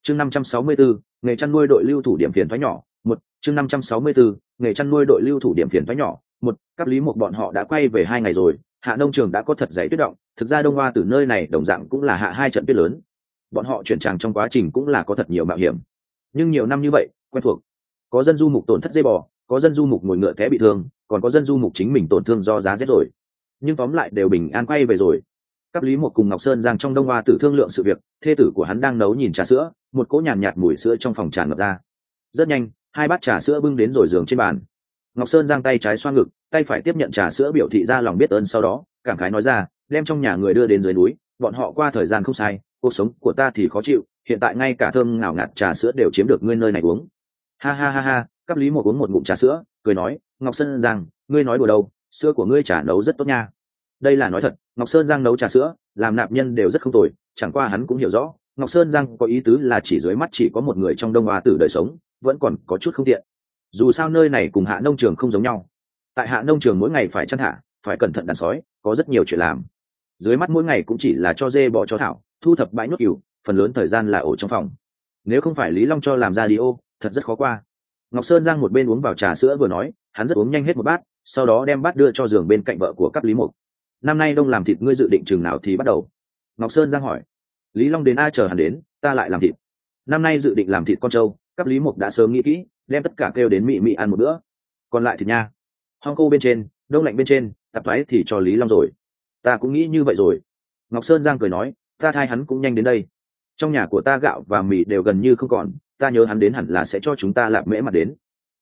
Chương 564, nghề chăn nuôi đội lưu thủ điểm phiền toái nhỏ. Một chương 564, nghề chăn nuôi đội lưu thủ điểm phiền toái nhỏ. Một cấp lý một bọn họ đã quay về 2 ngày rồi, hạ nông trường đã có thật dày tuyết động, thực ra đông hoa từ nơi này đồng dạng cũng là hạ 2 trận tuyết lớn. Bọn họ chuyển tràng trong quá trình cũng là có thật nhiều mạo hiểm, nhưng nhiều năm như vậy quen thuộc. Có dân du mục tổn thất dây bò, có dân du mục ngồi ngựa té bị thương, còn có dân du mục chính mình tổn thương do giá rét rồi, nhưng tóm lại đều bình an quay về rồi. Cấp lý một cùng Ngọc Sơn Giang trong đông hoa tử thương lượng sự việc, thê tử của hắn đang nấu nhìn trà sữa, một cỗ nhàn nhạt mùi sữa trong phòng tràn ngập ra. Rất nhanh 2 bát trà sữa bưng đến rồi giường trên bàn. Ngọc Sơn giang tay trái xoa ngực, tay phải tiếp nhận trà sữa biểu thị ra lòng biết ơn, sau đó cảm khái nói ra, đem trong nhà người đưa đến dưới núi, bọn họ qua thời gian không sai, cuộc sống của ta thì khó chịu, hiện tại ngay cả thơm ngào ngạt trà sữa đều chiếm được ngươi nơi này uống. Ha ha ha ha, cấp lý một uống một ngụm trà sữa, cười nói, Ngọc Sơn giang, ngươi nói đùa đâu, sữa của ngươi trà nấu rất tốt nha. Đây là nói thật, Ngọc Sơn giang nấu trà sữa, làm nạp nhân đều rất không tồi, chẳng qua hắn cũng hiểu rõ, Ngọc Sơn giang có ý tứ là chỉ dưới mắt chỉ có một người trong đông hoa tử đời sống, vẫn còn có chút không tiện. Dù sao nơi này cùng hạ nông trường không giống nhau, tại hạ nông trường mỗi ngày phải chăn thả, phải cẩn thận đàn sói, có rất nhiều chuyện làm. Dưới mắt mỗi ngày cũng chỉ là cho dê bò cho thảo, thu thập bãi nhốt cừu, phần lớn thời gian là ở trong phòng. Nếu không phải Lý Long cho làm radio, thật rất khó qua. Ngọc Sơn giang một bên uống vào trà sữa vừa nói, hắn rất uống nhanh hết một bát, sau đó đem bát đưa cho giường bên cạnh vợ của cấp lý mục. Năm nay đông làm thịt ngươi dự định chừng nào thì bắt đầu? Ngọc Sơn giang hỏi. Lý Long đến, ai chờ hắn đến, ta lại làm thịt. Năm nay dự định làm thịt con trâu, cấp lý mục đã sớm nghĩ kỹ, đem tất cả kêu đến mị mị ăn một bữa. Còn lại thịt nha, hong khô bên trên, đông lạnh bên trên, tạp thoái thì cho Lý Long rồi. Ta cũng nghĩ như vậy rồi. Ngọc Sơn giang cười nói, ta thai hắn cũng nhanh đến đây. Trong nhà của ta gạo và mì đều gần như không còn, ta nhớ hắn đến hẳn là sẽ cho chúng ta lạp mễ mà đến.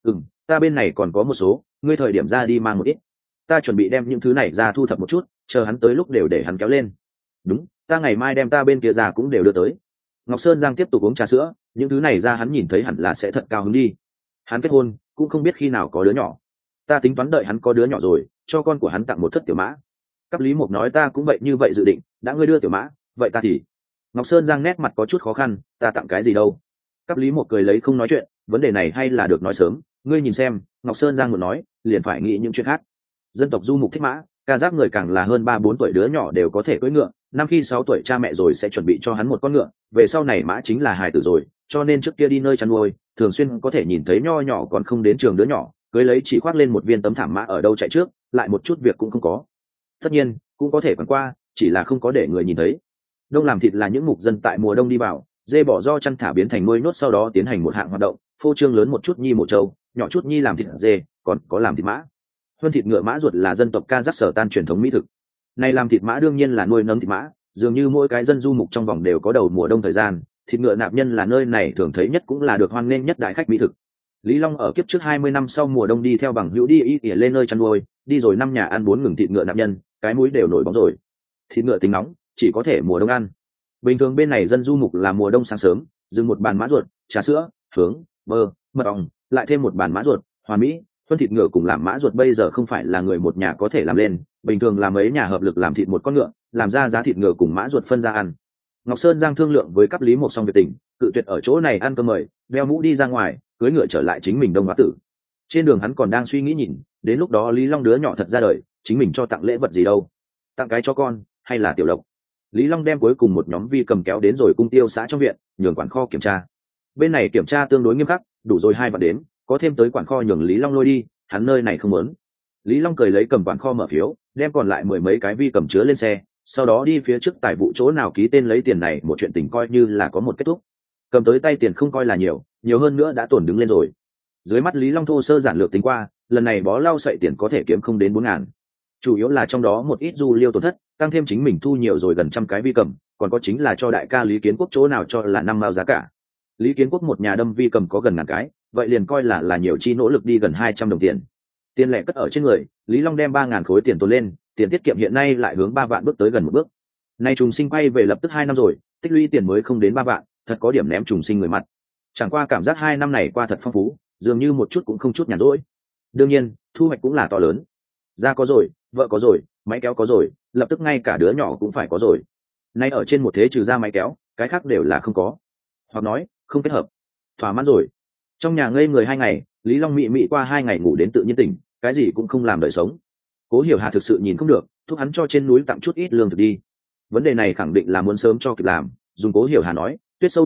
Ta bên này còn có một số, ngươi thời điểm ra đi mang một ít. Ta chuẩn bị đem những thứ này ra thu thập một chút, chờ hắn tới lúc đều để hắn kéo lên. Đúng, ta ngày mai đem ta bên kia ra cũng đều đưa tới. Ngọc Sơn giang tiếp tục uống trà sữa, những thứ này ra hắn nhìn thấy hẳn là sẽ thật cao hứng đi. Hắn kết hôn cũng không biết khi nào có đứa nhỏ, ta tính toán đợi hắn có đứa nhỏ rồi, cho con của hắn tặng một thất tiểu mã. Cấp lý mục nói, ta cũng vậy như vậy dự định, đã ngươi đưa tiểu mã, vậy ta thì. Ngọc Sơn giang nét mặt có chút khó khăn, ta tặng cái gì đâu. Cấp lý mục cười lấy không nói chuyện, vấn đề này hay là được nói sớm, ngươi nhìn xem. Ngọc Sơn giang muốn nói, liền phải nghĩ những chuyện khác. Dân tộc du mục thích mã, ca giác người càng là hơn 3-4 tuổi đứa nhỏ đều có thể cưỡi ngựa, năm khi 6 tuổi cha mẹ rồi sẽ chuẩn bị cho hắn một con ngựa, về sau này mã chính là hài tử rồi, cho nên trước kia đi nơi chăn nuôi thường xuyên có thể nhìn thấy nho nhỏ còn không đến trường đứa nhỏ cưới lấy chỉ khoác lên một viên tấm thảm mã ở đâu chạy trước, lại một chút việc cũng không có. Tất nhiên cũng có thể còn qua, chỉ là không có để người nhìn thấy. Đông làm thịt là những mục dân tại mùa đông đi vào, dê bỏ do chăn thả biến thành nuôi nốt, sau đó tiến hành một hạng hoạt động phô trương lớn một chút nhi mổ trâu, nhỏ chút nhi làm thịt dê, còn có làm thịt mã. Hơn thịt ngựa mã ruột là dân tộc Kazakhstan truyền thống mỹ thực. Này làm thịt mã đương nhiên là nuôi nấng thịt mã, dường như mỗi cái dân du mục trong vòng đều có đầu mùa đông thời gian, thịt ngựa nạp nhân là nơi này thường thấy nhất, cũng là được hoan nghênh nhất đại khách mỹ thực. Lý Long ở kiếp trước 20 năm sau mùa đông đi theo bằng hữu đi ỉa lên nơi chăn nuôi, đi rồi 5 nhà ăn 4 ngừng thịt ngựa nạp nhân, cái mũi đều nổi bóng rồi. Thịt ngựa tính nóng, chỉ có thể mùa đông ăn. Bình thường bên này dân du mục là mùa đông sáng sớm, dừng một bàn mã ruột, trà sữa, hướng, bơ, mật ong, lại thêm một bàn mã ruột, hoàn mỹ. Phân thịt ngựa cùng làm mã ruột bây giờ không phải là người một nhà có thể làm lên, bình thường là mấy nhà hợp lực làm thịt một con ngựa, làm ra giá thịt ngựa cùng mã ruột phân ra ăn. Ngọc Sơn giang thương lượng với cấp lý một xong việc tỉnh, cự tuyệt ở chỗ này ăn cơm mời, đeo mũ đi ra ngoài, cưỡi ngựa trở lại chính mình đông hóa tử. Trên đường hắn còn đang suy nghĩ nhìn, đến lúc đó Lý Long đứa nhỏ thật ra đời, chính mình cho tặng lễ vật gì đâu, tặng cái cho con hay là tiểu lộc. Lý Long đem cuối cùng một nhóm vi cầm kéo đến rồi cung tiêu xã trong viện, nhường quản kho kiểm tra. Bên này kiểm tra tương đối nghiêm khắc, đủ rồi 2 vạn đến, có thêm tới quản kho nhường Lý Long lôi đi, hắn nơi này không muốn. Lý Long cười lấy cầm quản kho mở phiếu, đem còn lại 10 mấy cái vi cầm chứa lên xe, sau đó đi phía trước tài vụ chỗ nào ký tên lấy tiền, này một chuyện tình coi như là có một kết thúc. Cầm tới tay tiền không coi là nhiều, nhiều hơn nữa đã tổn đứng lên rồi. Dưới mắt Lý Long thô sơ giản lược tính qua, lần này bó lau sậy tiền có thể kiếm không đến 4.000, chủ yếu là trong đó một ít du liêu tổn thất, tăng thêm chính mình thu nhiều rồi gần 100 cái vi cầm, còn có chính là cho đại ca Lý Kiến Quốc chỗ nào cho là 5 mao giá cả. Lý Kiến Quốc một nhà đâm vi cầm có gần 1000 cái, vậy liền coi là nhiều chi nỗ lực đi gần 200 đồng tiền. Tiền lẻ cất ở trên người, Lý Long đem 3.000 khối tiền tồn lên, tiền tiết kiệm hiện nay lại hướng 3 vạn bước tới gần một bước. Nay trùng sinh quay về lập tức 2 năm rồi, tích lũy tiền mới không đến 3 vạn, thật có điểm ném trùng sinh người mặt. Chẳng qua cảm giác 2 năm này qua thật phong phú, dường như một chút cũng không chút nhàn rỗi. Đương nhiên, thu hoạch cũng là to lớn. Gia có rồi, vợ có rồi, máy kéo có rồi, lập tức ngay cả đứa nhỏ cũng phải có rồi. Nay ở trên một thế trừ ra máy kéo, cái khác đều là không có, hoặc nói không kết hợp. Thỏa mãn rồi. Trong nhà ngây người 2 ngày, Lý Long mị qua 2 ngày ngủ đến tự nhiên tỉnh, cái gì cũng không làm đời sống. Cố Hiểu Hà thực sự nhìn không được, thúc hắn cho trên núi tặng chút ít lương thực đi. Vấn đề này khẳng định là muốn sớm cho kịp làm, dùng Cố Hiểu Hà nói, tuyết sâu như vậy,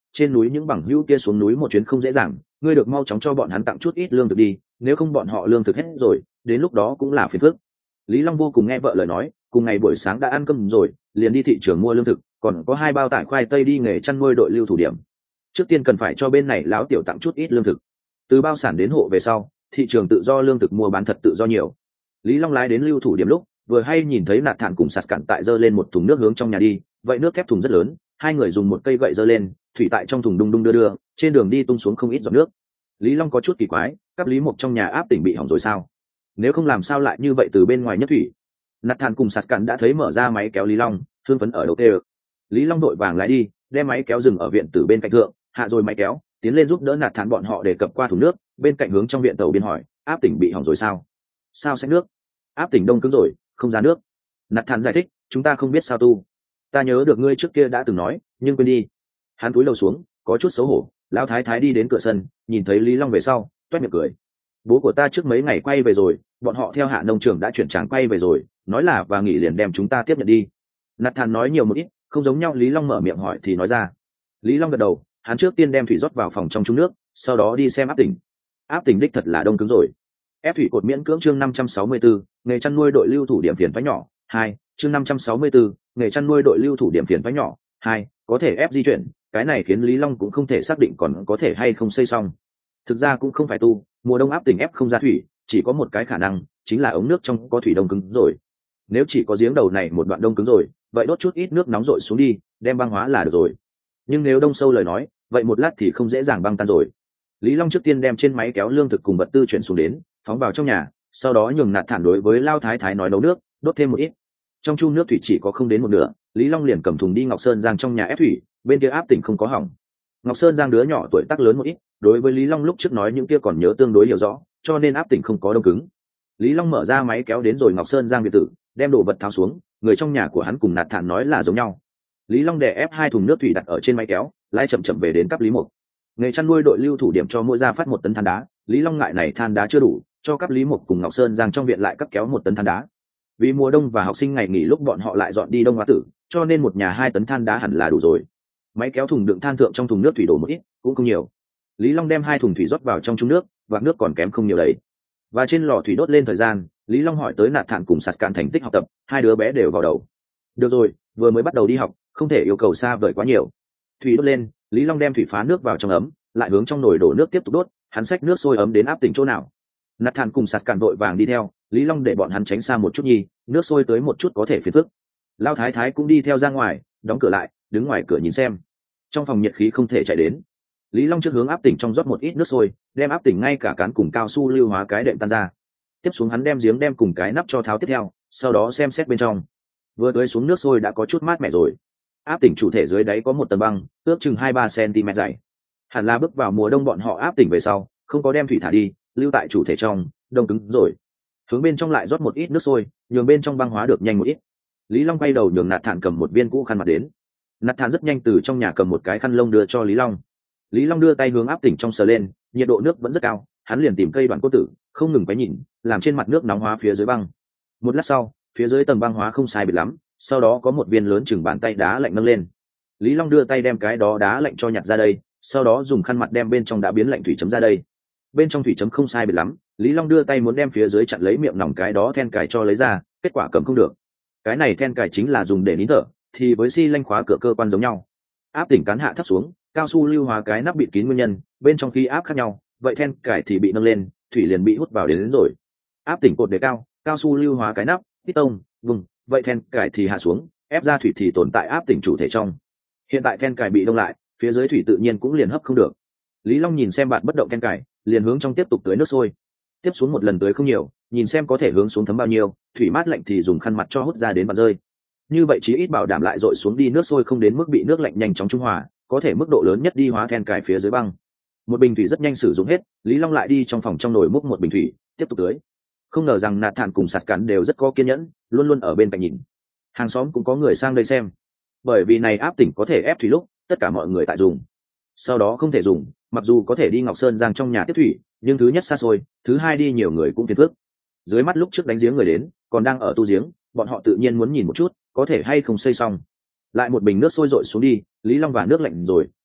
trên núi những bằng hữu kia xuống núi một chuyến không dễ dàng, ngươi được mau chóng cho bọn hắn tặng chút ít lương thực đi, nếu không bọn họ lương thực hết rồi đến lúc đó cũng là phiền phức. Lý Long vô cùng nghe vợ lời nói, cùng ngày buổi sáng đã ăn cơm rồi, liền đi thị trường mua lương thực, còn có 2 bao tải khoai tây đi nghề chăn nuôi đội lưu thủ điểm. Trước tiên cần phải cho bên này lão tiểu tặng chút ít lương thực, từ bao sản đến hộ về sau, thị trường tự do lương thực mua bán thật tự do nhiều. Lý Long lái đến lưu thủ điểm lúc vừa hay nhìn thấy Nạt Thản cùng Sạt Cản tại giơ lên một thùng nước hướng trong nhà đi, vậy nước thép thùng rất lớn, hai người dùng một cây gậy giơ lên, thủy tại trong thùng đung đung đưa, trên đường đi tung xuống không ít giọt nước. Lý Long có chút kỳ quái, các Lý Mộc trong nhà áp tỉnh bị hỏng rồi sao? Nếu không làm sao lại như vậy từ bên ngoài nhất thủy? Nạt Thản cùng Sạt Cản đã thấy mở ra máy kéo Lý Long, thương phấn ở đầu tê. Lý Long đội vàng lái đi, đem máy kéo dừng ở viện tử bên cạnh thượng, hạ rồi máy kéo, tiến lên giúp đỡ Nạt Thản bọn họ để cập qua thùng nước, bên cạnh hướng trong viện tàu biên hỏi, áp tỉnh bị hỏng rồi sao? Sao sẽ nước? Áp tỉnh đông cứng rồi, không ra nước. Nạt Thản giải thích, chúng ta không biết sao tu. Ta nhớ được ngươi trước kia đã từng nói, nhưng quên đi. Hắn cúi đầu xuống, có chút xấu hổ. Lão thái thái đi đến cửa sân, nhìn thấy Lý Long về sau, toét miệng cười. Bố của ta trước mấy ngày quay về rồi, bọn họ theo Hạ nông trường đã chuyển tràng quay về rồi, nói là và nghỉ liền đem chúng ta tiếp nhận đi. Nạt Thản nói nhiều một ít, không giống nhau. Lý Long mở miệng hỏi thì nói ra. Lý Long gật đầu, hắn trước tiên đem thủy rót vào phòng trong chung nước, sau đó đi xem áp tỉnh. Áp tỉnh đích thật là đông cứng rồi. Ép thủy cột miễn cưỡng chương 564, nghề chăn nuôi đội lưu thủ điểm phiền toái nhỏ 2, chương 564, nghề chăn nuôi đội lưu thủ điểm phiền toái nhỏ 2, có thể ép di chuyển, cái này khiến Lý Long cũng không thể xác định còn có thể hay không xây xong. Thực ra cũng không phải tu, mùa đông áp tỉnh ép không ra thủy, chỉ có một cái khả năng, chính là ống nước trong có thủy đông cứng rồi. Nếu chỉ có giếng đầu này một đoạn đông cứng rồi, vậy đốt chút ít nước nóng rội xuống đi, đem băng hóa là được rồi. Nhưng nếu đông sâu lời nói, vậy một lát thì không dễ dàng băng tan rồi. Lý Long trước tiên đem trên máy kéo lương thực cùng vật tư chuyển xuống đến, phóng vào trong nhà, sau đó nhường Nạt Thản đối với Lao thái thái nói nấu nước, đốt thêm một ít. Trong chung nước thủy chỉ có không đến một nửa, Lý Long liền cầm thùng đi Ngọc Sơn Giang trong nhà ép thủy, bên kia áp tỉnh không có hỏng. Ngọc Sơn Giang đứa nhỏ tuổi tác lớn một ít, đối với Lý Long lúc trước nói những kia còn nhớ tương đối hiểu rõ, cho nên áp tỉnh không có đông cứng. Lý Long mở ra máy kéo đến rồi Ngọc Sơn Giang biệt tử, đem đồ vật tháo xuống, người trong nhà của hắn cùng Nạt Thản nói là giống nhau. Lý Long đè ép 2 thùng nước thủy đặt ở trên máy kéo, lái chậm chậm về đến cấp Lý Mộc. Nghề chăn nuôi đội lưu thủ điểm cho mỗi gia phát 1 tấn than đá, Lý Long ngại này than đá chưa đủ, cho cấp Lý Mộc cùng Ngọc Sơn Giang trong viện lại cấp kéo 1 tấn than đá. Vì mùa đông và học sinh ngày nghỉ lúc bọn họ lại dọn đi Đông Hoa Tử, cho nên một nhà 2 tấn than đá hẳn là đủ rồi. Máy kéo thùng đựng than thượng trong thùng nước thủy đổ một ít, cũng không nhiều. Lý Long đem 2 thùng thủy rót vào trong chung nước, vạc nước còn kém không nhiều đấy. Và trên lò thủy đốt lên thời gian, Lý Long hỏi tới Nạt Thản cùng Sạt Cản thành tích học tập, 2 đứa bé đều vào đầu. Được rồi, vừa mới bắt đầu đi học, không thể yêu cầu xa vời quá nhiều. Thủy đốt lên, Lý Long đem thủy phá nước vào trong ấm, lại hướng trong nồi đổ nước tiếp tục đốt, hắn xách nước sôi ấm đến áp tỉnh chỗ nào. Nạt Thản cùng Sạt Cản vội vàng đi theo, Lý Long để bọn hắn tránh xa một chút nhi, nước sôi tới một chút có thể phiền phức. Lao thái thái cũng đi theo ra ngoài, đóng cửa lại, đứng ngoài cửa nhìn xem. Trong phòng nhiệt khí không thể chạy đến. Lý Long trước hướng áp tỉnh trong rót một ít nước sôi, đem áp tỉnh ngay cả cán cùng cao su lưu hóa cái đệm tan ra. Tiếp xuống hắn đem giếng đem cùng cái nắp cho tháo tiếp theo, sau đó xem xét bên trong. Vừa tưới xuống nước sôi đã có chút mát mẻ rồi. Áp tỉnh chủ thể dưới đáy có một tầng băng, ước chừng 2-3 cm dày. Hẳn là bước vào mùa đông bọn họ áp tỉnh về sau, không có đem thủy thả đi, lưu tại chủ thể trong, đông cứng rồi. Hướng bên trong lại rót một ít nước sôi, nhường bên trong băng hóa được nhanh một ít. Lý Long quay đầu nhường Nạt Thản cầm một viên cũ khăn mặt đến. Nạt Thản rất nhanh từ trong nhà cầm một cái khăn lông đưa cho Lý Long. Lý Long đưa tay hướng áp tỉnh trong sờ lên, nhiệt độ nước vẫn rất cao, hắn liền tìm cây đoạn cốt tử, không ngừng quấy nhìn, làm trên mặt nước nóng hóa phía dưới băng. Một lát sau, phía dưới tầng băng hóa không sai biệt lắm, sau đó có một viên lớn chừng bàn tay đá lạnh nâng lên. Lý Long đưa tay đem cái đó đá lạnh cho nhặt ra đây, sau đó dùng khăn mặt đem bên trong đã biến lạnh thủy chấm ra đây. Bên trong thủy chấm không sai biệt lắm, Lý Long đưa tay muốn đem phía dưới chặn lấy miệng nòng cái đó then cài cho lấy ra, kết quả cầm không được. Cái này then cài chính là dùng để nín thở, thì với xi lanh khóa cửa cơ quan giống nhau. Áp tỉnh cán hạ thấp xuống, cao su lưu hóa cái nắp bịt kín nguyên nhân, bên trong khí áp khác nhau, vậy then cài thì bị nâng lên, thủy liền bị hút vào đến rồi. Áp tỉnh cột đề cao, cao su lưu hóa cái nắp, piston, vùng, vậy then cài thì hạ xuống, ép ra thủy thì tồn tại áp tỉnh chủ thể trong. Hiện tại then cài bị đông lại, phía dưới thủy tự nhiên cũng liền hấp không được. Lý Long nhìn xem bạn bất động then cài, liền hướng trong tiếp tục tưới nước sôi. Tiếp xuống một lần tưới không nhiều, nhìn xem có thể hướng xuống thấm bao nhiêu, thủy mát lạnh thì dùng khăn mặt cho hút ra đến bạn rơi. Như vậy chí ít bảo đảm lại dội xuống đi nước sôi không đến mức bị nước lạnh nhanh chóng trung hòa, có thể mức độ lớn nhất đi hóa then cài phía dưới băng. Một bình thủy rất nhanh sử dụng hết, Lý Long lại đi trong phòng trong nồi múc một bình thủy, tiếp tục tưới. Không ngờ rằng Nạt Thản cùng Sạt Cản đều rất có kiên nhẫn, luôn luôn ở bên cạnh nhìn. Hàng xóm cũng có người sang đây xem. Bởi vì này áp tỉnh có thể ép thủy lúc, tất cả mọi người tại dùng. Sau đó không thể dùng, mặc dù có thể đi Ngọc Sơn Giang trong nhà tiếp thủy, nhưng thứ nhất xa xôi, thứ hai đi nhiều người cũng phiền phức. Dưới mắt lúc trước đánh giếng người đến, còn đang ở tu giếng, bọn họ tự nhiên muốn nhìn một chút, có thể hay không xây xong. Lại một bình nước sôi dội xuống đi, Lý Long và nước lạnh rồi,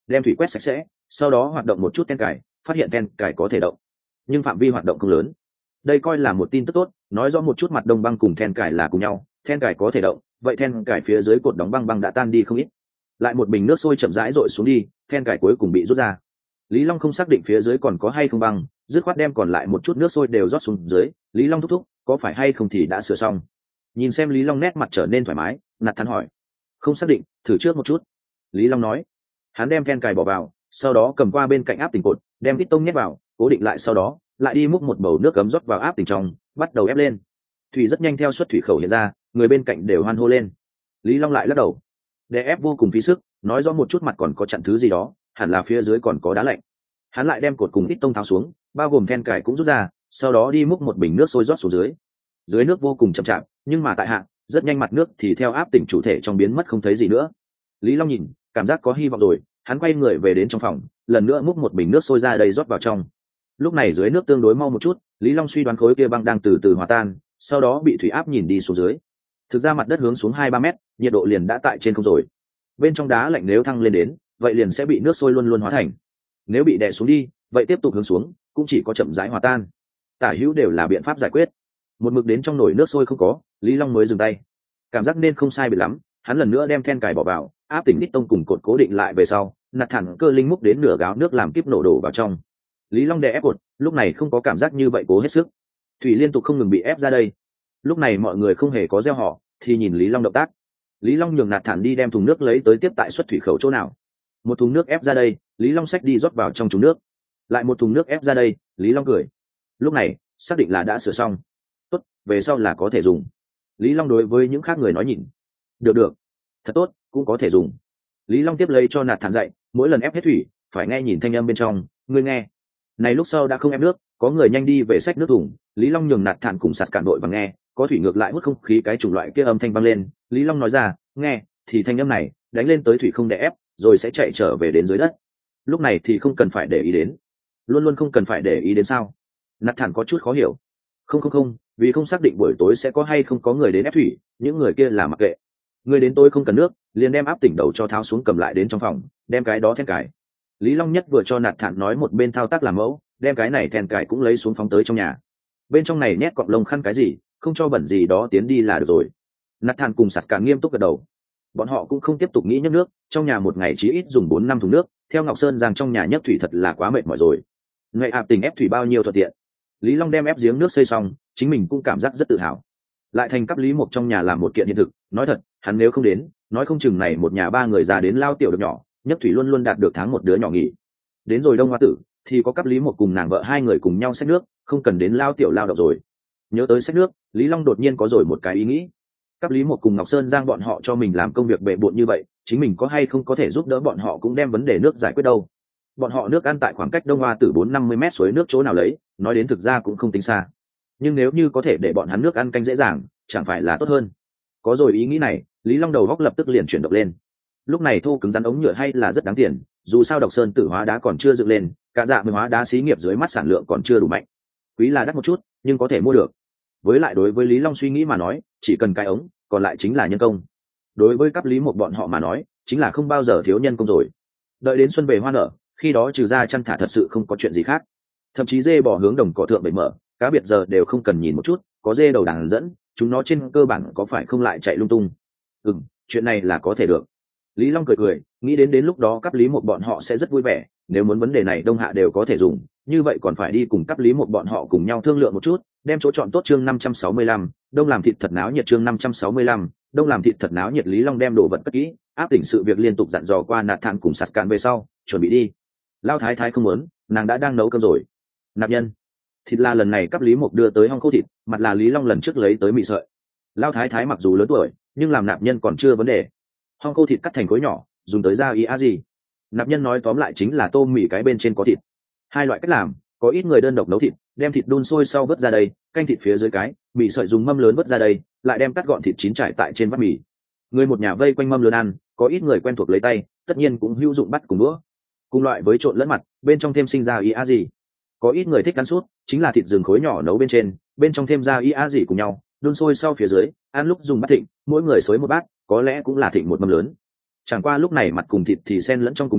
đem thủy quét sạch sẽ, sau đó hoạt động một chút then cài, phát hiện then cài có thể động, nhưng phạm vi hoạt động không lớn. Đây coi là một tin tức tốt, nói rõ một chút mặt đông băng cùng then cài là cùng nhau, then cài có thể động, vậy then cài phía dưới cột đóng băng băng đã tan đi không ít. Lại một bình nước sôi chậm rãi dội xuống đi, then cài cuối cùng bị rút ra. Lý Long không xác định phía dưới còn có hay không băng, dứt khoát đem còn lại một chút nước sôi đều rót xuống dưới. Lý Long thúc thúc, có phải hay không thì đã sửa xong. Nhìn xem Lý Long nét mặt trở nên thoải mái, Nạt Thản hỏi. Không xác định, thử trước một chút. Lý Long nói. Hắn đem then cài bỏ vào, sau đó cầm qua bên cạnh áp tình cột, đem ít tông nhét vào, cố định lại, sau đó lại đi múc một bầu nước cấm rót vào áp tình trong, bắt đầu ép lên. Thủy rất nhanh theo xuất thủy khẩu hiện ra, người bên cạnh đều hoan hô lên. Lý Long lại lắc đầu. Đè ép vô cùng phí sức, nói rõ một chút mặt còn có chặn thứ gì đó, hẳn là phía dưới còn có đá lạnh. Hắn lại đem cột cùng ít tông tháo xuống, bao gồm then cài cũng rút ra, sau đó đi múc một bình nước sôi rót xuống dưới. Dưới nước vô cùng chậm chạp, nhưng mà tại hạ rất nhanh mặt nước thì theo áp tỉnh chủ thể trong biến mất không thấy gì nữa. Lý Long nhìn, cảm giác có hy vọng rồi, hắn quay người về đến trong phòng, lần nữa múc một bình nước sôi ra đầy rót vào trong. Lúc này dưới nước tương đối mau một chút, Lý Long suy đoán khối kia băng đang từ từ hòa tan, sau đó bị thủy áp nhìn đi xuống dưới. Thực ra mặt đất hướng xuống 2-3 mét, nhiệt độ liền đã tại trên không rồi. Bên trong đá lạnh nếu thăng lên đến, vậy liền sẽ bị nước sôi luôn luôn hóa thành. Nếu bị đè xuống đi, vậy tiếp tục hướng xuống, cũng chỉ có chậm rãi hòa tan. Tả hữu đều là biện pháp giải quyết. Một mực đến trong nồi nước sôi không có, Lý Long mới dừng tay. Cảm giác nên không sai biệt lắm, hắn lần nữa đem then cài bỏ vào, áp tỉnh đít tông cùng cột cố định lại về sau, Nạt Thản cơ linh múc đến nửa gáo nước làm kíp nổ đổ vào trong. Lý Long đè ép cột, lúc này không có cảm giác như vậy, cố hết sức. Thủy liên tục không ngừng bị ép ra đây. Lúc này mọi người không hề có gieo họ, thì nhìn Lý Long động tác. Lý Long nhường Nạt Thản đi đem thùng nước lấy tới tiếp tại xuất thủy khẩu chỗ nào. Một thùng nước ép ra đây, Lý Long xách đi rót vào trong thùng nước. Lại một thùng nước ép ra đây, Lý Long cười. Lúc này xác định là đã sửa xong. Tốt, về sau là có thể dùng. Lý Long đối với những khác người nói nhìn. Được, thật tốt, cũng có thể dùng. Lý Long tiếp lấy cho Nạt Thản dạy, mỗi lần ép hết thủy phải nghe nhìn thanh âm bên trong, ngươi nghe. Này lúc sau đã không ép nước, có người nhanh đi về xách nước thùng, Lý Long nhường Nạt Thản cùng sạt cản đội và nghe, có thủy ngược lại hút không khí cái chủng loại kia âm thanh vang lên. Lý Long nói ra, nghe, thì thanh âm này đánh lên tới thủy không để ép, rồi sẽ chạy trở về đến dưới đất. Lúc này thì không cần phải để ý đến. Luôn luôn không cần phải để ý đến sao? Nạt Thản có chút khó hiểu. Không, vì không xác định buổi tối sẽ có hay không có người đến ép thủy, những người kia là mặc kệ. Người đến tôi không cần nước, liền đem áp tỉnh đầu cho tháo xuống cầm lại đến trong phòng, đem cái đó then cài. Lý Long nhất vừa cho Nạt Thản nói một bên thao tác làm mẫu, đem cái này then cài cũng lấy xuống phóng tới trong nhà. Bên trong này nhét cọng lông khăn cái gì, không cho bẩn gì đó tiến đi là được rồi. Nạt Thản cùng sạt cả nghiêm túc gật đầu. Bọn họ cũng không tiếp tục nghĩ nhấc nước, trong nhà một ngày chỉ ít dùng 4-5 thùng nước, theo Ngọc Sơn rằng trong nhà nhấc thủy thật là quá mệt mỏi rồi. Ngày áp tình ép thủy bao nhiêu thuận tiện. Lý Long đem ép giếng nước xây xong, chính mình cũng cảm giác rất tự hào. Lại thành cấp Lý Mục trong nhà làm một kiện hiện thực, nói thật, hắn nếu không đến, nói không chừng này một nhà 3 người già đến lao tiểu được nhỏ, nhấc thủy luôn luôn đạt được tháng một đứa nhỏ nghỉ. Đến rồi Đông Hoa Tử thì có cấp Lý Mục cùng nàng vợ 2 người cùng nhau xách nước, không cần đến lao tiểu lao động rồi. Nhớ tới xách nước, Lý Long đột nhiên có rồi một cái ý nghĩ. Cấp Lý Mục cùng Ngọc Sơn Giang bọn họ cho mình làm công việc bệ bội như vậy, chính mình có hay không có thể giúp đỡ bọn họ cũng đem vấn đề nước giải quyết đâu. Bọn họ nước ăn tại khoảng cách Đông Hoa Tử 450 mét suối nước chỗ nào lấy, nói đến thực ra cũng không tính xa. Nhưng nếu như có thể để bọn hắn nước ăn canh dễ dàng, chẳng phải là tốt hơn. Có rồi ý nghĩ này, Lý Long đầu góc lập tức liền chuyển động lên. Lúc này thô cứng rắn ống nhựa hay là rất đáng tiền, dù sao Độc Sơn Tử hóa đá còn chưa dựng lên, cả dạ mới hóa đá xí nghiệp dưới mắt sản lượng còn chưa đủ mạnh. Quý là đắt một chút, nhưng có thể mua được. Với lại đối với Lý Long suy nghĩ mà nói, chỉ cần cái ống, còn lại chính là nhân công. Đối với cấp Lý một bọn họ mà nói, chính là không bao giờ thiếu nhân công rồi. Đợi đến xuân về hoa nở, khi đó trừ ra chăn thả thật sự không có chuyện gì khác. Thậm chí dê bò hướng đồng cỏ thượng bể mở, cá biệt giờ đều không cần nhìn một chút, có dê đầu đàn dẫn, chúng nó trên cơ bản có phải không lại chạy lung tung. Chuyện này là có thể được. Lý Long cười, nghĩ đến lúc đó cấp Lý một bọn họ sẽ rất vui vẻ, nếu muốn vấn đề này Đông Hạ đều có thể dùng, như vậy còn phải đi cùng cấp Lý một bọn họ cùng nhau thương lượng một chút, đem chỗ chọn tốt chương 565, Đông làm thịt thật náo nhiệt chương 565, Đông làm thịt thật náo nhiệt. Lý Long đem đồ vật cất kỹ, áp tỉnh sự việc liên tục dặn dò qua Nạt Thản cùng sạt cạn về sau, chuẩn bị đi. Lao thái thái không muốn, nàng đã đang nấu cơm rồi. Nạp nhân, thịt là lần này cấp Lý Mục đưa tới hong khô thịt, mặt là Lý Long lần trước lấy tới mì sợi. Lao thái thái mặc dù lớn tuổi, nhưng làm nạp nhân còn chưa vấn đề. Hong khô thịt cắt thành khối nhỏ, dùng tới gia ý gì. Nạp nhân nói tóm lại chính là tôm mì cái bên trên có thịt. 2 loại cách làm, có ít người đơn độc nấu thịt, đem thịt đun sôi sau vớt ra đây, canh thịt phía dưới cái, mì sợi dùng mâm lớn vớt ra đây, lại đem cắt gọn thịt chín trải tại trên bát mì. Người một nhà vây quanh mâm lớn ăn, có ít người quen thuộc lấy tay, tất nhiên cũng hữu dụng bắt cùng đũa. Cùng loại với trộn lẫn mặt, bên trong thêm sinh ra ý gì. Có ít người thích ăn sút, chính là thịt rừng khối nhỏ nấu bên trên, bên trong thêm ra ý gì cùng nhau, đun sôi sau phía dưới, ăn lúc dùng bát thịnh, mỗi người xới một bát, có lẽ cũng là thịnh một mâm lớn. Chẳng qua lúc này mặt cùng thịt thì xen lẫn trong cùng nhau,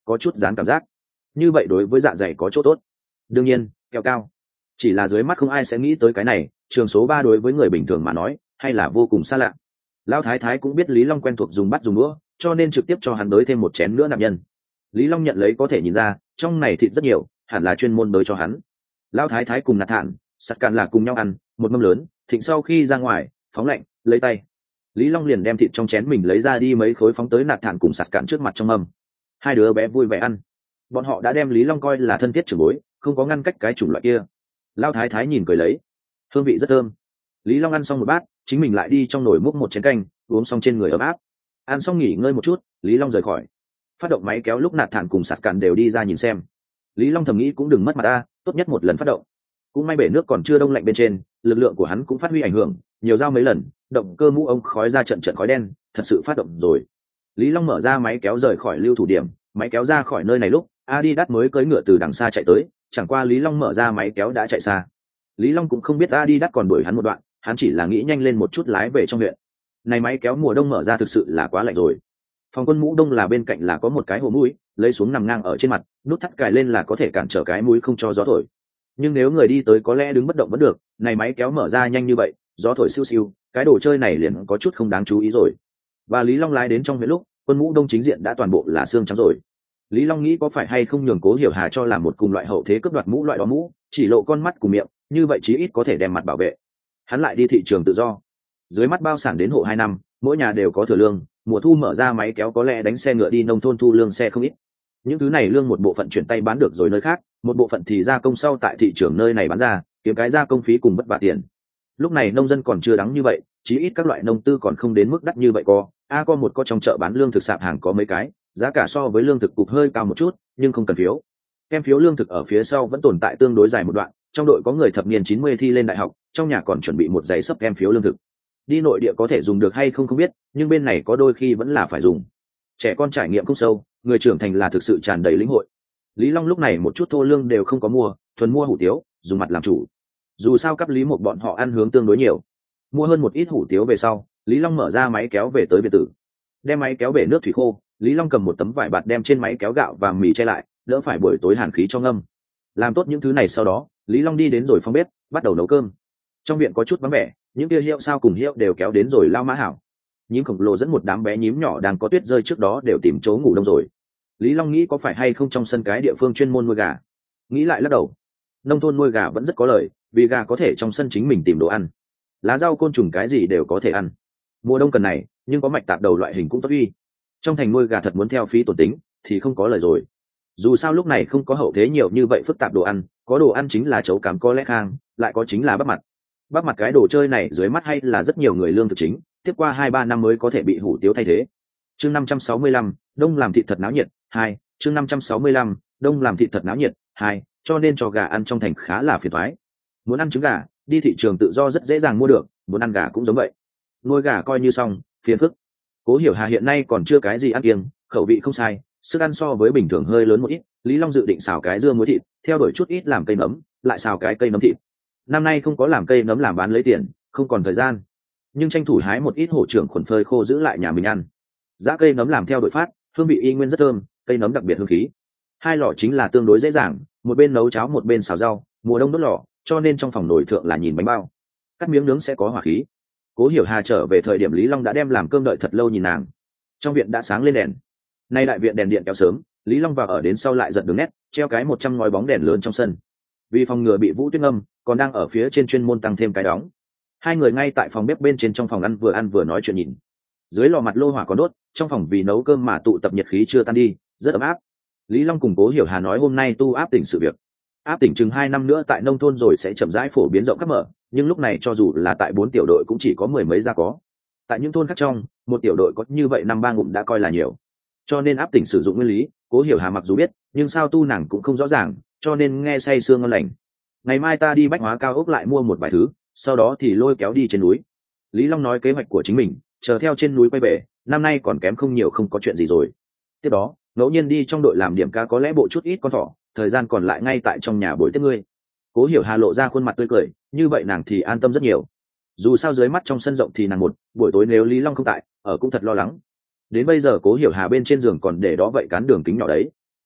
có chút dán cảm giác. Như vậy đối với dạ dày có chỗ tốt. Đương nhiên kẹo cao, chỉ là dưới mắt không ai sẽ nghĩ tới cái này, trường số 3 đối với người bình thường mà nói hay là vô cùng xa lạ. Lão thái thái cũng biết Lý Long quen thuộc dùng bát dùng đũa, cho nên trực tiếp cho hắn đới thêm một chén nữa nạp nhân. Lý Long nhận lấy có thể nhìn ra trong này thịt rất nhiều, hẳn là chuyên môn đới cho hắn. Lão thái thái cùng Nạt Thản sắt cạn là cùng nhau ăn một mâm lớn, thịnh sau khi ra ngoài phóng lạnh lấy tay. Lý Long liền đem thịt trong chén mình lấy ra đi mấy khối phóng tới Nạt Thản cùng sắt cạn trước mặt trong mâm. Hai đứa bé vui vẻ ăn. Bọn họ đã đem Lý Long coi là thân thiết trưởng bối, không có ngăn cách cái chủng loại kia. Lão thái thái nhìn cười lấy, hương vị rất thơm. Lý Long ăn xong một bát, chính mình lại đi trong nồi múc một chén canh, uống xong trên người ấm áp. Ăn xong nghỉ ngơi một chút, Lý Long rời khỏi. Phát động máy kéo lúc Nạt Thản cùng sạt cạn đều đi ra nhìn xem. Lý Long thầm nghĩ cũng đừng mất mặt ta, tốt nhất một lần phát động. Cũng may bể nước còn chưa đông lạnh bên trên, lực lượng của hắn cũng phát huy ảnh hưởng, nhiều dao mấy lần, động cơ mũ ống khói ra trận trận khói đen, thật sự phát động rồi. Lý Long mở ra máy kéo rời khỏi lưu thủ điểm, máy kéo ra khỏi nơi này lúc Adidas mới cưỡi ngựa từ đằng xa chạy tới, chẳng qua Lý Long mở ra máy kéo đã chạy xa. Lý Long cũng không biết Adidas còn đuổi hắn một đoạn, hắn chỉ là nghĩ nhanh lên một chút lái về trong huyện. Này máy kéo mùa đông mở ra thực sự là quá lạnh rồi. Phòng quân mũ đông là bên cạnh là có một cái hồ mũi, lấy xuống nằm ngang ở trên mặt, nút thắt cài lên là có thể cản trở cái mũi không cho gió thổi. Nhưng nếu người đi tới có lẽ đứng bất động vẫn được, này máy kéo mở ra nhanh như vậy, gió thổi siêu siêu, cái đồ chơi này liền có chút không đáng chú ý rồi. Và Lý Long lái đến trong huyện lúc, quân mũ đông chính diện đã toàn bộ là xương trắng rồi. Lý Long nghĩ có phải hay không nhường Cố Hiểu Hà cho làm một cùng loại hậu thế cướp đoạt mũ loại đó mũ, chỉ lộ con mắt cùng miệng, như vậy chí ít có thể đem mặt bảo vệ. Hắn lại đi thị trường tự do. Dưới mắt bao sản đến hộ 2 năm, mỗi nhà đều có thừa lương, mùa thu mở ra máy kéo có lẽ đánh xe ngựa đi nông thôn thu lương xe không ít. Những thứ này lương một bộ phận chuyển tay bán được rồi nơi khác, một bộ phận thì gia công sau tại thị trường nơi này bán ra, kiếm cái gia công phí cùng bất vả tiền. Lúc này nông dân còn chưa đắng như vậy, chí ít các loại nông tư còn không đến mức đắt như vậy có một trong chợ bán lương thực sạp hàng có mấy cái, giá cả so với lương thực cục hơi cao một chút, nhưng không cần phiếu. Kem phiếu lương thực ở phía sau vẫn tồn tại tương đối dài một đoạn, trong đội có người thập niên 90 thi lên đại học, trong nhà còn chuẩn bị một giấy sấp kem phiếu lương thực. Đi nội địa có thể dùng được hay không biết, nhưng bên này có đôi khi vẫn là phải dùng. Trẻ con trải nghiệm không sâu, người trưởng thành là thực sự tràn đầy lĩnh hội. Lý Long lúc này một chút thô lương đều không có mua, thuần mua hủ tiếu, dùng mặt làm chủ. Dù sao cấp Lý một bọn họ ăn hướng tương đối nhiều. Mua hơn một ít hủ tiếu về sau, Lý Long mở ra máy kéo về tới biệt tử. Đem máy kéo bể nước thủy khô, Lý Long cầm một tấm vải bạt đem trên máy kéo gạo và mì che lại, đỡ phải buổi tối hàn khí cho ngâm. Làm tốt những thứ này sau đó, Lý Long đi đến rồi phòng bếp, bắt đầu nấu cơm. Trong viện có chút vắng vẻ, những kia hiệu sao cùng hiệu đều kéo đến rồi lao mã hảo. Nhím khổng lồ dẫn một đám bé nhím nhỏ đang có tuyết rơi trước đó đều tìm chỗ ngủ đông rồi. Lý Long nghĩ có phải hay không trong sân cái địa phương chuyên môn nuôi gà. Nghĩ lại lắc đầu. Nông thôn nuôi gà vẫn rất có lợi, vì gà có thể trong sân chính mình tìm đồ ăn. Lá rau côn trùng cái gì đều có thể ăn. Mùa đông cần này, nhưng có mạch tạp đầu loại hình cũng tốt uy. Trong thành nuôi gà thật muốn theo phí tổn tính, thì không có lời rồi. Dù sao lúc này không có hậu thế nhiều như vậy phức tạp đồ ăn, có đồ ăn chính là chấu cám có lẽ khang, lại có chính là bắp mặt. Bắp mặt cái đồ chơi này dưới mắt hay là rất nhiều người lương thực chính, tiếp qua 2-3 năm mới có thể bị hủ tiếu thay thế. Chương 565, đông làm thịt thật náo nhiệt, 2, chương 565, đông làm thịt thật náo nhiệt, 2, cho nên cho gà ăn trong thành khá là phiền toái. Muốn ăn trứng gà, đi thị trường tự do rất dễ dàng mua được, muốn ăn gà cũng giống vậy. Nuôi gà coi như xong, phiền phức. Cố Hiểu Hà hiện nay còn chưa cái gì ăn kiêng, khẩu vị không sai, sức ăn so với bình thường hơi lớn một ít. Lý Long dự định xào cái dưa muối thịt, theo đuổi chút ít làm cây nấm, lại xào cái cây nấm thịt. Năm nay không có làm cây nấm làm bán lấy tiền, không còn thời gian, nhưng tranh thủ hái một ít hổ trưởng khuẩn phơi khô giữ lại nhà mình ăn. Giá cây nấm làm theo đội phát, hương vị y nguyên rất thơm, cây nấm đặc biệt hương khí. 2 lò chính là tương đối dễ dàng, một bên nấu cháo một bên xào rau, mùa đông đốt lò, cho nên trong phòng nồi thượng là nhìn bánh bao. Cắt miếng nướng sẽ có hỏa khí. Cố Hiểu Hà trở về thời điểm Lý Long đã đem làm cơm đợi thật lâu nhìn nàng. Trong viện đã sáng lên đèn. Nay đại viện đèn điện kéo sớm, Lý Long vào ở đến sau lại giật đường nét, treo cái 100 ngói bóng đèn lớn trong sân. Vì phòng ngừa bị Vũ Tuyết ngâm, còn đang ở phía trên chuyên môn tăng thêm cái đóng. Hai người ngay tại phòng bếp bên trên trong phòng ăn vừa nói chuyện nhìn. Dưới lò mặt lô hỏa còn đốt, trong phòng vì nấu cơm mà tụ tập nhiệt khí chưa tan đi, rất ấm áp. Lý Long cùng Cố Hiểu Hà nói hôm nay tu áp tỉnh sự việc. Áp tỉnh chừng 2 năm nữa tại nông thôn rồi sẽ chậm rãi phổ biến rộng khắp mở, nhưng lúc này cho dù là tại 4 tiểu đội cũng chỉ có 10 mấy gia có. Tại những thôn khác trong, một tiểu đội có như vậy 5-3 ngụm đã coi là nhiều. Cho nên áp tỉnh sử dụng nguyên lý, Cố Hiểu Hà mặc dù biết, nhưng sao tu nàng cũng không rõ ràng, cho nên nghe say sương ngon lành. Ngày mai ta đi bách hóa cao ốc lại mua một vài thứ, sau đó thì lôi kéo đi trên núi. Lý Long nói kế hoạch của chính mình, chờ theo trên núi quay về, năm nay còn kém không nhiều không có chuyện gì rồi. Tiếp đó, ngẫu nhiên đi trong đội làm điểm cá có lẽ bộ chút ít con thỏ, thời gian còn lại ngay tại trong nhà buổi tiếp ngươi. Cố Hiểu Hà lộ ra khuôn mặt tươi cười, như vậy nàng thì an tâm rất nhiều. Dù sao dưới mắt trong sân rộng thì nàng một, buổi tối nếu Lý Long không tại, ở cũng thật lo lắng. Đến bây giờ Cố Hiểu Hà bên trên giường còn để đó vậy cán đường kính nhỏ đấy.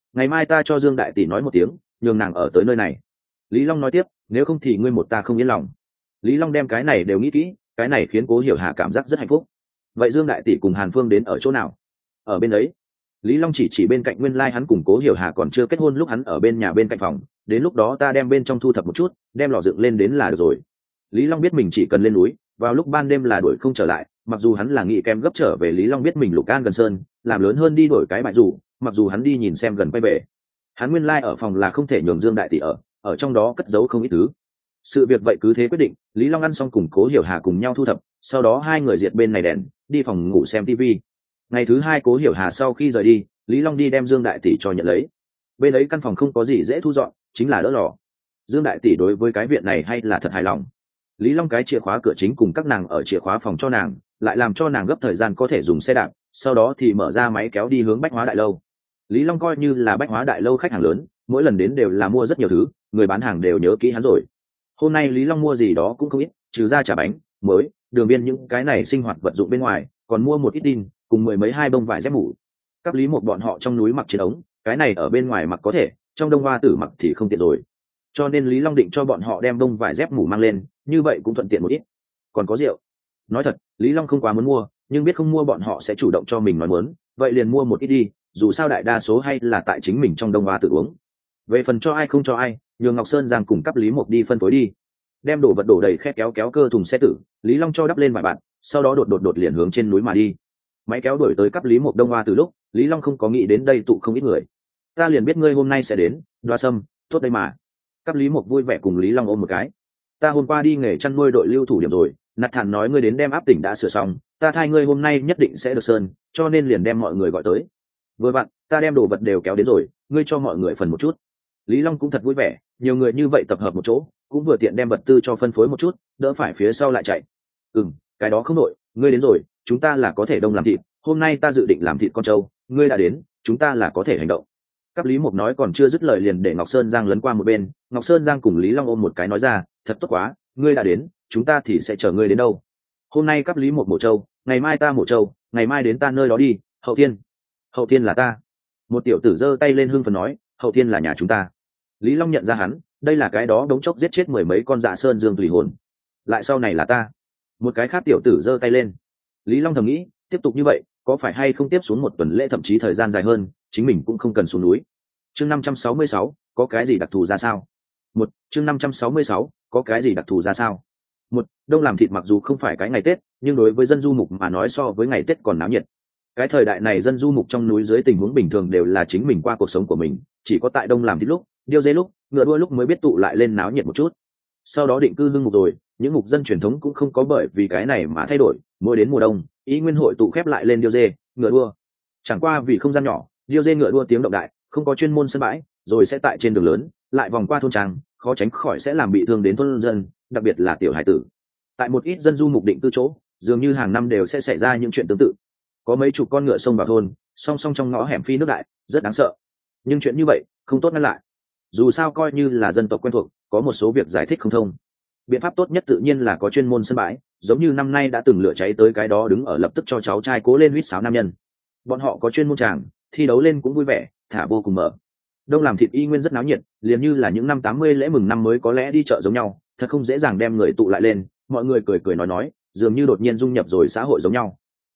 ngày mai ta cho Dương đại tỷ nói một tiếng, nhường nàng ở tới nơi này. Lý Long nói tiếp, nếu không thì ngươi một ta không yên lòng. Lý Long đem cái này đều nghĩ kỹ, cái này khiến Cố Hiểu Hà cảm giác rất hạnh phúc. Vậy Dương đại tỷ cùng Hàn Phương đến ở chỗ nào? Ở bên ấy. Lý Long chỉ bên cạnh, nguyên lai hắn cùng Cố Hiểu Hà còn chưa kết hôn lúc hắn ở bên nhà bên cạnh phòng, đến lúc đó ta đem bên trong thu thập một chút, đem lò dựng lên đến là được rồi. Lý Long biết mình chỉ cần lên núi, vào lúc ban đêm là đuổi không trở lại, mặc dù hắn là nghĩ kém gấp trở về. Lý Long biết mình Lục An gần sơn, làm lớn hơn đi đổi cái bại rủ, mặc dù hắn đi nhìn xem gần quay về. Hắn nguyên lai ở phòng là không thể nhường Dương đại tỷ ở trong đó cất giấu không ít thứ. Sự việc vậy cứ thế quyết định, Lý Long ăn xong cùng Cố Hiểu Hà cùng nhau thu thập, sau đó hai người diệt bên này đèn, đi phòng ngủ xem tivi. Ngày thứ hai Cố Hiểu Hà sau khi rời đi, Lý Long đi đem Dương đại tỷ cho nhận lấy. Bên ấy căn phòng không có gì dễ thu dọn, chính là đỡ lò. Dương đại tỷ đối với cái viện này hay là thật hài lòng. Lý Long cái chìa khóa cửa chính cùng các nàng ở chìa khóa phòng cho nàng, lại làm cho nàng gấp thời gian có thể dùng xe đạp, sau đó thì mở ra máy kéo đi hướng Bách Hóa Đại Lâu. Lý Long coi như là Bách Hóa Đại Lâu khách hàng lớn, mỗi lần đến đều là mua rất nhiều thứ, người bán hàng đều nhớ kỹ hắn rồi. Hôm nay Lý Long mua gì đó cũng không ít, trừ ra trà bánh mới, đường biên những cái này sinh hoạt vật dụng bên ngoài, còn mua một ít tin cùng mười mấy hai bông vải dép mũ. Các Lý một bọn họ trong núi mặc chiến ống, cái này ở bên ngoài mặc có thể, trong Đông Hoa Tử mặc thì không tiện rồi. Cho nên Lý Long định cho bọn họ đem bông vải dép mũ mang lên, như vậy cũng thuận tiện một ít. Còn có rượu. Nói thật, Lý Long không quá muốn mua, nhưng biết không mua bọn họ sẽ chủ động cho mình nói muốn, vậy liền mua một ít đi, dù sao đại đa số hay là tại chính mình trong Đông Hoa Tử uống. Về phần cho ai không cho ai, nhường Ngọc Sơn Giang cùng cấp Lý Mộc đi phân phối đi. Đem đồ vật đổ đầy khét kéo cơ thùng xe tử, Lý Long cho đắp lên vài bạn, sau đó đột liền hướng trên núi mà đi. Máy kéo đuổi tới cấp Lý Mộc Đông Hoa từ lúc, Lý Long không có nghĩ đến đây tụ không ít người. Ta liền biết ngươi hôm nay sẽ đến, Đoa Sâm, tốt đây mà. Cấp Lý Mộc vui vẻ cùng Lý Long ôm một cái. Ta hôm qua đi nghề chăn nuôi đội lưu thủ điểm rồi, Nạt Thản nói ngươi đến đem áp tỉnh đã sửa xong, ta thay ngươi hôm nay nhất định sẽ được sơn, cho nên liền đem mọi người gọi tới. Vừa vặn, ta đem đồ vật đều kéo đến rồi, ngươi cho mọi người phần một chút. Lý Long cũng thật vui vẻ, nhiều người như vậy tập hợp một chỗ, cũng vừa tiện đem vật tư cho phân phối một chút, đỡ phải phía sau lại chạy. Cái đó không nổi, ngươi đến rồi, chúng ta là có thể đông làm thịt, hôm nay ta dự định làm thịt con trâu, ngươi đã đến, chúng ta là có thể hành động. Cấp Lý Mộc nói còn chưa dứt lời liền để Ngọc Sơn Giang lấn qua một bên, Ngọc Sơn Giang cùng Lý Long ôm một cái nói ra, thật tốt quá, ngươi đã đến, chúng ta thì sẽ chờ ngươi đến đâu. Hôm nay Cấp Lý Mộc mổ trâu, ngày mai ta mổ trâu, ngày mai đến ta nơi đó đi, hậu thiên là ta. Một tiểu tử giơ tay lên hưng phấn nói, hậu thiên là nhà chúng ta. Lý Long nhận ra hắn, đây là cái đó đống chốc giết chết mười mấy con dạ sơn dương tùy hồn. Lại sau này là ta. Một cái khác tiểu tử giơ tay lên. Lý Long thầm nghĩ, tiếp tục như vậy, có phải hay không tiếp xuống một tuần lễ thậm chí thời gian dài hơn, chính mình cũng không cần xuống núi. Chương 566, có cái gì đặc thù ra sao? Chương 566, có cái gì đặc thù ra sao? Đông làm thịt mặc dù không phải cái ngày Tết, nhưng đối với dân du mục mà nói so với ngày Tết còn náo nhiệt. Cái thời đại này dân du mục trong núi dưới tình huống bình thường đều là chính mình qua cuộc sống của mình, chỉ có tại Đông làm thịt lúc, điêu dê lúc, ngựa đua lúc mới biết tụ lại lên náo nhiệt một chút. Sau đó định cư hương mục rồi, những mục dân truyền thống cũng không có bởi vì cái này mà thay đổi, mỗi đến mùa đông, ý nguyên hội tụ khép lại lên điêu dê, ngựa đua. Chẳng qua vì không gian nhỏ, điêu dê ngựa đua tiếng động đại, không có chuyên môn sân bãi, rồi sẽ tại trên đường lớn, lại vòng qua thôn trang, khó tránh khỏi sẽ làm bị thương đến thôn dân, đặc biệt là tiểu hải tử. Tại một ít dân du mục định cư chỗ, dường như hàng năm đều sẽ xảy ra những chuyện tương tự. Có mấy chục con ngựa xông vào thôn, song song trong ngõ hẻm phi nước đại, rất đáng sợ. Nhưng chuyện như vậy không tốt ngăn lại. Dù sao coi như là dân tộc quen thuộc, có một số việc giải thích không thông. Biện pháp tốt nhất tự nhiên là có chuyên môn sân bãi, giống như năm nay đã từng lửa cháy tới cái đó đứng ở lập tức cho cháu trai cố lên huýt sáo nam nhân. Bọn họ có chuyên môn tràng, thi đấu lên cũng vui vẻ, thả vô cùng mở. Đông làm thịt y nguyên rất náo nhiệt, liền như là những năm 80 lễ mừng năm mới có lẽ đi chợ giống nhau, thật không dễ dàng đem người tụ lại lên, mọi người cười nói, dường như đột nhiên dung nhập rồi xã hội giống nhau.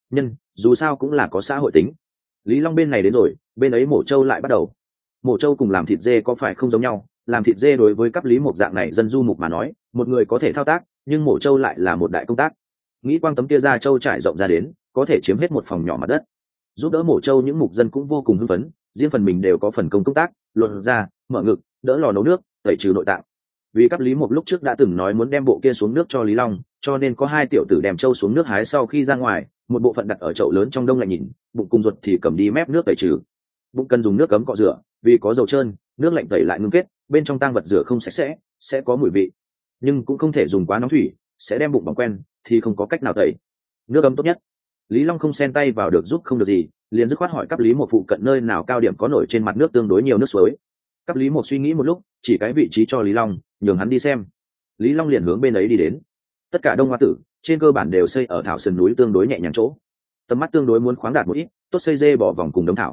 Dù sao cũng là có xã hội tính. Lý Long bên này đến rồi, bên ấy mổ trâu lại bắt đầu. Mổ trâu cùng làm thịt dê có phải không giống nhau, làm thịt dê đối với cấp Lý Mộc dạng này dân du mục mà nói, một người có thể thao tác, nhưng mổ trâu lại là một đại công tác. Nghĩ quang tấm kia ra trâu trải rộng ra đến, có thể chiếm hết một phòng nhỏ mặt đất. Giúp đỡ mổ trâu những mục dân cũng vô cùng hưng phấn, riêng phần mình đều có phần công tác, luồn ra, mở ngực, đỡ lò nấu nước, tẩy trừ nội tạng. Vì cấp Lý Mộc lúc trước đã từng nói muốn đem bộ kia xuống nước cho Lý Long, cho nên có hai tiểu tử đem trâu xuống nước hái sau khi ra ngoài, một bộ phận đặt ở chậu lớn trong đông lạnh nhìn, bụng cùng ruột thì cầm đi mép nước tẩy trừ. Bụng cần dùng nước cấm cọ rửa, vì có dầu trơn, nước lạnh tẩy lại ngưng kết, bên trong tang vật rửa không sạch sẽ có mùi vị. Nhưng cũng không thể dùng quá nóng thủy, sẽ đem bụng bỏng quen, thì không có cách nào tẩy. Nước cấm tốt nhất. Lý Long không xen tay vào được giúp không được gì, liền dứt khoát hỏi cấp Lý Mộc phụ cận nơi nào cao điểm có nổi trên mặt nước tương đối nhiều nước suối. Cấp Lý Mộc suy nghĩ một lúc, chỉ cái vị trí cho Lý Long, nhường hắn đi xem. Lý Long liền hướng bên ấy đi đến. Tất cả Đông Hoa Tử trên cơ bản đều xây ở thảo sườn núi tương đối nhẹ nhàng chỗ, tầm mắt tương đối muốn khoáng đạt một ít, tốt xây dê bỏ vòng cùng đống thảo.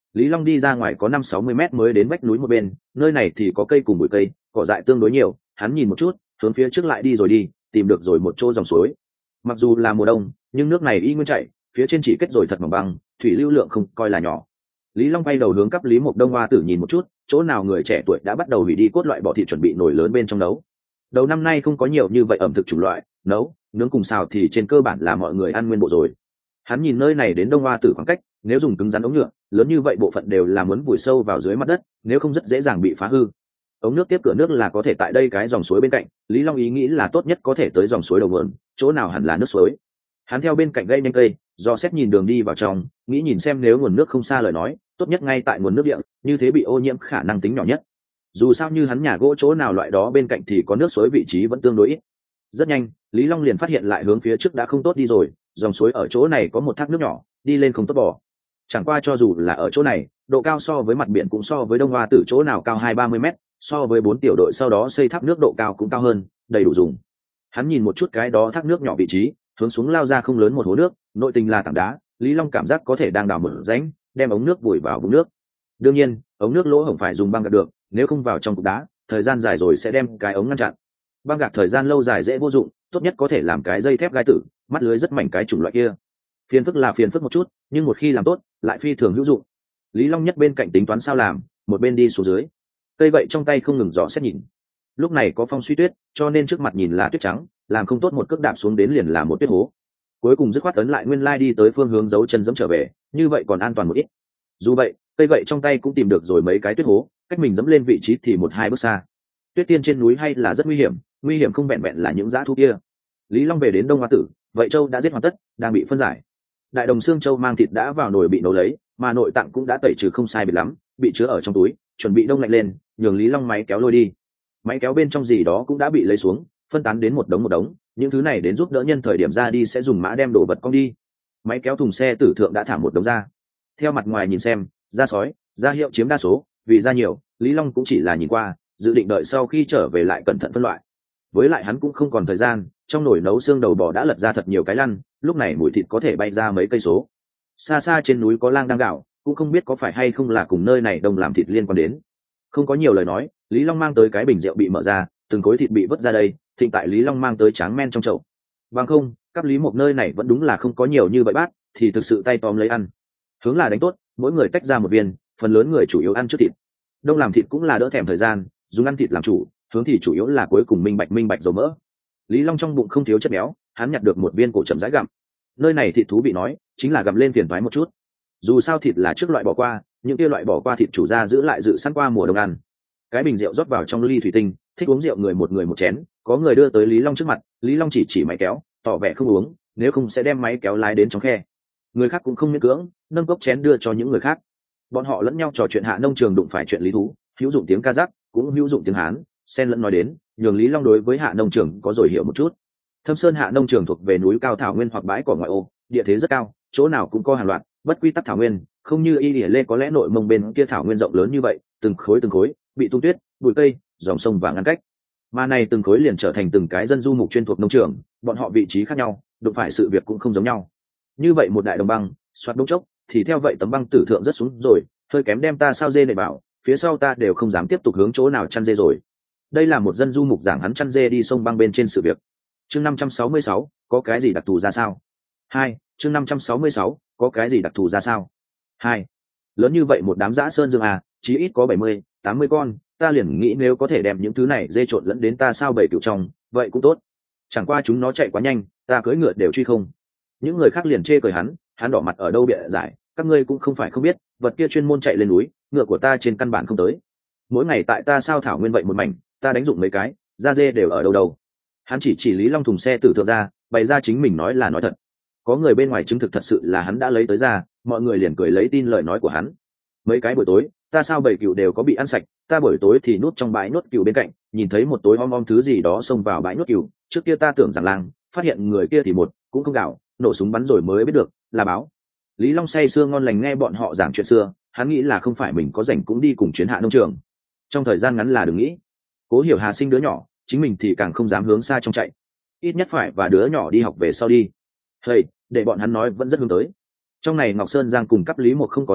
Lý Long đi ra ngoài có 5-60 mét mới đến vách núi một bên, nơi này thì có cây cùng bụi cây, cỏ dại tương đối nhiều. Hắn nhìn một chút, hướng phía trước lại đi rồi đi, tìm được rồi một chỗ dòng suối. Mặc dù là mùa đông, nhưng nước này y nguyên chảy, phía trên chỉ kết rồi thật mỏng băng, thủy lưu lượng không coi là nhỏ. Lý Long quay đầu hướng cấp Lý Mộc Đông Hoa Tử nhìn một chút, chỗ nào người trẻ tuổi đã bắt đầu hủy đi cốt loại bỏ thịt chuẩn bị nồi lớn bên trong nấu. Đầu năm nay không có nhiều như vậy ẩm thực chủng loại, nấu, nướng cùng xào thì trên cơ bản là mọi người ăn nguyên bộ rồi. Hắn nhìn nơi này đến Đông Hoa Tử khoảng cách, nếu dùng cứng rắn ống nhựa, lớn như vậy bộ phận đều là muốn vùi sâu vào dưới mặt đất, nếu không rất dễ dàng bị phá hư. Ống nước tiếp cửa nước là có thể tại đây cái dòng suối bên cạnh, Lý Long ý nghĩ là tốt nhất có thể tới dòng suối đầu nguồn, chỗ nào hẳn là nước suối. Hắn theo bên cạnh gây nhanh cây, do xét nhìn đường đi vào trong, nghĩ nhìn xem nếu nguồn nước không xa lời nói, tốt nhất ngay tại nguồn nước địa, như thế bị ô nhiễm khả năng tính nhỏ nhất. Dù sao như hắn nhà gỗ chỗ nào loại đó bên cạnh thì có nước suối vị trí vẫn tương đối ít. Rất nhanh, Lý Long liền phát hiện lại hướng phía trước đã không tốt đi rồi, dòng suối ở chỗ này có một thác nước nhỏ, đi lên không tốt bỏ. Chẳng qua cho dù là ở chỗ này, độ cao so với mặt biển cũng so với Đông Hoa Tử chỗ nào cao 20-30 mét, so với 4 tiểu đội sau đó xây thác nước độ cao cũng cao hơn, đầy đủ dùng. Hắn nhìn một chút cái đó thác nước nhỏ vị trí, hướng xuống lao ra không lớn một hố nước, nội tình là tảng đá, Lý Long cảm giác có thể đang đào một rãnh, đem ống nước vùi vào vũng nước. Đương nhiên, ống nước lỗ hổng phải dùng băng gạc được, nếu không vào trong cục đá, thời gian dài rồi sẽ đem cái ống ngăn chặn. Băng gạc thời gian lâu dài dễ vô dụng, tốt nhất có thể làm cái dây thép gai tử, mắt lưới rất mảnh cái chủng loại kia. Phiền phức là phiền phức một chút, nhưng một khi làm tốt, lại phi thường hữu dụng. Lý Long nhất bên cạnh tính toán sao làm, một bên đi xuống dưới. Cây vậy trong tay không ngừng dò xét nhìn. Lúc này có phong suy tuyết, cho nên trước mặt nhìn là tuyết trắng, làm không tốt một cước đạp xuống đến liền là một tuyết hố. Cuối cùng dứt khoát ấn lại nguyên lai đi tới phương hướng dấu chân dẫm trở về, như vậy còn an toàn một ít. Dù vậy, cây gậy trong tay cũng tìm được rồi mấy cái tuyết hố, cách mình dẫm lên vị trí thì 1-2 bước xa. Tuyết tiên trên núi hay là rất nguy hiểm không vẹn vẹn là những dã thú kia. Lý Long về đến Đông Hoa Tử, vậy châu đã giết hoàn tất, đang bị phân giải. Đại đồng xương châu mang thịt đã vào nồi bị nấu lấy, mà nội tạng cũng đã tẩy trừ không sai biệt lắm, bị chứa ở trong túi, chuẩn bị đông lạnh lên, nhường Lý Long máy kéo lôi đi. Máy kéo bên trong gì đó cũng đã bị lấy xuống, phân tán đến một đống, những thứ này đến giúp đỡ nhân thời điểm ra đi sẽ dùng mã đem đồ vật cong đi. Máy kéo thùng xe tử thượng đã thả một đống ra. Theo mặt ngoài nhìn xem, da sói, da hiệu chiếm đa số, vì da nhiều, Lý Long cũng chỉ là nhìn qua, dự định đợi sau khi trở về lại cẩn thận phân loại. Với lại hắn cũng không còn thời gian, trong nồi nấu xương đầu bò đã lật ra thật nhiều cái lăn, lúc này mùi thịt có thể bay ra mấy cây số. Xa xa trên núi có lang đang gạo, cũng không biết có phải hay không là cùng nơi này đông làm thịt liên quan đến. Không có nhiều lời nói, Lý Long mang tới cái bình rượu bị mở ra, từng khối thịt bị vớt ra đây, thịnh tại Lý Long mang tới tráng men trong chậu. Bằng không, các Lý một nơi này vẫn đúng là không có nhiều như vậy bát, thì thực sự tay tóm lấy ăn. Hướng là đánh tốt, mỗi người tách ra một viên, phần lớn người chủ yếu ăn trước thịt. Đông làm thịt cũng là đỡ thèm thời gian, dùng ăn thịt làm chủ, hướng thì chủ yếu là cuối cùng minh bạch dầu mỡ. Lý Long trong bụng không thiếu chất béo, hắn nhặt được một viên cổ chậm rãi gặm. Nơi này thịt thú bị nói, chính là gặm lên phiền toái một chút. Dù sao thịt là trước loại bỏ qua, những kia loại bỏ qua thịt chủ gia giữ lại dự sẵn qua mùa đông ăn. Cái bình rượu rót vào trong ly thủy tinh, thích uống rượu người một chén, có người đưa tới Lý Long trước mặt, Lý Long chỉ máy kéo, tỏ vẻ không uống, nếu không sẽ đem máy kéo lái đến trong khe. Người khác cũng không miễn cưỡng, nâng cốc chén đưa cho những người khác. Bọn họ lẫn nhau trò chuyện hạ nông trường đụng phải chuyện lý thú, hữu dụng tiếng Kazakh, cũng hữu dụng tiếng Hán, xen lẫn nói đến, nhường Lý Long đối với hạ nông trường có rồi hiểu một chút. Thâm Sơn hạ nông trường thuộc về núi cao thảo nguyên hoặc bãi cỏ ngoại ô, địa thế rất cao, chỗ nào cũng có hàng loạt bất quy tắc thảo nguyên, không như Y Lìa Lê có lẽ nội mông bên kia thảo nguyên rộng lớn như vậy, từng khối bị tung tuyết, bụi cây, dòng sông và ngăn cách. Mà này từng khối liền trở thành từng cái dân du mục chuyên thuộc nông trường, bọn họ vị trí khác nhau, đụng phải sự việc cũng không giống nhau. Như vậy một đại đồng băng, xoát đống chốc, thì theo vậy tấm băng tử thượng rất xuống rồi, hơi kém đem ta sao dê này bảo, phía sau ta đều không dám tiếp tục hướng chỗ nào chăn dê rồi. Đây là một dân du mục giảng hắn chăn dê đi sông băng bên trên sự việc. Chương 566, có cái gì đặc thù ra sao? 2. Chương 566, có cái gì đặc thù ra sao? 2. Lớn như vậy một đám dã sơn dương à, chí ít có 70-80 con, ta liền nghĩ nếu có thể đem những thứ này dê trộn lẫn đến ta sao bảy cựu trong, vậy cũng tốt. Chẳng qua chúng nó chạy quá nhanh, ta cưỡi ngựa đều truy không. Những người khác liền chê cười hắn đỏ mặt ở đâu bịa giải, các ngươi cũng không phải không biết, vật kia chuyên môn chạy lên núi, ngựa của ta trên căn bản không tới. Mỗi ngày tại ta sao thảo nguyên vậy một mảnh, ta đánh dụng mấy cái, da dê đều ở đâu. Hắn chỉ Lý Long thùng xe tử thượng ra, bày ra chính mình nói là nói thật. Có người bên ngoài chứng thực thật sự là hắn đã lấy tới ra, mọi người liền cười lấy tin lời nói của hắn. Mấy cái buổi tối, ta sao bảy cừu đều có bị ăn sạch, ta buổi tối thì nút trong bãi nhốt cừu bên cạnh, nhìn thấy một tối om thứ gì đó xông vào bãi nhốt cừu, trước kia ta tưởng rằng lang, phát hiện người kia thì một cũng không gạo, nổ súng bắn rồi mới biết được là báo. Lý Long say sưa ngon lành nghe bọn họ giảng chuyện xưa, hắn nghĩ là không phải mình có rảnh cũng đi cùng chuyến hạ nông trường. Trong thời gian ngắn là đừng nghĩ. Cố Hiểu Hà sinh đứa nhỏ, chính mình thì càng không dám hướng xa trong chạy, ít nhất phải và đứa nhỏ đi học về sau đi. Hey, để bọn hắn nói vẫn rất hướng tới. Trong này Ngọc Sơn Giang cùng cấp Lý một không có nói,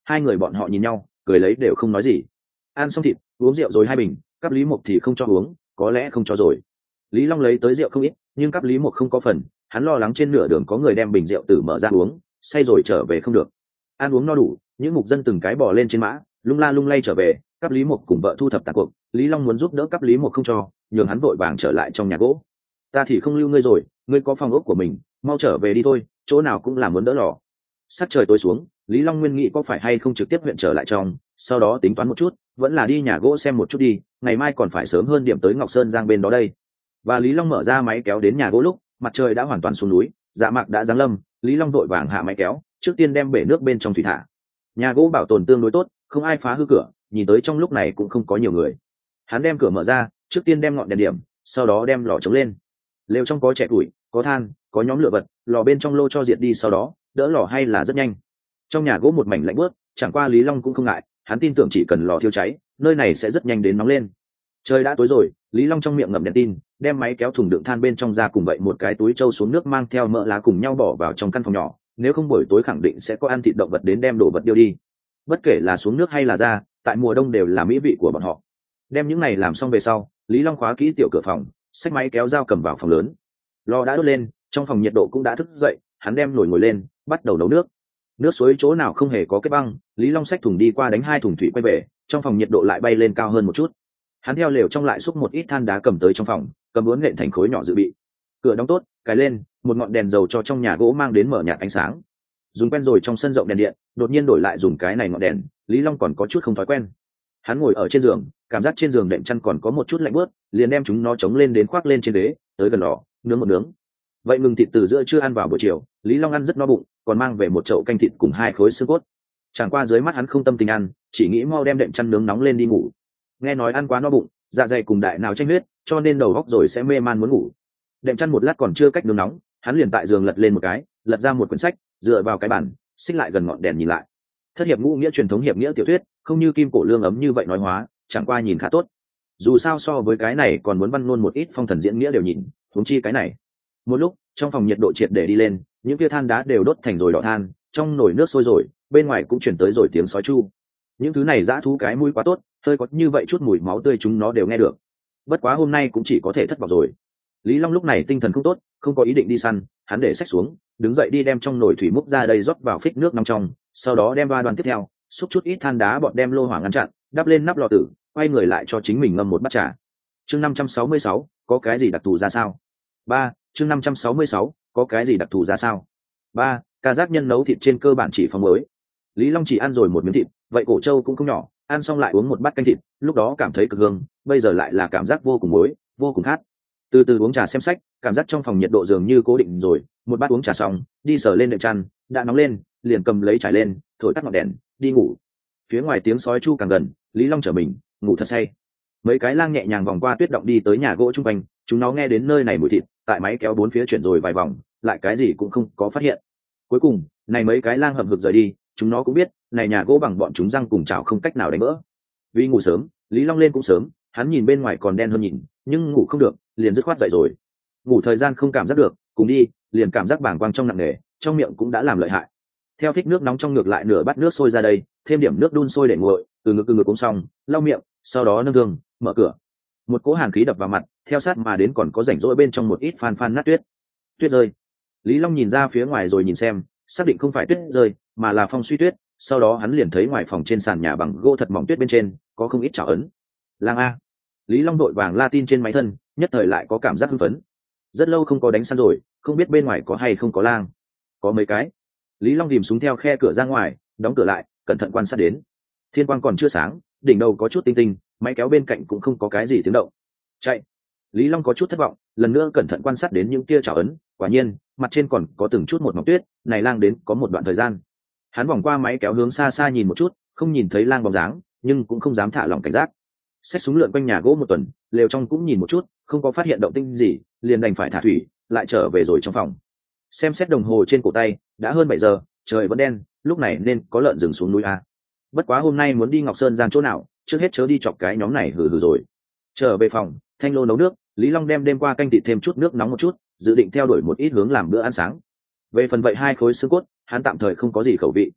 hai người bọn họ nhìn nhau cười lấy đều không nói gì. Ăn xong thịt uống rượu rồi hai bình, cắp Lý Mộc thì không cho uống, có lẽ không cho rồi. Lý Long lấy tới rượu không ít, nhưng cắp Lý Mộc không có phần, hắn lo lắng trên nửa đường có người đem bình rượu tử mở ra uống, say rồi trở về không được. Ăn uống no đủ, những mục dân từng cái bò lên trên mã, lung la lung lay trở về. Cắp Lý Mộc cùng vợ thu thập tàn cuộc, Lý Long muốn giúp đỡ cắp Lý Mộc không cho, nhường hắn vội vàng trở lại trong nhà gỗ. Ta thì không lưu ngươi rồi, ngươi có phòng ốc của mình, mau trở về đi thôi, chỗ nào cũng là muốn đỡ lò. Sắc trời tối xuống, Lý Long nguyên nghĩ có phải hay không trực tiếp huyện trở lại trong, sau đó tính toán một chút, vẫn là đi nhà gỗ xem một chút đi, ngày mai còn phải sớm hơn điểm tới Ngọc Sơn Giang bên đó đây. Và Lý Long mở ra máy kéo đến nhà gỗ lúc mặt trời đã hoàn toàn xuống núi, dạ mạc đã giáng lâm. Lý Long vội vàng hạ máy kéo, trước tiên đem bể nước bên trong thủy thả. Nhà gỗ bảo tồn tương đối tốt, không ai phá hư cửa, nhìn tới trong lúc này cũng không có nhiều người. Hắn đem cửa mở ra, trước tiên đem ngọn đèn điểm, sau đó đem lò chống lên. Lều trong có trẻ củi, có than, có nhóm lửa vật, lò bên trong lô cho diệt đi, sau đó đỡ lò hay là rất nhanh. Trong nhà gỗ một mảnh lạnh bớt, chẳng qua Lý Long cũng không ngại, hắn tin tưởng chỉ cần lò thiêu cháy, nơi này sẽ rất nhanh đến nóng lên. Trời đã tối rồi, Lý Long trong miệng ngậm đèn tin, đem máy kéo thùng đựng than bên trong ra cùng vậy một cái túi trâu xuống nước mang theo mỡ lá cùng nhau bỏ vào trong căn phòng nhỏ, nếu không buổi tối khẳng định sẽ có ăn thịt động vật đến đem đồ vật điêu đi. Bất kể là xuống nước hay là ra, tại mùa đông đều là mỹ vị của bọn họ. Đem những này làm xong về sau, Lý Long khóa kỹ tiểu cửa phòng, xách máy kéo dao cầm vào phòng lớn. Lò đã đốt lên, trong phòng nhiệt độ cũng đã thức dậy, hắn đem nồi ngồi lên, bắt đầu nấu nước. Nước suối chỗ nào không hề có kết băng, Lý Long xách thùng đi qua đánh 2 thùng thủy quay về, trong phòng nhiệt độ lại bay lên cao hơn một chút. Hắn theo lều trong lại xúc một ít than đá cầm tới trong phòng, cầm uốn nện thành khối nhỏ dự bị. Cửa đóng tốt, cài lên, một ngọn đèn dầu cho trong nhà gỗ mang đến mở nhạt ánh sáng. Dùng quen rồi trong sân rộng đèn điện, đột nhiên đổi lại dùng cái này ngọn đèn, Lý Long còn có chút không thói quen. Hắn ngồi ở trên giường, cảm giác trên giường đệm chăn còn có một chút lạnh bớt, liền đem chúng nó chống lên đến khoác lên trên ghế, tới gần lò, nướng một nướng. Vậy ngừng thịt từ giữa trưa ăn vào buổi chiều, Lý Long ăn rất no bụng, còn mang về một chậu canh thịt cùng 2 khối xương cốt. Chẳng qua dưới mắt hắn không tâm tình ăn, chỉ nghĩ mau đem đệm chăn nướng nóng lên đi ngủ. Nghe nói ăn quá no bụng, dạ dày cùng đại nào tranh huyết, cho nên đầu óc rồi sẽ mê man muốn ngủ. Đệm chăn một lát còn chưa cách nướng nóng, hắn liền tại giường lật lên một cái, lật ra một quyển sách, dựa vào cái bàn, xích lại gần ngọn đèn nhìn lại. Thất hiệp ngũ nghĩa truyền thống hiệp nghĩa tiểu thuyết, không như Kim Cổ Lương ấm như vậy nói hóa, chẳng qua nhìn khá tốt. Dù sao so với cái này còn muốn văn ngôn một ít phong thần diễn nghĩa đều nhìn, huống chi cái này. Một lúc, trong phòng nhiệt độ triệt để đi lên, những kia than đá đều đốt thành rồi đỏ than, trong nồi nước sôi rồi, bên ngoài cũng chuyển tới rồi tiếng sói chu. Những thứ này dã thú cái mũi quá tốt, hơi có như vậy chút mùi máu tươi chúng nó đều nghe được. Bất quá hôm nay cũng chỉ có thể thất vọng rồi. Lý Long lúc này tinh thần không tốt, không có ý định đi săn, hắn để xách xuống, đứng dậy đi đem trong nồi thủy múc ra đây rót vào phích nước nóng trong, sau đó đem ba đoàn tiếp theo, xúc chút ít than đá bọt đem lô hỏa ngăn chặn, đắp lên nắp lò tử, quay người lại cho chính mình ngâm một bát trà. Chương 566, có cái gì đặc thù ra sao? 3. Chương 566, có cái gì đặc thù ra sao? 3. Ca giác nhân nấu thịt trên cơ bản chỉ phòng mới. Lý Long chỉ ăn rồi một miếng thịt, vậy cổ trâu cũng không nhỏ, ăn xong lại uống một bát canh thịt, lúc đó cảm thấy cực hương, bây giờ lại là cảm giác vô cùng muối, vô cùng khát. Từ từ uống trà xem sách, cảm giác trong phòng nhiệt độ dường như cố định rồi, một bát uống trà xong, đi sờ lên đệm chăn, đã nóng lên, liền cầm lấy trải lên, thổi tắt ngọn đèn, đi ngủ. Phía ngoài tiếng sói chu càng gần, Lý Long trở mình, ngủ thật say. Mấy cái lang nhẹ nhàng vòng qua tuyết động đi tới nhà gỗ trung quanh, chúng nó nghe đến nơi này mùi thịt, tại máy kéo bốn phía chuyển rồi vài vòng, lại cái gì cũng không có phát hiện. Cuối cùng, này mấy cái lang hậm hực rời đi, chúng nó cũng biết, này nhà gỗ bằng bọn chúng răng cùng chảo không cách nào đánh vỡ. Vì ngủ sớm, Lý Long lên cũng sớm, hắn nhìn bên ngoài còn đen hơn nhìn, nhưng ngủ không được, liền dứt khoát dậy rồi. Ngủ thời gian không cảm giác được, cùng đi, liền cảm giác bàng quang trong nặng nề, trong miệng cũng đã làm lợi hại. Theo phích nước nóng trong ngược lại nửa bát nước sôi ra đây, thêm điểm nước đun sôi để nguội, từ ngực uống xong, lau miệng, sau đó nâng gương, mở cửa. Một cỗ hàn khí đập vào mặt, theo sát mà đến còn có rảnh rỗi bên trong một ít phan phan nát tuyết. Tuyết rơi. Lý Long nhìn ra phía ngoài rồi nhìn xem, xác định không phải tuyết rơi, mà là phong suy tuyết. Sau đó hắn liền thấy ngoài phòng trên sàn nhà bằng gỗ thật mỏng tuyết bên trên có không ít trảo ấn. Lang a! Lý Long đội vàng la tin trên máy thân, nhất thời lại có cảm giác hưng phấn. Rất lâu không có đánh săn rồi, không biết bên ngoài có hay không có lang. Có mấy cái. Lý Long tìm súng theo khe cửa ra ngoài, đóng cửa lại, cẩn thận quan sát đến. Thiên quang còn chưa sáng, đỉnh đầu có chút tinh tinh, máy kéo bên cạnh cũng không có cái gì tiếng động. Chạy. Lý Long có chút thất vọng, lần nữa cẩn thận quan sát đến những kia trảo ấn, quả nhiên, mặt trên còn có từng chút một mỏng tuyết, này lang đến có một đoạn thời gian. Hắn vòng qua máy kéo hướng xa xa nhìn một chút, không nhìn thấy lang bóng dáng, nhưng cũng không dám thả lỏng cảnh giác. Xách súng lượn quanh nhà gỗ một tuần, lều trong cũng nhìn một chút, không có phát hiện động tĩnh gì, liền đành phải thả thủy, lại trở về rồi trong phòng. Xem xét đồng hồ trên cổ tay, đã hơn 7 giờ, trời vẫn đen, lúc này nên có lợn rừng xuống núi a. Bất quá hôm nay muốn đi Ngọc Sơn Giang chỗ nào, trước hết chớ đi chọc cái nhóm này hừ hừ rồi. Trở về phòng, Thanh Lô nấu nước, Lý Long đem đêm qua canh thịt thêm chút nước nóng một chút, dự định theo đuổi một ít hướng làm bữa ăn sáng. Về phần vậy 2 khối xương cốt, hắn tạm thời không có gì khẩu vị.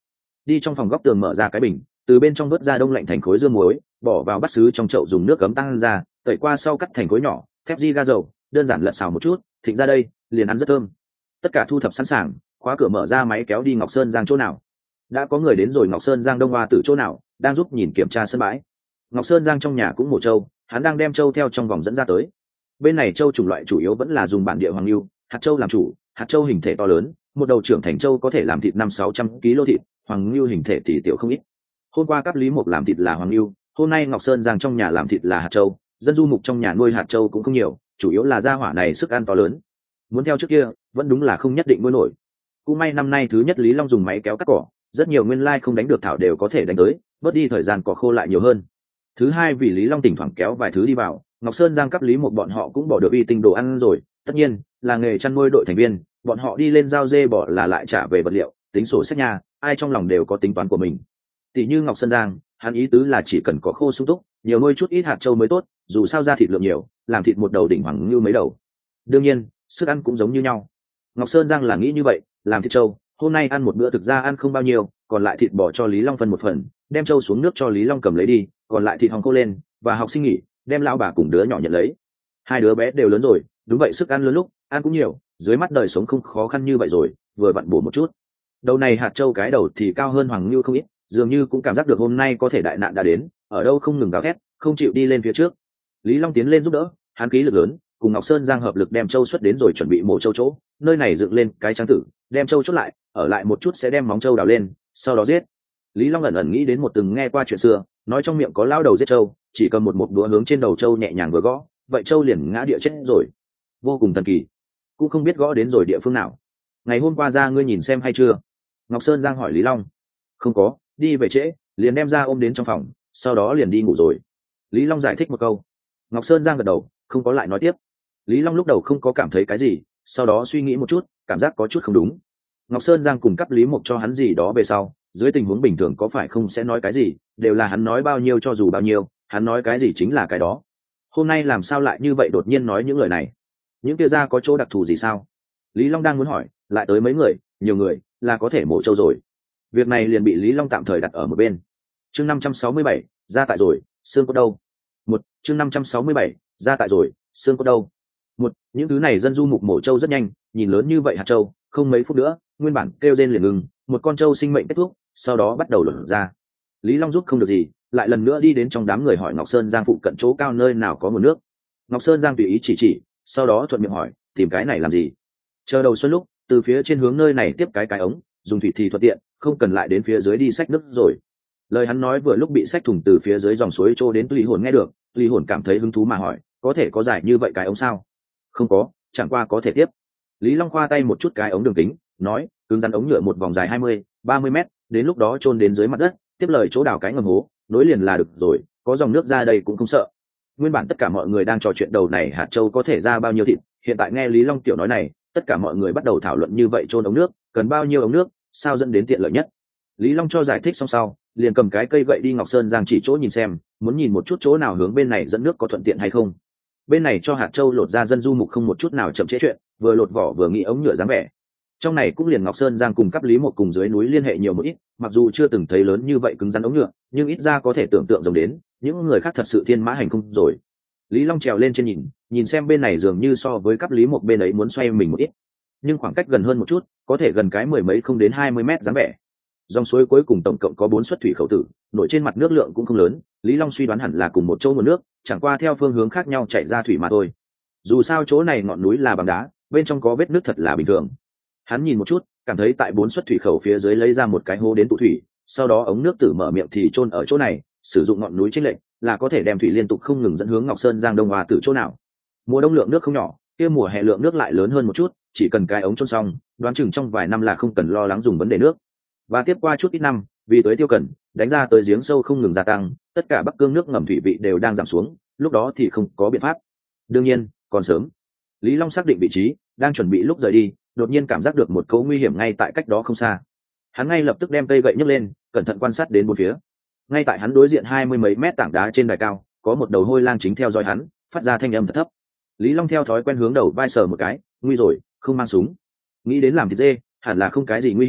đi trong phòng góc tường mở ra cái bình, từ bên trong vớt ra đông lạnh thành khối dưa muối, bỏ vào bát sứ trong chậu dùng nước cấm tăng ra, tẩy qua sau cắt thành khối nhỏ, thép di ga dầu, đơn giản lật xào một chút, thịnh ra đây, liền ăn rất thơm. Tất cả thu thập sẵn sàng, khóa cửa mở ra máy kéo đi Ngọc Sơn Giang chỗ nào. Đã có người đến rồi Ngọc Sơn Giang Đông Hoa Tử chỗ nào, đang giúp nhìn kiểm tra sân bãi. Ngọc Sơn Giang trong nhà cũng mổ trâu, hắn đang đem trâu theo trong vòng dẫn ra tới. Bên này trâu chủng loại chủ yếu vẫn là dùng bản địa hoàng lưu, hạt trâu làm chủ, hạt trâu hình thể to lớn, một đầu trưởng thành trâu có thể làm thịt 500-600 kg thịt, hoàng lưu hình thể thì tiểu không ít. Hôm qua các lý mục làm thịt là hoàng lưu, hôm nay Ngọc Sơn Giang trong nhà làm thịt là hạt trâu, dân du mục trong nhà nuôi hạt trâu cũng không nhiều, chủ yếu là gia hỏa này sức ăn to lớn. Muốn theo trước kia, vẫn đúng là không nhất định nuôi nổi. Cũng may năm nay thứ nhất Lý Long dùng máy kéo cắt cỏ, rất nhiều nguyên lai không đánh được thảo đều có thể đánh tới, bớt đi thời gian cỏ khô lại nhiều hơn. Thứ hai vì Lý Long thỉnh thoảng kéo vài thứ đi vào, Ngọc Sơn Giang cấp lý một bọn họ cũng bỏ được uy tinh đồ ăn rồi, tất nhiên là nghề chăn nuôi đội thành viên, bọn họ đi lên giao dê bỏ là lại trả về vật liệu, tính sổ sách nhà, ai trong lòng đều có tính toán của mình. Tỷ như Ngọc Sơn Giang, hắn ý tứ là chỉ cần có khô sung túc, nhiều nuôi chút ít hạt châu mới tốt, dù sao ra thịt lượng nhiều, làm thịt một đầu đỉnh hoàng như mấy đầu. Đương nhiên, sức ăn cũng giống như nhau. Ngọc Sơn Giang là nghĩ như vậy, làm thịt trâu, hôm nay ăn một bữa thực ra ăn không bao nhiêu, còn lại thịt bỏ cho Lý Long phân một phần, đem trâu xuống nước cho Lý Long cầm lấy đi, còn lại thịt hòng khô lên, và học sinh nghỉ, đem lão bà cùng đứa nhỏ nhận lấy. Hai đứa bé đều lớn rồi, đúng vậy sức ăn lớn lúc, ăn cũng nhiều, dưới mắt đời sống không khó khăn như vậy rồi, vừa vặn bổ một chút. Đầu này hạt trâu cái đầu thì cao hơn hoàng như không ít, dường như cũng cảm giác được hôm nay có thể đại nạn đã đến, ở đâu không ngừng gào thét, không chịu đi lên phía trước. Lý Long tiến lên giúp đỡ, hắn ký lực lớn, cùng Ngọc Sơn Giang hợp lực đem trâu xuất đến rồi chuẩn bị mổ trâu chỗ, nơi này dựng lên cái trang tử, đem trâu chốt lại, ở lại một chút sẽ đem móng trâu đào lên, sau đó giết. Lý Long ẩn ẩn nghĩ đến một từng nghe qua chuyện xưa, nói trong miệng có lao đầu giết trâu, chỉ cầm một đũa hướng trên đầu trâu nhẹ nhàng vừa gõ, vậy trâu liền ngã địa chết rồi, vô cùng thần kỳ. Cũng không biết gõ đến rồi địa phương nào. Ngày hôm qua ra ngươi nhìn xem hay chưa? Ngọc Sơn Giang hỏi Lý Long. Không có, đi về trễ, liền đem ra ôm đến trong phòng, sau đó liền đi ngủ rồi. Lý Long giải thích một câu. Ngọc Sơn Giang gật đầu, không có lại nói tiếp. Lý Long lúc đầu không có cảm thấy cái gì, sau đó suy nghĩ một chút, cảm giác có chút không đúng. Ngọc Sơn Giang cùng cấp Lý Mộc cho hắn gì đó về sau, dưới tình huống bình thường có phải không sẽ nói cái gì, đều là hắn nói bao nhiêu cho dù bao nhiêu, hắn nói cái gì chính là cái đó. Hôm nay làm sao lại như vậy đột nhiên nói những lời này? Những kia ra có chỗ đặc thù gì sao? Lý Long đang muốn hỏi, lại tới mấy người, nhiều người, là có thể mổ trâu rồi. Việc này liền bị Lý Long tạm thời đặt ở một bên. Chương 567, ra tại rồi, xương cốt đâu? Chương 567, ra tại rồi, xương cốt đâu? Những thứ này dân du mục mổ trâu rất nhanh, nhìn lớn như vậy hạt trâu, không mấy phút nữa, nguyên bản kêu rên liền ngừng, một con trâu sinh mệnh kết thúc, sau đó bắt đầu lột ra. Lý Long giúp không được gì, lại lần nữa đi đến trong đám người hỏi Ngọc Sơn Giang phụ cận chỗ cao nơi nào có nguồn nước. Ngọc Sơn Giang tùy ý chỉ, sau đó thuận miệng hỏi, tìm cái này làm gì? Chờ đầu xuân lúc, từ phía trên hướng nơi này tiếp cái ống, dùng thủy thì thuận tiện, không cần lại đến phía dưới đi xách nước rồi. Lời hắn nói vừa lúc bị xách thủng từ phía dưới dòng suối trôi đến Lý Hồn nghe được, Lý Hồn cảm thấy hứng thú mà hỏi, có thể có dài như vậy cái ống sao? Không có, chẳng qua có thể tiếp. Lý Long khoa tay một chút cái ống đường kính, nói, cứng rắn ống nhựa một vòng dài 20-30 mét, đến lúc đó chôn đến dưới mặt đất, tiếp lời chỗ đào cái ngầm hố, nối liền là được rồi, có dòng nước ra đây cũng không sợ. Nguyên bản tất cả mọi người đang trò chuyện đầu này hạt châu có thể ra bao nhiêu thịt, hiện tại nghe Lý Long tiểu nói này, tất cả mọi người bắt đầu thảo luận như vậy chôn ống nước, cần bao nhiêu ống nước, sao dẫn đến tiện lợi nhất. Lý Long cho giải thích xong sau, liền cầm cái cây gậy đi Ngọc Sơn Giang chỉ chỗ nhìn xem, muốn nhìn một chút chỗ nào hướng bên này dẫn nước có thuận tiện hay không. Bên này cho hạt châu lột ra dân du mục không một chút nào chậm trễ chuyện, vừa lột vỏ vừa nghĩ ống nhựa dáng vẻ. Trong này cũng liền Ngọc Sơn Giang cùng cấp Lý một cùng dưới núi liên hệ nhiều một ít, mặc dù chưa từng thấy lớn như vậy cứng rắn ống nhựa, nhưng ít ra có thể tưởng tượng giống đến, những người khác thật sự thiên mã hành không rồi. Lý Long trèo lên trên nhìn xem bên này dường như so với cấp Lý một bên ấy muốn xoay mình một ít, nhưng khoảng cách gần hơn một chút, có thể gần cái 10 mấy không đến 20 mét dáng vẻ. Dòng suối cuối cùng tổng cộng có 4 xuất thủy khẩu tử, nổi trên mặt nước lượng cũng không lớn, Lý Long suy đoán hẳn là cùng một chỗ nguồn nước, chẳng qua theo phương hướng khác nhau chảy ra thủy mà thôi. Dù sao chỗ này ngọn núi là bằng đá, bên trong có vết nước thật là bình thường. Hắn nhìn một chút, cảm thấy tại 4 xuất thủy khẩu phía dưới lấy ra một cái hố đến tụ thủy, sau đó ống nước tử mở miệng thì chôn ở chỗ này, sử dụng ngọn núi chênh lệch là có thể đem thủy liên tục không ngừng dẫn hướng Ngọc Sơn Giang Đông Hòa từ chỗ nào. Mùa đông lượng nước không nhỏ, kia mùa hè lượng nước lại lớn hơn một chút, chỉ cần cái ống chôn xong, đoán chừng trong vài năm là không cần lo lắng dùng vấn đề nước. Và tiếp qua chút ít năm, vì tới tiêu cần đánh ra tới giếng sâu không ngừng gia tăng, tất cả bắc cương nước ngầm thủy vị đều đang giảm xuống, lúc đó thì không có biện pháp. Đương nhiên còn sớm. Lý Long xác định vị trí, đang chuẩn bị lúc rời đi, đột nhiên cảm giác được một cấu nguy hiểm ngay tại cách đó không xa. Hắn ngay lập tức đem cây gậy nhấc lên, cẩn thận quan sát đến bốn phía. Ngay tại hắn đối diện 20 mấy mét tảng đá trên đài cao, có một đầu hôi lang chính theo dõi hắn, phát ra thanh âm thật thấp. Lý Long theo thói quen hướng đầu vai sờ một cái, nguy rồi, không mang súng. Nghĩ đến làm thịt dê, hẳn là không cái gì nguy hiểm,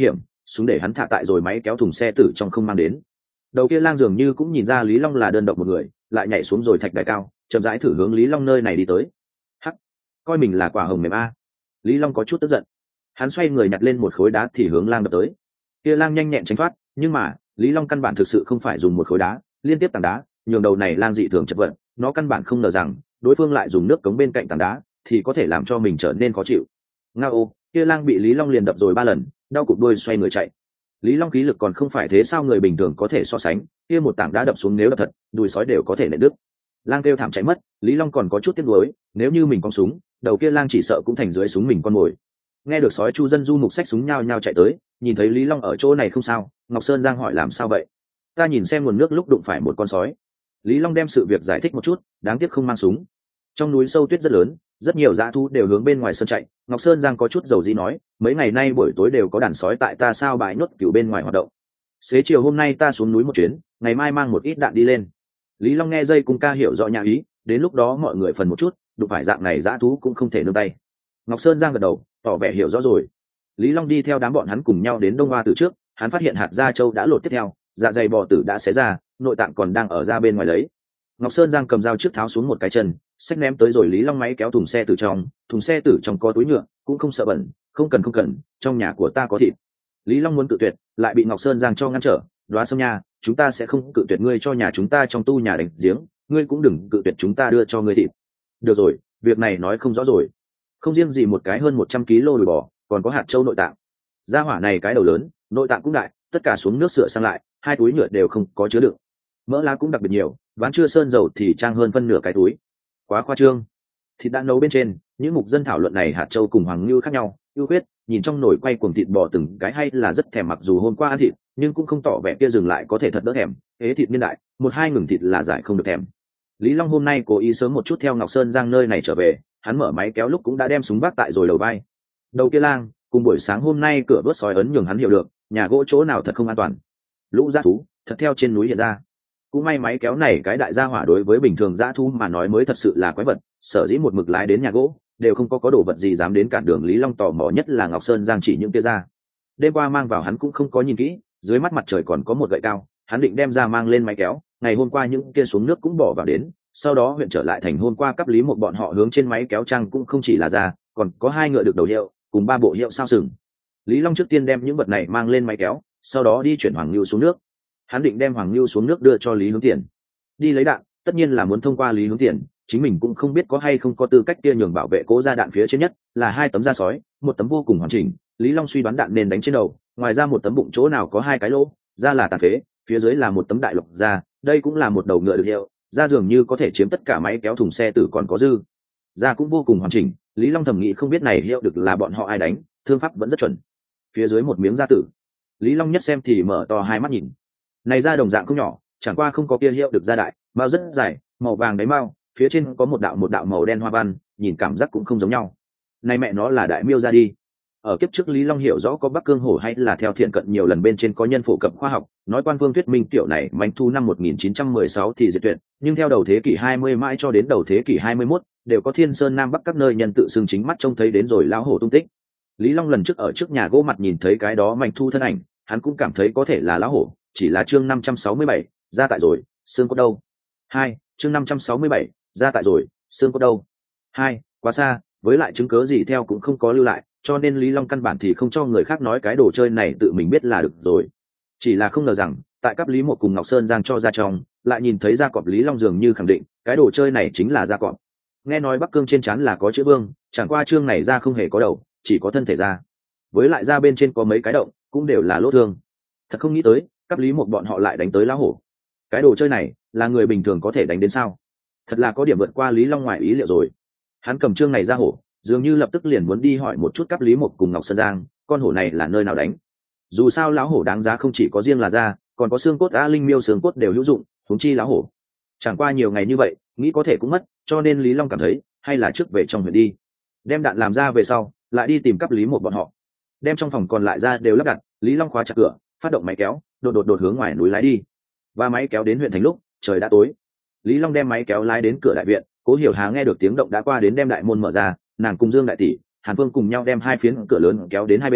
súng để hắn thả tại rồi máy kéo thùng xe tử trong không mang đến. Đầu kia lang dường như cũng nhìn ra Lý Long là đơn độc một người, lại nhảy xuống rồi thạch đài cao, chậm rãi thử hướng Lý Long nơi này đi tới. Hắc, coi mình là quả hồng mềm a. Lý Long có chút tức giận, hắn xoay người nhặt lên một khối đá thì hướng lang đập tới. Kia lang nhanh nhẹn tránh thoát, nhưng mà Lý Long căn bản thực sự không phải dùng một khối đá liên tiếp tảng đá nhường đầu này lang dị thường chật vật, nó căn bản không ngờ rằng đối phương lại dùng nước cống bên cạnh tảng đá thì có thể làm cho mình trở nên khó chịu. Ngao, kia lang bị Lý Long liền đập rồi 3 lần, đau cụp đuôi xoay người chạy. Lý Long khí lực còn không phải thế sao người bình thường có thể so sánh, kia một tảng đá đập xuống nếu đập thật, đùi sói đều có thể nện đứt. Lang kêu thảm chạy mất, Lý Long còn có chút tiếc nuối, nếu như mình có súng, đầu kia lang chỉ sợ cũng thành dưới súng mình con mồi. Nghe được sói Chu Dân Du mục xách súng nhao nhao chạy tới, nhìn thấy Lý Long ở chỗ này không sao, Ngọc Sơn Giang hỏi làm sao vậy? Ta nhìn xem nguồn nước lúc đụng phải một con sói. Lý Long đem sự việc giải thích một chút, đáng tiếc không mang súng. Trong núi sâu tuyết rất lớn, rất nhiều dã thú đều hướng bên ngoài sơn chạy. Ngọc Sơn Giang có chút dầu dĩ nói, mấy ngày nay buổi tối đều có đàn sói tại ta sao bãi nốt cửu bên ngoài hoạt động. Xế chiều hôm nay ta xuống núi một chuyến, ngày mai mang một ít đạn đi lên. Lý Long nghe dây cung ca hiểu rõ nhà ý, đến lúc đó mọi người phần một chút, đụng phải dạng này dã thú cũng không thể nương tay. Ngọc Sơn Giang gật đầu, tỏ vẻ hiểu rõ rồi. Lý Long đi theo đám bọn hắn cùng nhau đến Đông Hoa Tử trước, hắn phát hiện hạt da trâu đã lột tiếp theo, dạ dày bò tử đã xé ra, nội tạng còn đang ở ra bên ngoài lấy. Ngọc Sơn Giang cầm dao trước tháo xuống một cái chân, xách ném tới rồi Lý Long máy kéo thùng xe từ trong, thùng xe tử trong có túi nhựa, cũng không sợ bẩn, không cần, trong nhà của ta có thịt. Lý Long muốn cự tuyệt, lại bị Ngọc Sơn Giang cho ngăn trở, đoá sông nha, chúng ta sẽ không cự tuyệt ngươi cho nhà chúng ta trong tu nhà đánh giếng, ngươi cũng đừng cự tuyệt chúng ta đưa cho ngươi thịt. Được rồi, việc này nói không rõ rồi. Không riêng gì một cái hơn 100 kg đùi bò, còn có hạt châu nội tạng. Gia hỏa này cái đầu lớn, nội tạng cũng đại, tất cả xuống nước sửa sang lại, 2 túi nhựa đều không có chứa đựng. Mỡ lá cũng đặc biệt nhiều, ván chưa sơn dầu thì trang hơn phân nửa cái túi. Quá khoa trương. Thịt đã nấu bên trên, những mục dân thảo luận này hạt châu cùng hoàng ngưu khác nhau, ưu khuyết, nhìn trong nồi quay cuồng thịt bò từng cái hay là rất thèm, mặc dù hôm qua ăn thịt, nhưng cũng không tỏ vẻ kia dừng lại có thể thật đỡ thèm, ế thịt niên đại, 1-2 ngừng thịt là giải không được thèm. Lý Long hôm nay cố ý sớm một chút theo Ngọc Sơn Giang nơi này trở về, hắn mở máy kéo lúc cũng đã đem súng vác tại rồi đầu vai. Đầu kia lang, cùng buổi sáng hôm nay cửa vớt sói ấn nhường hắn hiểu được, nhà gỗ chỗ nào thật không an toàn. Lũ dã thú, thật theo trên núi hiện ra. Cũng may máy kéo này cái đại gia hỏa đối với bình thường dã thú mà nói mới thật sự là quái vật, sở dĩ một mực lái đến nhà gỗ, đều không có đồ vật gì dám đến cản đường. Lý Long tò mò nhất là Ngọc Sơn Giang chỉ những kia ra. Đêm qua mang vào hắn cũng không có nhìn kỹ, dưới mắt mặt trời còn có một gậy cao, hắn định đem ra mang lên máy kéo, ngày hôm qua những kia xuống nước cũng bỏ vào đến, sau đó huyện trở lại thành hôm qua cấp Lý một bọn họ hướng trên máy kéo trang cũng không chỉ là ra, còn có 2 ngựa được đầu hiệu, cùng 3 bộ hiệu sao sừng. Lý Long trước tiên đem những vật này mang lên máy kéo, sau đó đi chuyển Hoàng Nưu xuống nước. Hắn định đem Hoàng Nưu xuống nước đưa cho Lý Hướng Tiền. Đi lấy đạn, tất nhiên là muốn thông qua Lý Hướng Tiền, chính mình cũng không biết có hay không có tư cách kia nhường bảo vệ cố ra đạn phía trên nhất, là 2 tấm da sói, một tấm vô cùng hoàn chỉnh, Lý Long suy đoán đạn nên đánh trên đầu, ngoài ra một tấm bụng chỗ nào có 2 cái lỗ, da là tàn phế, phía dưới là một tấm đại lục da, đây cũng là một đầu ngựa được hiệu, da dường như có thể chiếm tất cả máy kéo thùng xe tử còn có dư. Da cũng vô cùng hoàn chỉnh, Lý Long thầm nghĩ không biết này hiệu được là bọn họ ai đánh, thương pháp vẫn rất chuẩn. Phía dưới một miếng da tử, Lý Long nhất xem thì mở to 2 mắt nhìn. Này da đồng dạng không nhỏ, chẳng qua không có kia hiệu được da đại, mao rất dài, màu vàng đấy mao, phía trên có một đạo màu đen hoa văn, nhìn cảm giác cũng không giống nhau. Này mẹ nó là đại miêu da đi. Ở kiếp trước Lý Long hiểu rõ có Bắc Cương hổ hay là theo thiện cận nhiều lần bên trên có nhân phổ cập khoa học, nói quan vương thuyết minh tiểu này manh thu năm 1916 thì diệt tuyệt, nhưng theo đầu thế kỷ 20 mãi cho đến đầu thế kỷ 21, đều có Thiên Sơn Nam Bắc các nơi nhân tự xưng chính mắt trông thấy đến rồi lão hổ tung tích. Lý Long lần trước ở trước nhà gỗ mặt nhìn thấy cái đó manh thu thân ảnh, hắn cũng cảm thấy có thể là lão hổ, chỉ là chương 567, ra tại rồi, xương cốt đâu? 2, chương 567, ra tại rồi, xương cốt đâu? 2, quá xa, với lại chứng cớ gì theo cũng không có lưu lại, cho nên Lý Long căn bản thì không cho người khác nói cái đồ chơi này tự mình biết là được rồi. Chỉ là không ngờ rằng, tại cấp Lý một cùng Ngọc Sơn Giang cho ra trong, lại nhìn thấy da cọp. Lý Long dường như khẳng định, cái đồ chơi này chính là da cọp. Nghe nói Bắc Cương trên trán là có chữ vương, chẳng qua chương này da không hề có đầu, chỉ có thân thể da. Với lại da bên trên có mấy cái động, cũng đều là lỗ thương. Thật không nghĩ tới, cấp Lý một bọn họ lại đánh tới lão hổ. Cái đồ chơi này, là người bình thường có thể đánh đến sao? Thật là có điểm vượt qua Lý Long ngoài ý liệu rồi. Hắn cầm chương này ra hổ, dường như lập tức liền muốn đi hỏi một chút cấp Lý một cùng Ngọc Sơn Giang, con hổ này là nơi nào đánh. Dù sao lão hổ đáng giá không chỉ có riêng là da, còn có xương cốt, á linh miêu xương cốt đều hữu dụng, huống chi lão hổ. Chẳng qua nhiều ngày như vậy, nghĩ có thể cũng mất, cho nên Lý Long cảm thấy, hay là trước về trong huyện đi. Đem đạn làm ra về sau, lại đi tìm cấp Lý một bọn họ. Đem trong phòng còn lại ra đều lắp đặt, Lý Long khóa chặt cửa, phát động máy kéo, đột hướng ngoài núi lái đi. Và máy kéo đến huyện thành lúc, trời đã tối. Lý Long đem máy kéo lái đến cửa đại viện, Cố Hiểu Hà nghe được tiếng động đã qua đến đem đại môn mở ra, nàng cùng Dương đại tỷ, Hàn Phương cùng nhau đem 2 phiến cửa lớn kéo đến hai bên,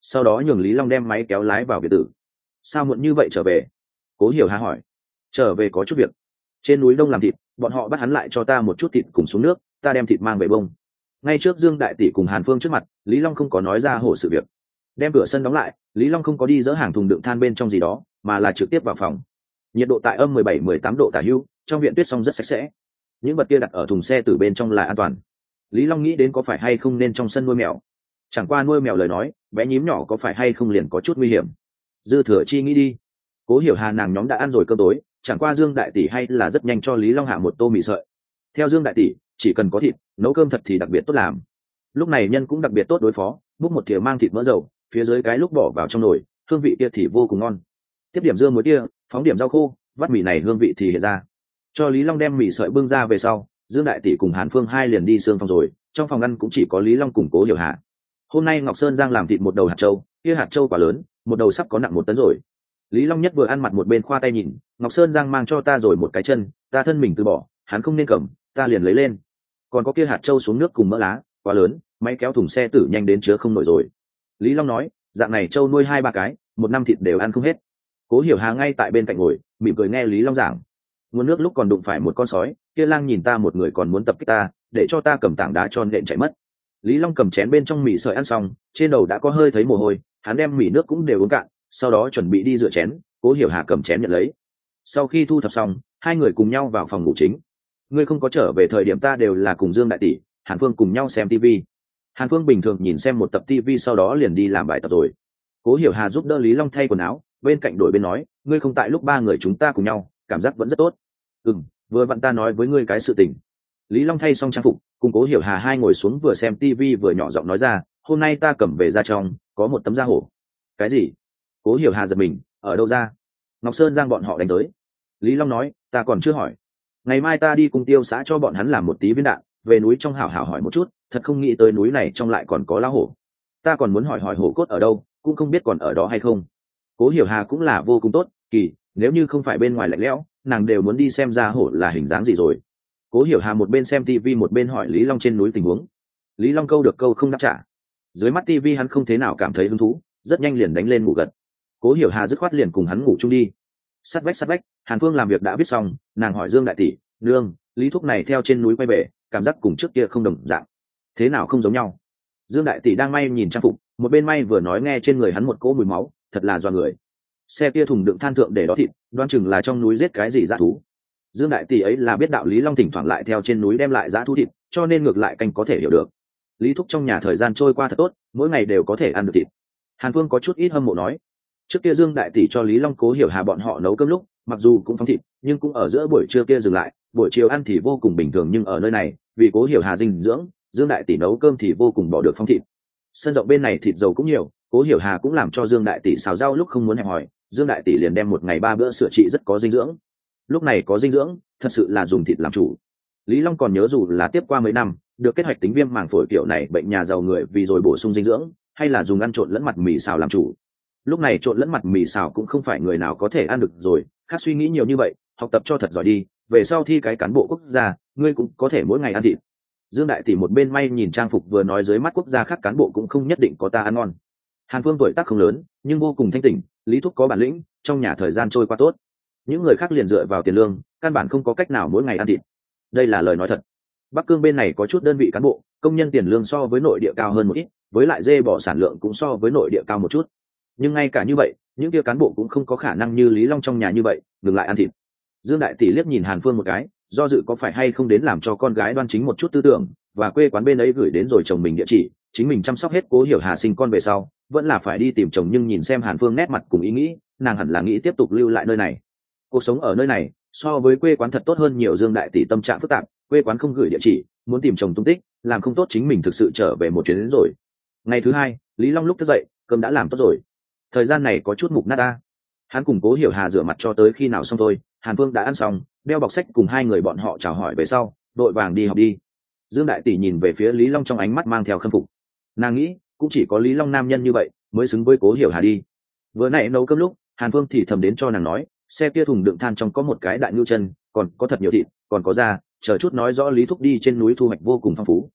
sau đó nhường Lý Long đem máy kéo lái vào biệt tử. Sao muộn như vậy trở về? Cố Hiểu Hà hỏi. Trở về có chút việc. Trên núi Đông làm thịt, bọn họ bắt hắn lại cho ta một chút thịt cùng xuống nước, ta đem thịt mang về bông. Ngay trước Dương Đại Tỷ cùng Hàn Phương trước mặt, Lý Long không có nói ra hổ sự việc. Đem cửa sân đóng lại, Lý Long không có đi dỡ hàng thùng đựng than bên trong gì đó, mà là trực tiếp vào phòng. Nhiệt độ tại âm 17-18 độ tả hữu, trong viện tuyết song rất sạch sẽ. Những vật kia đặt ở thùng xe từ bên trong là an toàn. Lý Long nghĩ đến có phải hay không nên trong sân nuôi mèo. Chẳng qua nuôi mèo lời nói, bé nhím nhỏ có phải hay không liền có chút nguy hiểm. Dư Thừa Chi nghĩ đi. Cố Hiểu Hà nàng nhóm đã ăn rồi cơm tối, chẳng qua Dương Đại Tỷ hay là rất nhanh cho Lý Long hạ một tô mì sợi. Theo Dương Đại Tỷ, chỉ cần có thịt, nấu cơm thật thì đặc biệt tốt làm. Lúc này nhân cũng đặc biệt tốt đối phó, múc một thìa mang thịt mỡ dầu, phía dưới cái lúc bỏ vào trong nồi, hương vị kia thì vô cùng ngon. Tiếp điểm dưa muối kia, phóng điểm rau khô, vắt mì này hương vị thì hiện ra. Cho Lý Long đem mì sợi bưng ra về sau, Dương Đại Tỷ cùng Hàn Phương hai liền đi xương phòng rồi, trong phòng ăn cũng chỉ có Lý Long cùng Cố Hiểu Hà. Hôm nay Ngọc Sơn Giang làm thịt một đầu hạt châu, kia hạt châu quá lớn, một đầu sắp có nặng 1 tấn rồi. Lý Long nhất vừa ăn mặt một bên khoa tay nhìn, Ngọc Sơn Giang mang cho ta rồi một cái chân, ta thân mình từ bỏ, hắn không nên cầm, ta liền lấy lên. Còn có kia hạt châu xuống nước cùng mỡ lá, quá lớn, máy kéo thùng xe tử nhanh đến chứa không nổi rồi. Lý Long nói, dạng này châu nuôi 2-3 cái, 1 năm thịt đều ăn không hết. Cố Hiểu Hà ngay tại bên cạnh ngồi, mỉm cười nghe Lý Long giảng. Nguồn nước lúc còn đụng phải một con sói, kia lang nhìn ta một người còn muốn tập kích ta, để cho ta cầm tảng đá tròn nện chạy mất. Lý Long cầm chén bên trong mì sợi ăn xong, trên đầu đã có hơi thấy mồ hôi, hắn đem mì nước cũng đều uống cạn, sau đó chuẩn bị đi rửa chén. Cố Hiểu Hà cầm chén nhận lấy. Sau khi thu thập xong, hai người cùng nhau vào phòng ngủ chính. Ngươi không có trở về thời điểm ta đều là cùng Dương Đại Tỷ, Hàn Phương cùng nhau xem TV. Hàn Phương bình thường nhìn xem một tập TV sau đó liền đi làm bài tập rồi. Cố Hiểu Hà giúp đỡ Lý Long thay quần áo, bên cạnh đổi bên nói, ngươi không tại lúc 3 người chúng ta cùng nhau, cảm giác vẫn rất tốt. Vừa vặn ta nói với ngươi cái sự tình. Lý Long thay xong trang phục, cùng Cố Hiểu Hà hai ngồi xuống vừa xem TV vừa nhỏ giọng nói ra, hôm nay ta cầm về ra trong, có một tấm da hổ. Cái gì? Cố Hiểu Hà giật mình, ở đâu ra? Ngọc Sơn Giang bọn họ đánh tới. Lý Long nói, ta còn chưa hỏi. Ngày mai ta đi cùng Tiêu xã cho bọn hắn làm một tí viên đạn, về núi trong hảo hảo hỏi một chút, thật không nghĩ tới núi này trong lại còn có lão hổ. Ta còn muốn hỏi hỏi hổ cốt ở đâu, cũng không biết còn ở đó hay không. Cố Hiểu Hà cũng là vô cùng tốt, kỳ, nếu như không phải bên ngoài lạnh lẽo, nàng đều muốn đi xem ra hổ là hình dáng gì rồi. Cố Hiểu Hà một bên xem TV một bên hỏi Lý Long trên núi tình huống. Lý Long câu được câu không đáp trả. Dưới mắt TV hắn không thế nào cảm thấy hứng thú, rất nhanh liền đánh lên ngủ gật. Cố Hiểu Hà dứt khoát liền cùng hắn ngủ chung đi. Sát vách, Hàn Phương làm việc đã viết xong, nàng hỏi Dương Đại Tỷ, nương, Lý thúc này theo trên núi quay về, cảm giác cùng trước kia không đồng dạng. Thế nào không giống nhau? Dương Đại Tỷ đang may nhìn trang phục, một bên may vừa nói nghe trên người hắn một cỗ mùi máu, thật là doa người. Xe kia thùng đựng than thượng để đó thịt, đoán chừng là trong núi giết cái gì dã thú. Dương Đại Tỷ ấy là biết đạo Lý Long thỉnh thoảng lại theo trên núi đem lại dã thú thịt, cho nên ngược lại canh có thể hiểu được. Lý thúc trong nhà thời gian trôi qua thật tốt, mỗi ngày đều có thể ăn được thịt. Hàn Phương có chút ít hâm mộ nói. Trước kia Dương Đại Tỷ cho Lý Long Cố Hiểu Hà bọn họ nấu cơm lúc, mặc dù cũng phóng thịt, nhưng cũng ở giữa buổi trưa kia dừng lại, buổi chiều ăn thì vô cùng bình thường, nhưng ở nơi này, vì Cố Hiểu Hà dinh dưỡng, Dương Đại Tỷ nấu cơm thì vô cùng bỏ được phong thịt. Sân rộng bên này thịt dầu cũng nhiều, Cố Hiểu Hà cũng làm cho Dương Đại Tỷ xào rau lúc không muốn hẹp hòi, Dương Đại Tỷ liền đem một ngày 3 bữa sửa trị rất có dinh dưỡng. Lúc này có dinh dưỡng, thật sự là dùng thịt làm chủ. Lý Long còn nhớ dù là tiếp qua mấy năm, được kết hoạch tính viêm màng phổi kiểu này bệnh nhà giàu người vì rồi bổ sung dinh dưỡng, hay là dùng ăn trộn lẫn mặt mì xào làm chủ. Lúc này trộn lẫn mặt mì xào cũng không phải người nào có thể ăn được rồi, khác suy nghĩ nhiều như vậy, học tập cho thật giỏi đi, về sau thi cái cán bộ quốc gia, ngươi cũng có thể mỗi ngày ăn thịt. Dương Đại Tỷ một bên may nhìn trang phục vừa nói dưới mắt quốc gia khác cán bộ cũng không nhất định có ta ăn ngon. Hàn Phương tuổi tác không lớn, nhưng vô cùng thanh tỉnh, Lý thúc có bản lĩnh, trong nhà thời gian trôi qua tốt. Những người khác liền dựa vào tiền lương, căn bản không có cách nào mỗi ngày ăn thịt. Đây là lời nói thật. Bắc Cương bên này có chút đơn vị cán bộ, công nhân tiền lương so với nội địa cao hơn một ít, với lại dê bò sản lượng cũng so với nội địa cao một chút. Nhưng ngay cả như vậy, những kia cán bộ cũng không có khả năng như Lý Long trong nhà như vậy, ngừng lại ăn thịt. Dương Đại Tỷ liếc nhìn Hàn Phương một cái, do dự có phải hay không đến làm cho con gái đoan chính một chút tư tưởng, và quê quán bên ấy gửi đến rồi chồng mình địa chỉ, chính mình chăm sóc hết Cố Hiểu Hà sinh con về sau, vẫn là phải đi tìm chồng, nhưng nhìn xem Hàn Phương nét mặt cùng ý nghĩ, nàng hẳn là nghĩ tiếp tục lưu lại nơi này. Cuộc sống ở nơi này so với quê quán thật tốt hơn nhiều. Dương Đại Tỷ tâm trạng phức tạp, quê quán không gửi địa chỉ, muốn tìm chồng tung tích, làm không tốt chính mình thực sự trở về một chuyến đến rồi. Ngày thứ hai, Lý Long lúc thức dậy, cơm đã làm tốt rồi. Thời gian này có chút mục nát ta. Hắn cùng Cố Hiểu Hà rửa mặt cho tới khi nào xong thôi, Hàn Phương đã ăn xong, đeo bọc sách cùng hai người bọn họ chào hỏi về sau, đội vàng đi học đi. Dương Đại Tỷ nhìn về phía Lý Long trong ánh mắt mang theo khâm phục. Nàng nghĩ, cũng chỉ có Lý Long nam nhân như vậy mới xứng với Cố Hiểu Hà đi. Vừa nãy nấu cơm lúc, Hàn Phương thì thầm đến cho nàng nói, xe kia thùng đựng than trong có một cái đại ngưu chân, còn có thật nhiều thịt, còn có da, chờ chút nói rõ Lý thúc đi trên núi thu hoạch vô cùng phong phú.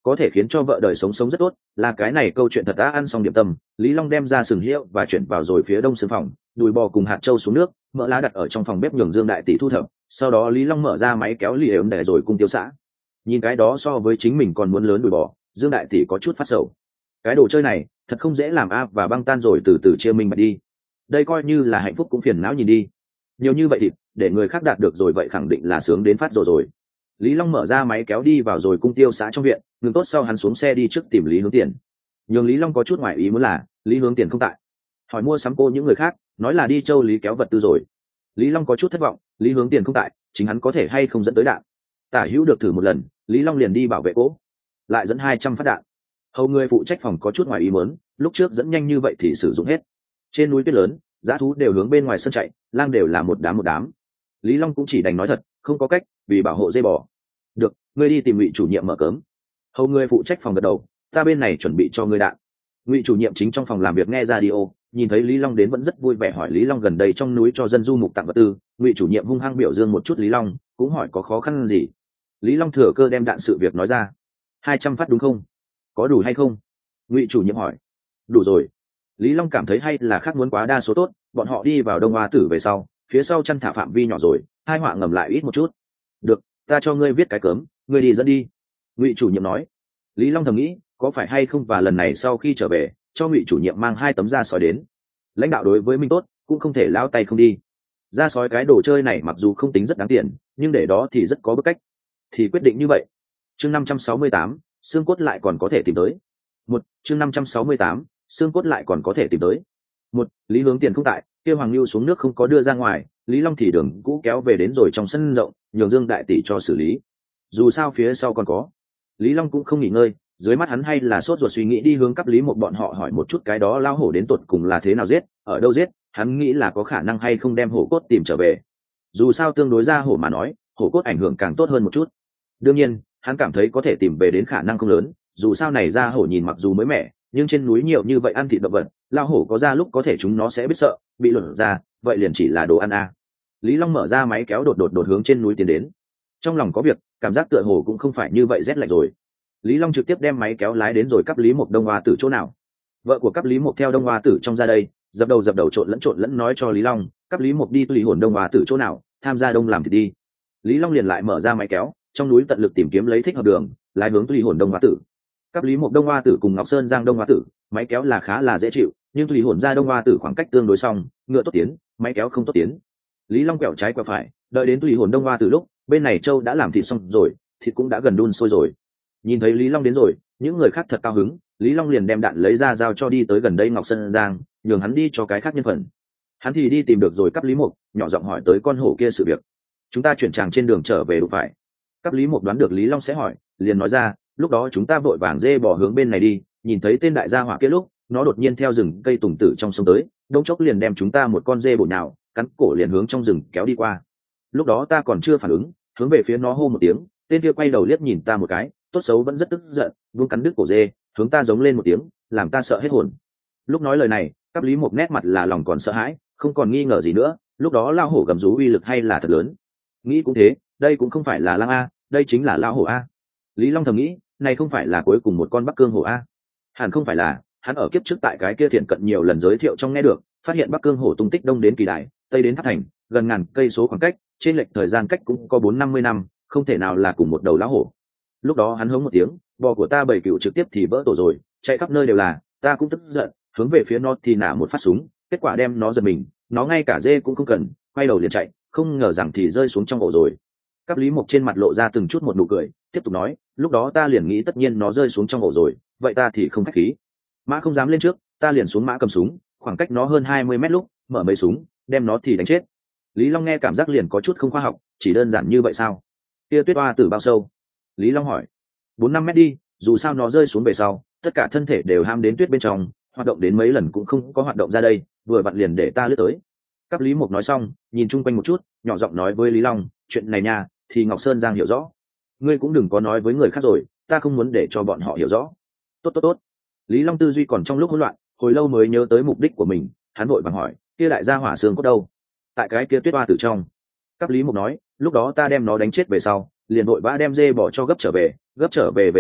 có thể khiến cho vợ đời sống sống rất tốt, là cái này câu chuyện thật đã. Ăn xong điểm tâm, Lý Long đem ra sừng hiệu và chuyển vào rồi phía đông sương phòng, đùi bò cùng hạt châu xuống nước, mỡ lá đặt ở trong phòng bếp nhường Dương đại tỷ thu thập. Sau đó Lý Long mở ra máy kéo lì ếm để rồi cung tiêu xã. Nhìn cái đó so với chính mình còn muốn lớn đùi bò, Dương đại tỷ có chút phát sầu. Cái đồ chơi này thật không dễ làm a, và băng tan rồi từ từ chia minh bạch đi. Đây coi như là hạnh phúc cũng phiền não nhìn đi. Nhiều như vậy thịt để người khác đạt được rồi vậy khẳng định là sướng đến phát rồi. Lý Long mở ra máy kéo đi vào rồi cung tiêu xã trong viện, ngừng tốt sau hắn xuống xe đi trước tìm Lý Hướng Tiền. Nhưng Lý Long có chút ngoài ý muốn là Lý Hướng Tiền không tại. Hỏi mua sắm cô những người khác, nói là đi Châu Lý kéo vật tư rồi. Lý Long có chút thất vọng, Lý Hướng Tiền không tại, chính hắn có thể hay không dẫn tới đạn. Tả hữu được thử một lần, Lý Long liền đi bảo vệ cỗ, lại dẫn 200 phát đạn. Hầu người phụ trách phòng có chút ngoài ý muốn, lúc trước dẫn nhanh như vậy thì sử dụng hết. Trên núi tuyết lớn, dã thú đều hướng bên ngoài sân chạy, lang đều là một đám. Lý Long cũng chỉ đành nói thật, không có cách, vì bảo hộ dây bò. Được, ngươi đi tìm Ngụy chủ nhiệm mở cớm. Hầu người phụ trách phòng gật đầu, ta bên này chuẩn bị cho ngươi đạn. Ngụy chủ nhiệm chính trong phòng làm việc nghe radio, nhìn thấy Lý Long đến vẫn rất vui vẻ, hỏi Lý Long gần đây trong núi cho dân du mục tặng vật tư. Ngụy chủ nhiệm hung hăng biểu dương một chút Lý Long, cũng hỏi có khó khăn gì. Lý Long thừa cơ đem đạn sự việc nói ra. 200 phát đúng không? Có đủ hay không? Ngụy chủ nhiệm hỏi. Đủ rồi. Lý Long cảm thấy hay là khác muốn quá đa số tốt, bọn họ đi vào Đông Hoa Tử về sau, phía sau chăn thả phạm vi nhỏ rồi, hai họa ngầm lại ít một chút. Được, ta cho ngươi viết cái cớm, ngươi đi dẫn đi. Ngụy chủ nhiệm nói. Lý Long thầm nghĩ, có phải hay không và lần này sau khi trở về, cho Ngụy chủ nhiệm mang 2 tấm da sói đến. Lãnh đạo đối với mình tốt, cũng không thể lao tay không đi. Da sói cái đồ chơi này mặc dù không tính rất đáng tiền, nhưng để đó thì rất có bức cách. Thì quyết định như vậy. Chương 568, xương cốt lại còn có thể tìm tới. Chương 568, xương cốt lại còn có thể tìm tới. Lý Hướng Tiền không tại, kia Hoàng Lưu xuống nước không có đưa ra ngoài, Lý Long thì đường cũ kéo về đến rồi trong sân rộng, nhường Dương đại tỷ cho xử lý. Dù sao phía sau còn có. Lý Long cũng không nghỉ ngơi, dưới mắt hắn hay là sốt ruột suy nghĩ đi hướng cấp Lý một bọn họ hỏi một chút cái đó lao hổ đến tột cùng là thế nào giết, ở đâu giết, hắn nghĩ là có khả năng hay không đem hổ cốt tìm trở về. Dù sao tương đối ra hổ mà nói, hổ cốt ảnh hưởng càng tốt hơn một chút. Đương nhiên, hắn cảm thấy có thể tìm về đến khả năng không lớn, dù sao này ra hổ nhìn mặc dù mới mẻ, nhưng trên núi nhiều như vậy ăn thịt động vật, lao hổ có ra lúc có thể chúng nó sẽ biết sợ, bị luồn ra, vậy liền chỉ là đồ ăn à. Lý Long mở ra máy kéo đột hướng trên núi tiến đến. Trong lòng có việc, cảm giác tựa hồ cũng không phải như vậy rét lạnh rồi. Lý Long trực tiếp đem máy kéo lái đến rồi cấp Lý Mộc Đông Hoa Tử chỗ nào. Vợ của cấp Lý Mộc theo Đông Hoa Tử trong ra đây, dập đầu trộn lẫn nói cho Lý Long, cấp Lý Mộc đi tùy hồn Đông Hoa Tử chỗ nào, tham gia đông làm thì đi. Lý Long liền lại mở ra máy kéo, trong núi tận lực tìm kiếm lấy thích hợp đường, lái hướng tùy hồn Đông Hoa Tử. Cấp Lý Mộc Đông Hoa Tử cùng Ngọc Sơn Giang Đông Hoa Tử, máy kéo là khá là dễ chịu, nhưng tùy hồn ra Đông Hoa Tử khoảng cách tương đối song, ngựa tốt tiến, máy kéo không tốt tiến. Lý Long quẹo trái quẹo phải, đợi đến tùy hồn Đông Hoa Tử lúc, bên này châu đã làm thịt xong rồi, thịt cũng đã gần đun sôi rồi. Nhìn thấy Lý Long đến rồi, những người khác thật cao hứng, Lý Long liền đem đạn lấy ra giao cho đi tới gần đây Ngọc Sơn Giang, nhường hắn đi cho cái khác nhân phần. Hắn thì đi tìm được rồi cấp Lý Mộc, nhỏ giọng hỏi tới con hổ kia sự việc. Chúng ta chuyển tràng trên đường trở về đủ phải. Cấp Lý Mộc đoán được Lý Long sẽ hỏi, liền nói ra, lúc đó chúng ta vội vàng dê bỏ hướng bên này đi, nhìn thấy tên đại gia hỏa kia lúc, nó đột nhiên theo rừng cây tùng tử trong sông tới, đông chốc liền đem chúng ta một con dê bổ nhào, cắn cổ liền hướng trong rừng kéo đi qua. Lúc đó ta còn chưa phản ứng, hướng về phía nó hô một tiếng, tên kia quay đầu liếc nhìn ta một cái, tốt xấu vẫn rất tức giận, vương cắn đứt cổ dê, hướng ta giống lên một tiếng, làm ta sợ hết hồn. Lúc nói lời này, cấp Lý một nét mặt là lòng còn sợ hãi, không còn nghi ngờ gì nữa, lúc đó lao hổ gầm rú uy lực hay là thật lớn. Nghĩ cũng thế, đây cũng không phải là lang a, đây chính là lao hổ a. Lý Long thầm nghĩ, này không phải là cuối cùng một con Bắc Cương hổ a? Hẳn không phải là, hắn ở kiếp trước tại cái kia thiện cận nhiều lần giới thiệu trong nghe được, phát hiện Bắc Cương hổ tung tích đông đến Kỳ Đại, tây đến Tháp Thành, gần ngàn cây số khoảng cách, trên lệch thời gian cách cũng có 450 năm, không thể nào là cùng một đầu lão hổ. Lúc đó hắn hống một tiếng, bò của ta bầy cừu trực tiếp thì vỡ tổ rồi, chạy khắp nơi đều là, ta cũng tức giận, hướng về phía nó thì nã một phát súng, kết quả đem nó giật mình, nó ngay cả dê cũng không cần, quay đầu liền chạy, không ngờ rằng thì rơi xuống trong ổ rồi. Cấp Lý Mộc trên mặt lộ ra từng chút một nụ cười, tiếp tục nói, lúc đó ta liền nghĩ tất nhiên nó rơi xuống trong ổ rồi, vậy ta thì không khách khí. Mã không dám lên trước, ta liền xuống mã cầm súng, khoảng cách nó hơn 20 mét lúc, mở mấy súng, đem nó thì đánh chết. Lý Long nghe cảm giác liền có chút không khoa học, chỉ đơn giản như vậy sao? Kia tuyết oa tử bao sâu? Lý Long hỏi. 4-5 mét đi, dù sao nó rơi xuống về sau, tất cả thân thể đều ham đến tuyết bên trong, hoạt động đến mấy lần cũng không có hoạt động ra đây, vừa vặn liền để ta lướt tới. Cấp Lý Mộc nói xong, nhìn chung quanh một chút, nhỏ giọng nói với Lý Long, chuyện này nha, thì Ngọc Sơn Giang hiểu rõ. Ngươi cũng đừng có nói với người khác rồi, ta không muốn để cho bọn họ hiểu rõ. Tốt. Lý Long tư duy còn trong lúc hỗn loạn, hồi lâu mới nhớ tới mục đích của mình, hắn vội vàng hỏi, kia đại gia hỏa xương cốt đâu? Tại cái kia tuyết oa tử trong. Cấp Lý Mộc nói, lúc đó ta đem nó đánh chết về sau, liền vội vã đem dê bỏ cho gấp trở về về sau,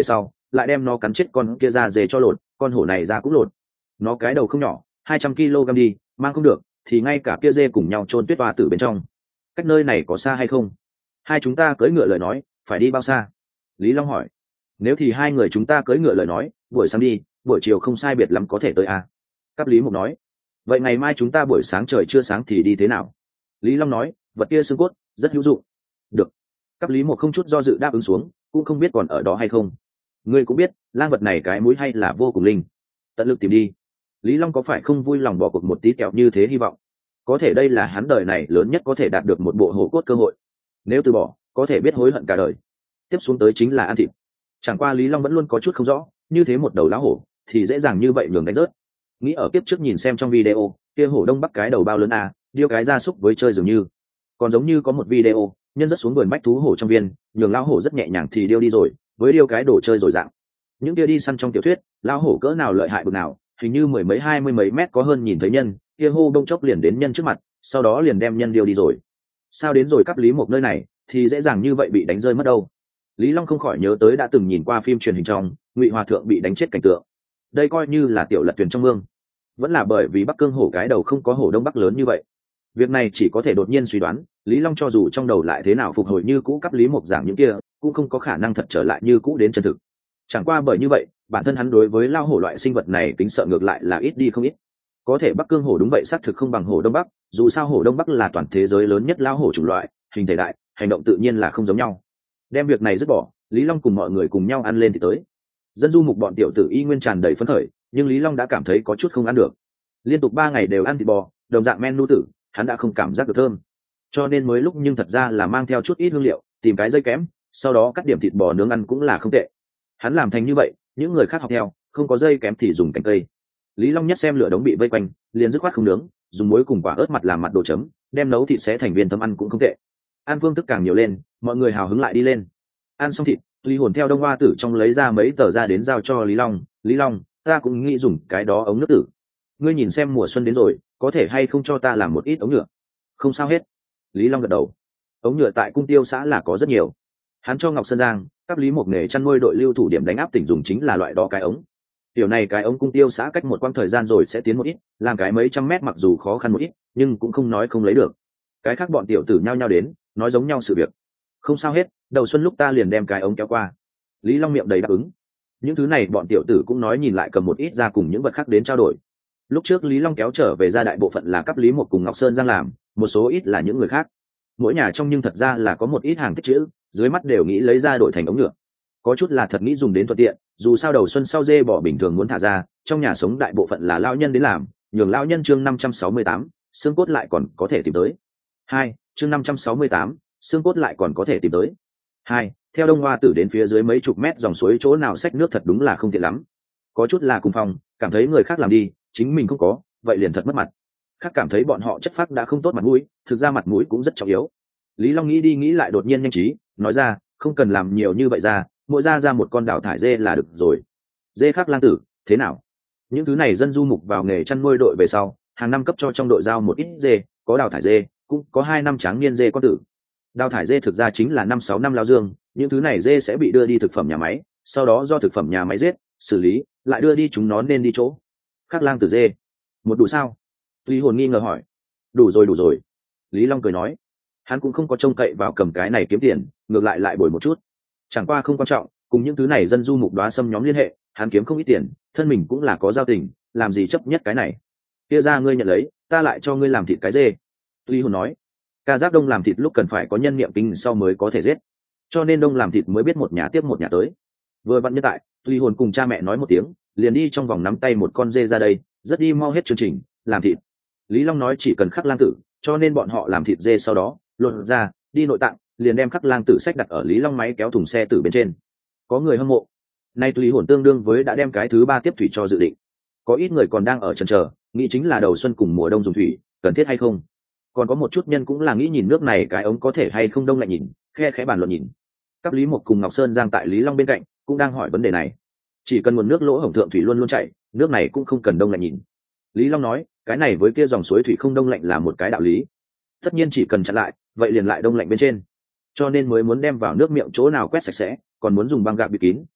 lại đem nó cắn chết con kia ra dê cho lột, con hổ này ra cũng lột. Nó cái đầu không nhỏ, 200 kg đi, mang không được thì ngay cả kia dê cùng nhau chôn tuyết hoa tử bên trong. Cách nơi này có xa hay không? Hai chúng ta cưỡi ngựa lời nói phải đi bao xa? Lý Long hỏi. Nếu thì hai người chúng ta cưỡi ngựa lời nói, buổi sáng đi, buổi chiều không sai biệt lắm có thể tới à? Cáp Lý Mục nói. Vậy ngày mai chúng ta buổi sáng trời chưa sáng thì đi thế nào? Lý Long nói, vật kia xương cốt rất hữu dụng. Được. Cáp Lý Mục không chút do dự đáp ứng xuống, cũng không biết còn ở đó hay không. Ngươi cũng biết, lang vật này cái mũi hay là vô cùng linh. Tận lực tìm đi. Lý Long có phải không vui lòng bỏ cuộc một tí kẹo như thế hy vọng? Có thể đây là hắn đời này lớn nhất có thể đạt được một bộ hổ cốt cơ hội. Nếu từ bỏ, có thể biết hối hận cả đời. Tiếp xuống tới chính là ăn thịt. Chẳng qua Lý Long vẫn luôn có chút không rõ, như thế một đầu lá hổ thì dễ dàng như vậy nhường đánh rớt. Nghĩ ở kiếp trước nhìn xem trong video, kia hổ đông bắc cái đầu bao lớn à, điêu cái gia súc với chơi dường như. Còn giống như có một video, nhân rất xuống vườn bách thú hổ trong viên, nhường lão hổ rất nhẹ nhàng thì điêu đi rồi, với điêu cái đồ chơi rồi dạng. Những kia đi săn trong tiểu thuyết, lão hổ cỡ nào lợi hại bực nào, hình như mười mấy hai mươi mấy mét có hơn nhìn thấy nhân, kia hô đông chốc liền đến nhân trước mặt, sau đó liền đem nhân điêu đi rồi. Sao đến rồi Cáp Lý Mục nơi này thì dễ dàng như vậy bị đánh rơi mất đâu? Lý Long không khỏi nhớ tới đã từng nhìn qua phim truyền hình trong Ngụy Hòa Thượng bị đánh chết cảnh tượng. Đây coi như là tiểu lật thuyền trong mương. Vẫn là bởi vì Bắc Cương hổ cái đầu không có hổ đông bắc lớn như vậy. Việc này chỉ có thể đột nhiên suy đoán, Lý Long cho dù trong đầu lại thế nào phục hồi như cũ Cáp Lý Mục giảng những kia, cũng không có khả năng thật trở lại như cũ đến chân thực. Chẳng qua bởi như vậy, bản thân hắn đối với lao hổ loại sinh vật này kính sợ ngược lại là ít đi không ít. Có thể Bắc Cương hổ đúng vậy xác thực không bằng hổ đông bắc, dù sao hổ đông bắc là toàn thế giới lớn nhất lao hổ chủng loại, hình thể đại, hành động tự nhiên là không giống nhau. Đem việc này dứt bỏ, Lý Long cùng mọi người cùng nhau ăn lên thì tới. Dân du mục bọn tiểu tử y nguyên tràn đầy phấn khởi, nhưng Lý Long đã cảm thấy có chút không ăn được. Liên tục 3 ngày đều ăn thịt bò, đồng dạng menu tử, hắn đã không cảm giác được thơm. Cho nên mới lúc nhưng thật ra là mang theo chút ít hương liệu, tìm cái dây kém, sau đó cắt điểm thịt bò nướng ăn cũng là không tệ. Hắn làm thành như vậy, những người khác học theo, không có dây kém thì dùng cành cây. Lý Long nhất xem lửa đống bị vây quanh, liền dứt khoát không nướng, dùng muối cùng quả ớt mặt làm mặt đồ chấm, đem nấu thịt xé thành viên thơm ăn cũng không tệ. Ăn phương thức càng nhiều lên, mọi người hào hứng lại đi lên. Ăn xong thịt, Lý Hồn theo Đông Hoa Tử trong lấy ra mấy tờ ra đến giao cho Lý Long. Lý Long, ta cũng nghĩ dùng cái đó ống nước tử. Ngươi nhìn xem mùa xuân đến rồi, có thể hay không cho ta làm một ít ống nhựa? Không sao hết. Lý Long gật đầu. Ống nhựa tại Cung Tiêu xã là có rất nhiều. Hắn cho Ngọc Sơn Giang, Cáp Lý Mục nghề chăn nuôi đội lưu thủ điểm đánh áp tỉnh dùng chính là loại đó cái ống. Điều này cái ống Cung Tiêu xã cách một quãng thời gian rồi sẽ tiến một ít, làm cái mấy trăm mét mặc dù khó khăn một ít, nhưng cũng không nói không lấy được. Cái khác bọn tiểu tử nhao nhao đến, nói giống nhau sự việc. Không sao hết, đầu xuân lúc ta liền đem cái ống kéo qua. Lý Long miệng đầy đáp ứng. Những thứ này bọn tiểu tử cũng nói nhìn lại cầm một ít ra cùng những vật khác đến trao đổi. Lúc trước Lý Long kéo trở về ra đại bộ phận là Cáp Lý Mục cùng Ngọc Sơn Giang làm, một số ít là những người khác. Mỗi nhà trong nhưng thật ra là có một ít hàng tích trữ, dưới mắt đều nghĩ lấy ra đổi thành ống nhựa. Có chút là thật nghĩ dùng đến thuận tiện, dù sao đầu xuân sau dê bỏ bình thường muốn thả ra, trong nhà sống đại bộ phận là lão nhân đến làm, nhường lão nhân chương 568, xương cốt lại còn có thể tìm tới. 2, chương 568, xương cốt lại còn có thể tìm tới. 2, theo Đông Hoa Tử đến phía dưới mấy chục mét dòng suối chỗ nào xách nước thật đúng là không tiện lắm. Có chút là cùng phòng, cảm thấy người khác làm đi, chính mình không có, vậy liền thật mất mặt. Khác cảm thấy bọn họ chất phác đã không tốt mặt mũi, thực ra mặt mũi cũng rất trọng yếu. Lý Long nghĩ đi nghĩ lại đột nhiên nhanh trí, nói ra, không cần làm nhiều như vậy ra, mỗi ra một con đào thải dê là được rồi. Dê khác lang tử, thế nào? Những thứ này dân du mục vào nghề chăn nuôi đội về sau, hàng năm cấp cho trong đội giao một ít dê, có đào thải dê, cũng có 2 năm tráng niên dê con tử. Đào thải dê thực ra chính là 5-6 năm lao dương, những thứ này dê sẽ bị đưa đi thực phẩm nhà máy, sau đó do thực phẩm nhà máy giết, xử lý, lại đưa đi chúng nó nên đi chỗ. Khác lang tử dê, một đủ sao? Lý Hồn nghi ngờ hỏi. Đủ rồi. Lý Long cười nói, hắn cũng không có trông cậy vào cầm cái này kiếm tiền, ngược lại bồi một chút. Chẳng qua không quan trọng, cùng những thứ này dân du mục đóa xâm nhóm liên hệ, hắn kiếm không ít tiền, thân mình cũng là có giao tình, làm gì chấp nhất cái này. Kia ra ngươi nhận lấy, ta lại cho ngươi làm thịt cái dê. Lý Hồn nói, ca giáp đông làm thịt lúc cần phải có nhân niệm kinh sau mới có thể giết, cho nên đông làm thịt mới biết một nhà tiếp một nhà tới. Vừa vặn nhân tại, Lý Hồn cùng cha mẹ nói một tiếng, liền đi trong vòng nắm tay một con dê ra đây, rất đi mau hết chương trình làm thịt. Lý Long nói chỉ cần khắc lang tử, cho nên bọn họ làm thịt dê sau đó lột ra đi nội tạng, liền đem khắc lang tử sách đặt ở Lý Long máy kéo thùng xe tử bên trên. Có người hâm mộ, nay Lý Hồn tương đương với đã đem cái thứ 3 tiếp thủy cho dự định. Có ít người còn đang ở chần chờ, nghĩ chính là đầu xuân cùng mùa đông dùng thủy cần thiết hay không. Còn có một chút nhân cũng là nghĩ nhìn nước này cái ống có thể hay không đông lại nhìn, khe khẽ bàn luận nhìn. Các Lý Mục cùng Ngọc Sơn Giang tại Lý Long bên cạnh cũng đang hỏi vấn đề này. Chỉ cần nguồn nước lỗ hổng thượng thủy luôn luôn chảy, nước này cũng không cần đông lạnh nhìn. Lý Long nói, cái này với kia dòng suối thủy không đông lạnh là một cái đạo lý. Tất nhiên chỉ cần chặn lại, vậy liền lại đông lạnh bên trên. Cho nên mới muốn đem vào nước miệng chỗ nào quét sạch sẽ, còn muốn dùng băng gạc bịt kín,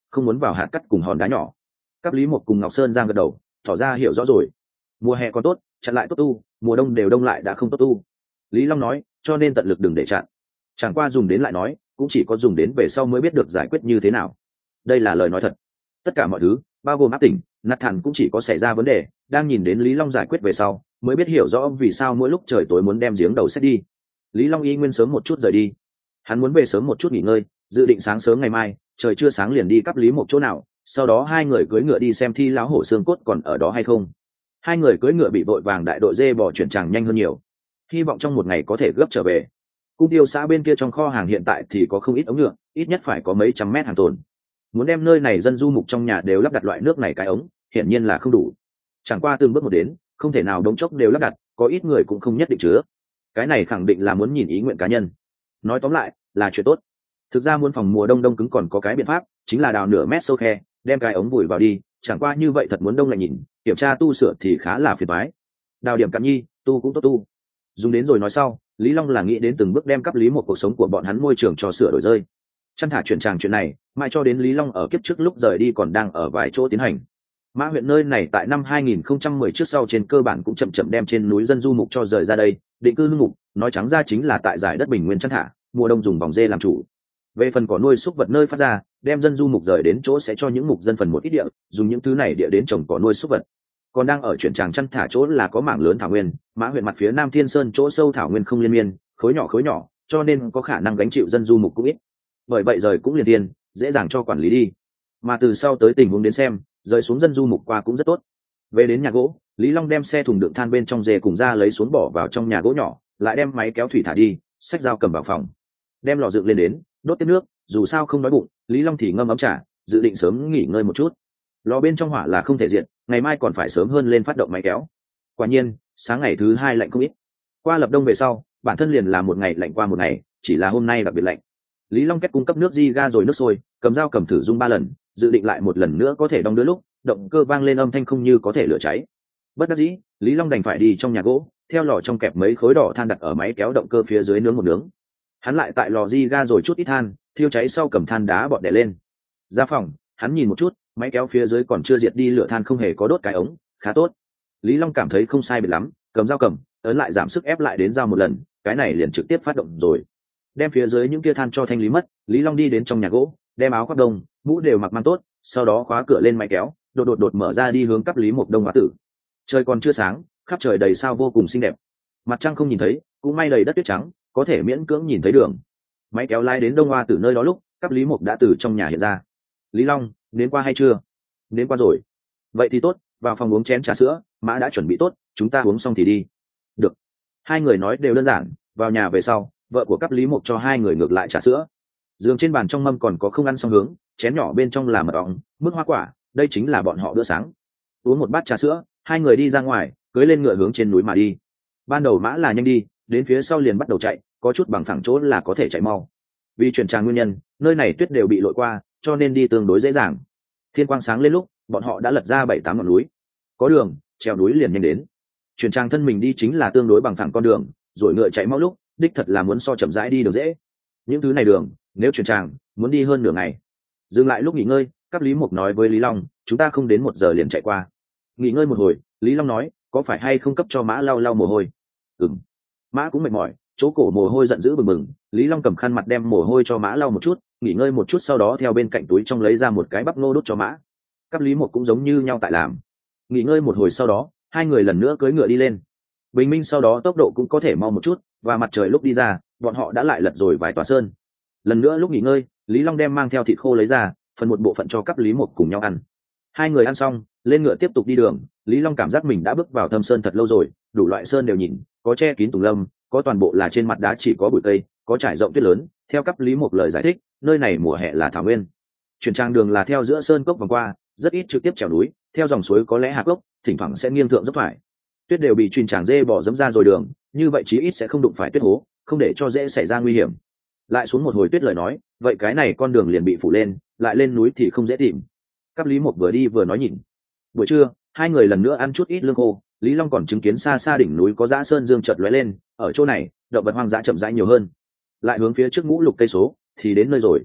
không muốn vào hạt cắt cùng hòn đá nhỏ. Cáp Lý Mộc cùng Ngọc Sơn Giang gật đầu, tỏ ra hiểu rõ rồi. Mùa hè còn tốt, chặn lại tốt tu, mùa đông đều đông lại đã không tốt tu. Lý Long nói, cho nên tận lực đừng để chặn. Chẳng qua dùng đến lại nói, cũng chỉ có dùng đến về sau mới biết được giải quyết như thế nào. Đây là lời nói thật. Tất cả mọi thứ, bao gồm áp tỉnh, nạt thản cũng chỉ có xảy ra vấn đề, đang nhìn đến Lý Long giải quyết về sau, mới biết hiểu rõ vì sao mỗi lúc trời tối muốn đem giếng đầu xét đi. Lý Long y nguyên sớm một chút rời đi. Hắn muốn về sớm một chút nghỉ ngơi, dự định sáng sớm ngày mai, trời chưa sáng liền đi Cáp Lý một chỗ nào, sau đó hai người cưỡi ngựa đi xem thi lão hổ xương cốt còn ở đó hay không. Hai người cưỡi ngựa bị vội vàng đại đội dê bò chuyển chẳng nhanh hơn nhiều, hy vọng trong một ngày có thể gấp trở về. Cung tiêu xã bên kia trong kho hàng hiện tại thì có không ít ống nhựa, ít nhất phải có mấy trăm mét hàng tồn. Muốn đem nơi này dân du mục trong nhà đều lắp đặt loại nước này cái ống, hiển nhiên là không đủ. Chẳng qua từng bước một đến, không thể nào đống chốc đều lắp đặt, có ít người cũng không nhất định chứa. Cái này khẳng định là muốn nhìn ý nguyện cá nhân. Nói tóm lại, là chuyện tốt. Thực ra muốn phòng mùa đông đông cứng còn có cái biện pháp, chính là đào nửa mét sâu khe, đem cái ống vùi vào đi, chẳng qua như vậy thật muốn đông lại nhìn, kiểm tra tu sửa thì khá là phiền toái. Đào điểm cạn nhi, tu cũng tốt tu. Dùng đến rồi nói sau, Lý Long là nghĩ đến từng bước đem Cáp Lý một cuộc sống của bọn hắn môi trường cho sửa đổi rơi. Chăn thả chuyển tràng chuyện này, mãi cho đến Lý Long ở kiếp trước lúc rời đi còn đang ở vài chỗ tiến hành. Mã huyện nơi này tại năm 2010 trước sau trên cơ bản cũng chậm chậm đem trên núi dân du mục cho rời ra đây, định cư hưng mục, nói trắng ra chính là tại giải đất bình nguyên chăn thả, mùa đông dùng vòng dê làm chủ. Về phần cỏ nuôi súc vật nơi phát ra, đem dân du mục rời đến chỗ sẽ cho những mục dân phần một ít địa, dùng những thứ này địa đến trồng cỏ nuôi súc vật. Còn đang ở chuyển tràng chăn thả chỗ là có mảng lớn thảo nguyên, Mã huyện mặt phía Nam Thiên Sơn chỗ sâu thảo nguyên không liên miên, khối nhỏ, cho nên có khả năng gánh chịu dân du mục cũng ít. Bởi vậy rời cũng liền tiền, dễ dàng cho quản lý đi. Mà từ sau tới tình huống đến xem, rời xuống dân du mục qua cũng rất tốt. Về đến nhà gỗ, Lý Long đem xe thùng đựng than bên trong dê cùng ra lấy xuống bỏ vào trong nhà gỗ nhỏ, lại đem máy kéo thủy thả đi, xách dao cầm vào phòng. Đem lò dựng lên đến, đốt tiếp nước, dù sao không đói bụng, Lý Long thì ngâm ấm trà, dự định sớm nghỉ ngơi một chút. Lò bên trong hỏa là không thể diệt, ngày mai còn phải sớm hơn lên phát động máy kéo. Quả nhiên, sáng ngày thứ hai lạnh không ít. Qua lập đông về sau, bản thân liền là một ngày lạnh qua một ngày, chỉ là hôm nay đặc biệt lạnh. Lý Long kết cung cấp nước di ga rồi nước sôi, cầm dao cầm thử dung 3 lần, dự định lại một lần nữa có thể đong đưa lúc, động cơ vang lên âm thanh không như có thể lửa cháy. Bất đắc dĩ, Lý Long đành phải đi trong nhà gỗ, theo lò trong kẹp mấy khối đỏ than đặt ở máy kéo động cơ phía dưới nướng một nướng. Hắn lại tại lò di ga rồi chút ít than, thiêu cháy sau cầm than đá bọt đè lên. Ra phòng, hắn nhìn một chút, máy kéo phía dưới còn chưa diệt đi lửa than không hề có đốt cái ống, khá tốt. Lý Long cảm thấy không sai biệt lắm, cầm dao cầm, ấn lại giảm sức ép lại đến dao một lần, cái này liền trực tiếp phát động rồi. Đem phía dưới những kia than cho thanh lý mất, Lý Long đi đến trong nhà gỗ, đem áo khoác đông, mũ đều mặc mang tốt, sau đó khóa cửa lên máy kéo, đột mở ra đi hướng Cáp Lý một đông hóa tử. Trời còn chưa sáng, khắp trời đầy sao vô cùng xinh đẹp. Mặt trăng không nhìn thấy, cũng may đầy đất tuyết trắng, có thể miễn cưỡng nhìn thấy đường. Máy kéo lái đến đông hoa tử nơi đó lúc, Cáp Lý Mộc đã từ trong nhà hiện ra. Lý Long, đến qua hay chưa? Đến qua rồi. Vậy thì tốt, vào phòng uống chén trà sữa, mã đã chuẩn bị tốt, chúng ta uống xong thì đi. Được. Hai người nói đều đơn giản, vào nhà về sau, vợ của Cáp Lý Mộc cho hai người ngược lại trà sữa. Giường trên bàn trong mâm còn có không ăn xong hướng, chén nhỏ bên trong là mật ong, mức hoa quả, đây chính là bọn họ bữa sáng. Uống một bát trà sữa, hai người đi ra ngoài, cưỡi lên ngựa hướng trên núi mà đi. Ban đầu mã là nhanh đi, đến phía sau liền bắt đầu chạy, có chút bằng phẳng chỗ là có thể chạy mau. Vì chuyển tràng nguyên nhân, nơi này tuyết đều bị lội qua, cho nên đi tương đối dễ dàng. Thiên quang sáng lên lúc, bọn họ đã lật ra 7-8 ngọn núi. Có đường, trèo núi liền nhanh đến. Chuyển tràng thân mình đi chính là tương đối bằng phẳng con đường, rồi ngựa chạy mau lúc, đích thật là muốn so chậm rãi đi đường dễ. Những thứ này đường, nếu chuyển tràng, muốn đi hơn nửa ngày. Dừng lại lúc nghỉ ngơi, Cáp Lý Mộc nói với Lý Long, chúng ta không đến 1 giờ liền chạy qua. Nghỉ ngơi một hồi, Lý Long nói, có phải hay không cấp cho mã lau mồ hôi? Ừm. Mã cũng mệt mỏi, chỗ cổ mồ hôi giận dữ bừng bừng. Lý Long cầm khăn mặt đem mồ hôi cho mã lau một chút, nghỉ ngơi một chút sau đó theo bên cạnh túi trong lấy ra một cái bắp ngô đốt cho mã. Cáp Lý Mộc cũng giống như nhau tại làm. Nghỉ ngơi một hồi sau đó, hai người lần nữa cưỡi ngựa đi lên. Bình minh sau đó tốc độ cũng có thể mau một chút, và mặt trời lúc đi ra, bọn họ đã lại lật rồi vài tòa sơn. Lần nữa lúc nghỉ ngơi, Lý Long đem mang theo thịt khô lấy ra, phần một bộ phận cho Cáp Lý Mộc cùng nhau ăn. Hai người ăn xong, lên ngựa tiếp tục đi đường. Lý Long cảm giác mình đã bước vào thâm sơn thật lâu rồi, đủ loại sơn đều nhìn, có che kín tùng lâm, có toàn bộ là trên mặt đá chỉ có bụi cây, có trải rộng tuyết lớn. Theo Cáp Lý Mộc lời giải thích, nơi này mùa hè là thảo nguyên. Chuyển trang đường là theo giữa sơn cốc vòng qua, rất ít trực tiếp trèo núi, theo dòng suối có lẽ hạ cốc, thỉnh thoảng sẽ nghiêng thượng dốc phải. Tuyết đều bị truyền tràng dê bỏ dẫm ra rồi đường, như vậy chí ít sẽ không đụng phải tuyết hố, không để cho dễ xảy ra nguy hiểm. Lại xuống một hồi tuyết lời nói, vậy cái này con đường liền bị phủ lên, lại lên núi thì không dễ tìm. Cáp Lý Mộc vừa đi vừa nói nhìn. Buổi trưa, hai người lần nữa ăn chút ít lương khô. Lý Long còn chứng kiến xa xa đỉnh núi có dã sơn dương chợt lóe lên, ở chỗ này động vật hoang dã chậm rãi nhiều hơn. Lại hướng phía trước ngũ lục cây số thì đến nơi rồi.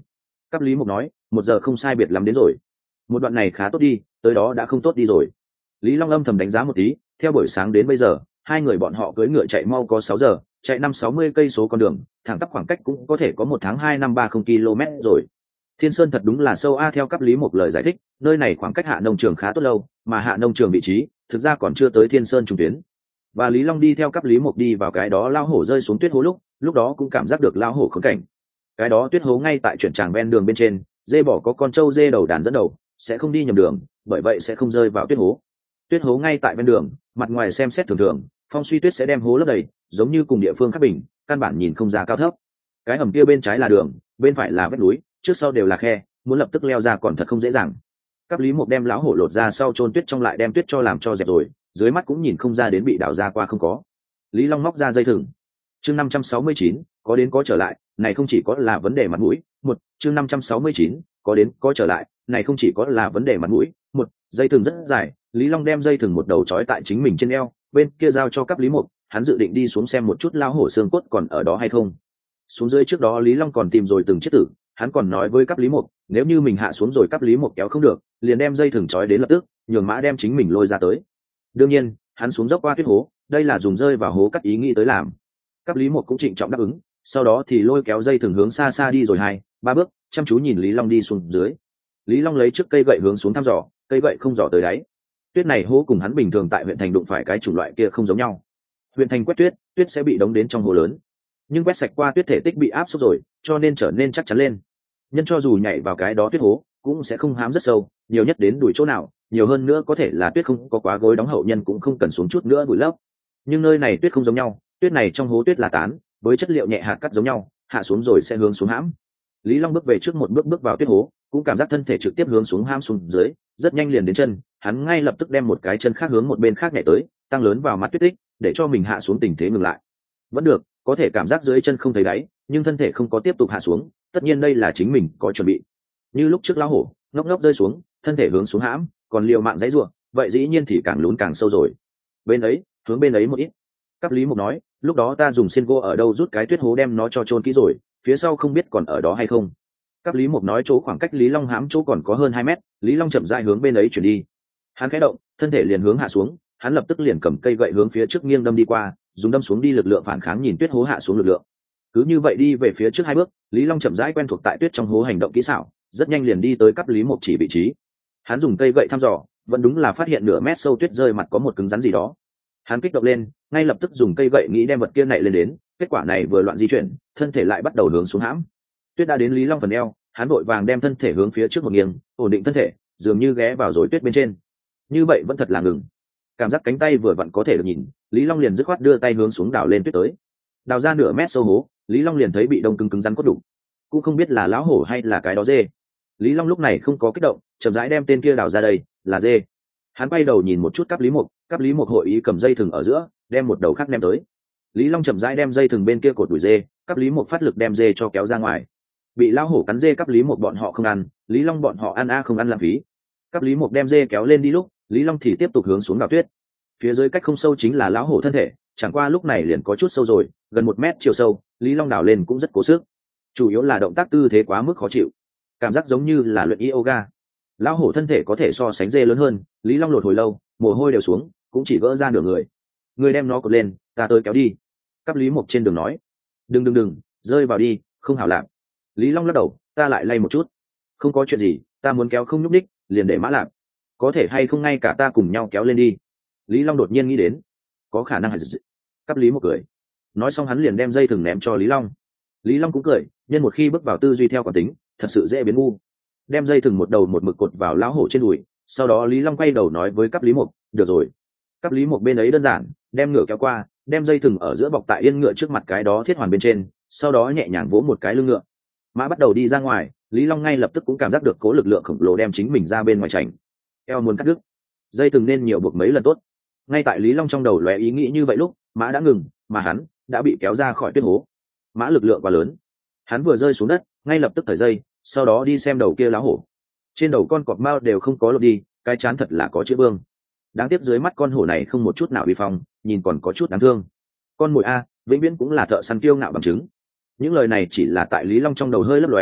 Cáp Lý Mục nói, 1 giờ không sai biệt lắm đến rồi. Một đoạn này khá tốt đi, tới đó đã không tốt đi rồi. Lý Long âm thầm đánh giá một tí, theo buổi sáng đến bây giờ, hai người bọn họ cưỡi ngựa chạy mau có 6 giờ, chạy 560 cây số con đường, thẳng tắp khoảng cách cũng có thể có 1 tháng 2 năm 30 km rồi. Thiên Sơn thật đúng là sâu a. Theo Cáp Lý Mục lời giải thích, nơi này khoảng cách Hạ Nông Trường khá tốt lâu, mà Hạ Nông Trường vị trí thực ra còn chưa tới Thiên Sơn trung tuyến. Và Lý Long đi theo Cáp Lý Mục đi vào cái đó lao hổ rơi xuống tuyết hố lúc đó cũng cảm giác được lao hổ khốn cảnh. Cái đó tuyết hố ngay tại chuyển tràng ven đường bên trên, dê bỏ có con trâu dê đầu đàn dẫn đầu, sẽ không đi nhầm đường, bởi vậy sẽ không rơi vào tuyết hố. Tuyết hố ngay tại ven đường, mặt ngoài xem xét thường thường, phong suy tuyết sẽ đem hố lấp đầy, giống như cùng địa phương khác bình, căn bản nhìn không ra cao thấp. Cái hầm kia bên trái là đường, bên phải là vách núi, trước sau đều là khe, muốn lập tức leo ra còn thật không dễ dàng. Cáp Lý Mục đem lão hổ lột ra sau chôn tuyết trong, lại đem tuyết cho làm cho dẹp rồi, dưới mắt cũng nhìn không ra đến bị đào ra qua không có. Lý Long móc ra dây thừng. Chương 569, có đến có trở lại, này không chỉ có là vấn đề mặt mũi. Chương 569, có đến có trở lại, này không chỉ có là vấn đề mặt mũi. Dây thừng rất dài, Lý Long đem dây thừng một đầu trói tại chính mình trên eo, bên kia giao cho Cáp Lý Mục, hắn dự định đi xuống xem một chút lão hổ xương cốt còn ở đó hay không. Xuống dưới trước đó Lý Long còn tìm rồi từng chiếc tử, hắn còn nói với Cáp Lý Mục, nếu như mình hạ xuống rồi Cáp Lý Mục kéo không được, liền đem dây thừng trói đến lập tức, nhường mã đem chính mình lôi ra tới. Đương nhiên, hắn xuống dốc qua tuyết hố, đây là dùng rơi vào hố cắt ý nghĩ tới làm. Cáp Lý Mục cũng trịnh trọng đáp ứng, sau đó thì lôi kéo dây thừng hướng xa xa đi rồi 2-3 bước, chăm chú nhìn Lý Long đi xuống dưới. Lý Long lấy trước cây gậy hướng xuống thăm dò, cây gậy không dò tới đáy. Tuyết này hố cùng hắn bình thường tại huyện thành đụng phải cái chủng loại kia không giống nhau. Huyện thành quét tuyết, tuyết sẽ bị đóng đến trong hố lớn, nhưng quét sạch qua tuyết thể tích bị áp suất rồi, cho nên trở nên chắc chắn lên. Nhân cho dù nhảy vào cái đó tuyết hố, cũng sẽ không hám rất sâu, nhiều nhất đến đuổi chỗ nào, nhiều hơn nữa có thể là tuyết không có quá gối đóng hậu nhân cũng không cần xuống chút nữa bụi lấp. Nhưng nơi này tuyết không giống nhau, tuyết này trong hố tuyết là tán, với chất liệu nhẹ hạt cắt giống nhau, hạ xuống rồi sẽ hướng xuống hãm. Lý Long bước về trước một bước vào tuyết hố, cũng cảm giác thân thể trực tiếp hướng xuống hãm xuống dưới, rất nhanh liền đến chân, hắn ngay lập tức đem một cái chân khác hướng một bên khác nhảy tới, tăng lớn vào mặt tuyết tích, để cho mình hạ xuống tình thế ngừng lại. Vẫn được, có thể cảm giác dưới chân không thấy đáy, nhưng thân thể không có tiếp tục hạ xuống, tất nhiên đây là chính mình có chuẩn bị. Như lúc trước lão hổ, ngốc ngốc rơi xuống, thân thể hướng xuống hãm, còn liều mạng giãy giụa, vậy dĩ nhiên thì càng lún càng sâu rồi. Bên ấy, hướng bên ấy một ít. Cáp Lý Mục nói, lúc đó ta dùng xiên gỗ ở đâu rút cái tuyết hố đem nó cho chôn kỹ rồi, phía sau không biết còn ở đó hay không. Cáp Lý Mục nói chỗ khoảng cách Lý Long hãm chỗ còn có hơn 2 mét, Lý Long chậm rãi hướng bên ấy chuyển đi. Hắn khẽ động, thân thể liền hướng hạ xuống, hắn lập tức liền cầm cây gậy hướng phía trước nghiêng đâm đi qua, dùng đâm xuống đi lực lượng phản kháng nhìn tuyết hố hạ xuống lực lượng. Cứ như vậy đi về phía trước 2 bước, Lý Long chậm rãi quen thuộc tại tuyết trong hố hành động kỹ xảo, rất nhanh liền đi tới Cáp Lý Mục chỉ vị trí. Hắn dùng cây gậy thăm dò, vẫn đúng là phát hiện nửa mét sâu tuyết rơi mặt có một cứng rắn gì đó. Hắn kích động lên, ngay lập tức dùng cây gậy nghĩ đem vật kia nảy lên đến, kết quả này vừa loạn di chuyển, thân thể lại bắt đầu hướng xuống hãm. Tuyết đã đến Lý Long phần eo, hắn vội vàng đem thân thể hướng phía trước một nghiêng, ổn định thân thể, dường như ghé vào rồi tuyết bên trên. Như vậy vẫn thật là ngừng. Cảm giác cánh tay vừa vặn có thể được nhìn, Lý Long liền dứt khoát đưa tay hướng xuống đào lên tuyết tới. Đào ra nửa mét sâu hố, Lý Long liền thấy bị đông cứng rắn cốt đục, cũng không biết là lão hổ hay là cái đó dê. Lý Long lúc này không có kích động, chậm rãi đem tên kia đào ra, đây là dê. Hắn quay đầu nhìn một chút Cáp Lý Mục hội ý cầm dây thừng ở giữa, đem một đầu khác ném tới. Lý Long chậm rãi đem dây thừng bên kia cột đuổi dê, Cáp Lý Mục phát lực đem dê cho kéo ra ngoài. Bị lão hổ cắn dê Cáp Lý Mục bọn họ không ăn, Lý Long bọn họ ăn không ăn lãng phí. Cáp Lý Mục đem dê kéo lên đi lúc, Lý Long thì tiếp tục hướng xuống đào tuyết. Phía dưới cách không sâu chính là lão hổ thân thể, chẳng qua lúc này liền có chút sâu rồi, gần 1 mét chiều sâu, Lý Long đào lên cũng rất cố sức. Chủ yếu là động tác tư thế quá mức khó chịu, cảm giác giống như là luyện yoga. Lão hổ thân thể có thể so sánh dê lớn hơn, Lý Long lột hồi lâu, mồ hôi đều xuống, cũng chỉ gỡ ra nửa người. Người đem nó cột lên, ta tới kéo đi. Cáp Lý Mục trên đường nói. Đừng, rơi vào đi, không hảo làm. Lý Long lắc đầu, ta lại lay một chút. Không có chuyện gì, ta muốn kéo không nhúc đích, liền để mã làm. Có thể hay không ngay cả ta cùng nhau kéo lên đi. Lý Long đột nhiên nghĩ đến, có khả năng. Cáp Lý Mục cười. Nói xong hắn liền đem dây thừng ném cho Lý Long. Lý Long cũng cười, nhân một khi bước vào tư duy theo quán tính, thật sự dễ biến ngu. Đem dây thừng một đầu một mực cột vào lão hổ trên đùi, sau đó Lý Long quay đầu nói với Cáp Lý Mục, được rồi. Cáp Lý Mục bên ấy đơn giản, đem ngựa kéo qua, đem dây thừng ở giữa bọc tại yên ngựa trước mặt cái đó thiết hoàn bên trên, sau đó nhẹ nhàng vỗ một cái lưng ngựa. Mã bắt đầu đi ra ngoài, Lý Long ngay lập tức cũng cảm giác được cố lực lượng khổng lồ đem chính mình ra bên ngoài chảnh. Eo muốn cắt đứt, dây thừng nên nhiều buộc mấy lần tốt. Ngay tại Lý Long trong đầu lóe ý nghĩ như vậy lúc, mã đã ngừng, mà hắn đã bị kéo ra khỏi tuyết hố. Mã lực lượng quá lớn, hắn vừa rơi xuống đất, ngay lập tức thời dây, sau đó đi xem đầu kia lão hổ. Trên đầu con cọp mao đều không có lột đi, cái chán thật là có chữ vương. Đáng tiếc dưới mắt con hổ này không một chút nào uy phong, nhìn còn có chút đáng thương. Con mồi a, vĩnh viễn cũng là thợ săn kiêu ngạo bằng chứng. Những lời này chỉ là tại Lý Long trong đầu hơi lấp lóe,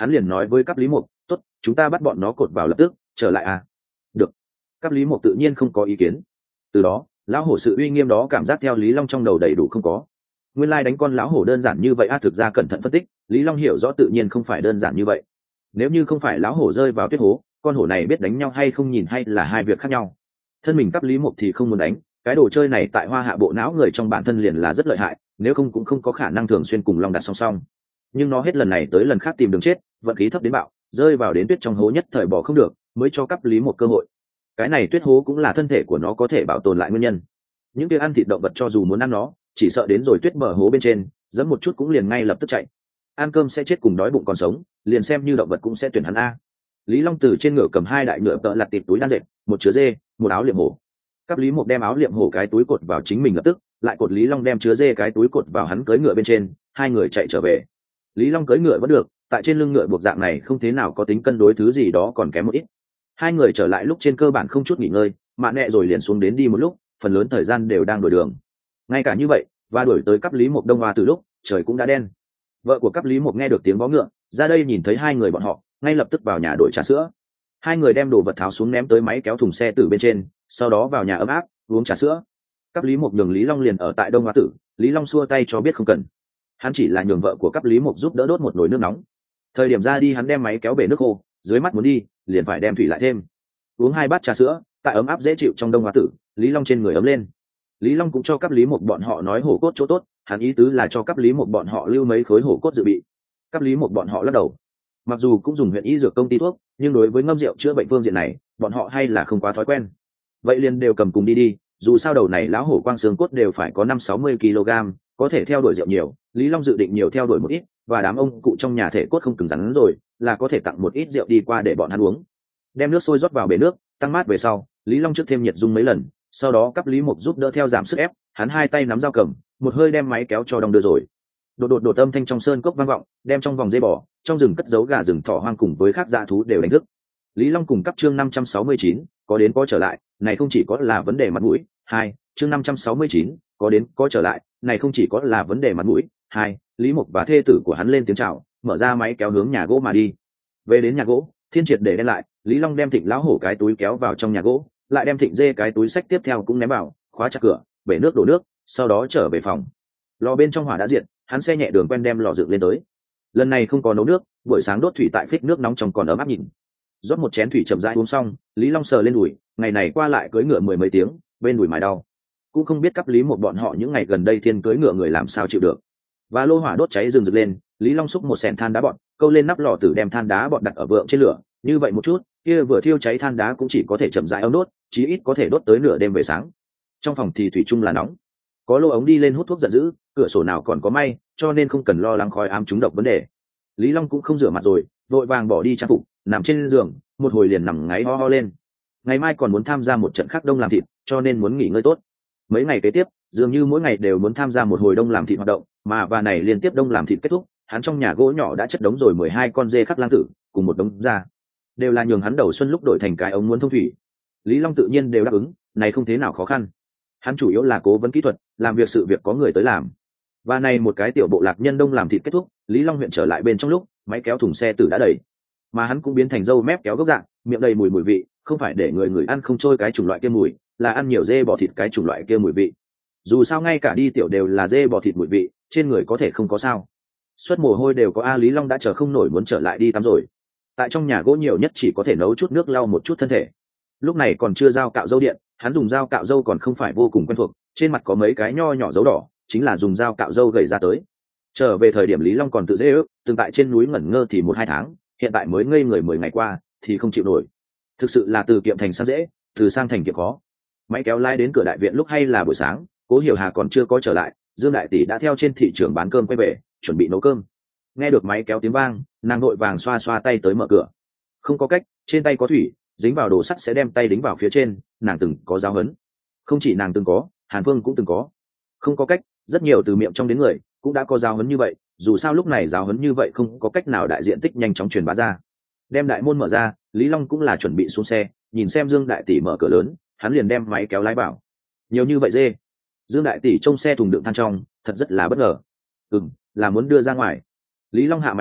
hắn liền nói với cấp lý mục, tốt, chúng ta bắt bọn nó cột vào lập tức trở lại à. Được. Cấp lý mục tự nhiên không có ý kiến. Từ đó lão hổ sự uy nghiêm đó cảm giác theo Lý Long trong đầu đầy đủ không có. Nguyên lai đánh con lão hổ đơn giản như vậy a, thực ra cẩn thận phân tích, Lý Long hiểu rõ tự nhiên không phải đơn giản như vậy. Nếu như không phải lão hổ rơi vào tuyết hố, con hổ này biết đánh nhau hay không nhìn hay là hai việc khác nhau. Thân mình cấp lý mục thì không muốn đánh, cái đồ chơi này tại Hoa Hạ bộ não người trong bản thân liền là rất lợi hại, nếu không cũng không có khả năng thường xuyên cùng Long đặt song song. Nhưng nó hết lần này tới lần khác tìm đường chết, vận khí thấp đến bạo, rơi vào đến tuyết trong hố nhất thời bỏ không được, mới cho cấp lý một cơ hội. Cái này tuyết hố cũng là thân thể của nó có thể bảo tồn lại nguyên nhân. Những cái ăn thịt động vật cho dù muốn ăn nó, chỉ sợ đến rồi tuyết bờ hố bên trên, giẫm một chút cũng liền ngay lập tức chạy. Ăn cơm sẽ chết cùng đói bụng còn sống, liền xem như động vật cũng sẽ tuyển hắn a. Lý Long từ trên ngựa cầm hai đại ngựa tợ lặt tịt túi đan dệt, một chứa dê, một áo liệm hổ. Cấp lý một đem áo liệm hổ cái túi cột vào chính mình lập tức, lại cột Lý Long đem chứa dê cái túi cột vào hắn cưỡi ngựa bên trên, hai người chạy trở về. Lý Long cưỡi ngựa vẫn được, tại trên lưng ngựa buộc dạng này không thế nào có tính cân đối, thứ gì đó còn kém một ít. Hai người trở lại lúc trên cơ bản không chút nghỉ ngơi, mạ nẹ rồi liền xuống đến đi một lúc, phần lớn thời gian đều đang đổi đường. Ngay cả như vậy, và đuổi tới cấp lý một đông hoa từ lúc trời cũng đã đen. Vợ của cấp lý một nghe được tiếng vó ngựa, ra đây nhìn thấy hai người bọn họ, ngay lập tức vào nhà đổi trà sữa. Hai người đem đồ vật tháo xuống ném tới máy kéo thùng xe tử bên trên, sau đó vào nhà ấm áp uống trà sữa. Cấp lý một nhường Lý Long liền ở tại đông hoa tử, Lý Long xua tay cho biết không cần. Hắn chỉ là nhường vợ của cấp lý một giúp đỡ đốt một nồi nước nóng. Thời điểm ra đi hắn đem máy kéo bể nước khô, dưới mắt muốn đi liền phải đem thủy lại thêm. Uống hai bát trà sữa, tại ấm áp dễ chịu trong đông hoa tử, Lý Long trên người ấm lên. Lý Long cũng cho cấp lý một bọn họ nói hổ cốt chỗ tốt, hắn ý tứ là cho cấp lý một bọn họ lưu mấy khối hổ cốt dự bị. Cấp lý một bọn họ lắc đầu. Mặc dù cũng dùng huyện y dược công ty thuốc, nhưng đối với ngâm rượu chữa bệnh phương diện này, bọn họ hay là không quá thói quen. Vậy liền đều cầm cùng đi đi, dù sao đầu này lão hổ quang xương cốt đều phải có 50-60 kg, có thể theo đuổi rượu nhiều, Lý Long dự định nhiều theo đuổi một ít, và đám ông cụ trong nhà thể cốt không cứng rắn rồi, là có thể tặng một ít rượu đi qua để bọn hắn uống. Đem nước sôi rót vào bể nước, tăng mát về sau, Lý Long trước thêm nhiệt dung mấy lần, sau đó cấp lý mục giúp đỡ theo giảm sức ép, hắn hai tay nắm dao cầm, một hơi đem máy kéo cho đong đưa rồi. Đột âm thanh trong sơn cốc vang vọng, đem trong vòng dây bò, trong rừng cất giấu gà rừng thỏ hoang cùng với các dã thú đều đánh thức. Lý Long cùng cấp chương 569, có đến có trở lại, này không chỉ có là vấn đề mặt mũi. Hai, chương 569, có đến có trở lại, này không chỉ có là vấn đề mặt mũi. Hai, Lý Mục và thê tử của hắn lên tiếng chào, mở ra máy kéo hướng nhà gỗ mà đi. Về đến nhà gỗ, thiên triệt để đen lại, Lý Long đem Thịnh lão hổ cái túi kéo vào trong nhà gỗ, lại đem Thịnh dê cái túi sách tiếp theo cũng ném vào, khóa chặt cửa, bể nước đổ nước, sau đó trở về phòng. Lò bên trong hỏa đã diệt, hắn xe nhẹ đường quen đem lò dựng lên tới. Lần này không có nấu nước, buổi sáng đốt thủy tại phích nước nóng trong còn ấm áp nhìn. Rót một chén thủy chậm rãi uống xong, Lý Long sờ lên đùi, ngày này qua lại cưỡi ngựa mười mấy tiếng, bên đùi mài đau. Cũng không biết cấp lý một bọn họ những ngày gần đây thiên cưỡi ngựa người làm sao chịu được. Và lô hỏa đốt cháy rừng rực lên, Lý Long xúc một xẻng than đá bọt, câu lên nắp lò tử đem than đá bọt đặt ở vượng trên lửa, như vậy một chút, kia vừa thiêu cháy than đá cũng chỉ có thể chậm rãi ấm đốt, chí ít có thể đốt tới nửa đêm về sáng. Trong phòng thì thủy chung là nóng, có lô ống đi lên hút thuốc giận dữ, cửa sổ nào còn có may, cho nên không cần lo lắng khói ám trúng độc vấn đề. Lý Long cũng không rửa mặt rồi, vội vàng bỏ đi trang phục, nằm trên giường, một hồi liền nằm ngáy ho ho lên. Ngày mai còn muốn tham gia một trận khác đông làm thịt, cho nên muốn nghỉ ngơi tốt. Mấy ngày kế tiếp, dường như mỗi ngày đều muốn tham gia một hồi đông làm thịt hoạt động, mà và này liên tiếp đông làm thịt kết thúc, hắn trong nhà gỗ nhỏ đã chất đống rồi 12 con dê khắc lang tử, cùng một đống da, đều là nhường hắn đầu xuân lúc đổi thành cái ống muốn thông thủy. Lý Long tự nhiên đều đáp ứng, này không thế nào khó khăn. Hắn chủ yếu là cố vấn kỹ thuật, làm việc sự việc có người tới làm. Và này một cái tiểu bộ lạc nhân đông làm thịt kết thúc, Lý Long huyện trở lại bên trong lúc, máy kéo thùng xe tử đã đầy, mà hắn cũng biến thành dâu mép kéo gốc dạng, miệng đầy mùi vị, không phải để người ăn không trôi cái chủng loại kia mùi, là ăn nhiều dê bò thịt cái chủng loại kia mùi vị. Dù sao ngay cả đi tiểu đều là dê bò thịt mùi vị, trên người có thể không có sao. Suất mồ hôi đều có, Lý Long đã chờ không nổi muốn trở lại đi tắm rồi. Tại trong nhà gỗ nhiều nhất chỉ có thể nấu chút nước lau một chút thân thể. Lúc này còn chưa dao cạo râu điện, hắn dùng dao cạo râu còn không phải vô cùng quen thuộc, trên mặt có mấy cái nho nhỏ dấu đỏ, chính là dùng dao cạo râu gầy ra tới. Trở về thời điểm Lý Long còn tự dễ ước, từng tại trên núi ngẩn ngơ thì 1-2 tháng, hiện tại mới ngây người 10 ngày qua thì không chịu nổi. Thực sự là từ kiệm thành sang dễ, từ sang thành kiệm khó. Máy kéo lái đến cửa đại viện lúc hay là buổi sáng, Cố Hiểu Hà còn chưa có trở lại, Dương đại tỷ đã theo trên thị trường bán cơm quay về, chuẩn bị nấu cơm. Nghe được máy kéo tiếng vang, nàng vội vàng xoa xoa tay tới mở cửa. Không có cách, trên tay có thủy, dính vào đồ sắt sẽ đem tay đính vào phía trên, nàng từng có giáo huấn. Không chỉ nàng từng có, Hàn Phương cũng từng có. Không có cách, rất nhiều từ miệng trong đến người cũng đã có giáo huấn như vậy, dù sao lúc này giáo huấn như vậy không có cách nào đại diện tích nhanh chóng truyền bá ra. Đem đại môn mở ra, Lý Long cũng là chuẩn bị xuống xe, nhìn xem Dương đại tỷ mở cửa lớn, hắn liền đem máy kéo lái vào. Nhiều như vậy dê. Dương đại tỷ trông xe thùng đựng than trong, thật rất là bất ngờ. Là muốn đưa ra ngoài. Lý Long hạ máy kéo,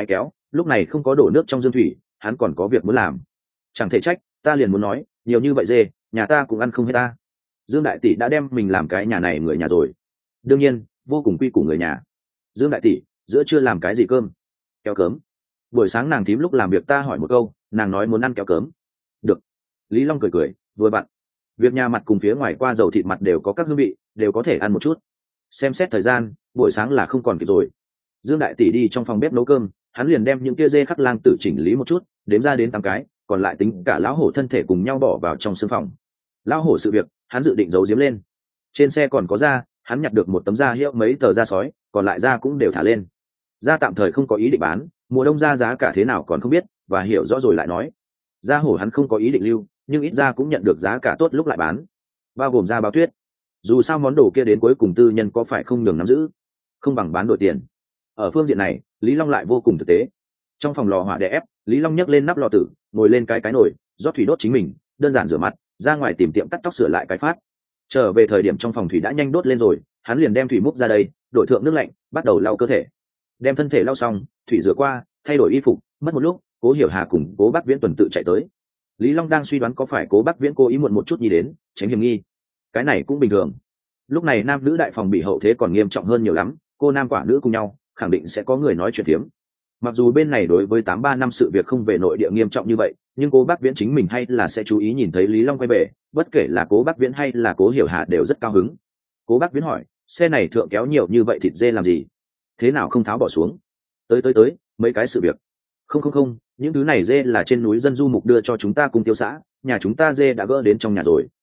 lúc này không có đổ nước trong dương thủy, hắn còn có việc muốn làm. Chẳng thể trách, ta liền muốn nói, nhiều như vậy dê, nhà ta cũng ăn không hết ta. Dương đại tỷ đã đem mình làm cái nhà này người nhà rồi. Đương nhiên, vô cùng quy củ người nhà. Dương đại tỷ, giữa trưa làm cái gì cơm? Kéo cớm. Buổi sáng nàng thím lúc làm việc ta hỏi một câu, nàng nói muốn ăn kéo cớm. Được. Lý Long cười cười, vừa bạn. Việc nhà mặt cùng phía ngoài qua dầu thịt mặt đều có các hương vị, đều có thể ăn một chút. Xem xét thời gian, buổi sáng là không còn kịp rồi. Dương đại tỷ đi trong phòng bếp nấu cơm, hắn liền đem những kia dê khắc lang tử chỉnh lý một chút, đếm ra đến 8 cái, còn lại tính cả lão hổ thân thể cùng nhau bỏ vào trong xương phòng. Lão hổ sự việc, hắn dự định giấu giếm lên. Trên xe còn có da, hắn nhặt được một tấm da hiệu mấy tờ da sói, còn lại da cũng đều thả lên. Da tạm thời không có ý định bán, mùa đông da giá cả thế nào còn không biết, và hiểu rõ rồi lại nói. Da hổ hắn không có ý định lưu, nhưng ít ra cũng nhận được giá cả tốt lúc lại bán, bao gồm da báo tuyết. Dù sao món đồ kia đến cuối cùng tư nhân có phải không nhường nắm giữ, không bằng bán đổi tiền. Ở phương diện này, Lý Long lại vô cùng thực tế. Trong phòng lò hỏa đè ép, Lý Long nhấc lên nắp lò tử, ngồi lên cái nồi, rót thủy đốt chính mình, đơn giản rửa mặt, ra ngoài tìm tiệm cắt tóc sửa lại cái phát. Trở về thời điểm trong phòng thủy đã nhanh đốt lên rồi, hắn liền đem thủy múc ra đây, đổi thượng nước lạnh, bắt đầu lau cơ thể. Đem thân thể lau xong, thủy rửa qua, thay đổi y phục, mất một lúc, Cố Hiểu Hà cùng Cố Bắc Viễn tuần tự chạy tới. Lý Long đang suy đoán có phải Cố Bắc Viễn cố ý muộn một chút nhi đến, tránh hiểm nghi. Cái này cũng bình thường. Lúc này nam nữ đại phòng bị hậu thế còn nghiêm trọng hơn nhiều lắm, cô nam quả nữ cùng nhau, khẳng định sẽ có người nói chuyện phiếm. Mặc dù bên này đối với 83 năm sự việc không về nội địa nghiêm trọng như vậy, nhưng Cố Bắc Viễn chính mình hay là sẽ chú ý nhìn thấy Lý Long quay về, bất kể là Cố Bắc Viễn hay là Cố Hiểu Hà đều rất cao hứng. Cố Bắc Viễn hỏi, xe này thượng kéo nhiều như vậy thịt dê làm gì? Thế nào không tháo bỏ xuống? Tới, mấy cái sự việc. Không, những thứ này dê là trên núi dân du mục đưa cho chúng ta cùng tiêu xã, nhà chúng ta dê đã gỡ đến trong nhà rồi.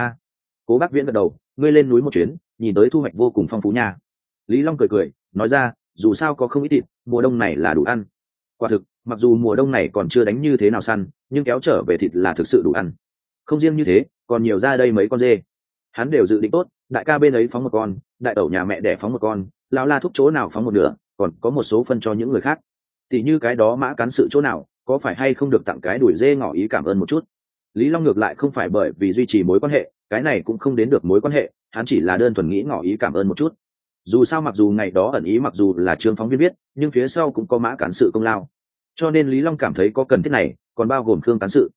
Cố Bắc Viễn gật đầu, ngươi lên núi một chuyến, nhìn tới thu hoạch vô cùng phong phú nha. Lý Long cười, nói ra, dù sao có không ít thịt, mùa đông này là đủ ăn. Quả thực, mặc dù mùa đông này còn chưa đánh như thế nào săn, nhưng kéo trở về thịt là thực sự đủ ăn. Không riêng như thế, còn nhiều ra đây mấy con dê. Hắn đều dự định tốt, đại ca bên ấy phóng một con, đại tẩu nhà mẹ đẻ phóng một con, lão La thúc chỗ nào phóng một nửa, còn có một số phân cho những người khác. Tỷ như cái đó Mã Cán sự chỗ nào, có phải hay không được tặng cái đùi dê ngỏ ý cảm ơn một chút. Lý Long ngược lại không phải bởi vì duy trì mối quan hệ, cái này cũng không đến được mối quan hệ, hắn chỉ là đơn thuần nghĩ ngỏ ý cảm ơn một chút. Dù sao mặc dù ngày đó ẩn ý mặc dù là Trương phóng viên biết, nhưng phía sau cũng có Mã Cán sự công lao, cho nên Lý Long cảm thấy có cần thiết này, còn bao gồm Khương Cán sự.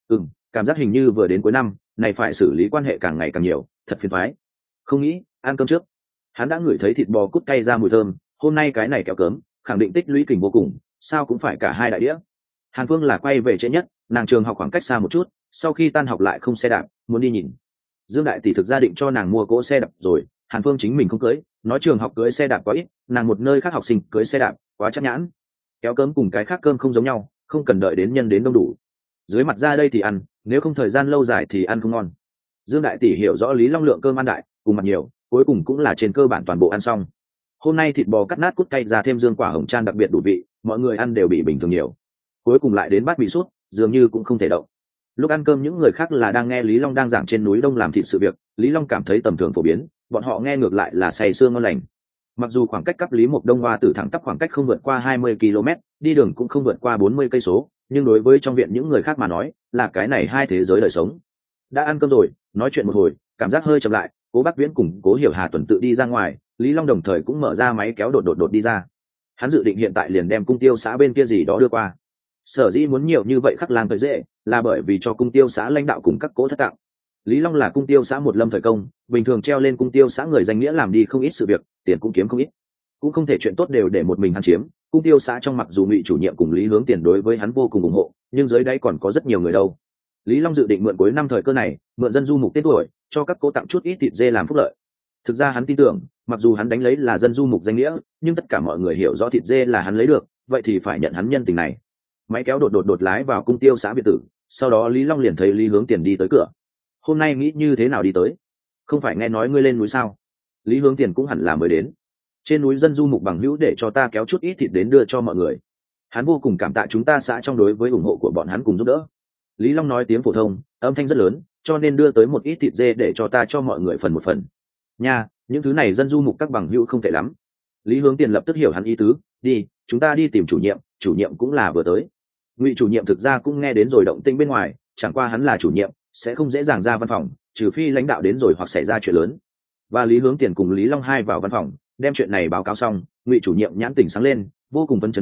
Cảm giác hình như vừa đến cuối năm này phải xử lý quan hệ càng ngày càng nhiều, thật phiền toái. Không nghĩ ăn cơm trước, hắn đã ngửi thấy thịt bò cút cay ra mùi thơm, hôm nay cái này kéo cớm khẳng định tích lũy kình vô cùng, sao cũng phải cả 2 đại đĩa. Hàn Phương là quay về trễ nhất, nàng trường học khoảng cách xa một chút, sau khi tan học lại không xe đạp, muốn đi nhìn. Dương đại tỷ thực ra định cho nàng mua cỗ xe đạp rồi, Hàn Phương chính mình không cưới, nói trường học cưới xe đạp quá ít, nàng một nơi khác học sinh cưới xe đạp quá chắc nhãn. Kéo cơm cùng cái khác cơm không giống nhau, không cần đợi đến nhân đến đông đủ, dưới mặt ra đây thì ăn, nếu không thời gian lâu dài thì ăn không ngon. Dương đại tỷ hiểu rõ Lý Long lượng cơm ăn đại, cùng mặt nhiều, cuối cùng cũng là trên cơ bản toàn bộ ăn xong. Hôm nay thịt bò cắt nát cút cay ra thêm dương quả hồng chan đặc biệt đủ vị, mọi người ăn đều bị bình thường nhiều. Cuối cùng lại đến bát bị sút, dường như cũng không thể động. Lúc ăn cơm những người khác là đang nghe Lý Long đang giảng trên núi đông làm thịt sự việc, Lý Long cảm thấy tầm thường phổ biến, bọn họ nghe ngược lại là say sưa ngon lành. Mặc dù khoảng cách cấp Lý Mộc Đông Hoa Tử thẳng tắp khoảng cách không vượt qua 20 km, đi đường cũng không vượt qua 40 cây số, nhưng đối với trong viện những người khác mà nói, là cái này hai thế giới đời sống. Đã ăn cơm rồi, nói chuyện một hồi, cảm giác hơi chậm lại, Cố Bắc Viễn cùng Cố Hiểu Hà tuần tự đi ra ngoài, Lý Long đồng thời cũng mở ra máy kéo đột đi ra. Hắn dự định hiện tại liền đem cung tiêu xã bên kia gì đó đưa qua. Sở dĩ muốn nhiều như vậy khắc lang tới dễ, là bởi vì cho cung tiêu xã lãnh đạo cùng các cố thất tặng. Lý Long là cung tiêu xã một lâm thời công, bình thường treo lên cung tiêu xã người danh nghĩa làm đi không ít sự việc, tiền cũng kiếm không ít, cũng không thể chuyện tốt đều để một mình hắn chiếm. Cung tiêu xã trong mặc dù Ngụy chủ nhiệm cùng Lý Hướng Tiền đối với hắn vô cùng ủng hộ, nhưng dưới đây còn có rất nhiều người đâu. Lý Long dự định mượn cuối năm thời cơ này, mượn dân du mục Tết tuổi, cho các cố tặng chút ít thịt dê làm phúc lợi. Thực ra hắn tin tưởng, mặc dù hắn đánh lấy là dân du mục danh nghĩa, nhưng tất cả mọi người hiểu rõ thịt dê là hắn lấy được, vậy thì phải nhận hắn nhân tình này. Máy kéo đột lái vào cung tiêu xã biệt tử, sau đó Lý Long liền thấy Lý Hướng Tiền đi tới cửa. Hôm nay nghĩ như thế nào đi tới? Không phải nghe nói ngươi lên núi sao? Lý Hướng Tiền cũng hẳn là mới đến. Trên núi dân du mục bằng hữu để cho ta kéo chút ít thịt đến đưa cho mọi người. Hắn vô cùng cảm tạ chúng ta xã trong đối với ủng hộ của bọn hắn cùng giúp đỡ. Lý Long nói tiếng phổ thông, âm thanh rất lớn, cho nên đưa tới một ít thịt dê để cho ta cho mọi người phần một phần. Nha, những thứ này dân du mục các bằng hữu không tệ lắm. Lý Hướng Tiền lập tức hiểu hắn ý tứ, đi, chúng ta đi tìm chủ nhiệm cũng là vừa tới. Ngụy chủ nhiệm thực ra cũng nghe đến rồi động tĩnh bên ngoài, chẳng qua hắn là chủ nhiệm, sẽ không dễ dàng ra văn phòng, trừ phi lãnh đạo đến rồi hoặc xảy ra chuyện lớn. Và Lý Hướng Tiền cùng Lý Long hai vào văn phòng, đem chuyện này báo cáo xong, Ngụy chủ nhiệm nhãn tỉnh sáng lên, vô cùng phấn chấn nói,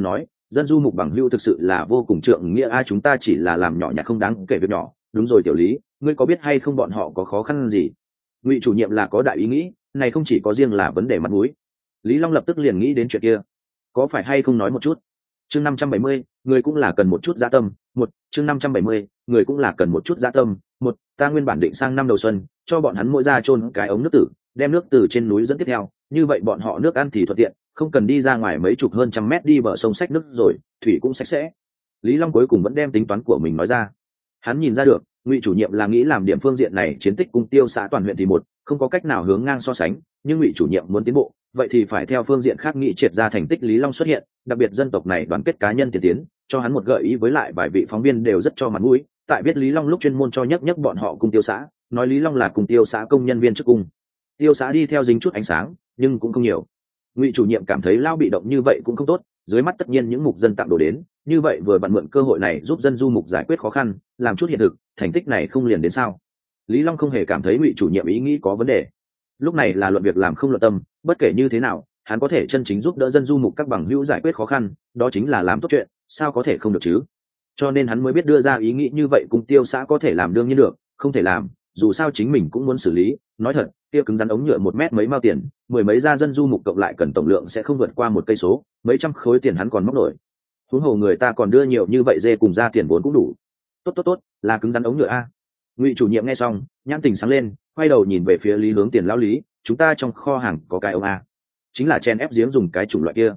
dân du mục bằng hữu thực sự là vô cùng trượng nghĩa a, chúng ta chỉ là làm nhỏ nhặt không đáng kể việc nhỏ. Đúng rồi tiểu Lý, ngươi có biết hay không bọn họ có khó khăn gì? Ngụy chủ nhiệm là có đại ý nghĩ, này không chỉ có riêng là vấn đề mặt mũi. Lý Long lập tức liền nghĩ đến chuyện kia, có phải hay không nói một chút. Chương 570, người cũng là cần một chút dạ tâm. Chương 570, người cũng là cần một chút dạ tâm. Ta nguyên bản định sang năm đầu xuân cho bọn hắn mỗi ra chôn cái ống nước tử, đem nước từ trên núi dẫn tiếp theo, như vậy bọn họ nước ăn thì thuận tiện, không cần đi ra ngoài mấy chục hơn trăm mét đi bờ sông xách nước rồi, thủy cũng sạch sẽ. Lý Long cuối cùng vẫn đem tính toán của mình nói ra. Hắn nhìn ra được, Ngụy chủ nhiệm là nghĩ làm điểm phương diện này chiến tích cung tiêu xã toàn huyện thì không có cách nào hướng ngang so sánh, nhưng Ngụy chủ nhiệm muốn tiến bộ, vậy thì phải theo phương diện khác nghĩ triệt ra thành tích Lý Long xuất hiện, đặc biệt dân tộc này đoàn kết cá nhân tiên tiến, cho hắn một gợi ý, với lại vài vị phóng viên đều rất cho mặt mũi, tại biết Lý Long lúc chuyên môn cho nhắc bọn họ cung tiêu xã, nói Lý Long là cung tiêu xã công nhân viên chức cung tiêu xã đi theo dính chút ánh sáng, nhưng cũng không nhiều. Ngụy chủ nhiệm cảm thấy lao bị động như vậy cũng không tốt, dưới mắt tất nhiên những mục dân tặng đồ đến, như vậy vừa vặn mượn cơ hội này giúp dân du mục giải quyết khó khăn, làm chút hiện thực, thành tích này không liền đến sao? Lý Long không hề cảm thấy Ngụy chủ nhiệm ý nghĩ có vấn đề. Lúc này là luận việc làm không luận tâm, bất kể như thế nào, hắn có thể chân chính giúp đỡ dân du mục các bằng hữu giải quyết khó khăn, đó chính là làm tốt chuyện, sao có thể không được chứ? Cho nên hắn mới biết đưa ra ý nghĩ như vậy, cùng tiêu xã có thể làm đương nhiên được, không thể làm, dù sao chính mình cũng muốn xử lý. Nói thật, kia cứng rắn ống nhựa 1 mét mấy mao tiền, mười mấy gia dân du mục cộng lại cần tổng lượng sẽ không vượt qua 1 cây số, mấy trăm khối tiền hắn còn móc nổi. Huống hồ người ta còn đưa nhiều như vậy dê cùng ra tiền vốn cũng đủ. Tốt, là cứng rắn ống nhựa a. Ngụy chủ nhiệm nghe xong, nhãn tình sáng lên, quay đầu nhìn về phía Lý Hướng Tiền lão Lý, chúng ta trong kho hàng có cái ống a, chính là chen ép giếng dùng cái chủng loại kia.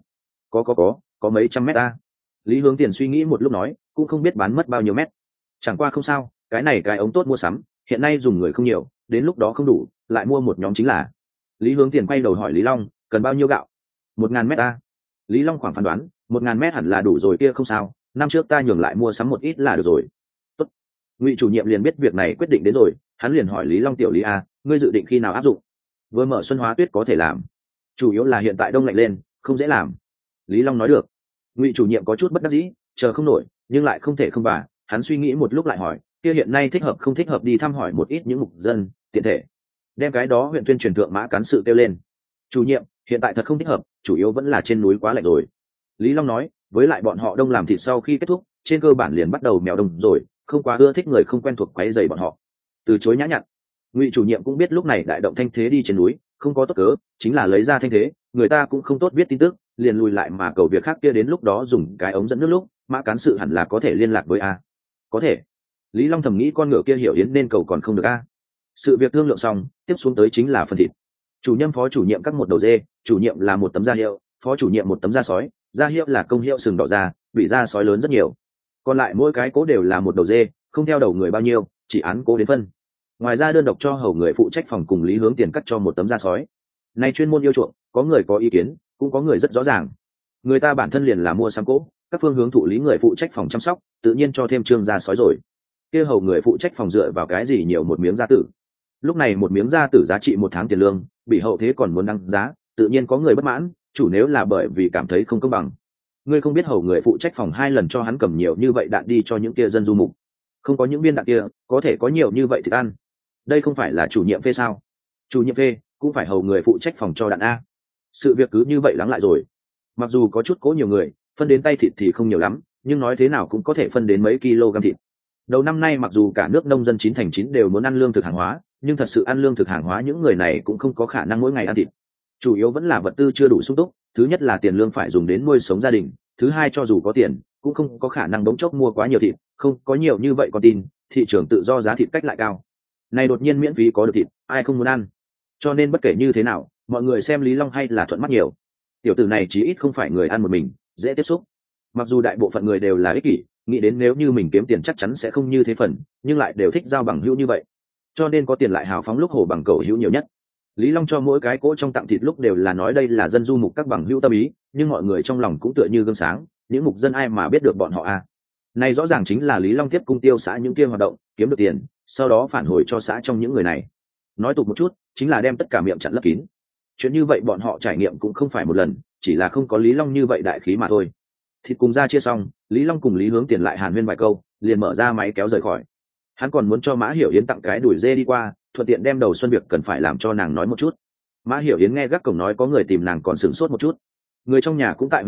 Có mấy trăm mét a. Lý Hướng Tiền suy nghĩ một lúc nói, cũng không biết bán mất bao nhiêu mét. Chẳng qua không sao, cái này cái ống tốt mua sắm, hiện nay dùng người không nhiều, đến lúc đó không đủ, lại mua một nhóm chính là. Lý Hướng Tiền quay đầu hỏi Lý Long, cần bao nhiêu gạo? 1000 mét a. Lý Long khoảng phán đoán, 1000 mét hẳn là đủ rồi kia không sao, năm trước ta nhường lại mua sắm một ít là được rồi. Tốt. Ngụy chủ nhiệm liền biết việc này quyết định đến rồi, hắn liền hỏi Lý Long, tiểu Lý a, ngươi dự định khi nào áp dụng? Vừa mở xuân hóa tuyết có thể làm, chủ yếu là hiện tại đông lạnh lên, không dễ làm. Lý Long nói được. Ngụy chủ nhiệm có chút bất đắc dĩ, chờ không nổi, nhưng lại không thể không bà, hắn suy nghĩ một lúc lại hỏi, kia hiện nay thích hợp không thích hợp đi thăm hỏi một ít những mục dân, tiện thể đem cái đó huyện tuyên truyền thượng mã cán sự kêu lên. Chủ nhiệm, hiện tại thật không thích hợp, chủ yếu vẫn là trên núi quá lạnh rồi. Lý Long nói, với lại bọn họ đông làm thịt sau khi kết thúc, trên cơ bản liền bắt đầu mèo đông rồi, không quá ưa thích người không quen thuộc quấy rầy bọn họ. Từ chối nhã nhặn. Ngụy chủ nhiệm cũng biết lúc này đại động thanh thế đi trên núi, không có tốt cớ, chính là lấy ra thanh thế, người ta cũng không tốt biết tin tức, liền lùi lại mà cầu việc khác kia, đến lúc đó dùng cái ống dẫn nước lúc, mã cán sự hẳn là có thể liên lạc với a. Có thể. Lý Long thầm nghĩ con ngựa kia hiểu yến nên cầu còn không được a. Sự việc thương lượng xong, tiếp xuống tới chính là phần thịt. Chủ nhiệm phó chủ nhiệm cắt một đầu dê, chủ nhiệm là một tấm da hiệu, phó chủ nhiệm một tấm da sói, da hiệu là công hiệu sừng đỏ da, bị da sói lớn rất nhiều. Còn lại mỗi cái cố đều là một đầu dê, không theo đầu người bao nhiêu, chỉ án cố đến phân. Ngoài ra đơn độc cho hầu người phụ trách phòng cùng Lý Hướng Tiền cắt cho một tấm da sói. Này chuyên môn yêu chuộng, có người có ý kiến, cũng có người rất rõ ràng. Người ta bản thân liền là mua sắm cố, các phương hướng thụ lý người phụ trách phòng chăm sóc, tự nhiên cho thêm trương da sói rồi. Kia hầu người phụ trách phòng dựa vào cái gì nhiều một miếng da tử. Lúc này một miếng da tử giá trị 1 tháng tiền lương, bị hậu thế còn muốn đăng giá, tự nhiên có người bất mãn, chủ nếu là bởi vì cảm thấy không công bằng. Ngươi không biết hầu người phụ trách phòng 2 lần cho hắn cầm nhiều như vậy đạn đi cho những kia dân du mục, không có những viên đạn kia, có thể có nhiều như vậy thì ăn. Đây không phải là chủ nhiệm phê sao? Chủ nhiệm phê cũng phải hầu người phụ trách phòng cho đạn a. Sự việc cứ như vậy lắng lại rồi. Mặc dù có chút cố nhiều người, phân đến tay thịt thì không nhiều lắm, nhưng nói thế nào cũng có thể phân đến mấy kg thịt. Đầu năm nay mặc dù cả nước nông dân 9/9 đều muốn ăn lương thực hàng hóa, nhưng thật sự ăn lương thực hàng hóa những người này cũng không có khả năng mỗi ngày ăn thịt. Chủ yếu vẫn là vật tư chưa đủ sung túc, thứ nhất là tiền lương phải dùng đến nuôi sống gia đình, thứ hai cho dù có tiền, cũng không có khả năng đống chốc mua quá nhiều thịt, không có nhiều như vậy còn tin, thị trường tự do giá thịt cách lại cao. Này đột nhiên miễn phí có được thịt, ai không muốn ăn. Cho nên bất kể như thế nào, mọi người xem Lý Long hay là thuận mắt nhiều. Tiểu tử này chí ít không phải người ăn một mình, dễ tiếp xúc. Mặc dù đại bộ phận người đều là ích kỷ, nghĩ đến nếu như mình kiếm tiền chắc chắn sẽ không như thế phần, nhưng lại đều thích giao bằng hữu như vậy. Cho nên có tiền lại hào phóng lúc hồ bằng cầu hữu nhiều nhất. Lý Long cho mỗi cái cỗ trong tặng thịt lúc đều là nói đây là dân du mục các bằng hữu tâm ý, nhưng mọi người trong lòng cũng tựa như gương sáng, những mục dân ai mà biết được bọn họ a. Này rõ ràng chính là Lý Long tiếp cung tiêu xã những kia hoạt động, kiếm được tiền, sau đó phản hồi cho xã trong những người này. Nói tục một chút, chính là đem tất cả miệng chặn lấp kín. Chuyện như vậy bọn họ trải nghiệm cũng không phải một lần, chỉ là không có Lý Long như vậy đại khí mà thôi. Thịt cùng ra chia xong, Lý Long cùng Lý Hướng Tiền lại hàn huyên vài câu, liền mở ra máy kéo rời khỏi. Hắn còn muốn cho Mã Hiểu Yến tặng cái đùi dê đi qua, thuận tiện đem đầu xuân việc cần phải làm cho nàng nói một chút. Mã Hiểu Yến nghe gác cổng nói có người tìm nàng còn sửng sốt một chút. Người trong nhà cũng tại huyện thành,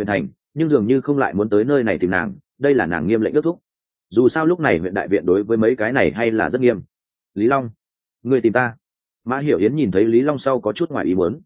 nhưng dường như không lại muốn tới nơi này tìm nàng, đây là nàng nghiêm lệnh ước thúc. Dù sao lúc này huyện đại viện đối với mấy cái này hay là rất nghiêm. Lý Long, người tìm ta? Mã Hiểu Yến nhìn thấy Lý Long sau có chút ngoài ý muốn.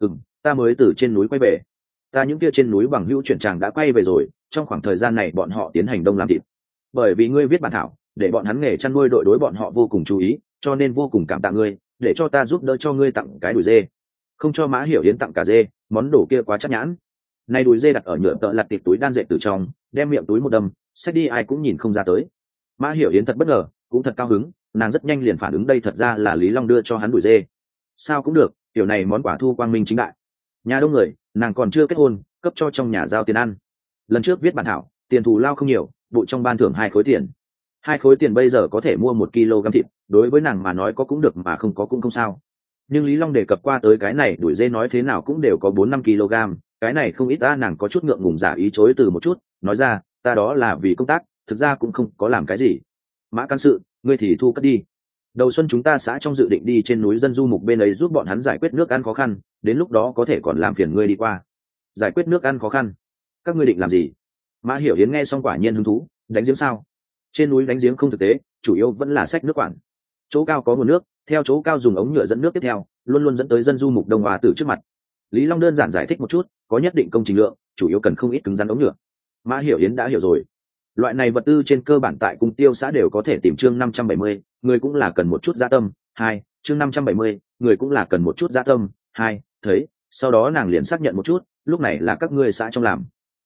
Ta mới từ trên núi quay về. Ta những kia trên núi bằng hữu chuyển tràng đã quay về rồi, trong khoảng thời gian này bọn họ tiến hành đông làm thịt. Bởi vì ngươi viết bản thảo, để bọn hắn nghề chăn nuôi đội đối bọn họ vô cùng chú ý, cho nên vô cùng cảm tạ ngươi, để cho ta giúp đỡ cho ngươi tặng cái đùi dê. Không cho Mã Hiểu Yến tặng cả dê, món đồ kia quá chắc nhãn. Này đùi dê đặt ở nhựa tợ lặt tiệp túi đan dệt từ trong, đem miệng túi một đâm, xách đi ai cũng nhìn không ra tới. Mã Hiểu Yến thật bất ngờ, cũng thật cao hứng, nàng rất nhanh liền phản ứng đây thật ra là Lý Long đưa cho hắn đùi dê. Sao cũng được, kiểu này món quả thu quang minh chính đại. Nhà đông người, nàng còn chưa kết hôn, cấp cho trong nhà giao tiền ăn. Lần trước viết bản thảo, tiền thù lao không nhiều, bộ trong ban thưởng 2 khối tiền. 2 khối tiền bây giờ có thể mua 1 kg thịt, đối với nàng mà nói có cũng được mà không có cũng không sao. Nhưng Lý Long đề cập qua tới cái này đuổi dê nói thế nào cũng đều có 4-5 kg, cái này không ít ta, nàng có chút ngượng ngùng giả ý chối từ một chút, nói ra, ta đó là vì công tác, thực ra cũng không có làm cái gì. Mã can sự, ngươi thì thu cất đi. Đầu xuân chúng ta xã trong dự định đi trên núi dân du mục bên ấy giúp bọn hắn giải quyết nước ăn khó khăn, đến lúc đó có thể còn làm phiền ngươi đi qua. Giải quyết nước ăn khó khăn? Các ngươi định làm gì? Mã Hiểu Yến nghe xong quả nhiên hứng thú, đánh giếng sao? Trên núi đánh giếng không thực tế, chủ yếu vẫn là xách nước quản. Chỗ cao có nguồn nước, theo chỗ cao dùng ống nhựa dẫn nước tiếp theo, luôn luôn dẫn tới dân du mục Đông Hoa Tử trước mặt. Lý Long đơn giản giải thích một chút, có nhất định công trình lượng, chủ yếu cần không ít cứng rắn ống nhựa. Mã Hiểu Yến đã hiểu rồi. Loại này vật tư trên cơ bản tại cung tiêu xã đều có thể tìm. Chương 570, người cũng là cần một chút dạ tâm. 2, chương 570, người cũng là cần một chút dạ tâm. 2, thấy, sau đó nàng liền xác nhận một chút, lúc này là các ngươi xã trong làm.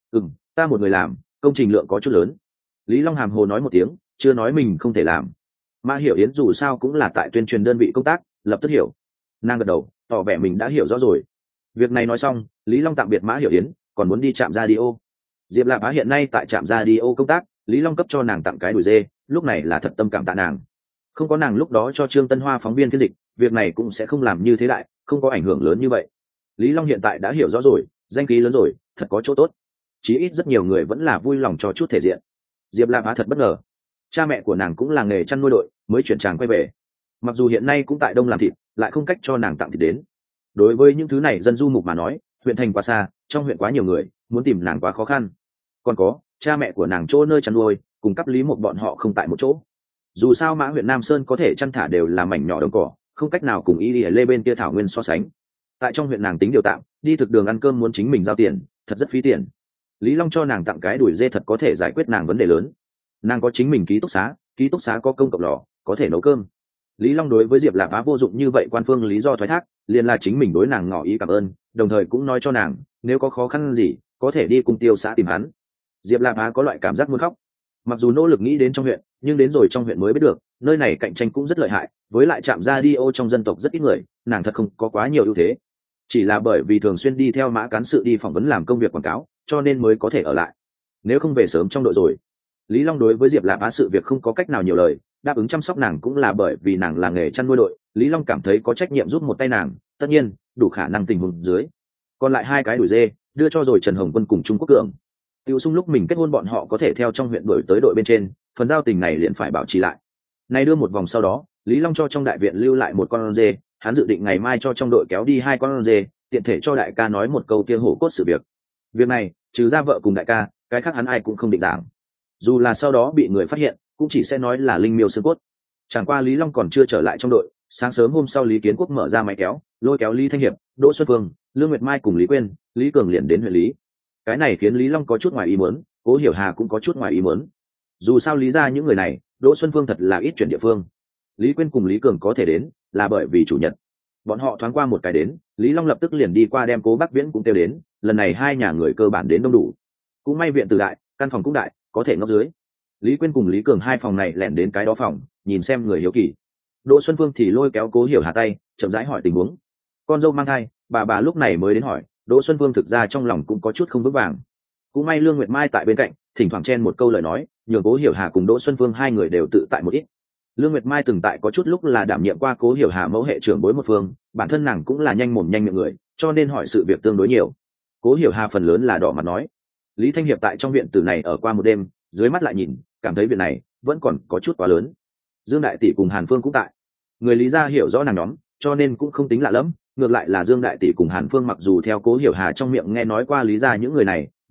Ta một người làm, công trình lượng có chút lớn. Lý Long hàm hồ nói một tiếng, chưa nói mình không thể làm. Mã Hiểu Yến dù sao cũng là tại tuyên truyền đơn vị công tác, lập tức hiểu. Nàng gật đầu, tỏ vẻ mình đã hiểu rõ rồi. Việc này nói xong, Lý Long tạm biệt Mã Hiểu Yến, còn muốn đi trạm radio. Diệp Lạp Á hiện nay tại trạm radio công tác, Lý Long cấp cho nàng tặng cái đùi dê, lúc này là thật tâm cảm tạ nàng. Không có nàng lúc đó cho Trương Tân Hoa phóng viên phiên dịch, việc này cũng sẽ không làm như thế đại, không có ảnh hưởng lớn như vậy. Lý Long hiện tại đã hiểu rõ rồi, danh khí lớn rồi, thật có chỗ tốt. Chí ít rất nhiều người vẫn là vui lòng cho chút thể diện. Diệp Lạp Á thật bất ngờ, cha mẹ của nàng cũng là nghề chăn nuôi đội, mới chuyển tràng quay về. Mặc dù hiện nay cũng tại đông làm thịt, lại không cách cho nàng tặng thịt đến. Đối với những thứ này dân du mục mà nói, huyện thành quá xa, trong huyện quá nhiều người, muốn tìm nàng quá khó khăn. Còn có cha mẹ của nàng chỗ nơi chăn nuôi, cùng cấp Lý một bọn họ không tại một chỗ. Dù sao Mã huyện Nam Sơn có thể chăn thả đều là mảnh nhỏ đồng cỏ, không cách nào cùng Y Lê bên kia thảo nguyên so sánh. Tại trong huyện nàng tính điều tạm, đi thực đường ăn cơm muốn chính mình giao tiền, thật rất phí tiền. Lý Long cho nàng tặng cái đùi dê thật có thể giải quyết nàng vấn đề lớn. Nàng có chính mình ký túc xá có công cộng lò, có thể nấu cơm. Lý Long đối với Diệp Lạp Á vô dụng như vậy quan phương lý do thoái thác, liền là chính mình đối nàng ngỏ ý cảm ơn, đồng thời cũng nói cho nàng nếu có khó khăn gì có thể đi cùng tiêu xã tìm hắn. Diệp Lạp Á có loại cảm giác muốn khóc. Mặc dù nỗ lực nghĩ đến trong huyện, nhưng đến rồi trong huyện mới biết được nơi này cạnh tranh cũng rất lợi hại, với lại trạm radio trong dân tộc rất ít người, nàng thật không có quá nhiều ưu thế. Chỉ là bởi vì thường xuyên đi theo Mã cán sự đi phỏng vấn làm công việc quảng cáo, cho nên mới có thể ở lại. Nếu không về sớm trong đội rồi. Lý Long đối với Diệp Lạp Á sự việc không có cách nào nhiều lời, đáp ứng chăm sóc nàng cũng là bởi vì nàng là nghề chăn nuôi đội, Lý Long cảm thấy có trách nhiệm giúp một tay nàng, tất nhiên đủ khả năng tình huống dưới. Còn lại 2 cái đùi dê đưa cho rồi Trần Hồng Quân cùng Trung Quốc Cường. Tiêu Sung lúc mình kết hôn bọn họ có thể theo trong huyện đổi tới đội bên trên, phần giao tình này liền phải bảo trì lại. Nay đưa một vòng sau đó, Lý Long cho trong đại viện lưu lại 1 con dê, hắn dự định ngày mai cho trong đội kéo đi 2 con dê, tiện thể cho đại ca nói một câu kia hổ cốt sự việc. Việc này, trừ ra vợ cùng đại ca, cái khác hắn ai cũng không định giảng. Dù là sau đó bị người phát hiện, cũng chỉ sẽ nói là linh miêu xương cốt. Chẳng qua Lý Long còn chưa trở lại trong đội, sáng sớm hôm sau Lý Kiến Quốc mở ra máy kéo, lôi kéo Lý Thanh Hiệp, Đỗ Xuân Phương, Lương Nguyệt Mai cùng Lý Quyên, Lý Cường liền đến huyện Lý. Cái này khiến Lý Long có chút ngoài ý muốn, Cố Hiểu Hà cũng có chút ngoài ý muốn. Dù sao Lý ra những người này, Đỗ Xuân Phương thật là ít chuyển địa phương. Lý Quyên cùng Lý Cường có thể đến, là bởi vì chủ nhật. Bọn họ thoáng qua một cái đến, Lý Long lập tức liền đi qua đem Cố Bắc Viễn cũng kêu đến, lần này 2 nhà người cơ bản đến đông đủ. Cũng may viện từ đại, căn phòng cũng đại, có thể ngóc dưới. Lý Quyên cùng Lý Cường 2 phòng này lẻn đến cái đó phòng, nhìn xem người hiếu kỳ. Đỗ Xuân Phương thì lôi kéo Cố Hiểu Hà tay, chậm rãi hỏi tình huống. Con dâu mang thai, bà lúc này mới đến hỏi. Đỗ Xuân Phương thực ra trong lòng cũng có chút không vững vàng. Cũng may Lương Nguyệt Mai tại bên cạnh, thỉnh thoảng chen một câu lời nói, nhường Cố Hiểu Hà cùng Đỗ Xuân Phương 2 người đều tự tại một ít. Lương Nguyệt Mai từng tại có chút lúc là đảm nhiệm qua Cố Hiểu Hà mẫu hệ trưởng bối một phương, bản thân nàng cũng là nhanh mồm nhanh miệng người, cho nên hỏi sự việc tương đối nhiều. Cố Hiểu Hà phần lớn là đỏ mặt nói. Lý Thanh Hiệp tại trong viện tử này ở qua một đêm, dưới mắt lại nhìn, cảm thấy viện này vẫn còn có chút quá lớn. Dương đại tỷ cùng Hàn Phương cũng tại. Người Lý gia hiểu rõ nàng nhóm, cho nên cũng không tính lạ lẫm, ngược lại là Dương đại tỷ cùng Hàn Phương mặc dù theo Cố Hiểu Hà trong miệng nghe nói qua Lý gia những người này,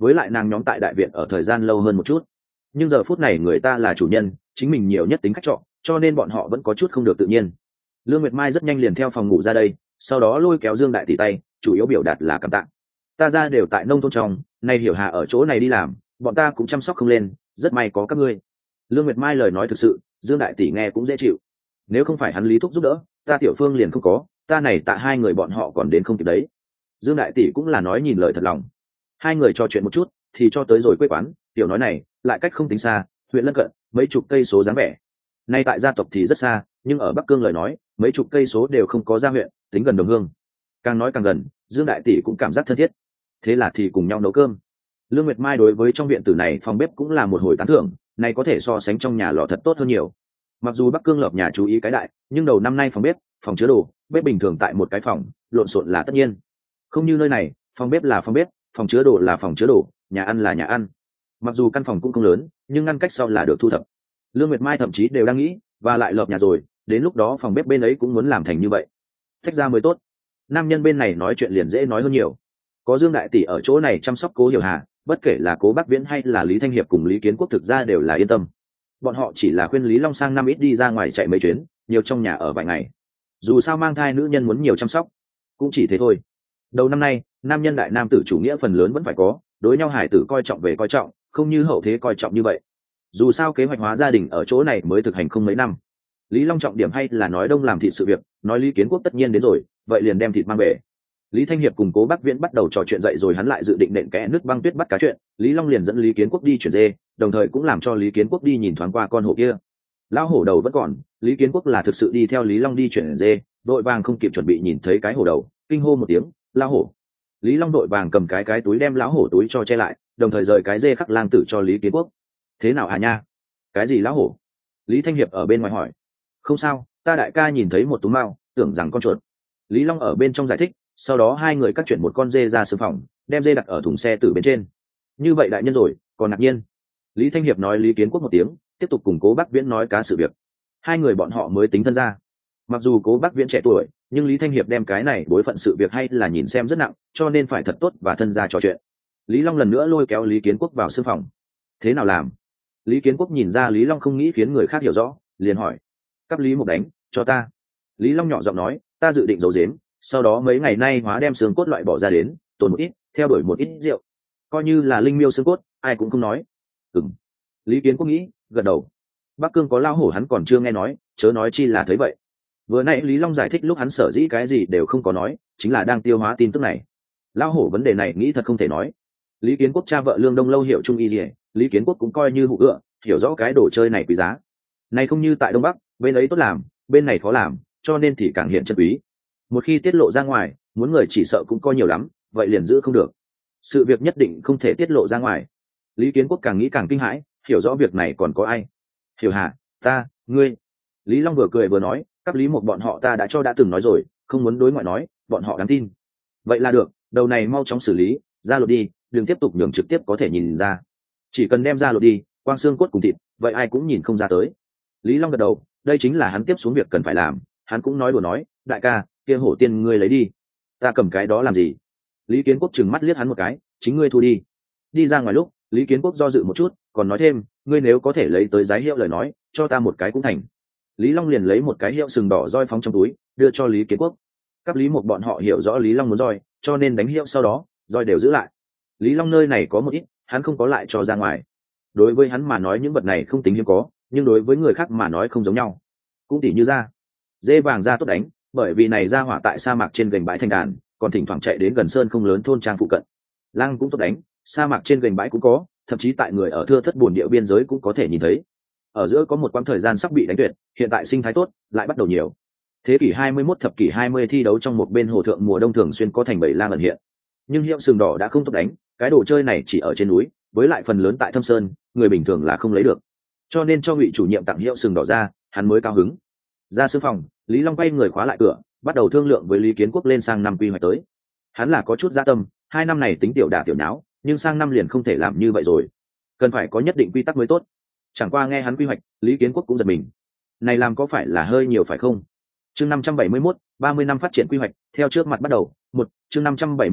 với lại nàng nhóm tại đại viện ở thời gian lâu hơn một chút, nhưng giờ phút này người ta là chủ nhân, chính mình nhiều nhất tính khách trọ, cho nên bọn họ vẫn có chút không được tự nhiên. Lương Nguyệt Mai rất nhanh liền theo phòng ngủ ra đây, sau đó lôi kéo Dương Đại tỷ tay, chủ yếu biểu đạt là cảm tạ. Ta ra đều tại nông thôn trong, nay Hiểu Hà ở chỗ này đi làm, bọn ta cũng chăm sóc không lên, rất may có các ngươi. Lương Nguyệt Mai lời nói thực sự, Dương Đại tỷ nghe cũng dễ chịu. Nếu không phải hắn Lý thúc giúp đỡ, ta Tiểu Phương liền không có, ta này tại hai người bọn họ còn đến không kịp đấy. Dương Đại tỷ cũng là nói nhìn lời thật lòng. Hai người trò chuyện một chút, thì cho tới rồi quê quán. Tiểu nói này lại cách không tính xa, huyện lân cận, mấy chục cây số dáng vẻ. Nay tại gia tộc thì rất xa, nhưng ở Bắc Cương lời nói, mấy chục cây số đều không có ra huyện, tính gần đồng hương. Càng nói càng gần, Dương Đại tỷ cũng cảm giác thân thiết. Thế là thì cùng nhau nấu cơm. Lương Nguyệt Mai đối với trong viện tử này phòng bếp cũng là một hồi tán thưởng, này có thể so sánh trong nhà lò thật tốt hơn nhiều. Mặc dù Bắc Cương lợp nhà chú ý cái đại, nhưng đầu năm nay phòng bếp, phòng chứa đồ, bếp bình thường tại một cái phòng, lộn xộn là tất nhiên. Không như nơi này, phòng bếp là phòng bếp, phòng chứa đồ là phòng chứa đồ, nhà ăn là nhà ăn. Mặc dù căn phòng cũng không lớn, nhưng ngăn cách sau là được thu thập. Lương Nguyệt Mai thậm chí đều đang nghĩ, và lại lợp nhà rồi, đến lúc đó phòng bếp bên ấy cũng muốn làm thành như vậy, tách ra mới tốt. Nam nhân bên này nói chuyện liền dễ nói hơn nhiều. Có Dương Đại tỷ ở chỗ này chăm sóc Cố Hiểu Hà, bất kể là Cố Bắc Viễn hay là Lý Thanh Hiệp cùng Lý Kiến Quốc thực ra đều là yên tâm. Bọn họ chỉ là khuyên Lý Long sang năm ít đi ra ngoài chạy mấy chuyến, nhiều trong nhà ở vài ngày. Dù sao mang thai nữ nhân muốn nhiều chăm sóc, cũng chỉ thế thôi. Đầu năm nay, nam nhân đại nam tử chủ nghĩa phần lớn vẫn phải có, đối nhau hải tử coi trọng về coi trọng, không như hậu thế coi trọng như vậy. Dù sao kế hoạch hóa gia đình ở chỗ này mới thực hành không mấy năm. Lý Long trọng điểm hay là nói đông làm thịt sự việc, nói Lý Kiến Quốc tất nhiên đến rồi, vậy liền đem thịt mang về. Lý Thanh Hiệp cùng Cố Bắc Viễn bắt đầu trò chuyện dậy rồi hắn lại dự định nện kẽ nước băng tuyết bắt cá chuyện, Lý Long liền dẫn Lý Kiến Quốc đi chuyển dê, đồng thời cũng làm cho Lý Kiến Quốc đi nhìn thoáng qua con hổ kia. Lão hổ đầu vẫn còn, Lý Kiến Quốc là thực sự đi theo Lý Long đi chuyển dê, đội vàng không kịp chuẩn bị nhìn thấy cái hổ đầu, kinh hô một tiếng, lão hổ. Lý Long đội vàng cầm cái túi đem lão hổ túi cho che lại, đồng thời rời cái dê khắc lang tử cho Lý Kiến Quốc. Thế nào à nha? Cái gì lão hổ? Lý Thanh Hiệp ở bên ngoài hỏi. Không sao, ta đại ca nhìn thấy một túm mao, tưởng rằng con chuột. Lý Long ở bên trong giải thích, sau đó hai người cắt chuyển một con dê ra sương phòng, đem dê đặt ở thùng xe từ bên trên. Như vậy đại nhân rồi, còn ngạc nhiên. Lý Thanh Hiệp nói Lý Kiến Quốc một tiếng, tiếp tục cùng Cố Bắc Viễn nói cá sự việc. Hai người bọn họ mới tính thân ra. Mặc dù Cố Bắc Viễn trẻ tuổi, nhưng Lý Thanh Hiệp đem cái này bối phận sự việc hay là nhìn xem rất nặng, cho nên phải thật tốt và thân ra trò chuyện. Lý Long lần nữa lôi kéo Lý Kiến Quốc vào sương phòng. Thế nào làm? Lý Kiến Quốc nhìn ra Lý Long không nghĩ khiến người khác hiểu rõ, liền hỏi. Cắp Lý Mục đánh, cho ta. Lý Long nhỏ giọng nói, ta dự định giấu giếm, sau đó mấy ngày nay hóa đem xương cốt loại bỏ ra đến, tồn một ít, theo đuổi một ít rượu, coi như là linh miêu xương cốt, ai cũng không nói. Ừm. Lý Kiến Quốc nghĩ, gật đầu. Bắc Cương có lao hổ hắn còn chưa nghe nói, chớ nói chi là thấy vậy. Vừa nãy Lý Long giải thích lúc hắn sở dĩ cái gì đều không có nói, chính là đang tiêu hóa tin tức này. Lao hổ vấn đề này nghĩ thật không thể nói. Lý Kiến Quốc cha vợ Lương Đông lâu hiểu trung y gì, Lý Kiến Quốc cũng coi như hụ ựa, hiểu rõ cái đồ chơi này quý giá. Này không như tại Đông Bắc, bên ấy tốt làm, bên này khó làm, cho nên thì càng hiện chân quý. Một khi tiết lộ ra ngoài, muốn người chỉ sợ cũng coi nhiều lắm, vậy liền giữ không được. Sự việc nhất định không thể tiết lộ ra ngoài. Lý Kiến Quốc càng nghĩ càng kinh hãi, hiểu rõ việc này còn có ai. Hiểu Hà, ta, ngươi. Lý Long vừa cười vừa nói, các Lý một bọn họ ta đã từng nói rồi, không muốn đối ngoại nói, bọn họ đáng tin. Vậy là được, đầu này mau chóng xử lý, ra lột đi, đừng tiếp tục nhường trực tiếp có thể nhìn ra. Chỉ cần đem ra lột đi, quang xương cốt cùng thịt, vậy ai cũng nhìn không ra tới. Lý Long gật đầu, đây chính là hắn tiếp xuống việc cần phải làm. Hắn cũng nói đùa nói, đại ca, kia hổ tiên ngươi lấy đi, ta cầm cái đó làm gì? Lý Kiến Quốc trừng mắt liếc hắn một cái, chính ngươi thu đi. Đi ra ngoài lúc, Lý Kiến Quốc do dự một chút, còn nói thêm, ngươi nếu có thể lấy tới giái hiệu lời nói, cho ta một cái cũng thành. Lý Long liền lấy một cái hiệu sừng đỏ roi phóng trong túi, đưa cho Lý Kiến Quốc. Các Lý một bọn họ hiểu rõ Lý Long muốn roi, cho nên đánh hiệu sau đó, roi đều giữ lại. Lý Long nơi này có một ít, hắn không có lại cho ra ngoài. Đối với hắn mà nói những vật này không tính hiếm có, nhưng đối với người khác mà nói không giống nhau. Cũng tỉ như ra, dê vàng ra tốt đánh, bởi vì này ra hỏa tại sa mạc trên gành bãi thành đàn, còn thỉnh thoảng chạy đến gần sơn không lớn thôn trang phụ cận. Lang cũng tốt đánh, sa mạc trên gành bãi cũng có, thậm chí tại người ở thưa thất buồn địa biên giới cũng có thể nhìn thấy. Ở giữa có một quãng thời gian sắp bị đánh tuyệt, hiện tại sinh thái tốt, lại bắt đầu nhiều. Thế kỷ 21 thập kỷ 20 thi đấu trong một bên hồ thượng mùa đông thường xuyên có thành bầy lang ẩn hiện. Nhưng hiệu sừng đỏ đã không tốt đánh, cái đồ chơi này chỉ ở trên núi, với lại phần lớn tại thâm sơn, người bình thường là không lấy được. Cho nên cho Ngụy chủ nhiệm tặng hiệu sừng đỏ ra, hắn mới cao hứng. Ra sư phòng, Lý Long quay người khóa lại cửa, bắt đầu thương lượng với Lý Kiến Quốc lên sang năm quy hoạch tới. Hắn là có chút dạ tâm, 2 năm này tính tiểu đả tiểu nháo, nhưng sang năm liền không thể làm như vậy rồi, cần phải có nhất định quy tắc mới tốt. Chẳng qua nghe hắn quy hoạch, Lý Kiến Quốc cũng giật mình. Này làm có phải là hơi nhiều phải không? Chương 571, 30 năm phát triển quy hoạch, theo trước mặt bắt đầu. Chương 571,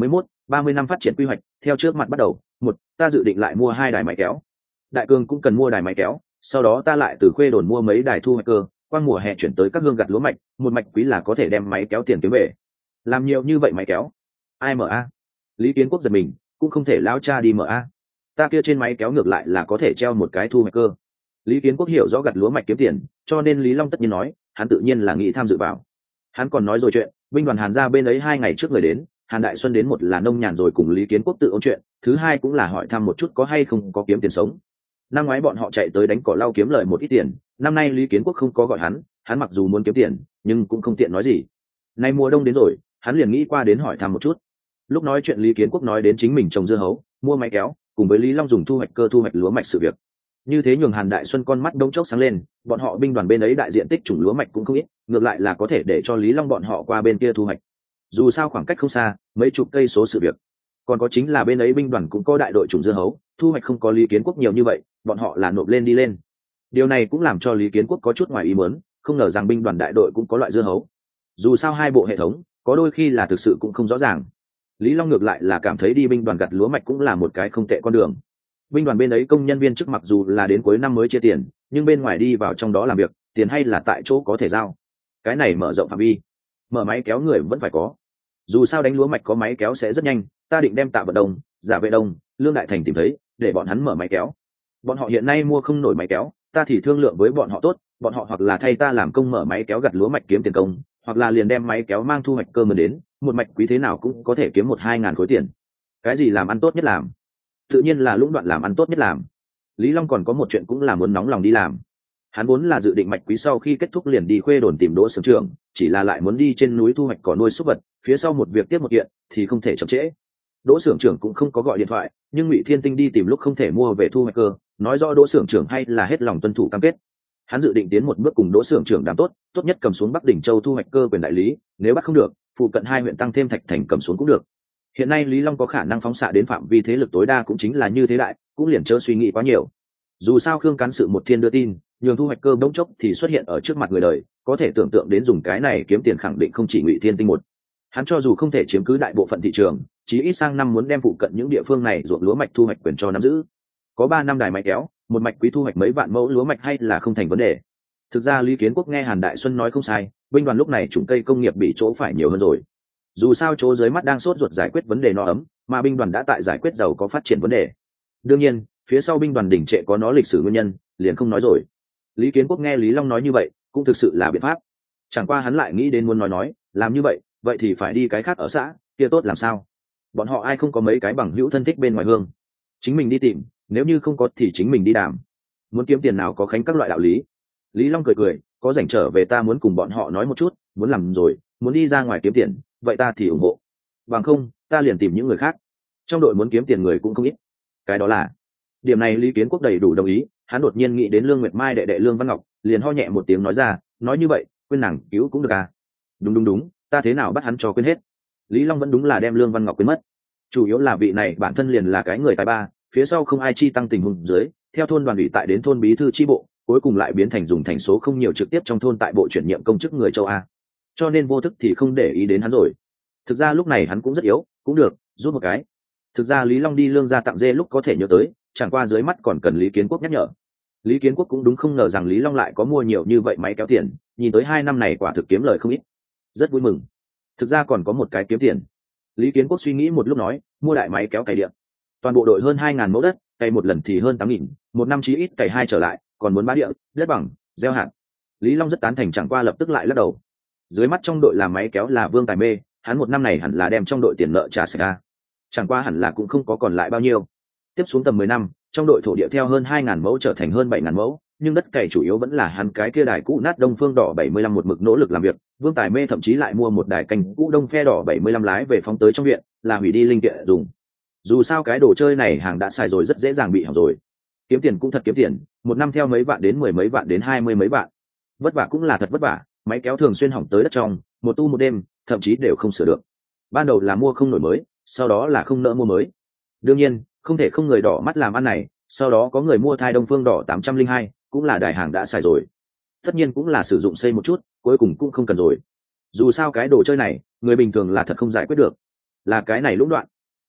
30 năm phát triển quy hoạch theo trước mặt bắt đầu. Một, ta dự định lại mua 2 đài máy kéo. Đại Cương cũng cần mua đài máy kéo, sau đó ta lại từ Khuê Đồn mua mấy đài thu hoạch cơ, qua mùa hè chuyển tới các hương gặt lúa mạch, một mạch quý là có thể đem máy kéo tiền kiếm về. Làm nhiều như vậy máy kéo, ai mở a? Lý Kiến Quốc giật mình, cũng không thể lao cha đi mở a. Ta kia trên máy kéo ngược lại là có thể treo một cái thu hoạch cơ. Lý Kiến Quốc hiểu rõ gặt lúa mạch kiếm tiền, cho nên Lý Long tất nhiên nói, hắn tự nhiên là nghĩ tham dự vào. Hắn còn nói rồi chuyện, binh đoàn Hàn ra bên ấy 2 ngày trước người đến, Hàn Đại Xuân đến, một là nông nhàn rồi cùng Lý Kiến Quốc tự ôn chuyện, thứ hai cũng là hỏi thăm một chút có hay không có kiếm tiền sống. Năm ngoái bọn họ chạy tới đánh cỏ lau kiếm lời một ít tiền, năm nay Lý Kiến Quốc không có gọi hắn mặc dù muốn kiếm tiền nhưng cũng không tiện nói gì. Nay mùa đông đến rồi, hắn liền nghĩ qua đến hỏi thăm một chút. Lúc nói chuyện Lý Kiến Quốc nói đến chính mình trồng dưa hấu, mua máy kéo, cùng với Lý Long dùng thu hoạch cơ thu hoạch lúa mạch sự việc. Như thế nhường Hàn Đại Xuân con mắt đông chốc sáng lên, bọn họ binh đoàn bên ấy đại diện tích chủng lúa mạch cũng không ít, ngược lại là có thể để cho Lý Long bọn họ qua bên kia thu hoạch. Dù sao khoảng cách không xa, mấy chục cây số sự việc. Còn có chính là bên ấy binh đoàn cũng có đại đội chủng dưa hấu, thu hoạch không có Lý Kiến Quốc nhiều như vậy, bọn họ là nộp lên đi lên. Điều này cũng làm cho Lý Kiến Quốc có chút ngoài ý muốn, không ngờ rằng binh đoàn đại đội cũng có loại dưa hấu. Dù sao hai bộ hệ thống, có đôi khi là thực sự cũng không rõ ràng. Lý Long ngược lại là cảm thấy đi binh đoàn gặt lúa mạch cũng là một cái không tệ con đường. Binh đoàn bên ấy công nhân viên chức mặc dù là đến cuối năm mới chia tiền, nhưng bên ngoài đi vào trong đó làm việc, tiền hay là tại chỗ có thể giao. Cái này mở rộng phạm vi, mở máy kéo người vẫn phải có. Dù sao đánh lúa mạch có máy kéo sẽ rất nhanh, ta định đem Tạ Vận Đông, Giả Vệ Đông, Lương Đại Thành tìm thấy, để bọn hắn mở máy kéo. Bọn họ hiện nay mua không nổi máy kéo, ta thì thương lượng với bọn họ tốt, bọn họ hoặc là thay ta làm công mở máy kéo gặt lúa mạch kiếm tiền công, hoặc là liền đem máy kéo mang thu hoạch cơ mà đến, một mạch quý thế nào cũng có thể kiếm 1-2 ngàn khối tiền. Cái gì làm ăn tốt nhất làm? Tự nhiên là lũng đoạn làm ăn tốt nhất làm. Lý Long còn có một chuyện cũng là muốn nóng lòng đi làm. Hắn vốn là dự định mạch quý sau khi kết thúc liền đi Khuê Đồn tìm Đỗ Xưởng trưởng, chỉ là lại muốn đi trên núi thu hoạch cỏ nuôi súc vật, phía sau một việc tiếp một kiện thì không thể chậm trễ. Đỗ Xưởng trưởng cũng không có gọi điện thoại, nhưng Ngụy Thiên Tinh đi tìm lúc không thể mua về thu hoạch cơ, nói rõ Đỗ Xưởng trưởng hay là hết lòng tuân thủ cam kết. Hắn dự định tiến một bước cùng Đỗ Xưởng trưởng đàm tốt, tốt nhất cầm xuống Bắc Đỉnh Châu thu hoạch cơ quyền đại lý, nếu bắt không được, phụ cận 2 huyện tăng thêm Thạch Thành cầm xuống cũng được. Hiện nay Lý Long có khả năng phóng xạ đến phạm vi thế lực tối đa cũng chính là như thế đại, cũng liền chớ suy nghĩ quá nhiều. Dù sao Khương Cán Sự một thiên đưa tin, nhường thu hoạch cơ bỗng chốc thì xuất hiện ở trước mặt người đời, có thể tưởng tượng đến dùng cái này kiếm tiền khẳng định không chỉ Ngụy Thiên Tinh một. Hắn cho dù không thể chiếm cứ đại bộ phận thị trường, chí ít sang năm muốn đem phụ cận những địa phương này ruộng lúa mạch thu hoạch quyền cho nắm giữ. Có 3 năm đài máy kéo, một mạch quý thu hoạch mấy vạn mẫu lúa mạch hay là không thành vấn đề. Thực ra Lý Kiến Quốc nghe Hàn Đại Xuân nói không sai, binh đoàn lúc này chủng cây công nghiệp bị chỗ phải nhiều hơn rồi. Dù sao chỗ dưới mắt đang sốt ruột giải quyết vấn đề no ấm, mà binh đoàn đã tại giải quyết giàu có phát triển vấn đề. Đương nhiên, phía sau binh đoàn đỉnh trệ có nó lịch sử nguyên nhân, liền không nói rồi. Lý Kiến Quốc nghe Lý Long nói như vậy, cũng thực sự là biện pháp. Chẳng qua hắn lại nghĩ đến muốn nói, làm như vậy thì phải đi cái khác ở xã, kia tốt làm sao? Bọn họ ai không có mấy cái bằng hữu thân thích bên ngoài hương, chính mình đi tìm, nếu như không có thì chính mình đi đàm. Muốn kiếm tiền nào có khánh các loại đạo lý. Lý Long cười, có rảnh trở về ta muốn cùng bọn họ nói một chút, muốn làm rồi, muốn đi ra ngoài kiếm tiền, vậy ta thì ủng hộ. Bằng không, ta liền tìm những người khác. Trong đội muốn kiếm tiền người cũng không ít. Cái đó là điểm này Lý Kiến Quốc đầy đủ đồng ý. Hắn đột nhiên nghĩ đến Lương Nguyệt Mai đệ đệ Lương Văn Ngọc, liền ho nhẹ một tiếng nói ra, nói như vậy, quên nàng cứu cũng được à? Đúng, ta thế nào bắt hắn cho quên hết? Lý Long vẫn đúng là đem Lương Văn Ngọc quên mất. Chủ yếu là vị này bản thân liền là cái người tài ba, phía sau không ai chi tăng tình huống dưới, theo thôn đoàn ủy tại đến thôn bí thư chi bộ, cuối cùng lại biến thành dùng thành số không nhiều trực tiếp trong thôn tại bộ chuyển nhiệm công chức người châu A, cho nên vô thức thì không để ý đến hắn rồi. Thực ra lúc này hắn cũng rất yếu, cũng được giúp một cái. Thực ra Lý Long đi Lương gia tặng dê lúc có thể nhớ tới, chẳng qua dưới mắt còn cần Lý Kiến Quốc nhắc nhở. Lý Kiến Quốc cũng đúng không ngờ rằng Lý Long lại có mua nhiều như vậy máy kéo tiền, nhìn tới 2 năm này quả thực kiếm lời không ít, rất vui mừng. Thực ra còn có một cái kiếm tiền. Lý Kiến Quốc suy nghĩ một lúc nói, mua đại máy kéo cày điện. Toàn bộ đội hơn 2.000 mẫu đất, cày một lần thì hơn 8.000, một năm chí ít cày 2 trở lại, còn muốn bá địa, đất bằng, gieo hạt. Lý Long rất tán thành, chẳng qua lập tức lại lắc đầu. Dưới mắt trong đội làm máy kéo là Vương Tài Mê, hắn một năm này hẳn là đem trong đội tiền nợ trả sạch ra. Chẳng qua hẳn là cũng không có còn lại bao nhiêu. Tiếp xuống tầm 10 năm, trong đội thổ địa theo hơn 2.000 mẫu trở thành hơn 7.000 mẫu, nhưng đất cày chủ yếu vẫn là hắn cái kia đài cũ nát Đông Phương đỏ 75 một mực nỗ lực làm việc. Vương Tài Mê thậm chí lại mua một đài canh cũ Đông Phe đỏ 75 lái về phóng tới trong viện, là hủy đi linh kiện dùng. Dù sao cái đồ chơi này hàng đã xài rồi rất dễ dàng bị hỏng rồi. Kiếm tiền cũng thật kiếm tiền, một năm theo mấy vạn đến 10 mấy vạn đến 20 mấy vạn. Vất vả cũng là thật vất vả, máy kéo thường xuyên hỏng tới đất trong, một tu một đêm, thậm chí đều không sửa được. Ban đầu là mua không nổi mới, sau đó là không nỡ mua mới. Đương nhiên, không thể không người đỏ mắt làm ăn này, sau đó có người mua thai Đông Phương đỏ 802, cũng là đài hàng đã xài rồi. Tất nhiên cũng là sử dụng xây một chút, cuối cùng cũng không cần rồi. Dù sao cái đồ chơi này, người bình thường là thật không giải quyết được. Là cái này lũng đoạn.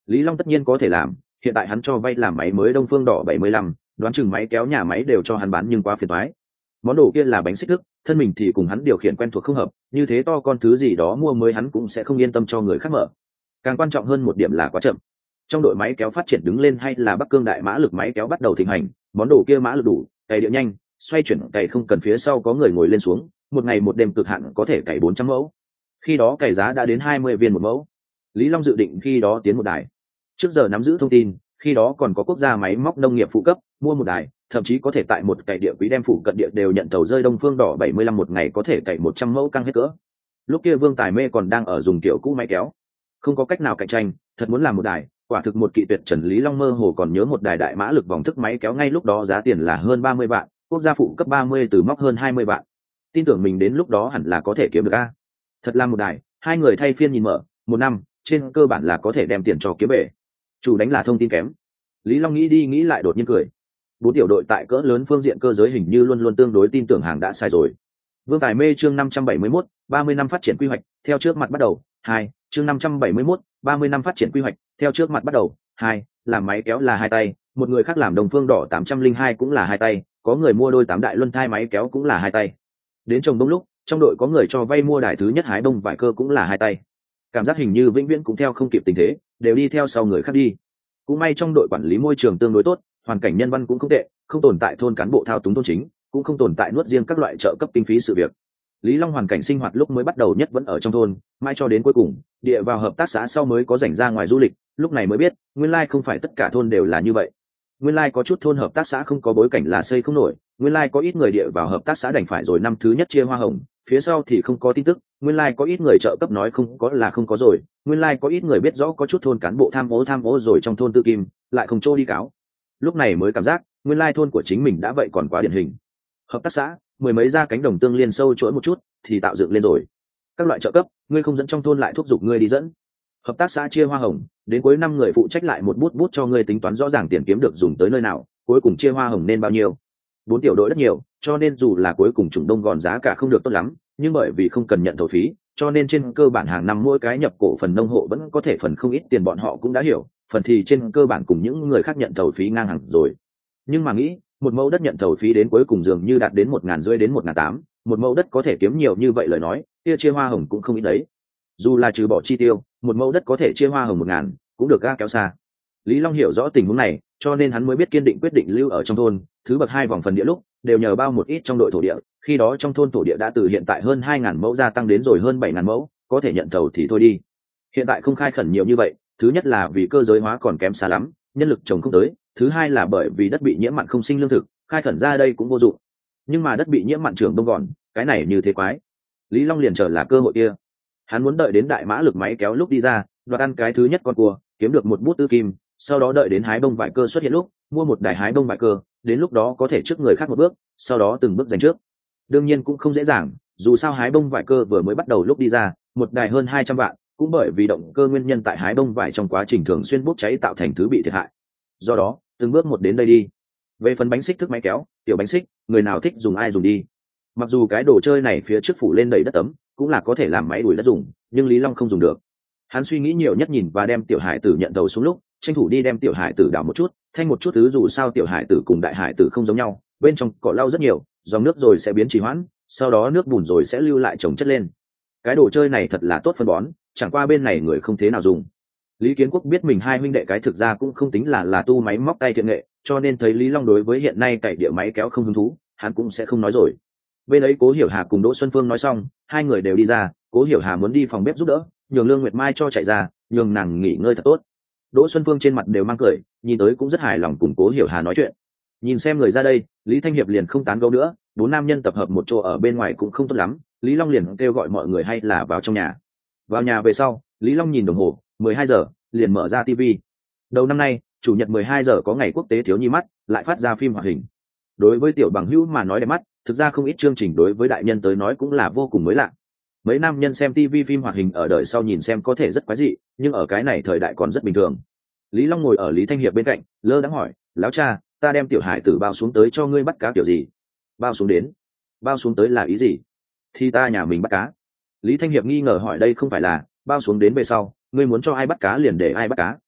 Lý Long tất nhiên có thể làm, hiện tại hắn cho vay làm máy mới Đông Phương Đỏ 75, đoán chừng máy kéo nhà máy đều cho hắn bán nhưng quá phiền toái. Món đồ kia là bánh xích thức, thân mình thì cùng hắn điều khiển quen thuộc không hợp, như thế to con thứ gì đó mua mới hắn cũng sẽ không yên tâm cho người khác mở. Càng quan trọng hơn một điểm là quá chậm. Trong đội máy kéo phát triển đứng lên hay là Bắc Cương đại mã lực máy kéo bắt đầu thịnh hành, món đồ kia mã lực đủ, cày điệu nhanh, xoay chuyển cày không cần phía sau có người ngồi lên xuống, một ngày một đêm cực hạn có thể cày 400 mẫu. Khi đó cày giá đã đến 20 viên một mẫu. Lý Long dự định khi đó tiến một đài. Trước giờ nắm giữ thông tin, khi đó còn có quốc gia máy móc nông nghiệp phụ cấp, mua một đài, thậm chí có thể tại một cày địa quý đem phụ cận địa đều nhận tàu rơi Đông Phương Đỏ 75 một ngày có thể cày 100 mẫu căng hết cỡ. Lúc kia Vương Tài Mê còn đang ở dùng kiểu cũ máy kéo, không có cách nào cạnh tranh, thật muốn làm một đài, quả thực một kỵ tuyệt trần. Lý Long mơ hồ còn nhớ một đài đại mã lực vòng thức máy kéo ngay lúc đó giá tiền là hơn 30 vạn, quốc gia phụ cấp 30 từ móc hơn 20 vạn. Tin tưởng mình đến lúc đó hẳn là có thể kiếm được a. Thật là một đài, hai người thay phiên nhìn mở, một năm, trên cơ bản là có thể đem tiền cho kiếm bể. Chủ đánh là thông tin kém. Lý Long nghĩ đi nghĩ lại đột nhiên cười. Bốn tiểu đội tại cỡ lớn phương diện cơ giới hình như luôn luôn tương đối tin tưởng hàng đã sai rồi. Vương Tài Mê chương 571, 30 năm phát triển quy hoạch, theo trước mặt bắt đầu. 2, chương 571, 30 năm phát triển quy hoạch, theo trước mặt bắt đầu. 2, làm máy kéo là hai tay, một người khác làm Đông Phương Đỏ 802 cũng là hai tay, có người mua đôi 8 đại luân thai máy kéo cũng là hai tay. Đến trồng đông lúc, trong đội có người cho vay mua đài thứ nhất hái bông vải cơ cũng là hai tay. Cảm giác hình như vĩnh viễn cũng theo không kịp tình thế, đều đi theo sau người khác đi. Cũng may trong đội quản lý môi trường tương đối tốt, hoàn cảnh nhân văn cũng không tệ, không tồn tại thôn cán bộ thao túng thôn chính, cũng không tồn tại nuốt riêng các loại trợ cấp kinh phí sự việc. Lý Long hoàn cảnh sinh hoạt lúc mới bắt đầu nhất vẫn ở trong thôn, mãi cho đến cuối cùng địa vào hợp tác xã sau mới có rảnh ra ngoài du lịch, lúc này mới biết nguyên lai không phải tất cả thôn đều là như vậy. Nguyên lai có chút thôn hợp tác xã không có bối cảnh là xây không nổi, nguyên lai có ít người địa vào hợp tác xã đành phải rồi năm thứ nhất chia hoa hồng, phía sau thì không có tin tức, nguyên lai có ít người trợ cấp nói không có là không có rồi, nguyên lai có ít người biết rõ có chút thôn cán bộ tham ô rồi trong thôn tư kim lại không trô đi cáo. Lúc này mới cảm giác nguyên lai thôn của chính mình đã vậy còn quá điển hình. Hợp tác xã mười mấy gia cánh đồng tương liên sâu chuỗi một chút thì tạo dựng lên rồi. Các loại trợ cấp ngươi không dẫn trong thôn lại thúc giục ngươi đi dẫn. Hợp tác xã chia hoa hồng, đến cuối năm người phụ trách lại một bút cho ngươi tính toán rõ ràng tiền kiếm được dùng tới nơi nào, cuối cùng chia hoa hồng nên bao nhiêu. Bốn tiểu đội rất nhiều, cho nên dù là cuối cùng chủng đông gòn giá cả không được tốt lắm, nhưng bởi vì không cần nhận thầu phí, cho nên trên cơ bản hàng năm mỗi cái nhập cổ phần nông hộ vẫn có thể phần không ít tiền. Bọn họ cũng đã hiểu, phần thì trên cơ bản cùng những người khác nhận thầu phí ngang hàng rồi. Nhưng mà nghĩ, một mẫu đất nhận thầu phí đến cuối cùng dường như đạt đến 1.500 đến 1.800, một mẫu đất có thể kiếm nhiều như vậy lời nói, kia chia hoa hồng cũng không ít đấy. Dù là trừ bỏ chi tiêu, một mẫu đất có thể chia hoa hồng 1.000, cũng được ga kéo xa. Lý Long hiểu rõ tình huống này, cho nên hắn mới biết kiên định quyết định lưu ở trong thôn. Thứ bậc 2 vòng phần địa lúc đều nhờ bao một ít trong đội thổ địa, khi đó trong thôn thổ địa đã từ hiện tại hơn 2.000 mẫu gia tăng đến rồi hơn 7.000 mẫu, có thể nhận thầu thì thôi đi. Hiện tại không khai khẩn nhiều như vậy, thứ nhất là vì cơ giới hóa còn kém xa lắm, nhân lực trồng không tới, thứ hai là bởi vì đất bị nhiễm mặn không sinh lương thực, khai khẩn ra đây cũng vô dụng. Nhưng mà đất bị nhiễm mặn trưởng đông gòn, cái này như thế quái. Lý Long liền chờ là cơ hội kia. Hắn muốn đợi đến đại mã lực máy kéo lúc đi ra, đoạt ăn cái thứ nhất con cua, kiếm được một bút tư kim, sau đó đợi đến hái bông vải cơ xuất hiện lúc, mua một đài hái bông vải cơ, đến lúc đó có thể trước người khác một bước, sau đó từng bước giành trước. Đương nhiên cũng không dễ dàng, dù sao hái bông vải cơ vừa mới bắt đầu lúc đi ra, một đài hơn 200 vạn, cũng bởi vì động cơ nguyên nhân tại hái bông vải trong quá trình thường xuyên bốc cháy tạo thành thứ bị thiệt hại. Do đó, từng bước một đến đây đi. Về phần bánh xích thức máy kéo, tiểu bánh xích, người nào thích dùng ai dùng đi. Mặc dù cái đồ chơi này phía trước phủ lên đầy đất tấm, cũng là có thể làm máy đuổi đất dùng, nhưng Lý Long không dùng được. Hắn suy nghĩ nhiều nhất nhìn và đem tiểu hải tử nhận đầu xuống lúc, tranh thủ đi đem tiểu hải tử đào một chút, thanh một chút thứ, dù sao tiểu hải tử cùng đại hải tử không giống nhau, bên trong cỏ lau rất nhiều, dòng nước rồi sẽ biến trì hoãn, sau đó nước bùn rồi sẽ lưu lại chồng chất lên. Cái đồ chơi này thật là tốt phân bón, chẳng qua bên này người không thế nào dùng. Lý Kiến Quốc biết mình hai huynh đệ cái thực ra cũng không tính là tu máy móc tay thiện nghệ, cho nên thấy Lý Long đối với hiện nay cày địa máy kéo không hứng thú, hắn cũng sẽ không nói rồi. Bên ấy Cố Hiểu Hà cùng Đỗ Xuân Phương nói xong, hai người đều đi ra. Cố Hiểu Hà muốn đi phòng bếp giúp đỡ, nhường Lương Nguyệt Mai cho chạy ra, nhường nàng nghỉ ngơi thật tốt. Đỗ Xuân Phương trên mặt đều mang cười, nhìn tới cũng rất hài lòng cùng Cố Hiểu Hà nói chuyện. Nhìn xem người ra đây, Lý Thanh Hiệp liền không tán gẫu nữa, bốn nam nhân tập hợp một chỗ ở bên ngoài cũng không tốt lắm, Lý Long liền kêu gọi mọi người hay là vào trong nhà. Vào nhà về sau, Lý Long nhìn đồng hồ, 12 giờ, liền mở ra TV. Đầu năm nay, chủ nhật 12 giờ có ngày quốc tế thiếu nhi mắt, lại phát ra phim hoạt hình. Đối với tiểu bằng hữu mà nói đẹp mắt, thực ra không ít chương trình đối với đại nhân tới nói cũng là vô cùng mới lạ. Mấy nam nhân xem TV phim hoạt hình ở đời sau nhìn xem có thể rất quái dị, nhưng ở cái này thời đại còn rất bình thường. Lý Long ngồi ở Lý Thanh Hiệp bên cạnh, lơ đãng hỏi, lão cha, ta đem tiểu hải tử bao xuống tới cho ngươi bắt cá kiểu gì? Bao xuống đến? Bao xuống tới là ý gì? Thì ta nhà mình bắt cá. Lý Thanh Hiệp nghi ngờ hỏi, đây không phải là bao xuống đến về sau, ngươi muốn cho ai bắt cá liền để ai bắt cá.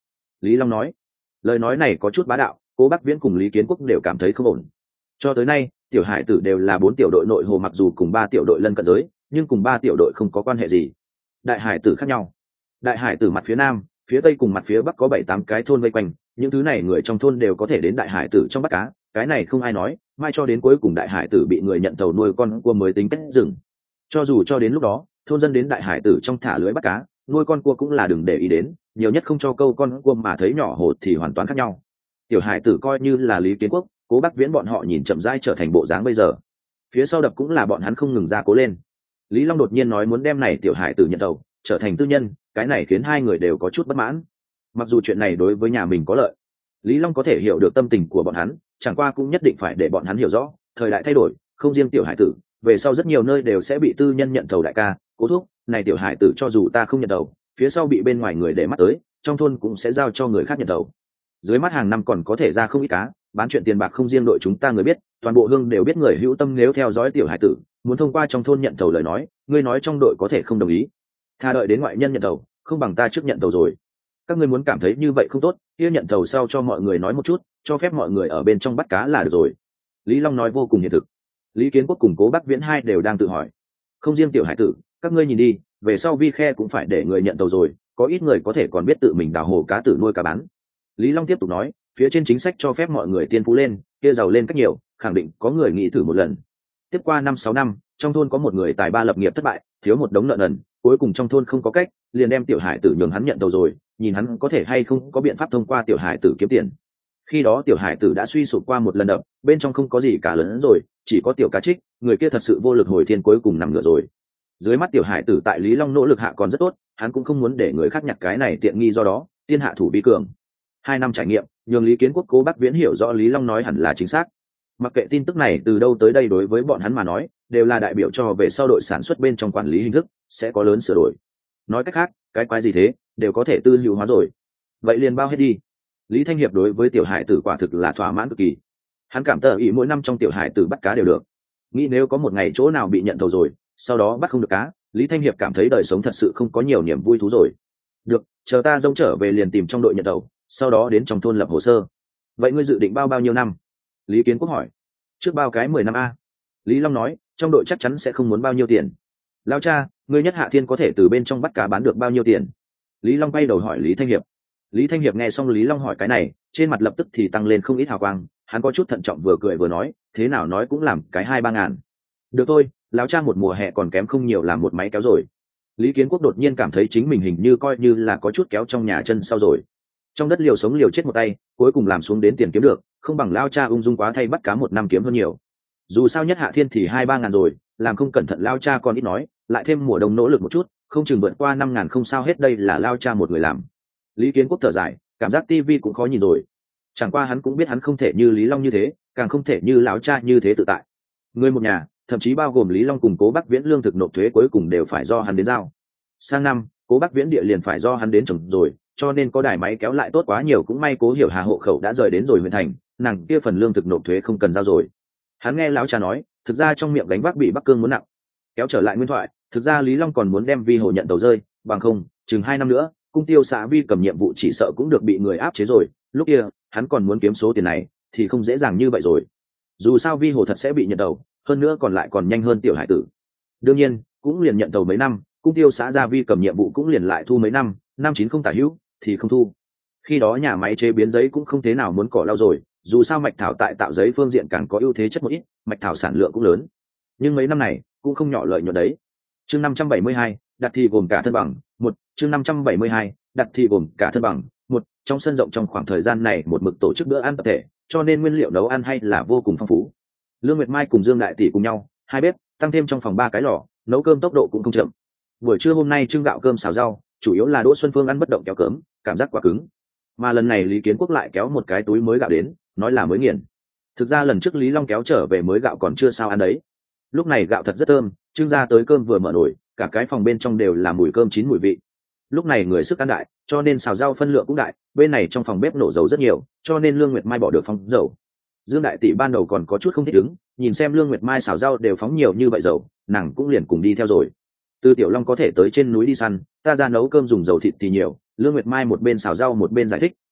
Lý Long nói. Lời nói này có chút bá đạo, Cố Bắc Viễn cùng Lý Kiến Quốc đều cảm thấy không ổn. Cho tới nay tiểu hải tử đều là 4 tiểu đội nội hồ, mặc dù cùng 3 tiểu đội lân cận giới nhưng cùng 3 tiểu đội không có quan hệ gì. Đại hải tử khác nhau, đại hải tử mặt phía nam, phía tây cùng mặt phía bắc có 7-8 cái thôn vây quanh, những thứ này người trong thôn đều có thể đến đại hải tử trong bắt cá, cái này không ai nói, mai cho đến cuối cùng đại hải tử bị người nhận tàu nuôi con cua mới tính kết dừng. Cho dù cho đến lúc đó thôn dân đến đại hải tử trong thả lưới bắt cá, nuôi con cua cũng là đừng để ý đến, nhiều nhất không cho câu con cua mà thấy nhỏ hồ thì hoàn toàn khác nhau. Tiểu hải tử coi như là Lý Kiến Quốc, Cố Bắc Viễn bọn họ nhìn chậm rãi trở thành bộ dáng bây giờ, phía sau đập cũng là bọn hắn không ngừng ra cố lên. Lý Long đột nhiên nói muốn đem này tiểu hải tử nhận tàu trở thành tư nhân, cái này khiến hai người đều có chút bất mãn. Mặc dù chuyện này đối với nhà mình có lợi, Lý Long có thể hiểu được tâm tình của bọn hắn, chẳng qua cũng nhất định phải để bọn hắn hiểu rõ thời đại thay đổi, không riêng tiểu hải tử, về sau rất nhiều nơi đều sẽ bị tư nhân nhận tàu. Đại ca, Cố thúc, này tiểu hải tử cho dù ta không nhận tàu, phía sau bị bên ngoài người để mắt tới, trong thôn cũng sẽ giao cho người khác nhận tàu. Dưới mắt hàng năm còn có thể ra không ít cá, bán chuyện tiền bạc không riêng đội chúng ta người biết, toàn bộ hương đều biết người hữu tâm nếu theo dõi tiểu hải tử, muốn thông qua trong thôn nhận tàu lời nói, ngươi nói trong đội có thể không đồng ý. Tha đợi đến ngoại nhân nhận tàu, không bằng ta trước nhận tàu rồi. Các ngươi muốn cảm thấy như vậy không tốt, kia nhận tàu sau cho mọi người nói một chút, cho phép mọi người ở bên trong bắt cá là được rồi. Lý Long nói vô cùng hiện thực. Lý Kiến Quốc cùng Cố Bắc Viễn hai đều đang tự hỏi, không riêng tiểu hải tử, các ngươi nhìn đi, về sau vi khe cũng phải để người nhận tàu rồi, có ít người có thể còn biết tự mình đào hồ cá tử nuôi cá bán. Lý Long tiếp tục nói, phía trên chính sách cho phép mọi người tiên phú lên, kia giàu lên cách nhiều, khẳng định có người nghĩ thử một lần. Tiếp qua 5-6 năm, trong thôn có một người tài ba lập nghiệp thất bại, thiếu một đống nợ nần, cuối cùng trong thôn không có cách, liền đem tiểu hải tử nhường hắn nhận tàu rồi, nhìn hắn có thể hay không có biện pháp thông qua tiểu hải tử kiếm tiền. Khi đó tiểu hải tử đã suy sụp qua một lần đập, bên trong không có gì cả lớn rồi, chỉ có tiểu cá trích, người kia thật sự vô lực hồi thiên, cuối cùng nằm ngửa rồi. Dưới mắt tiểu hải tử tại Lý Long nỗ lực hạ còn rất tốt, hắn cũng không muốn để người khác nhặt cái này tiện nghi, do đó tiên hạ thủ vi cường. 2 năm trải nghiệm nhường Lý Kiến Quốc, Cố Bắc Viễn hiểu rõ Lý Long nói hẳn là chính xác. Mặc kệ tin tức này từ đâu tới đây, đối với bọn hắn mà nói đều là đại biểu cho về sau đội sản xuất bên trong quản lý hình thức sẽ có lớn sửa đổi. Nói cách khác, cái quái gì thế đều có thể tư hữu hóa rồi, vậy liền bao hết đi. Lý Thanh Hiệp đối với tiểu hải tử quả thực là thỏa mãn cực kỳ, hắn cảm tạ ý mỗi năm trong tiểu hải tử bắt cá đều được, nghĩ nếu có một ngày chỗ nào bị nhận tàu rồi, sau đó bắt không được cá, Lý Thanh Hiệp cảm thấy đời sống thật sự không có nhiều niềm vui thú rồi. Được, chờ ta rông trở về liền tìm trong đội nhận tàu, sau đó đến trong thôn lập hồ sơ. Vậy ngươi dự định bao nhiêu năm? Lý Kiến Quốc hỏi. Trước bao cái 10 năm a. Lý Long nói, trong đội chắc chắn sẽ không muốn bao nhiêu tiền. Lao cha, ngươi nhất hạ thiên có thể từ bên trong bắt cá bán được bao nhiêu tiền? Lý Long bay đầu hỏi Lý Thanh Hiệp. Lý Thanh Hiệp nghe xong Lý Long hỏi cái này, trên mặt lập tức thì tăng lên không ít hào quang, hắn có chút thận trọng, vừa cười vừa nói, thế nào nói cũng làm cái 2-3 ngàn. Được thôi, lão cha một mùa hè còn kém không nhiều làm một máy kéo rồi. Lý Kiến Quốc đột nhiên cảm thấy chính mình hình như coi như là có chút kéo trong nhà chân sau rồi. Trong đất liều sống liều chết một tay, cuối cùng làm xuống đến tiền kiếm được, không bằng lao cha ung dung quá thay bắt cá 1 năm kiếm hơn nhiều. Dù sao nhất hạ thiên thì 2-3 ngàn rồi, làm không cẩn thận lao cha còn ít nói, lại thêm mùa đông nỗ lực một chút, không chừng vượt qua 5 ngàn không sao hết, đây là lao cha một người làm. Lý Kiến Quốc thở dài, cảm giác tivi cũng khó nhìn rồi. Chẳng qua hắn cũng biết hắn không thể như Lý Long như thế, càng không thể như lão cha như thế tự tại. Người một nhà, thậm chí bao gồm Lý Long cùng Cố Bắc Viễn lương thực nộp thuế cuối cùng đều phải do hắn đến giao. Sang năm, Cố Bắc Viễn địa liền phải do hắn đến trồng rồi, cho nên có đài máy kéo lại tốt quá nhiều, cũng may Cố Hiểu Hà hộ khẩu đã rời đến rồi huyện thành, nàng kia phần lương thực nộp thuế không cần giao rồi. Hắn nghe lão cha nói, thực ra trong miệng gánh vác bị Bắc Cương muốn nặng. Kéo trở lại nguyên thoại, thực ra Lý Long còn muốn đem Vi Hồ nhận tàu rơi, bằng không, chừng 2 năm nữa, cung tiêu xã Vi cầm nhiệm vụ chỉ sợ cũng được bị người áp chế rồi, lúc kia, hắn còn muốn kiếm số tiền này thì không dễ dàng như vậy rồi. Dù sao Vi Hồ thật sẽ bị nhận tàu, hơn nữa còn lại còn nhanh hơn tiểu hải tử. Đương nhiên, cũng liền nhận tàu mấy năm, cung tiêu xã gia Vi cầm nhiệm vụ cũng liền lại thu mấy năm, 590 tả hữu thì không thu. Khi đó nhà máy chế biến giấy cũng không thế nào muốn cỏ lau rồi, dù sao mạch thảo tại tạo giấy phương diện càng có ưu thế chất một ít, mạch thảo sản lượng cũng lớn, nhưng mấy năm này cũng không nhỏ lợi nhuận đấy. Chương 572, đặt thì gồm cả thân bằng một. Chương 572, đặt thì gồm cả thân bằng một. Trong sân rộng trong khoảng thời gian này một mực tổ chức bữa ăn tập thể, cho nên nguyên liệu nấu ăn hay là vô cùng phong phú. Lương Nguyệt Mai cùng Dương Đại Tỷ cùng nhau, 2 bếp, tăng thêm trong phòng 3 cái lò, nấu cơm tốc độ cũng không chậm. Buổi trưa hôm nay trưng gạo cơm xào rau, chủ yếu là Đỗ Xuân Phương ăn bất động kéo cớm, cảm giác quá cứng. Mà lần này Lý Kiến Quốc lại kéo một cái túi mới gạo đến, nói là mới nghiền. Thực ra lần trước Lý Long kéo trở về mới gạo còn chưa sao ăn đấy. Lúc này gạo thật rất thơm, trưng ra tới cơm vừa mở nồi, cả cái phòng bên trong đều là mùi cơm chín mùi vị. Lúc này người sức ăn đại, cho nên xào rau phân lượng cũng đại, bên này trong phòng bếp nổ dầu rất nhiều, cho nên Lương Nguyệt Mai bỏ được phong dầu. Dương Đại Tỷ ban đầu còn có chút không thích ứng, nhìn xem Lương Nguyệt Mai xào rau đều phóng nhiều như vậy dầu, nàng cũng liền cùng đi theo rồi. Từ Tiểu Long có thể tới trên núi đi săn, ta ra nấu cơm dùng dầu thịt thì nhiều. Lương Nguyệt Mai một bên xào rau một bên giải thích,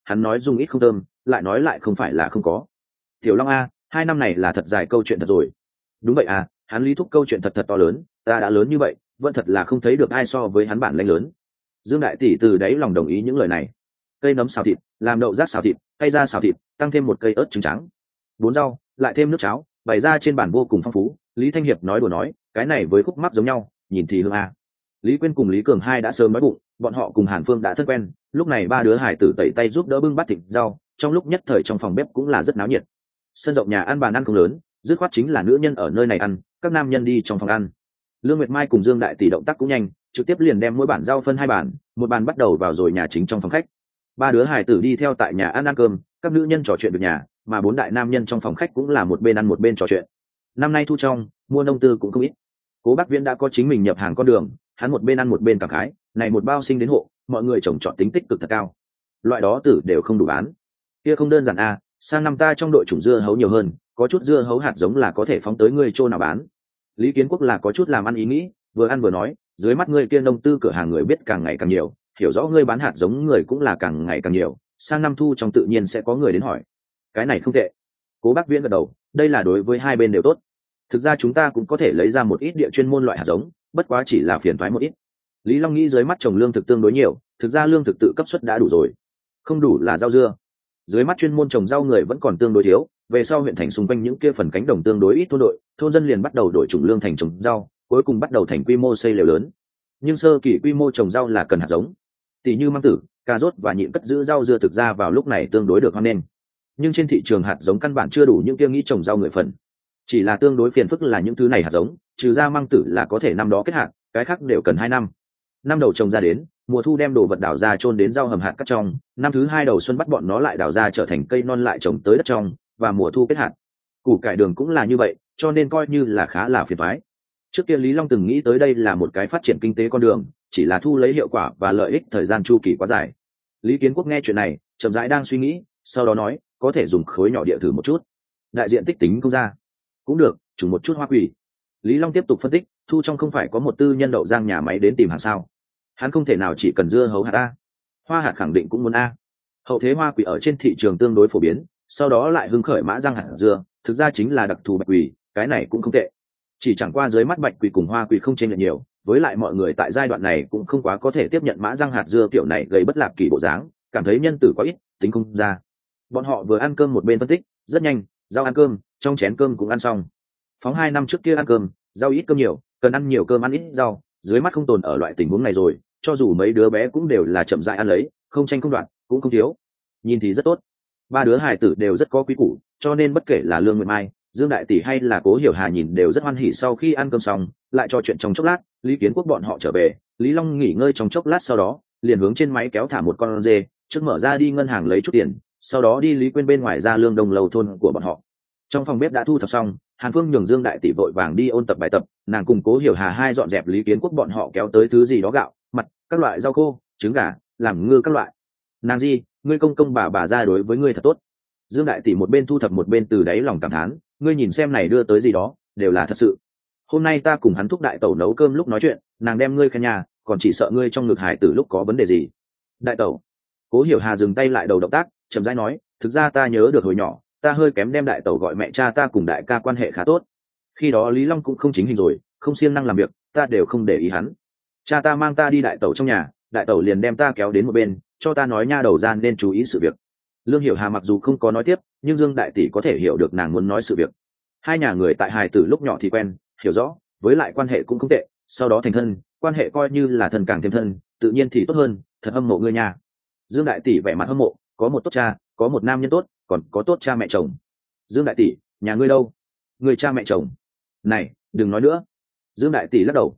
hắn nói dùng ít không thơm, lại nói lại không phải là không có. Tiểu Long a, 2 năm này là thật dài câu chuyện thật rồi. Đúng vậy à, hắn Lý Thúc câu chuyện thật thật to lớn, ta đã lớn như vậy vẫn thật là không thấy được ai so với hắn bản lãnh lớn. Dương đại tỷ từ đáy lòng đồng ý những lời này. Cây nấm xào thịt, làm đậu rác xào thịt, cây ra xào thịt, tăng thêm một cây ớt trứng trắng, 4 rau, lại thêm nước cháo, bày ra trên bàn vô cùng phong phú. Lý Thanh Hiệp nói đùa nói, cái này với khúc mắc giống nhau, nhìn thì hương a. Lý Quyên cùng Lý Cường hai đã sớm nói bụng, bọn họ cùng Hàn Phương đã thân quen, lúc này ba đứa hải tử tẩy tay giúp đỡ bưng bát thịt rau, trong lúc nhất thời trong phòng bếp cũng là rất náo nhiệt. Sân rộng nhà ăn bàn ăn không lớn, dứt khoát chính là nữ nhân ở nơi này ăn, các nam nhân đi trong phòng ăn. Lương Nguyệt Mai cùng Dương đại tỷ động tác cũng nhanh, trực tiếp liền đem mỗi bản rau phân 2 bản, một bàn bắt đầu vào rồi nhà chính trong phòng khách. Ba đứa hải tử đi theo tại nhà ăn cơm, các nữ nhân trò chuyện việc nhà, mà 4 đại nam nhân trong phòng khách cũng là một bên ăn một bên trò chuyện. Năm nay thu trong, mua nông tư cũng không ít. Cố Bác Viễn đã có chính mình nhập hàng con đường, hắn một bên ăn một bên cảm khái, này một bao sinh đến hộ, mọi người trồng trọt tính tích cực thật cao. Loại đó tử đều không đủ bán. Kia không đơn giản a, sang năm ta trong đội chủng dưa hấu nhiều hơn, có chút dưa hấu hạt giống là có thể phóng tới ngươi chỗ nào bán. Lý Kiến Quốc là có chút làm ăn ý nghĩ, vừa ăn vừa nói, dưới mắt ngươi kia nông tư cửa hàng người biết càng ngày càng nhiều, hiểu rõ ngươi bán hạt giống người cũng là càng ngày càng nhiều, sang năm thu trong tự nhiên sẽ có người đến hỏi. Cái này không tệ. Cố Bác Viễn gật đầu, đây là đối với hai bên đều tốt. Thực ra chúng ta cũng có thể lấy ra một ít địa chuyên môn loại hạt giống, bất quá chỉ là phiền toái một ít. Lý Long nghĩ dưới mắt trồng lương thực tương đối nhiều, thực ra lương thực tự cấp suất đã đủ rồi, không đủ là rau dưa. Dưới mắt chuyên môn trồng rau người vẫn còn tương đối thiếu, về sau huyện thành xung quanh những kia phần cánh đồng tương đối ít thôn đội, thôn dân liền bắt đầu đổi chủng lương thành trồng rau, cuối cùng bắt đầu thành quy mô xây lều lớn. Nhưng sơ kỳ quy mô trồng rau là cần hạt giống, tỷ như măng tử, cà rốt và nhịn cất giữ rau dưa thực ra vào lúc này tương đối được hoan nghênh. Nhưng trên thị trường hạt giống căn bản chưa đủ những kia nghĩ trồng rau người phần. Chỉ là tương đối phiền phức là những thứ này hạt giống, trừ ra măng tử là có thể năm đó kết hạt, cái khác đều cần 2 năm. Năm đầu trồng ra đến, mùa thu đem đồ vật đào ra chôn đến rau hầm hạt cắt trong, năm thứ 2 đầu xuân bắt bọn nó lại đào ra trở thành cây non lại trồng tới đất trong, và mùa thu kết hạt. Củ cải đường cũng là như vậy, cho nên coi như là khá là phiền toái. Trước kia Lý Long từng nghĩ tới đây là một cái phát triển kinh tế con đường, chỉ là thu lấy hiệu quả và lợi ích thời gian chu kỳ quá dài. Lý Kiến Quốc nghe chuyện này, chậm rãi đang suy nghĩ, sau đó nói, có thể dùng khối nhỏ địa thử một chút. Đại diện tích tính không ra, cũng được, trùng một chút hoa quỷ. Lý Long tiếp tục phân tích, thu trong không phải có một tư nhân đậu giang nhà máy đến tìm hàng sao? Hắn không thể nào chỉ cần dưa hấu hạt a, hoa hạt khẳng định cũng muốn a. Hậu thế hoa quỷ ở trên thị trường tương đối phổ biến, sau đó lại hưng khởi mã giang hạt dưa, thực ra chính là đặc thù bạch quỷ, cái này cũng không tệ. Chỉ chẳng qua dưới mắt bạch quỷ cùng hoa quỷ không chênh lệch nhiều, với lại mọi người tại giai đoạn này cũng không quá có thể tiếp nhận mã giang hạt dưa kiểu này gây bất lạp kỳ bộ dáng, cảm thấy nhân tử quá ít, tính không ra. Bọn họ vừa ăn cơm một bên phân tích, rất nhanh, rau ăn cơm, trong chén cơm cũng ăn xong. Phóng 2 năm trước kia ăn cơm, rau ít cơm nhiều, cần ăn nhiều cơm ăn ít rau, dưới mắt không tồn ở loại tình huống này rồi, cho dù mấy đứa bé cũng đều là chậm rãi ăn lấy, không tranh không đoạt, cũng không thiếu. Nhìn thì rất tốt. 3 đứa hài tử đều rất có quý củ, cho nên bất kể là Lương Nguyệt Mai, Dương đại tỷ hay là Cố Hiểu Hà nhìn đều rất hoan hỉ. Sau khi ăn cơm xong, lại trò chuyện trong chốc lát, Lý Kiến Quốc bọn họ trở về, Lý Long nghỉ ngơi trong chốc lát sau đó, liền hướng trên máy kéo thả một con dê, trước mở ra đi ngân hàng lấy chút tiền, sau đó đi Lý Quyên bên ngoài ra Lương Đồng lầu thôn của bọn họ. Trong phòng bếp đã thu thập xong, Hàn Phương nhường Dương đại tỷ vội vàng đi ôn tập bài tập, nàng cùng Cố Hiểu Hà hai dọn dẹp Lý Kiến Quốc bọn họ kéo tới thứ gì đó gạo, mặt, các loại rau khô, trứng gà, làm ngư các loại. Nàng gì, ngươi công công bà ra đối với ngươi thật tốt. Dương đại tỷ một bên thu thập một bên từ đáy lòng cảm thán, ngươi nhìn xem này đưa tới gì đó, đều là thật sự. Hôm nay ta cùng hắn thúc đại tẩu nấu cơm lúc nói chuyện, nàng đem ngươi khen nhà, còn chỉ sợ ngươi trong ngực hải tử lúc có vấn đề gì. Đại tẩu. Cố Hiểu Hà dừng tay lại đầu động tác, chậm rãi nói, thực ra ta nhớ được hồi nhỏ, ta hơi kém đem đại tẩu gọi mẹ cha ta cùng đại ca quan hệ khá tốt. Khi đó Lý Long cũng không chính hình rồi, không siêng năng làm việc, ta đều không để ý hắn. Cha ta mang ta đi đại tẩu trong nhà, đại tẩu liền đem ta kéo đến một bên, cho ta nói nha đầu gian nên chú ý sự việc. Lương Hiểu Hà mặc dù không có nói tiếp, nhưng Dương đại tỷ có thể hiểu được nàng muốn nói sự việc. Hai nhà người tại hài tử lúc nhỏ thì quen, hiểu rõ, với lại quan hệ cũng không tệ, sau đó thành thân, quan hệ coi như là thân càng thêm thân, tự nhiên thì tốt hơn, thật hâm mộ ngươi nha. Dương đại tỷ vẻ mặt hâm mộ, có một tốt cha, có một nam nhân tốt, còn có tốt cha mẹ chồng. Dương đại tỷ, nhà ngươi đâu? Người cha mẹ chồng. Này, đừng nói nữa. Dương đại tỷ lắc đầu,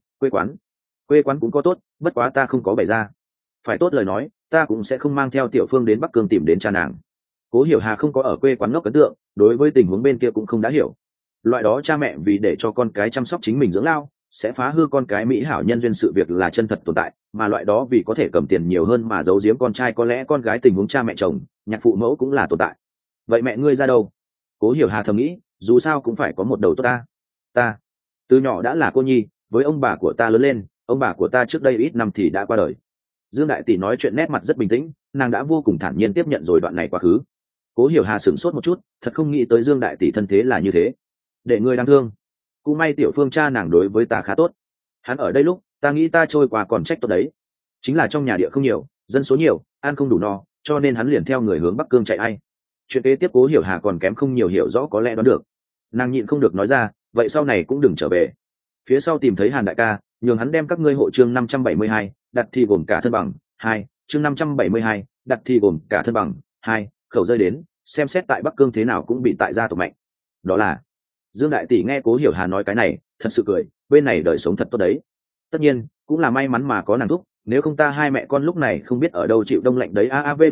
quê quán cũng có tốt, bất quá ta không có bày ra. Phải tốt lời nói, ta cũng sẽ không mang theo Tiểu Phương đến Bắc Cương tìm đến cha nàng. Cố Hiểu Hà không có ở quê quán ngốc ấn tượng, đối với tình huống bên kia cũng không đã hiểu. Loại đó cha mẹ vì để cho con cái chăm sóc chính mình dưỡng lao, sẽ phá hư con cái mỹ hảo nhân duyên sự việc là chân thật tồn tại, mà loại đó vì có thể cầm tiền nhiều hơn mà giấu giếm con trai có lẽ con gái tình huống cha mẹ chồng, nhạc phụ mẫu cũng là tồn tại. Vậy mẹ ngươi ra đâu? Cố Hiểu Hà thầm nghĩ, dù sao cũng phải có một đầu tốt ta từ nhỏ đã là cô nhi, với ông bà của ta lớn lên, ông bà của ta trước đây ít năm thì đã qua đời. Dương đại tỷ nói chuyện nét mặt rất bình tĩnh, nàng đã vô cùng thản nhiên tiếp nhận rồi đoạn này quá khứ. Cố Hiểu Hà sửng sốt một chút, thật không nghĩ tới Dương đại tỷ thân thế là như thế. Để người đáng thương. Cũng may Tiểu Phương cha nàng đối với ta khá tốt. Hắn ở đây lúc, ta nghĩ ta trôi qua còn trách tốt đấy. Chính là trong nhà địa không nhiều, dân số nhiều, ăn không đủ no, cho nên hắn liền theo người hướng Bắc Cương chạy ai. Chuyện kế tiếp Cố Hiểu Hà còn kém không nhiều hiểu rõ có lẽ đoán được. Nàng nhịn không được nói ra, vậy sau này cũng đừng trở về. Phía sau tìm thấy Hàn đại ca, nhường hắn đem các ngươi hộ chương 572, đặt thì gồm cả thân bằng, 2, chương 572, đặt thì gồm cả thân bằng, 2, khẩu rơi đến, xem xét tại Bắc Cương thế nào cũng bị tại gia tộc mạnh. Đó là Dương đại tỷ nghe Cố Hiểu Hà nói cái này, thật sự cười, bên này đời sống thật tốt đấy. Tất nhiên, cũng là may mắn mà có nàng thúc, nếu không ta hai mẹ con lúc này không biết ở đâu chịu đông lạnh đấy.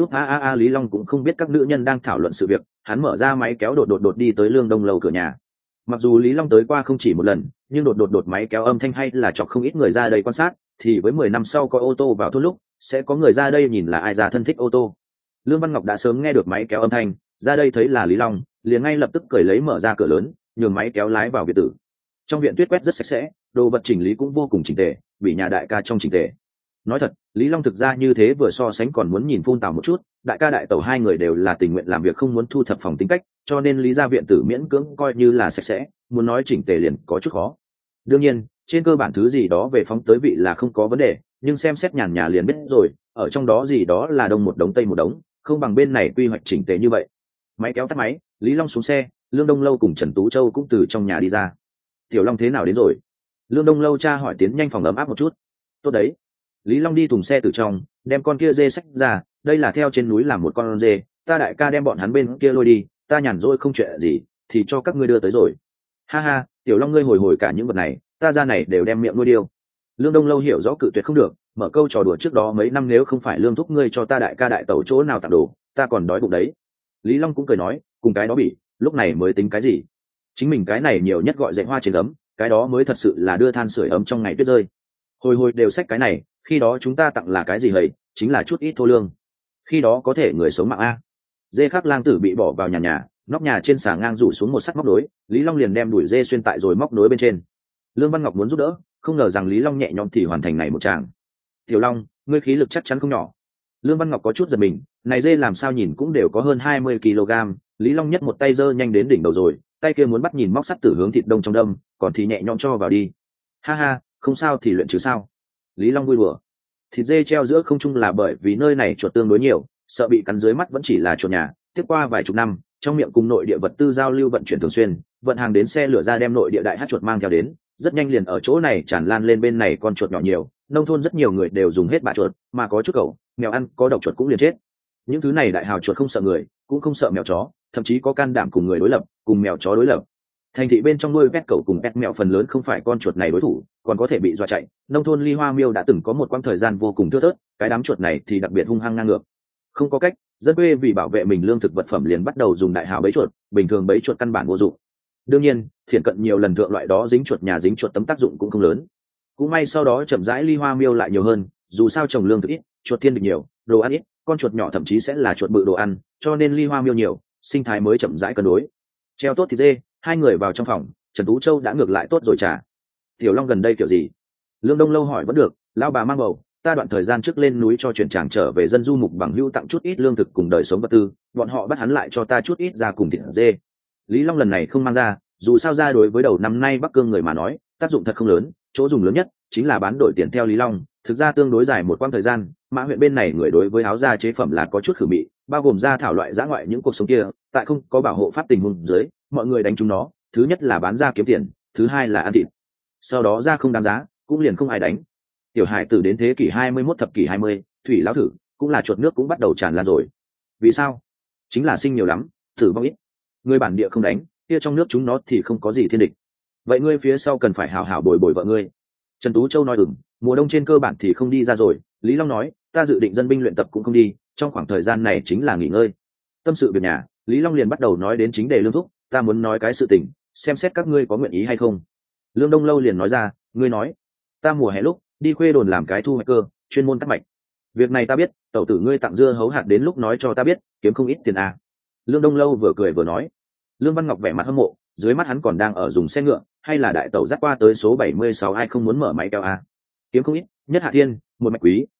Lý Long cũng không biết các nữ nhân đang thảo luận sự việc, hắn mở ra máy kéo đột đi tới Lương Đông Lâu cửa nhà. Mặc dù Lý Long tới qua không chỉ một lần, nhưng đột máy kéo âm thanh hay là chọc không ít người ra đây quan sát, thì với 10 năm sau có ô tô vào thôn lúc, sẽ có người ra đây nhìn là ai già thân thích ô tô. Lương Văn Ngọc đã sớm nghe được máy kéo âm thanh, ra đây thấy là Lý Long, liền ngay lập tức cởi lấy mở ra cửa lớn, nhường máy kéo lái vào biệt tử. Trong viện tuyết quét rất sạch sẽ, đồ vật chỉnh lý cũng vô cùng chỉnh tề, bị nhà đại ca trong chỉnh tề. Nói thật, Lý Long thực ra như thế vừa so sánh còn muốn nhìn phun tào một chút, đại ca đại tẩu hai người đều là tình nguyện làm việc không muốn thu thập phòng tính cách, cho nên Lý gia viện tử miễn cưỡng coi như là sạch sẽ, muốn nói chỉnh tề liền có chút khó. Đương nhiên, trên cơ bản thứ gì đó về phóng tới vị là không có vấn đề, nhưng xem xét nhàn nhà liền biết rồi, ở trong đó gì đó là đông một đống tây một đống, không bằng bên này quy hoạch chỉnh tề như vậy. Máy kéo tắt máy, Lý Long xuống xe, Lương Đông Lâu cùng Trần Tú Châu cũng từ trong nhà đi ra. Tiểu Long thế nào đến rồi? Lương Đông Lâu cha hỏi tiến nhanh phòng ấm áp một chút. Tốt đấy. Lý Long đi thùng xe từ trong, đem con kia dê xách ra, đây là theo trên núi làm một con dê, ta đại ca đem bọn hắn bên kia lôi đi, ta nhàn rỗi không chuyện gì, thì cho các ngươi đưa tới rồi. Ha ha, Tiểu Long ngươi hồi cả những vật này, ta ra này đều đem miệng nuôi điêu. Lương Đông Lâu hiểu rõ cự tuyệt không được, mở câu trò đùa trước đó mấy năm nếu không phải Lương thúc ngươi cho ta đại ca đại tẩu chỗ nào tặng đồ, ta còn đói bụng đấy. Lý Long cũng cười nói, cùng cái đó bị, lúc này mới tính cái gì? Chính mình cái này nhiều nhất gọi dạy hoa trên ấm, cái đó mới thật sự là đưa than sưởi ấm trong ngày tuyết rơi. Hồi đều xách cái này, khi đó chúng ta tặng là cái gì hầy, chính là chút ít thô lương. Khi đó có thể người sống mạng a. Dê Khắc Lang Tử bị bỏ vào nhà, nóc nhà trên xà ngang rủ xuống một sắt móc nối, Lý Long liền đem đuổi dê xuyên tại rồi móc nối bên trên. Lương Văn Ngọc muốn giúp đỡ, không ngờ rằng Lý Long nhẹ nhõm thì hoàn thành này một tràng. Tiểu Long, ngươi khí lực chắc chắn không nhỏ. Lương Văn Ngọc có chút giật mình, này dê làm sao nhìn cũng đều có hơn 20 kg, Lý Long nhất một tay giơ nhanh đến đỉnh đầu rồi, tay kia muốn bắt nhìn móc sắt tử hướng thịt đông trong đâm, còn thì nhẹ nhõm cho vào đi. Ha ha, không sao thì luyện chứ sao. Lý Long vui đùa. Thịt dê treo giữa không trung là bởi vì nơi này chuột tương đối nhiều, sợ bị cắn dưới mắt vẫn chỉ là chuột nhà. Tiếp qua vài chục năm, trong miệng cùng nội địa vật tư giao lưu vận chuyển thường xuyên, vận hàng đến xe lửa ra đem nội địa đại hát chuột mang theo đến, rất nhanh liền ở chỗ này tràn lan lên bên này con chuột nhỏ nhiều, nông thôn rất nhiều người đều dùng hết bạ chuột, mà có chút cẩu, mèo ăn có độc chuột cũng liền chết. Những thứ này đại hào chuột không sợ người, cũng không sợ mèo chó, thậm chí có can đảm cùng người đối lập, cùng mèo chó đối lập. Thành thị bên trong nuôi pet cẩu cùng pet mèo phần lớn không phải con chuột này đối thủ, còn có thể bị dọa chạy. Nông thôn Ly Hoa Miêu đã từng có một quãng thời gian vô cùng thưa thớt, cái đám chuột này thì đặc biệt hung hăng ngang ngược. Không có cách, dân quê vì bảo vệ mình lương thực vật phẩm liền bắt đầu dùng đại hào bẫy chuột, bình thường bẫy chuột căn bản vô dụng. Đương nhiên, thiển cận nhiều lần thượng loại đó dính chuột nhà dính chuột tấm tác dụng cũng không lớn. Cũng may sau đó chậm rãi Ly Hoa Miêu lại nhiều hơn, dù sao trồng lương thực ít, chuột thiên địch nhiều, đồ ăn ít, con chuột nhỏ thậm chí sẽ là chuột bự đồ ăn, cho nên Ly Hoa Miêu nhiều, sinh thái mới chậm rãi cân đối. Treo tốt thịt dê, hai người vào trong phòng, Trần Tú Châu đã ngược lại tốt rồi trả. Tiểu Long gần đây kiểu gì? Lương Đông Lâu hỏi vẫn được, lão bà mang bầu, ta đoạn thời gian trước lên núi cho chuyển tràng trở về dân du mục bằng hữu tặng chút ít lương thực cùng đời sống vật tư, bọn họ bắt hắn lại cho ta chút ít ra cùng thịt dê. Lý Long lần này không mang ra, dù sao ra đối với đầu năm nay Bắc Cương người mà nói, tác dụng thật không lớn, chỗ dùng lớn nhất chính là bán đổi tiền theo Lý Long, thực ra tương đối dài một quãng thời gian, Mã huyện bên này người đối với áo da chế phẩm là có chút khử mị, bao gồm ra thảo loại dã ngoại những cuộc sống kia, tại không có bảo hộ pháp tình huống dưới, mọi người đánh chúng nó, thứ nhất là bán ra kiếm tiền, thứ hai là ăn thịt. Sau đó ra không đáng giá, cũng liền không ai đánh. Tiểu Hải Tử đến thế kỷ 21 thập kỷ 20, thủy lão thử, cũng là chuột nước cũng bắt đầu tràn lan rồi. Vì sao? Chính là sinh nhiều lắm, tử vong ít. Người bản địa không đánh, kia trong nước chúng nó thì không có gì thiên địch. Vậy ngươi phía sau cần phải hảo hảo bồi bồi vợ ngươi. Trần Tú Châu nói mùa đông trên cơ bản thì không đi ra rồi. Lý Long nói, ta dự định dân binh luyện tập cũng không đi, trong khoảng thời gian này chính là nghỉ ngơi. Tâm sự việc nhà, Lý Long liền bắt đầu nói đến chính đề lương thúc, ta muốn nói cái sự tình, xem xét các ngươi có nguyện ý hay không. Lương Đông Lâu liền nói ra, ngươi nói, ta mùa hè lúc đi khuê đồn làm cái thu hoạch cơ, chuyên môn cắt mạch. Việc này ta biết, tẩu tử ngươi tặng dưa hấu hạt đến lúc nói cho ta biết, kiếm không ít tiền à. Lương Đông Lâu vừa cười vừa nói. Lương Văn Ngọc vẻ mặt hâm mộ, dưới mắt hắn còn đang ở dùng xe ngựa, hay là đại tẩu dắt qua tới số 76 ai không muốn mở máy kéo à. Kiếm không ít, nhất hạ thiên, một mạch quý,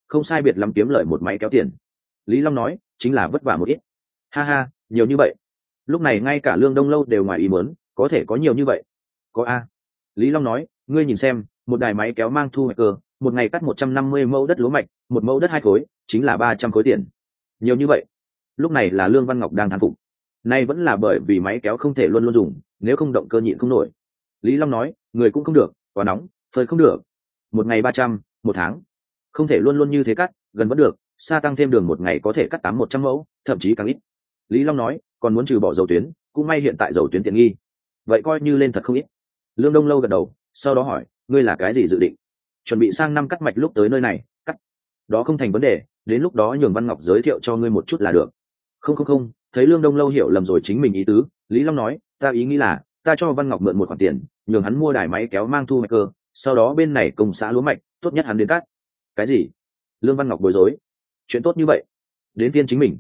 không sai biệt lắm kiếm lợi một máy kéo tiền. Lý Long nói, chính là vất vả một ít. Ha ha, nhiều như vậy. Lúc này ngay cả Lương Đông Lâu đều ngoài ý muốn, có thể có nhiều như vậy. Có a. Lý Long nói, ngươi nhìn xem, một đài máy kéo mang thu hoạch cơ, một ngày cắt 150 mẫu đất lúa mạch, một mẫu đất 2 khối, chính là 300 khối tiền. Nhiều như vậy. Lúc này là Lương Văn Ngọc đang thán phục. Nay vẫn là bởi vì máy kéo không thể luôn luôn dùng, nếu không động cơ nhịn không nổi. Lý Long nói, người cũng không được, quá nóng, phơi không được. Một ngày 300, một tháng. Không thể luôn luôn như thế cắt, gần vẫn được, xa tăng thêm đường một ngày có thể cắt 100 mẫu, thậm chí càng ít. Lý Long nói, còn muốn trừ bỏ dầu tuyến, cũng may hiện tại dầu tuyến tiện nghi. Vậy coi như lên thật không ít. Lương Đông Lâu gật đầu, sau đó hỏi, ngươi là cái gì dự định? Chuẩn bị sang năm cắt mạch lúc tới nơi này, cắt. Đó không thành vấn đề, đến lúc đó nhường Văn Ngọc giới thiệu cho ngươi một chút là được. Không, thấy Lương Đông Lâu hiểu lầm rồi chính mình ý tứ, Lý Long nói, ta ý nghĩ là, ta cho Văn Ngọc mượn một khoản tiền, nhường hắn mua đài máy kéo mang thu hoạch cơ, sau đó bên này công xã lúa mạch, tốt nhất hắn đến cắt. Cái gì? Lương Văn Ngọc bối rối. Chuyện tốt như vậy, đến phiên chính mình.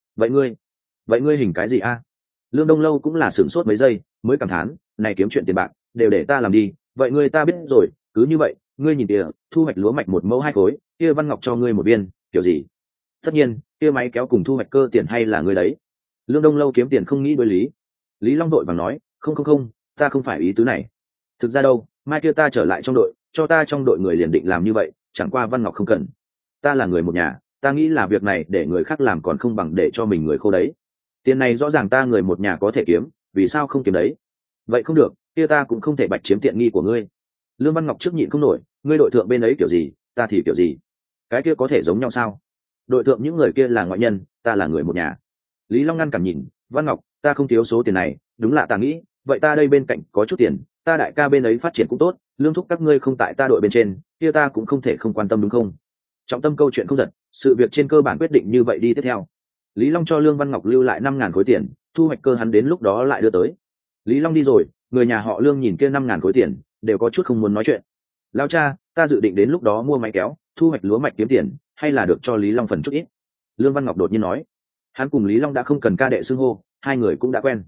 Vậy ngươi hình cái gì a? Lương Đông Lâu cũng là sửng sốt mấy giây, mới cảm thán, này kiếm chuyện tiền bạc, đều để ta làm đi, vậy ngươi ta biết rồi, cứ như vậy, ngươi nhìn kìa, thu hoạch lúa mạch một mẫu 2 khối, kia Văn Ngọc cho ngươi một viên, kiểu gì? Tất nhiên, kia máy kéo cùng thu hoạch cơ tiền hay là ngươi đấy. Lương Đông Lâu kiếm tiền không nghĩ đối lý. Lý Long đội bằng nói, không, ta không phải ý tứ này. Thực ra đâu, mai kia ta trở lại trong đội, cho ta trong đội người liền định làm như vậy, chẳng qua Văn Ngọc không cần. Ta là người một nhà, ta nghĩ là việc này để người khác làm còn không bằng để cho mình người khô đấy. Tiền này rõ ràng ta người một nhà có thể kiếm, vì sao không kiếm đấy? Vậy không được, kia ta cũng không thể bạch chiếm tiện nghi của ngươi. Lương Văn Ngọc trước nhịn không nổi, ngươi đội thượng bên ấy kiểu gì, ta thì kiểu gì? Cái kia có thể giống nhau sao? Đội thượng những người kia là ngoại nhân, ta là người một nhà. Lý Long ngăn cản nhìn, Văn Ngọc, ta không thiếu số tiền này, đúng là ta nghĩ, vậy ta đây bên cạnh có chút tiền, ta đại ca bên ấy phát triển cũng tốt, lương thúc các ngươi không tại ta đội bên trên, kia ta cũng không thể không quan tâm đúng không? Trọng tâm câu chuyện không giật, sự việc trên cơ bản quyết định như vậy đi tiếp theo. Lý Long cho Lương Văn Ngọc lưu lại 5.000 khối tiền, thu hoạch cơ hắn đến lúc đó lại đưa tới. Lý Long đi rồi, người nhà họ Lương nhìn kia 5.000 khối tiền, đều có chút không muốn nói chuyện. Lão cha, ta dự định đến lúc đó mua máy kéo, thu hoạch lúa mạch kiếm tiền, hay là được cho Lý Long phần chút ít. Lương Văn Ngọc đột nhiên nói, hắn cùng Lý Long đã không cần ca đệ xưng hô, hai người cũng đã quen.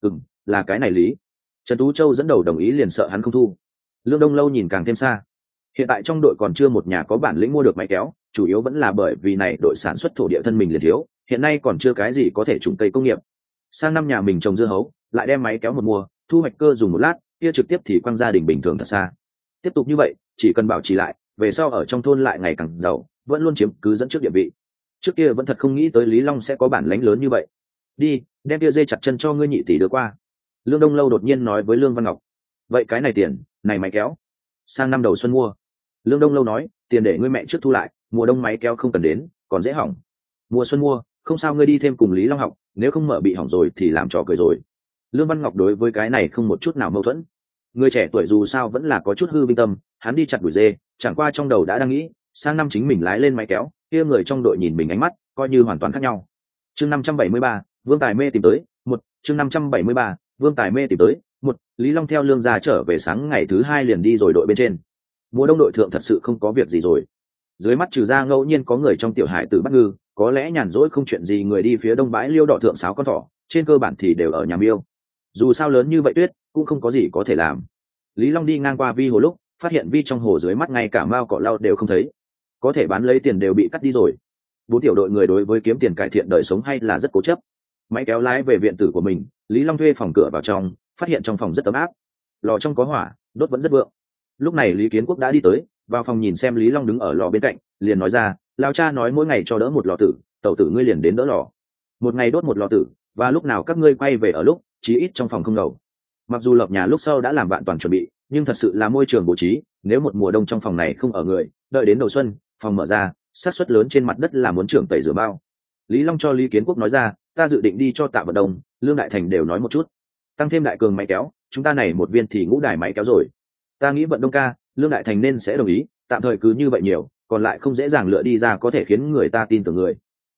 Là cái này Lý. Trần Tú Châu dẫn đầu đồng ý, liền sợ hắn không thu. Lương Đông Lâu nhìn càng thêm xa. Hiện tại trong đội còn chưa một nhà có bản lĩnh mua được máy kéo, chủ yếu vẫn là bởi vì này đội sản xuất thổ địa thân mình liền thiếu, hiện nay còn chưa cái gì có thể trùng cây công nghiệp. Sang năm nhà mình trồng dưa hấu, lại đem máy kéo một mua, thu hoạch cơ dùng một lát, kia trực tiếp thì quăng gia đình bình thường thật xa. Tiếp tục như vậy, chỉ cần bảo trì lại, về sau ở trong thôn lại ngày càng giàu, vẫn luôn chiếm cứ dẫn trước địa vị. Trước kia vẫn thật không nghĩ tới Lý Long sẽ có bản lĩnh lớn như vậy. Đi, đem kia dây chặt chân cho ngươi nhị tỷ đưa qua. Lương Đông Lâu đột nhiên nói với Lương Văn Ngọc. Vậy cái này tiền, này máy kéo, sang năm đầu xuân mua. Lương Đông Lâu nói, tiền để ngươi mẹ trước thu lại, mùa đông máy kéo không cần đến, còn dễ hỏng. Mùa xuân mua, không sao, ngươi đi thêm cùng Lý Long học, nếu không mở bị hỏng rồi thì làm trò cười rồi. Lương Văn Ngọc đối với cái này không một chút nào mâu thuẫn. Người trẻ tuổi dù sao vẫn là có chút hư vinh tâm, hắn đi chặt đuổi dê, chẳng qua trong đầu đã đang nghĩ, sang năm chính mình lái lên máy kéo, kia người trong đội nhìn mình ánh mắt, coi như hoàn toàn khác nhau. Chương 573, Vương Tài Mê tìm tới, chương 573, Vương Tài Mê tìm tới, Lý Long theo Lương gia trở về sáng ngày thứ 2 liền đi rồi đội bên trên. Mùa đông đội thượng thật sự không có việc gì rồi. Dưới mắt trừ ra ngẫu nhiên có người trong tiểu hải tử bắt ngư, có lẽ nhàn rỗi không chuyện gì người đi phía đông bãi liêu đỏ thượng sáo con thỏ, trên cơ bản thì đều ở nhà miêu. Dù sao lớn như vậy tuyết, cũng không có gì có thể làm. Lý Long đi ngang qua vi hồ lúc, phát hiện vi trong hồ dưới mắt ngay cả mao cỏ lau đều không thấy, có thể bán lấy tiền đều bị cắt đi rồi. Bốn tiểu đội người đối với kiếm tiền cải thiện đời sống hay là rất cố chấp. Máy kéo lái về viện tử của mình, Lý Long thuê phòng cửa vào trong, phát hiện trong phòng rất ấm áp, lò trong có hỏa, đốt vẫn rất vượng. Lúc này Lý Kiến Quốc đã đi tới, vào phòng nhìn xem Lý Long đứng ở lò bên cạnh, liền nói ra, lão cha nói mỗi ngày cho đỡ một lò tử, tẩu tử ngươi liền đến đỡ lò. Một ngày đốt một lò tử, và lúc nào các ngươi quay về ở lúc, chí ít trong phòng không ngầu. Mặc dù lập nhà lúc sau đã làm vạn toàn chuẩn bị, nhưng thật sự là môi trường bố trí, nếu một mùa đông trong phòng này không ở người, đợi đến đầu xuân, phòng mở ra, xác suất lớn trên mặt đất là muốn trưởng tẩy rửa bao. Lý Long cho Lý Kiến Quốc nói ra, ta dự định đi cho Tạ Vận Đông, Lương Đại Thành đều nói một chút, tăng thêm Đại Cường máy kéo, chúng ta này một viên thì ngũ đài máy kéo rồi. Ta nghĩ Vận Đông ca, Lương Đại Thành nên sẽ đồng ý, tạm thời cứ như vậy nhiều, còn lại không dễ dàng lựa đi ra có thể khiến người ta tin tưởng người.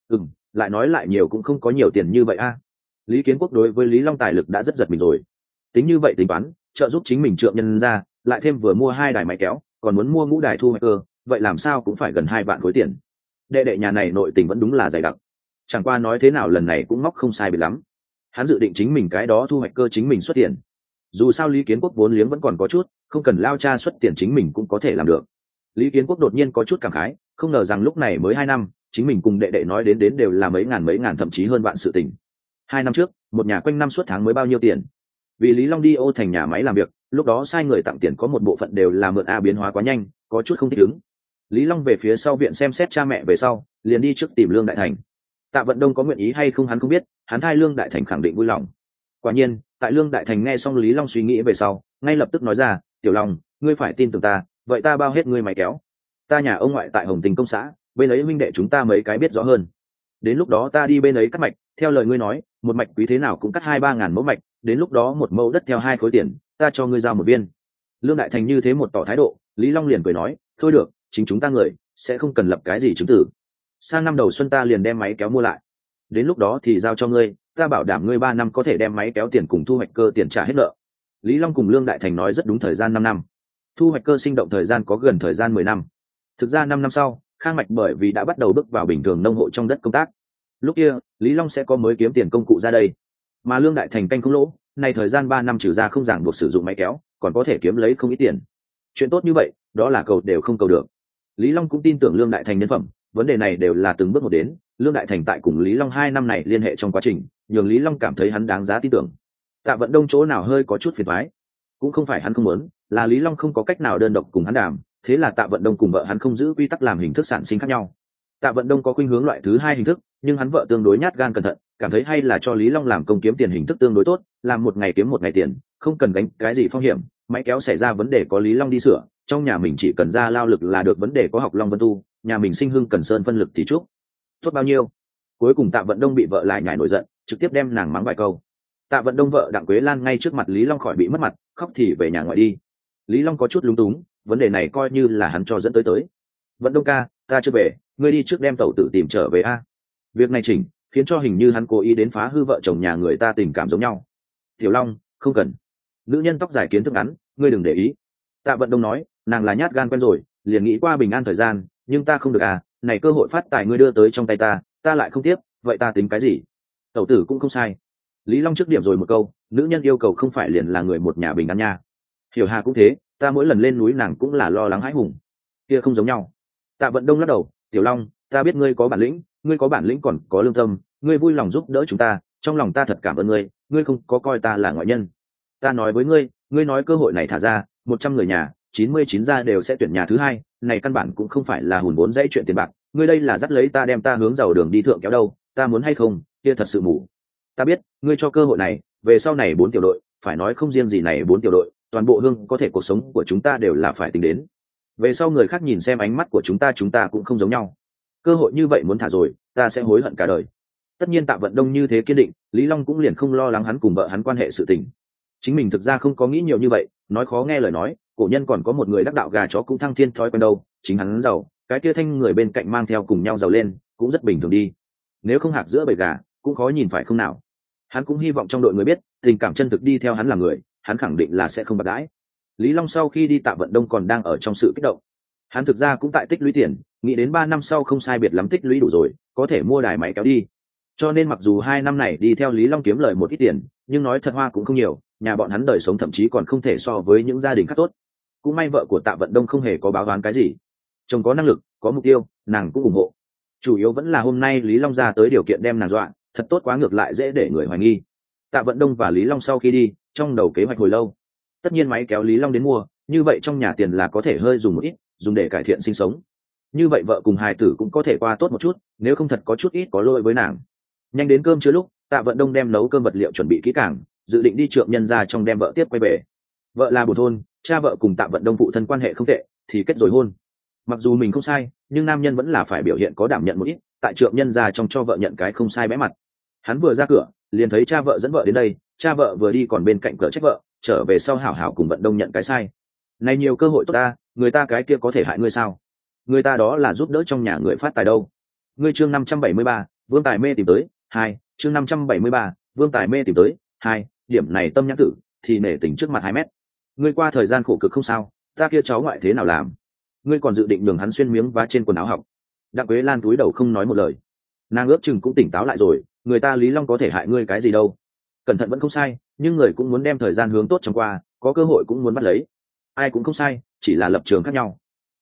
Lại nói lại nhiều cũng không có nhiều tiền như vậy a. Lý Kiến Quốc đối với Lý Long tài lực đã rất giật mình rồi. Tính như vậy tính toán, trợ giúp chính mình trượng nhân ra, lại thêm vừa mua 2 đài máy kéo, còn muốn mua ngũ đài thu hoạch cơ, vậy làm sao cũng phải gần 2 vạn khối tiền. Đệ đệ nhà này nội tình vẫn đúng là dày đặc. Chẳng qua nói thế nào lần này cũng móc không sai biệt lắm. Hắn dự định chính mình cái đó thu hoạch cơ chính mình xuất tiền. Dù sao Lý Kiến Quốc vốn liếng vẫn còn có chút, không cần lao cha xuất tiền chính mình cũng có thể làm được. Lý Kiến Quốc đột nhiên có chút cảm khái, không ngờ rằng lúc này mới 2 năm, chính mình cùng đệ đệ nói đến đều là mấy ngàn thậm chí hơn vạn sự tình. 2 năm trước, một nhà quanh năm suốt tháng mới bao nhiêu tiền? Vì Lý Long đi ô thành nhà máy làm việc, lúc đó sai người tặng tiền có một bộ phận đều là mượn, biến hóa quá nhanh, có chút không thích ứng. Lý Long về phía sau viện xem xét cha mẹ về sau, liền đi trước tìm Lương Đại Thành. Tạ Vận Đông có nguyện ý hay không hắn không biết, hắn thay Lương Đại Thành khẳng định vui lòng. Quả nhiên, tại Lương Đại Thành nghe xong Lý Long suy nghĩ về sau, ngay lập tức nói ra, "Tiểu Long, ngươi phải tin tưởng ta, vậy ta bao hết ngươi máy kéo. Ta nhà ông ngoại tại Hồng Tình công xã, bên ấy huynh đệ chúng ta mấy cái biết rõ hơn. Đến lúc đó ta đi bên ấy cắt mạch, theo lời ngươi nói, một mạch quý thế nào cũng cắt 2-3 ngàn mẫu mạch, đến lúc đó một mẫu đất theo 2 khối tiền, ta cho ngươi giao một viên." Lương Đại Thành như thế một tỏ thái độ, Lý Long liền cười nói, "Thôi được, chính chúng ta người, sẽ không cần lập cái gì chứng tử. Sang năm đầu xuân ta liền đem máy kéo mua lại. Đến lúc đó thì giao cho ngươi, ta bảo đảm ngươi 3 năm có thể đem máy kéo tiền cùng thu hoạch cơ tiền trả hết nợ." Lý Long cùng Lương Đại Thành nói rất đúng thời gian 5 năm. Thu hoạch cơ sinh động thời gian có gần thời gian 10 năm. Thực ra 5 năm sau, Khang Mạch bởi vì đã bắt đầu bước vào bình thường nông hộ trong đất công tác. Lúc kia, Lý Long sẽ có mới kiếm tiền công cụ ra đây. Mà Lương Đại Thành canh không lỗ, này thời gian 3 năm trừ ra không ràng buộc sử dụng máy kéo, còn có thể kiếm lấy không ít tiền. Chuyện tốt như vậy, đó là cầu đều không cầu được. Lý Long cũng tin tưởng Lương Đại Thành nhân phẩm, vấn đề này đều là từng bước một đến. Lương Đại Thành tại cùng Lý Long 2 năm này liên hệ trong quá trình, nhường Lý Long cảm thấy hắn đáng giá tin tưởng. Tạ Vận Đông chỗ nào hơi có chút phiền toái, cũng không phải hắn không muốn, là Lý Long không có cách nào đơn độc cùng hắn đàm, thế là Tạ Vận Đông cùng vợ hắn không giữ quy tắc làm hình thức sản sinh khác nhau. Tạ Vận Đông có khuynh hướng loại thứ 2 hình thức, nhưng hắn vợ tương đối nhát gan cẩn thận, cảm thấy hay là cho Lý Long làm công kiếm tiền hình thức tương đối tốt, làm một ngày kiếm một ngày tiền, không cần gánh cái gì phong hiểm, máy kéo xảy ra vấn đề có Lý Long đi sửa, trong nhà mình chỉ cần ra lao lực là được, vấn đề có học Long Vân Tu, nhà mình sinh hưng cần sơn phân lực thì chúc tốt bao nhiêu. Cuối cùng Tạ Vận Đông bị vợ lại nhảy nổi giận, trực tiếp đem nàng mắng vài câu. Tạ Vận Đông vợ Đặng Quế Lan ngay trước mặt Lý Long khỏi bị mất mặt, khóc thì về nhà ngoại đi. Lý Long có chút lúng túng, vấn đề này coi như là hắn cho dẫn tới. "Vận Đông ca, ta chưa về, ngươi đi trước đem tẩu tử tìm trở về a." Việc này chỉnh, khiến cho hình như hắn cố ý đến phá hư vợ chồng nhà người ta tình cảm giống nhau. "Tiểu Long, không cần. Nữ nhân tóc dài kiến thức ngắn, ngươi đừng để ý." Tạ Vận Đông nói, nàng là nhát gan quen rồi, liền nghĩ qua bình an thời gian, nhưng ta không được à, này cơ hội phát tài ngươi đưa tới trong tay ta lại không tiếp, vậy ta tính cái gì? Tẩu tử cũng không sai. Lý Long trước điểm rồi một câu, nữ nhân yêu cầu không phải liền là người một nhà bình an nha. Hiểu Hà cũng thế, ta mỗi lần lên núi nàng cũng là lo lắng hãi hùng. Kia không giống nhau. Tạ Vận Đông lắc đầu, "Tiểu Long, ta biết ngươi có bản lĩnh còn có lương tâm, ngươi vui lòng giúp đỡ chúng ta, trong lòng ta thật cảm ơn ngươi không có coi ta là ngoại nhân. Ta nói với ngươi nói cơ hội này thả ra, 100 người nhà, 99 gia đều sẽ tuyển nhà thứ 2, này căn bản cũng không phải là hùn vốn dãy chuyện tiền bạc, ngươi đây là dắt lấy ta đem ta hướng giàu đường đi thượng kéo đâu, ta muốn hay không, kia thật sự mù. Ta biết, ngươi cho cơ hội này, về sau này 4 tiểu đội, phải nói không riêng gì này 4 tiểu đội, toàn bộ hương có thể cuộc sống của chúng ta đều là phải tính đến. Về sau người khác nhìn xem ánh mắt của chúng ta cũng không giống nhau. Cơ hội như vậy muốn thả rồi, ta sẽ hối hận cả đời." Tất nhiên Tạ Vận Đông như thế kiên định, Lý Long cũng liền không lo lắng hắn cùng vợ hắn quan hệ sự tình. Chính mình thực ra không có nghĩ nhiều như vậy, nói khó nghe lời nói, cổ nhân còn có một người đắc đạo gà chó cũng thăng thiên thói quen đâu, chính hắn giàu, cái kia thanh người bên cạnh mang theo cùng nhau giàu lên, cũng rất bình thường đi. Nếu không hạc giữa bầy gà, cũng khó nhìn phải không nào. Hắn cũng hy vọng trong đội người biết, tình cảm chân thực đi theo hắn là người, hắn khẳng định là sẽ không bạc đãi. Lý Long sau khi đi Tạ Vận Đông còn đang ở trong sự kích động. Hắn thực ra cũng tại tích lũy tiền, nghĩ đến 3 năm sau không sai biệt lắm tích lũy đủ rồi, có thể mua đài máy kéo đi. Cho nên mặc dù 2 năm này đi theo Lý Long kiếm lời một ít tiền, nhưng nói thật hoa cũng không nhiều, nhà bọn hắn đời sống thậm chí còn không thể so với những gia đình khác tốt. Cũng may vợ của Tạ Vận Đông không hề có báo toán cái gì, chồng có năng lực, có mục tiêu, nàng cũng ủng hộ. Chủ yếu vẫn là hôm nay Lý Long ra tới điều kiện đem nàng dọa, thật tốt quá ngược lại dễ để người hoài nghi. Tạ Vận Đông và Lý Long sau khi đi, trong đầu kế hoạch hồi lâu. Tất nhiên máy kéo Lý Long đến mua, như vậy trong nhà tiền là có thể hơi dùng một ít, dùng để cải thiện sinh sống. Như vậy vợ cùng hài tử cũng có thể qua tốt một chút, nếu không thật có chút ít có lỗi với nàng. Nhanh đến cơm chưa lúc, Tạ Vận Đông đem nấu cơm vật liệu chuẩn bị kỹ càng, dự định đi trượng nhân ra trong đem vợ tiếp quay về. Vợ là bổ thôn, cha vợ cùng Tạ Vận Đông phụ thân quan hệ không tệ, thì kết rồi hôn. Mặc dù mình không sai, nhưng nam nhân vẫn là phải biểu hiện có đảm nhận một ít, tại trượng nhân ra trong cho vợ nhận cái không sai bẽ mặt. Hắn vừa ra cửa, liền thấy cha vợ dẫn vợ đến đây, cha vợ vừa đi còn bên cạnh cửa trách vợ, trở về sau hảo hảo cùng Vận Đông nhận cái sai. Này nhiều cơ hội tốt ta, người ta cái kia có thể hại ngươi sao? Người ta đó là giúp đỡ trong nhà người phát tài đâu. Ngươi chương 573, Vương Tài Mê tìm tới 2, chương 573, Vương Tài Mê tìm tới 2, điểm này tâm nhãn tử, thì nể tình trước mặt 2 mét. Ngươi qua thời gian khổ cực không sao, ta kia cháu ngoại thế nào làm? Ngươi còn dự định nhường hắn xuyên miếng vá trên quần áo học. Đặng Quế Lan túi đầu không nói một lời. Nàng ước chừng cũng tỉnh táo lại rồi, người ta Lý Long có thể hại ngươi cái gì đâu. Cẩn thận vẫn không sai, nhưng người cũng muốn đem thời gian hướng tốt trong qua, có cơ hội cũng muốn bắt lấy. Ai cũng không sai, chỉ là lập trường khác nhau.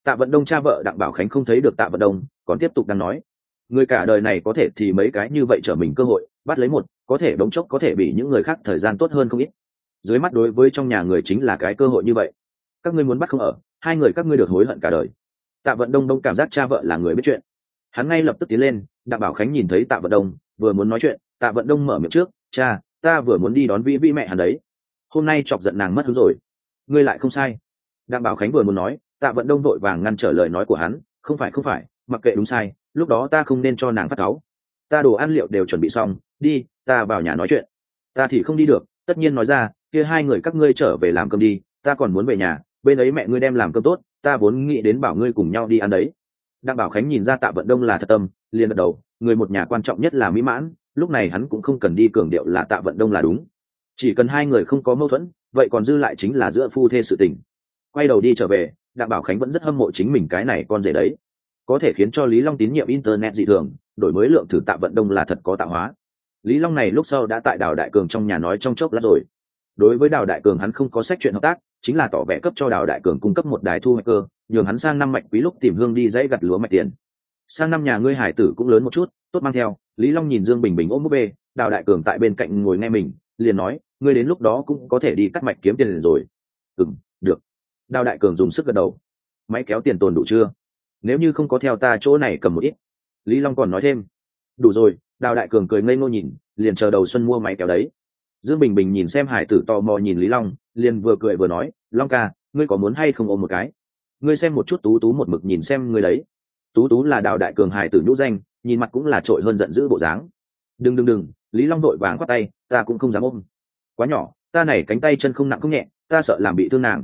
Tạ Vận Đông cha vợ Đặng Bảo Khánh không thấy được Tạ Vận Đông, còn tiếp tục đang nói, người cả đời này có thể thì mấy cái như vậy trở mình cơ hội, bắt lấy một, có thể đống chốc có thể bị những người khác thời gian tốt hơn không ít. Dưới mắt đối với trong nhà người chính là cái cơ hội như vậy. Các ngươi muốn bắt không ở, hai người các ngươi được hối hận cả đời. Tạ Vận Đông đông cảm giác cha vợ là người biết chuyện. Hắn ngay lập tức tiến lên, Đặng Bảo Khánh nhìn thấy Tạ Vận Đông, vừa muốn nói chuyện, Tạ Vận Đông mở miệng trước, cha, ta vừa muốn đi đón Vĩ Vĩ mẹ hắn đấy. Hôm nay chọc giận nàng mất hứng rồi. Ngươi lại không sai. Đặng Bảo Khánh vừa muốn nói, Tạ Vận Đông vội vàng ngăn trở lời nói của hắn, không phải, mặc kệ đúng sai, lúc đó ta không nên cho nàng phát cáu. Ta đồ ăn liệu đều chuẩn bị xong, đi, ta vào nhà nói chuyện. Ta thì không đi được, tất nhiên nói ra, kia hai người các ngươi trở về làm cơm đi, ta còn muốn về nhà, bên ấy mẹ ngươi đem làm cơm tốt, ta vốn nghĩ đến bảo ngươi cùng nhau đi ăn đấy. Đặng Bảo Khánh nhìn ra Tạ Vận Đông là thật tâm, liền gật đầu, người một nhà quan trọng nhất là mỹ mãn, lúc này hắn cũng không cần đi cường điệu là Tạ Vận Đông là đúng, chỉ cần hai người không có mâu thuẫn, vậy còn dư lại chính là giữa phu thê sự tình. Quay đầu đi trở về, Đặng Bảo Khánh vẫn rất hâm mộ chính mình cái này con rể đấy, có thể khiến cho Lý Long tín nhiệm internet dị thường, đổi mới lượng thử Tạ Vận Đông là thật có tạo hóa. Lý Long này lúc sau đã tại Đào Đại Cường trong nhà nói trong chốc lát rồi. Đối với Đào Đại Cường hắn không có sách chuyện hợp tác, chính là tỏ vẻ cấp cho Đào Đại Cường cung cấp một đài thu hoạch cơ, nhường hắn sang năm mạch quý lúc tìm hương đi dãy gặt lúa mạch tiền. Sang năm nhà ngươi hải tử cũng lớn một chút, tốt mang theo. Lý Long nhìn Dương Bình Bình ôm búp bê, Đào Đại Cường tại bên cạnh ngồi nghe mình, liền nói, ngươi đến lúc đó cũng có thể đi cắt mạch kiếm tiền rồi. Được. Đào Đại Cường dùng sức gật đầu. Máy kéo tiền tồn đủ chưa? Nếu như không có theo ta chỗ này cầm một ít. Lý Long còn nói thêm. Đủ rồi. Đào Đại Cường cười ngây ngô nhìn, liền chờ đầu xuân mua máy kéo đấy. Dương Bình Bình nhìn xem hải tử tò mò nhìn Lý Long, liền vừa cười vừa nói, Long ca, ngươi có muốn hay không ôm một cái? Ngươi xem một chút Tú Tú một mực nhìn xem ngươi đấy. Tú Tú là Đào Đại Cường hải tử nhũ danh, nhìn mặt cũng là trội hơn giận dữ bộ dáng. Đừng, Lý Long đội vàng quát tay, ta cũng không dám ôm. Quá nhỏ, ta này cánh tay chân không nặng không nhẹ, ta sợ làm bị thương nàng.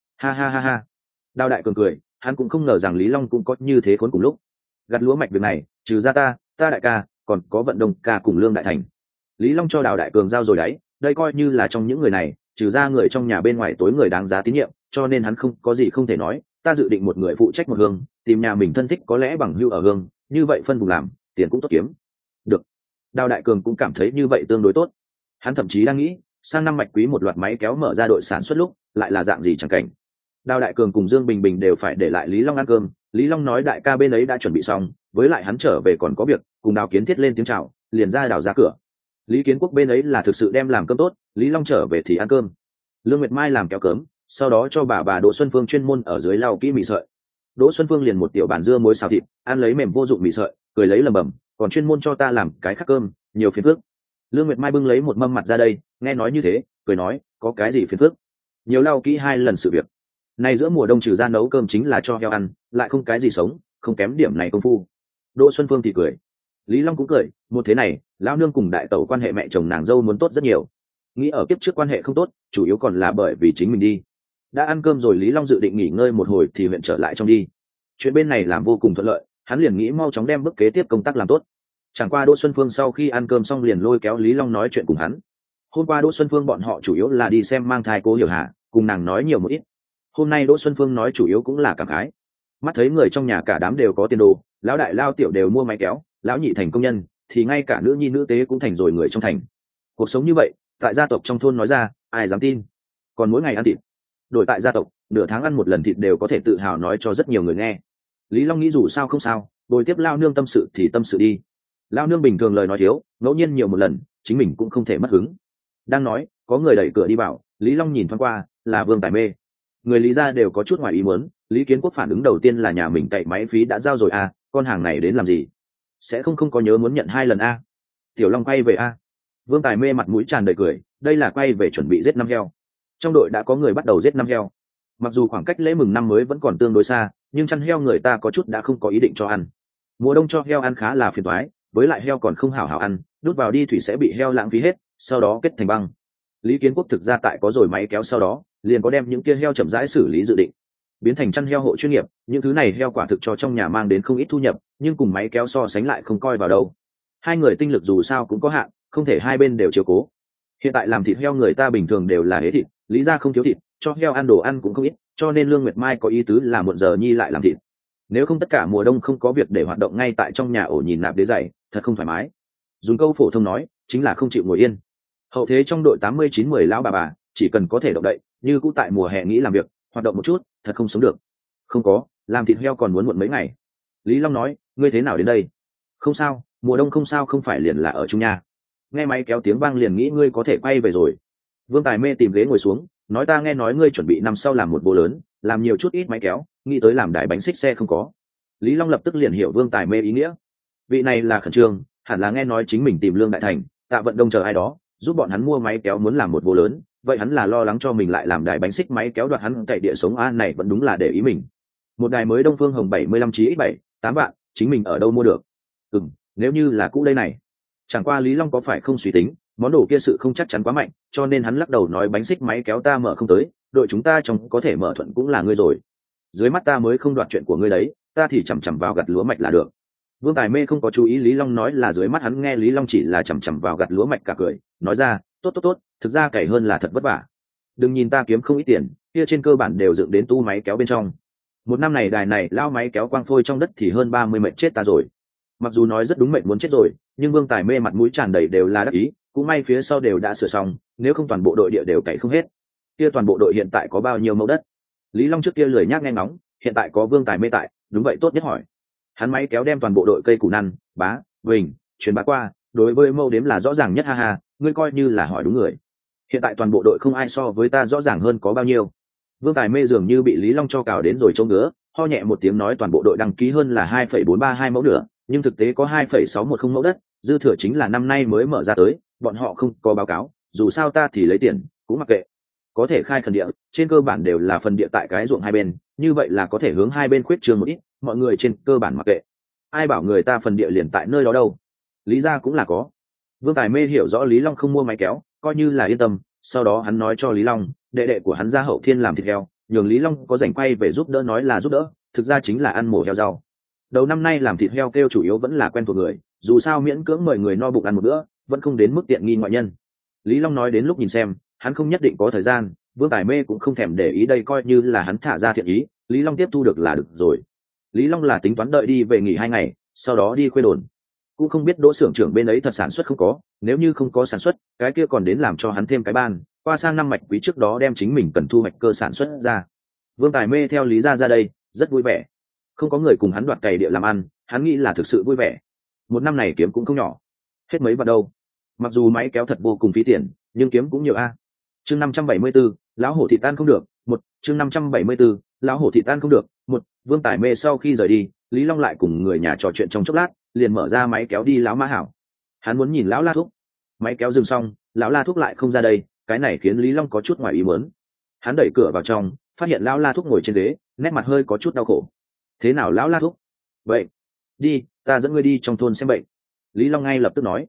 Ha. Đào Đại Cường cười, hắn cũng không ngờ rằng Lý Long cũng có như thế khốn cùng lúc. Gặt lúa mạch việc này, trừ ra ta đại ca, còn có Vận Đông ca cùng Lương Đại Thành. Lý Long cho Đào Đại Cường giao rồi đấy, đây coi như là trong những người này, trừ ra người trong nhà bên ngoài tối người đáng giá tín nhiệm, cho nên hắn không có gì không thể nói, ta dự định một người phụ trách một hương, tìm nhà mình thân thích có lẽ bằng hưu ở hương, như vậy phân vùng làm, tiền cũng tốt kiếm. Được. Đào Đại Cường cũng cảm thấy như vậy tương đối tốt. Hắn thậm chí đang nghĩ, sang năm mạch quý một loạt máy kéo mở ra đội sản xuất lúc, lại là dạng gì chẳng cảnh. Đào Đại Cường cùng Dương Bình Bình đều phải để lại Lý Long ăn cơm, Lý Long nói đại ca bên ấy đã chuẩn bị xong, với lại hắn trở về còn có việc, cùng Đào Kiến Thiết lên tiếng chào, liền ra Đào ra cửa. Lý Kiến Quốc bên ấy là thực sự đem làm cơm tốt, Lý Long trở về thì ăn cơm. Lương Nguyệt Mai làm kéo cớm, sau đó cho bà Đỗ Xuân Phương chuyên môn ở dưới lau kỹ mì sợi. Đỗ Xuân Phương liền một tiểu bàn dưa muối xào thịt, ăn lấy mềm vô dụng mì sợi, cười lấy lầm bầm, còn chuyên môn cho ta làm cái khác cơm, nhiều phiền phức. Lương Nguyệt Mai bưng lấy một mâm mặt ra đây, nghe nói như thế, cười nói, có cái gì phiền phức? Nhiều lau kỹ 2 lần sự việc. Nay giữa mùa đông trừ ra nấu cơm chính là cho heo ăn, lại không cái gì sống, không kém điểm này công phu. Đỗ Xuân Phương thì cười. Lý Long cũng cười, một thế này, lão nương cùng đại tẩu quan hệ mẹ chồng nàng dâu muốn tốt rất nhiều. Nghĩ ở kiếp trước quan hệ không tốt, chủ yếu còn là bởi vì chính mình đi. Đã ăn cơm rồi Lý Long dự định nghỉ ngơi một hồi thì huyện trở lại trong đi. Chuyện bên này làm vô cùng thuận lợi, hắn liền nghĩ mau chóng đem bước kế tiếp công tác làm tốt. Chẳng qua Đỗ Xuân Phương sau khi ăn cơm xong liền lôi kéo Lý Long nói chuyện cùng hắn. Hôm qua Đỗ Xuân Phương bọn họ chủ yếu là đi xem mang thai Cố Hiểu Hà, cùng nàng nói nhiều một ít. Hôm nay Đỗ Xuân Phương nói chủ yếu cũng là cảm khái. Mắt thấy người trong nhà cả đám đều có tiền đồ, lão đại lao tiểu đều mua máy kéo, lão nhị thành công nhân, thì ngay cả nữ nhi nữ tế cũng thành rồi người trong thành. Cuộc sống như vậy, tại gia tộc trong thôn nói ra, ai dám tin? Còn mỗi ngày ăn thịt, đổi tại gia tộc, nửa tháng ăn một lần thịt đều có thể tự hào nói cho rất nhiều người nghe. Lý Long nghĩ dù sao không sao, bồi tiếp lao nương tâm sự thì tâm sự đi. Lao nương bình thường lời nói thiếu, ngẫu nhiên nhiều một lần, chính mình cũng không thể mất hứng. Đang nói, có người đẩy cửa đi vào, Lý Long nhìn thoáng qua, là Vương Tài Mê. Người Lý gia đều có chút ngoài ý muốn, Lý Kiến Quốc phản ứng đầu tiên là nhà mình cậy máy phí đã giao rồi à, con hàng này đến làm gì? Sẽ không có nhớ muốn nhận 2 lần à? Tiểu Long quay về à? Vương Tài Mê mặt mũi tràn đầy cười, đây là quay về chuẩn bị giết năm heo. Trong đội đã có người bắt đầu giết năm heo. Mặc dù khoảng cách lễ mừng năm mới vẫn còn tương đối xa, nhưng chăn heo người ta có chút đã không có ý định cho ăn. Mùa đông cho heo ăn khá là phiền toái, với lại heo còn không hảo hảo ăn, đút vào đi thủy sẽ bị heo lãng phí hết, sau đó kết thành băng. Lý Kiến Quốc thực ra tại có rồi máy kéo sau đó, liền có đem những kia heo chậm rãi xử lý dự định, biến thành chăn heo hộ chuyên nghiệp. Những thứ này heo quả thực cho trong nhà mang đến không ít thu nhập, nhưng cùng máy kéo so sánh lại không coi vào đâu. Hai người tinh lực dù sao cũng có hạn, không thể hai bên đều chiếu cố. Hiện tại làm thịt heo người ta bình thường đều là hế thịt, Lý gia không thiếu thịt, cho heo ăn đồ ăn cũng không ít, cho nên Lương Nguyệt Mai có ý tứ là muộn giờ nhi lại làm thịt. Nếu không tất cả mùa đông không có việc để hoạt động ngay tại trong nhà ổ nhìn nạp đế dày, thật không thoải mái. Dùng câu phổ thông nói, chính là không chịu ngồi yên. Hậu thế trong đội 89-10 lão bà, chỉ cần có thể động đậy, như cũ tại mùa hè nghĩ làm việc, hoạt động một chút, thật không sống được. Không có, làm thịt heo còn muốn muộn mấy ngày. Lý Long nói, ngươi thế nào đến đây? Không sao, mùa đông không sao, không phải liền là ở chung nhà. Nghe máy kéo tiếng vang liền nghĩ ngươi có thể quay về rồi. Vương Tài Mê tìm ghế ngồi xuống, nói ta nghe nói ngươi chuẩn bị năm sau làm một bộ lớn, làm nhiều chút ít máy kéo, nghĩ tới làm đài bánh xích xe không có. Lý Long lập tức liền hiểu Vương Tài Mê ý nghĩa. Vị này là khẩn trương, hẳn là nghe nói chính mình tìm Lương Đại Thành, Tạ Vận Đông chờ ai đó, giúp bọn hắn mua máy kéo muốn làm một bộ lớn, vậy hắn là lo lắng cho mình lại làm đài bánh xích máy kéo đoạt hắn cậy địa sống a này vẫn đúng là để ý mình. Một đài mới Đông Phương Hồng 75 chí ít 7-8 vạn, chính mình ở đâu mua được? Nếu như là cũ đây này. Chẳng qua Lý Long có phải không suy tính, món đồ kia sự không chắc chắn quá mạnh, cho nên hắn lắc đầu nói bánh xích máy kéo ta mở không tới, đội chúng ta trong có thể mở thuận cũng là ngươi rồi. Dưới mắt ta mới không đoạt chuyện của ngươi đấy, ta thì chằm chằm vào gặt lúa mạch là được. Vương Tài Mê không có chú ý Lý Long nói là dưới mắt hắn, nghe Lý Long chỉ là chằm chằm vào gặt lúa mạch cả cười, nói ra, tốt, thực ra cày hơn là thật vất vả. Đừng nhìn ta kiếm không ít tiền, kia trên cơ bản đều dựng đến tu máy kéo bên trong. Một năm này đài này lao máy kéo quang phôi trong đất thì hơn 30 mệnh chết ta rồi. Mặc dù nói rất đúng mệnh muốn chết rồi, nhưng Vương Tài Mê mặt mũi tràn đầy đều là đắc ý, cũng may phía sau đều đã sửa xong, nếu không toàn bộ đội địa đều cày không hết. Kia toàn bộ đội hiện tại có bao nhiêu mẫu đất? Lý Long trước kia lười nhác nghe ngóng, hiện tại có Vương Tài Mê tại, đúng vậy tốt nhất hỏi. Hắn máy kéo đem toàn bộ đội cây củ năn, bá, vình, truyền bá qua, đối với mẫu đếm là rõ ràng nhất, ha ha, ngươi coi như là hỏi đúng người. Hiện tại toàn bộ đội không ai so với ta rõ ràng hơn có bao nhiêu. Vương Tài Mê dường như bị Lý Long cho cào đến rồi trông ngứa, ho nhẹ một tiếng nói toàn bộ đội đăng ký hơn là 2,432 mẫu nữa, nhưng thực tế có 2,610 mẫu đất, dư thừa chính là năm nay mới mở ra tới, bọn họ không có báo cáo, dù sao ta thì lấy tiền, cũng mặc kệ. Có thể khai khẩn địa, trên cơ bản đều là phần địa tại cái ruộng hai bên, như vậy là có thể hướng hai bên khuyết trương một ít, mọi người trên cơ bản mặc kệ. Ai bảo người ta phần địa liền tại nơi đó đâu? Lý ra cũng là có. Vương Tài Mê hiểu rõ Lý Long không mua máy kéo, coi như là yên tâm, sau đó hắn nói cho Lý Long, đệ đệ của hắn ra Hậu Thiên làm thịt heo, nhường Lý Long có rảnh quay về giúp đỡ, nói là giúp đỡ, thực ra chính là ăn mổ heo rau. Đầu năm nay làm thịt heo kêu chủ yếu vẫn là quen thuộc người, dù sao miễn cưỡng mời người no bụng ăn một bữa, vẫn không đến mức tiện nghi ngoại nhân. Lý Long nói đến lúc nhìn xem, hắn không nhất định có thời gian, Vương Tài Mê cũng không thèm để ý, đây coi như là hắn thả ra thiện ý, Lý Long tiếp thu được là được rồi. Lý Long là tính toán đợi đi về nghỉ 2 ngày, sau đó đi khuê đồn. Cũng không biết Đỗ xưởng trưởng bên ấy thật sản xuất không có, nếu như không có sản xuất, cái kia còn đến làm cho hắn thêm cái ban, qua sang năm mạch quý trước đó đem chính mình cần thu hoạch cơ sản xuất ra. Vương Tài Mê theo Lý ra đây, rất vui vẻ. Không có người cùng hắn đoạt cày địa làm ăn, hắn nghĩ là thực sự vui vẻ. Một năm này kiếm cũng không nhỏ, hết mấy vạn đâu. Mặc dù máy kéo thật vô cùng phí tiền, nhưng kiếm cũng nhiều a. Chương 574, lão hổ thị tan không được. Chương 574, lão hổ thị tan không được. Vương Tài Mê sau khi rời đi, Lý Long lại cùng người nhà trò chuyện trong chốc lát, liền mở ra máy kéo đi lão Mã Hảo. Hắn muốn nhìn lão La Thúc. Máy kéo dừng xong, lão La Thúc lại không ra đây, cái này khiến Lý Long có chút ngoài ý muốn. Hắn đẩy cửa vào trong, phát hiện lão La Thúc ngồi trên ghế, nét mặt hơi có chút đau khổ. Thế nào lão La Thúc? Vậy, đi, ta dẫn ngươi đi trong thôn xem bệnh. Lý Long ngay lập tức nói.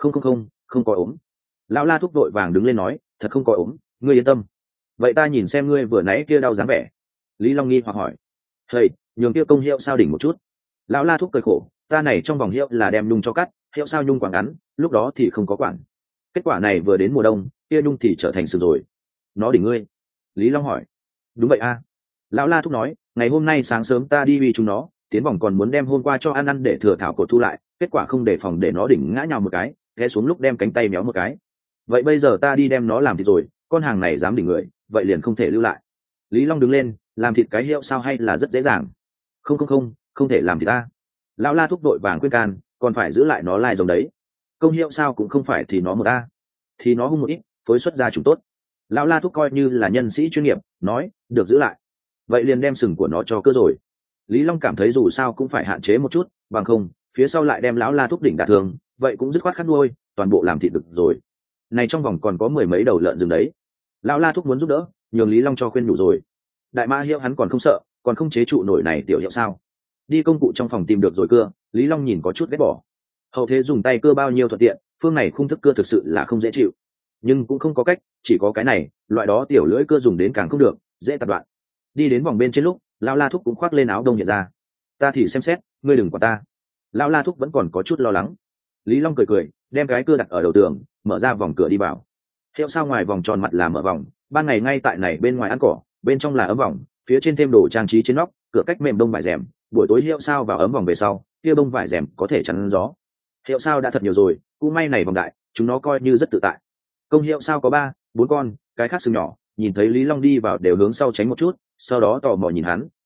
Không có ốm. Lão La Thúc vội vàng đứng lên nói, thật không có ốm, ngươi yên tâm. Vậy ta nhìn xem ngươi vừa nãy kia đau dáng vẻ. Lý Long nghi hoặc hỏi. Hây, nhường kia công hiệu sao đỉnh một chút. Lão La Thúc cười khổ, ta này trong vòng hiệu là đem nhung cho cắt, hiệu sao nhung quảng ngắn, lúc đó thì không có quản. Kết quả này vừa đến mùa đông, kia nhung thì trở thành sừng rồi. Nó đỉnh ngươi. Lý Long hỏi. Đúng vậy a. Lão La Thúc nói, ngày hôm nay sáng sớm ta đi uy chúng nó, tiến vòng còn muốn đem hôm qua cho ăn để thừa thảo cột thu lại, kết quả không đề phòng để nó đỉnh ngã nhào một cái, té xuống lúc đem cánh tay méo một cái. Vậy bây giờ ta đi đem nó làm thịt rồi, con hàng này dám đỉnh người, vậy liền không thể lưu lại. Lý Long đứng lên, làm thịt cái hiệu sao hay là rất dễ dàng. Không thể làm thịt ta. Lão La Thúc đội vàng khuyên can, còn phải giữ lại nó lai giống đấy. Công hiệu sao cũng không phải thì nó một ta, thì nó hung một ít, phối xuất ra chủ tốt. Lão La Thúc coi như là nhân sĩ chuyên nghiệp, nói được giữ lại, vậy liền đem sừng của nó cho cơ rồi. Lý Long cảm thấy dù sao cũng phải hạn chế một chút, bằng không phía sau lại đem lão La Thúc đỉnh đả thường, vậy cũng dứt khoát khát nuôi, toàn bộ làm thịt được rồi. Này trong vòng còn có 10 mấy đầu lợn rừng đấy. Lão La Thúc muốn giúp đỡ, nhường Lý Long cho khuyên nhủ rồi. Đại mã hiệu hắn còn không sợ, còn không chế trụ nổi này tiểu hiệu sao? Đi công cụ trong phòng tìm được rồi cưa, Lý Long nhìn có chút ghét bỏ. Hậu thế dùng tay cưa bao nhiêu thuận tiện, phương này khung thức cưa thực sự là không dễ chịu. Nhưng cũng không có cách, chỉ có cái này, loại đó tiểu lưỡi cưa dùng đến càng không được, dễ tạt đoạn. Đi đến vòng bên trên lúc, lão La Thúc cũng khoác lên áo đông hiện ra. Ta thì xem xét, ngươi đừng quản ta. Lão La Thúc vẫn còn có chút lo lắng. Lý Long cười, đem cái cưa đặt ở đầu tường, mở ra vòng cửa đi vào. Hiệu sao ngoài vòng tròn mặt là mở vòng, ban ngày ngay tại này bên ngoài ăn cỏ, bên trong là ấm vòng, phía trên thêm đồ trang trí trên nóc, cửa cách mềm đông vải rèm, buổi tối hiệu sao vào ấm vòng về sau, kia bông vải rèm có thể chắn gió. Hiệu sao đã thật nhiều rồi, cũng may này vòng đại, chúng nó coi như rất tự tại. Công hiệu sao có 3-4 con, cái khác sừng nhỏ, nhìn thấy Lý Long đi vào đều hướng sau tránh một chút, sau đó tò mò nhìn hắn,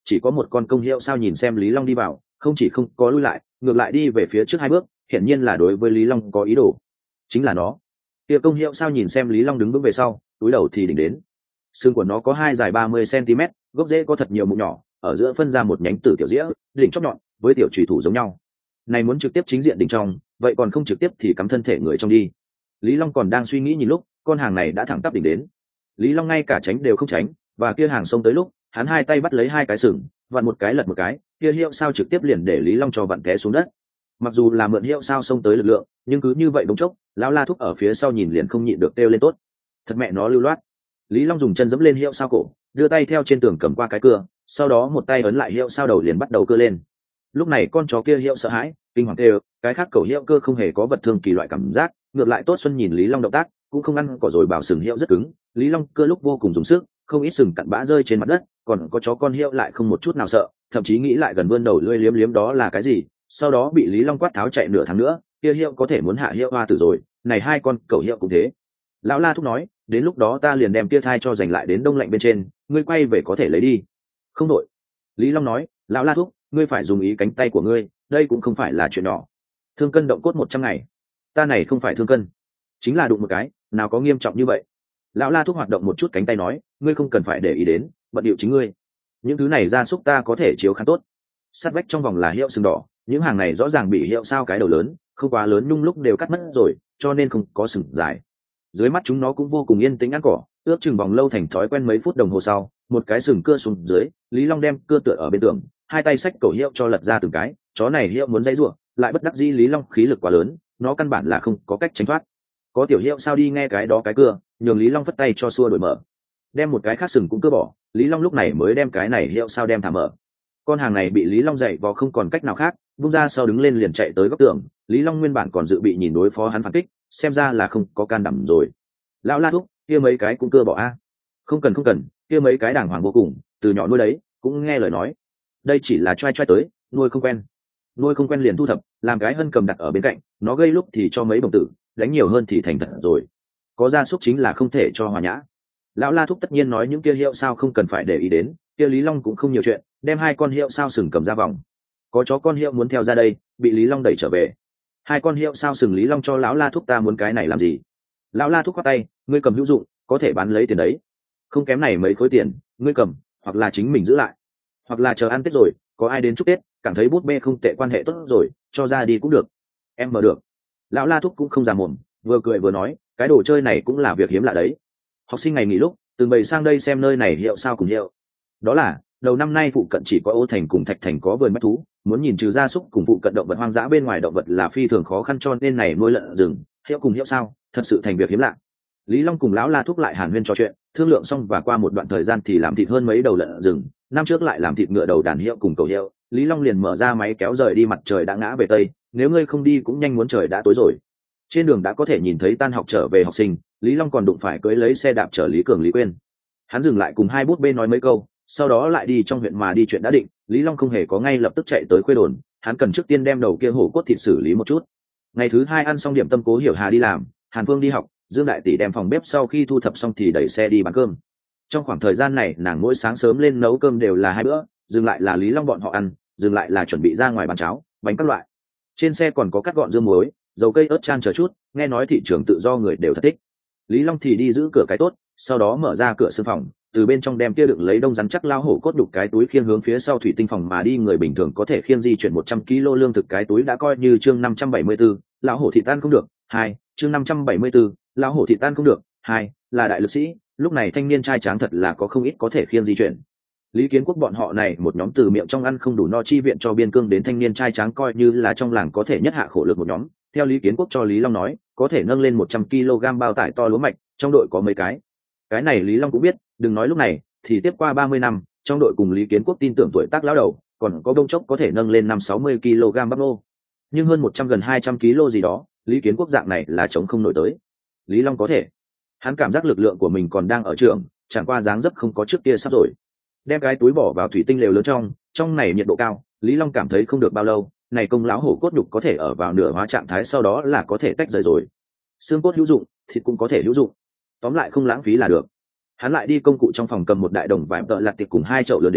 chỉ có một con công hiệu sao nhìn xem Lý Long đi vào, không chỉ không có lui lại, ngược lại đi về phía trước 2 bước, hiển nhiên là đối với Lý Long có ý đồ. Chính là nó. Kia công hiệu sao nhìn xem Lý Long đứng bước về sau, túi đầu thì đỉnh đến. Xương của nó có 2 dài 30 cm, gốc rễ có thật nhiều mụn nhỏ, ở giữa phân ra một nhánh tử tiểu dĩa, đỉnh chóp nhọn, với tiểu chủy thủ giống nhau. Này muốn trực tiếp chính diện đỉnh trong, vậy còn không trực tiếp thì cắm thân thể người trong đi. Lý Long còn đang suy nghĩ nhìn lúc, con hàng này đã thẳng tắp đỉnh đến. Lý Long ngay cả tránh đều không tránh, và kia hàng xông tới lúc, hắn 2 tay bắt lấy 2 cái sừng, vặn một cái lật một cái, kia hiệu sao trực tiếp liền để Lý Long cho vặn té xuống đất. Mặc dù là mượn hiệu sao xông tới lực lượng, nhưng cứ như vậy bỗng chốc, lão La Thúc ở phía sau nhìn liền không nhịn được kêu lên tốt. Thật mẹ nó lưu loát. Lý Long dùng chân giẫm lên hiệu sao cổ, đưa tay theo trên tường cầm qua cái cưa, sau đó một tay ấn lại hiệu sao đầu liền bắt đầu cưa lên. Lúc này con chó kia hiệu sợ hãi, kinh hoàng kêu, cái khác cầu hiệu cơ không hề có vật thương kỳ loại cảm giác, ngược lại tốt xuân nhìn Lý Long động tác, cũng không ăn cỏ rồi bảo sừng hiệu rất cứng. Lý Long cơ lúc vô cùng dùng sức, không ít sừng cặn bã rơi trên mặt đất, còn có chó con hiệu lại không một chút nào sợ, thậm chí nghĩ lại gần vươn đầu lưỡi liếm liếm đó là cái gì, sau đó bị Lý Long quát tháo chạy nửa tháng nữa, kia hiệu có thể muốn hạ hiệu hoa tử rồi, này 2 con cầu hiệu cũng thế. Lão La Thúc nói, đến lúc đó ta liền đem kia thai cho giành lại đến đông lạnh bên trên, ngươi quay về có thể lấy đi. Không đội. Lý Long nói, lão La Thúc, ngươi phải dùng ý cánh tay của ngươi, đây cũng không phải là chuyện nhỏ. Thương cân động cốt 100 ngày. Ta này không phải thương cân, chính là đụng một cái, nào có nghiêm trọng như vậy. Lão La Thúc hoạt động một chút cánh tay nói, ngươi không cần phải để ý đến, bận điệu chính ngươi. Những thứ này gia súc ta có thể chiếu khá tốt. Sát vách trong vòng là hiệu sừng đỏ, những hàng này rõ ràng bị hiệu sao cái đầu lớn, không quá lớn nhung lúc đều cắt mất rồi, cho nên không có sừng dài. Dưới mắt chúng nó cũng vô cùng yên tĩnh ăn cỏ, ước chừng vòng lâu thành thói quen mấy phút đồng hồ sau, một cái sừng cưa xuống dưới, Lý Long đem cưa tựa ở bên tường, 2 tay xách cầu hiệu cho lật ra từng cái, chó này hiệu muốn dãy rủa, lại bất đắc dĩ Lý Long khí lực quá lớn, nó căn bản là không có cách tránh thoát. Có tiểu hiệu sao đi nghe cái đó cái cưa, nhường Lý Long phất tay cho xua đổi mở, đem một cái khác sừng cũng cưa bỏ, Lý Long lúc này mới đem cái này hiệu sao đem thả mở. Con hàng này bị Lý Long dạy vò không còn cách nào khác, vung ra sau đứng lên liền chạy tới góc tường. Lý Long nguyên bản còn dự bị nhìn đối phó hắn phản kích, xem ra là không có can đảm rồi. Lão La Thúc, kia mấy cái cũng cưa bỏ a. Không cần, kia mấy cái đàng hoàng vô cùng, từ nhỏ nuôi đấy, cũng nghe lời nói. Đây chỉ là choai tới, nuôi không quen liền thu thập, làm cái hân cầm đặt ở bên cạnh, nó gây lúc thì cho mấy đồng tử, đánh nhiều hơn thì thành thật rồi. Có gia súc chính là không thể cho hòa nhã. Lão La Thúc tất nhiên nói những kia hiệu sao không cần phải để ý đến, kia Lý Long cũng không nhiều chuyện, đem 2 con hiệu sao sừng cầm ra vòng. Có chó con hiệu muốn theo ra đây, bị Lý Long đẩy trở về. 2 con hiệu sao sừng Lý Long cho lão La Thúc, ta muốn cái này làm gì? Lão La Thúc quát tay, ngươi cầm hữu dụng, có thể bán lấy tiền đấy, không kém này mấy khối tiền, ngươi cầm, hoặc là chính mình giữ lại, hoặc là chờ ăn Tết rồi, có ai đến chúc Tết, cảm thấy bút bê không tệ quan hệ tốt rồi, cho ra đi cũng được. Em mở được. Lão La Thúc cũng không già mồm, vừa cười vừa nói, cái đồ chơi này cũng là việc hiếm lạ đấy. Học sinh ngày nghỉ lúc, từng bầy sang đây xem nơi này hiệu sao cùng hiệu. Đó là, đầu năm nay phụ cận chỉ có Ô Thành cùng Thạch Thành có vườn bách thú, muốn nhìn trừ gia súc cùng phụ cận động vật hoang dã bên ngoài động vật là phi thường khó khăn, cho nên này nuôi lợn rừng, hiệu cùng hiệu sao, thật sự thành việc hiếm lạ. Lý Long cùng lão La Thúc lại hàn huyên trò chuyện, thương lượng xong và qua một đoạn thời gian thì làm thịt hơn mấy đầu lợn rừng, năm trước lại làm thịt ngựa đầu đàn hiệu cùng cầu hiệu. Lý Long liền mở ra máy kéo rời đi, mặt trời đã ngã về tây, nếu ngươi không đi cũng nhanh muốn trời đã tối rồi. Trên đường đã có thể nhìn thấy tan học trở về học sinh, Lý Long còn đụng phải cưỡi lấy xe đạp chở Lý Cường Lý Quyên. Hắn dừng lại cùng 2 bút bê nói mấy câu, sau đó lại đi trong huyện mà đi chuyện đã định. Lý Long không hề có ngay lập tức chạy tới Khuê Đồn, hắn cần trước tiên đem đầu kia hổ cốt thịt xử lý một chút. Ngày thứ 2 ăn xong điểm tâm, Cố Hiểu Hà đi làm, Hàn Phương đi học, Dương Đại Tỷ đem phòng bếp sau khi thu thập xong thì đẩy xe đi bán cơm. Trong khoảng thời gian này nàng mỗi sáng sớm lên nấu cơm đều là 2 bữa, dừng lại là Lý Long bọn họ ăn, dừng lại là chuẩn bị ra ngoài bán cháo, bánh các loại. Trên xe còn có cắt gọn dưa muối, dầu cây ớt chan chờ chút, nghe nói thị trường tự do người đều thật thích. Lý Long thì đi giữ cửa cái tốt, sau đó mở ra cửa sương phòng, từ bên trong đem kia đựng lấy đông rắn chắc lao hổ cốt đục cái túi khiêng hướng phía sau thủy tinh phòng mà đi. Người bình thường có thể khiêng di chuyển 100 kg lương thực, cái túi đã coi như chương 574, lão hổ thị tan không được. 2, chương 574, lão hổ thị tan không được. 2, là đại lực sĩ, lúc này thanh niên trai tráng thật là có không ít có thể khiêng di chuyển. Lý Kiến Quốc bọn họ này một nhóm từ miệng trong ăn không đủ no chi viện cho biên cương đến thanh niên trai tráng, coi như là trong làng có thể nhất hạ khổ lực một nhóm. Theo Lý Kiến Quốc cho Lý Long nói, có thể nâng lên 100 kg bao tải to lúa mạch, trong đội có mấy cái này Lý Long cũng biết, đừng nói lúc này, thì tiếp qua 30 năm, trong đội cùng Lý Kiến Quốc tin tưởng tuổi tác lão đầu, còn có bông chốc có thể nâng lên 560 kg bắp lô. Nhưng hơn 100 gần 200 kg gì đó, Lý Kiến Quốc dạng này là chống không nổi tới. Lý Long có thể. Hắn cảm giác lực lượng của mình còn đang ở trường, chẳng qua dáng dấp không có trước kia sắp rồi. Đem cái túi bỏ vào thủy tinh lều lớn trong này nhiệt độ cao, Lý Long cảm thấy không được bao lâu, này công lão hổ cốt nhục có thể ở vào nửa hóa trạng thái, sau đó là có thể tách rời rồi. Xương cốt hữu dụng, thịt cũng có thể hữu dụng, tóm lại không lãng phí là được. Hắn lại đi công cụ trong phòng cầm một đại đồng vải tợ lặt tiệp cùng 2 chậu lớn đến,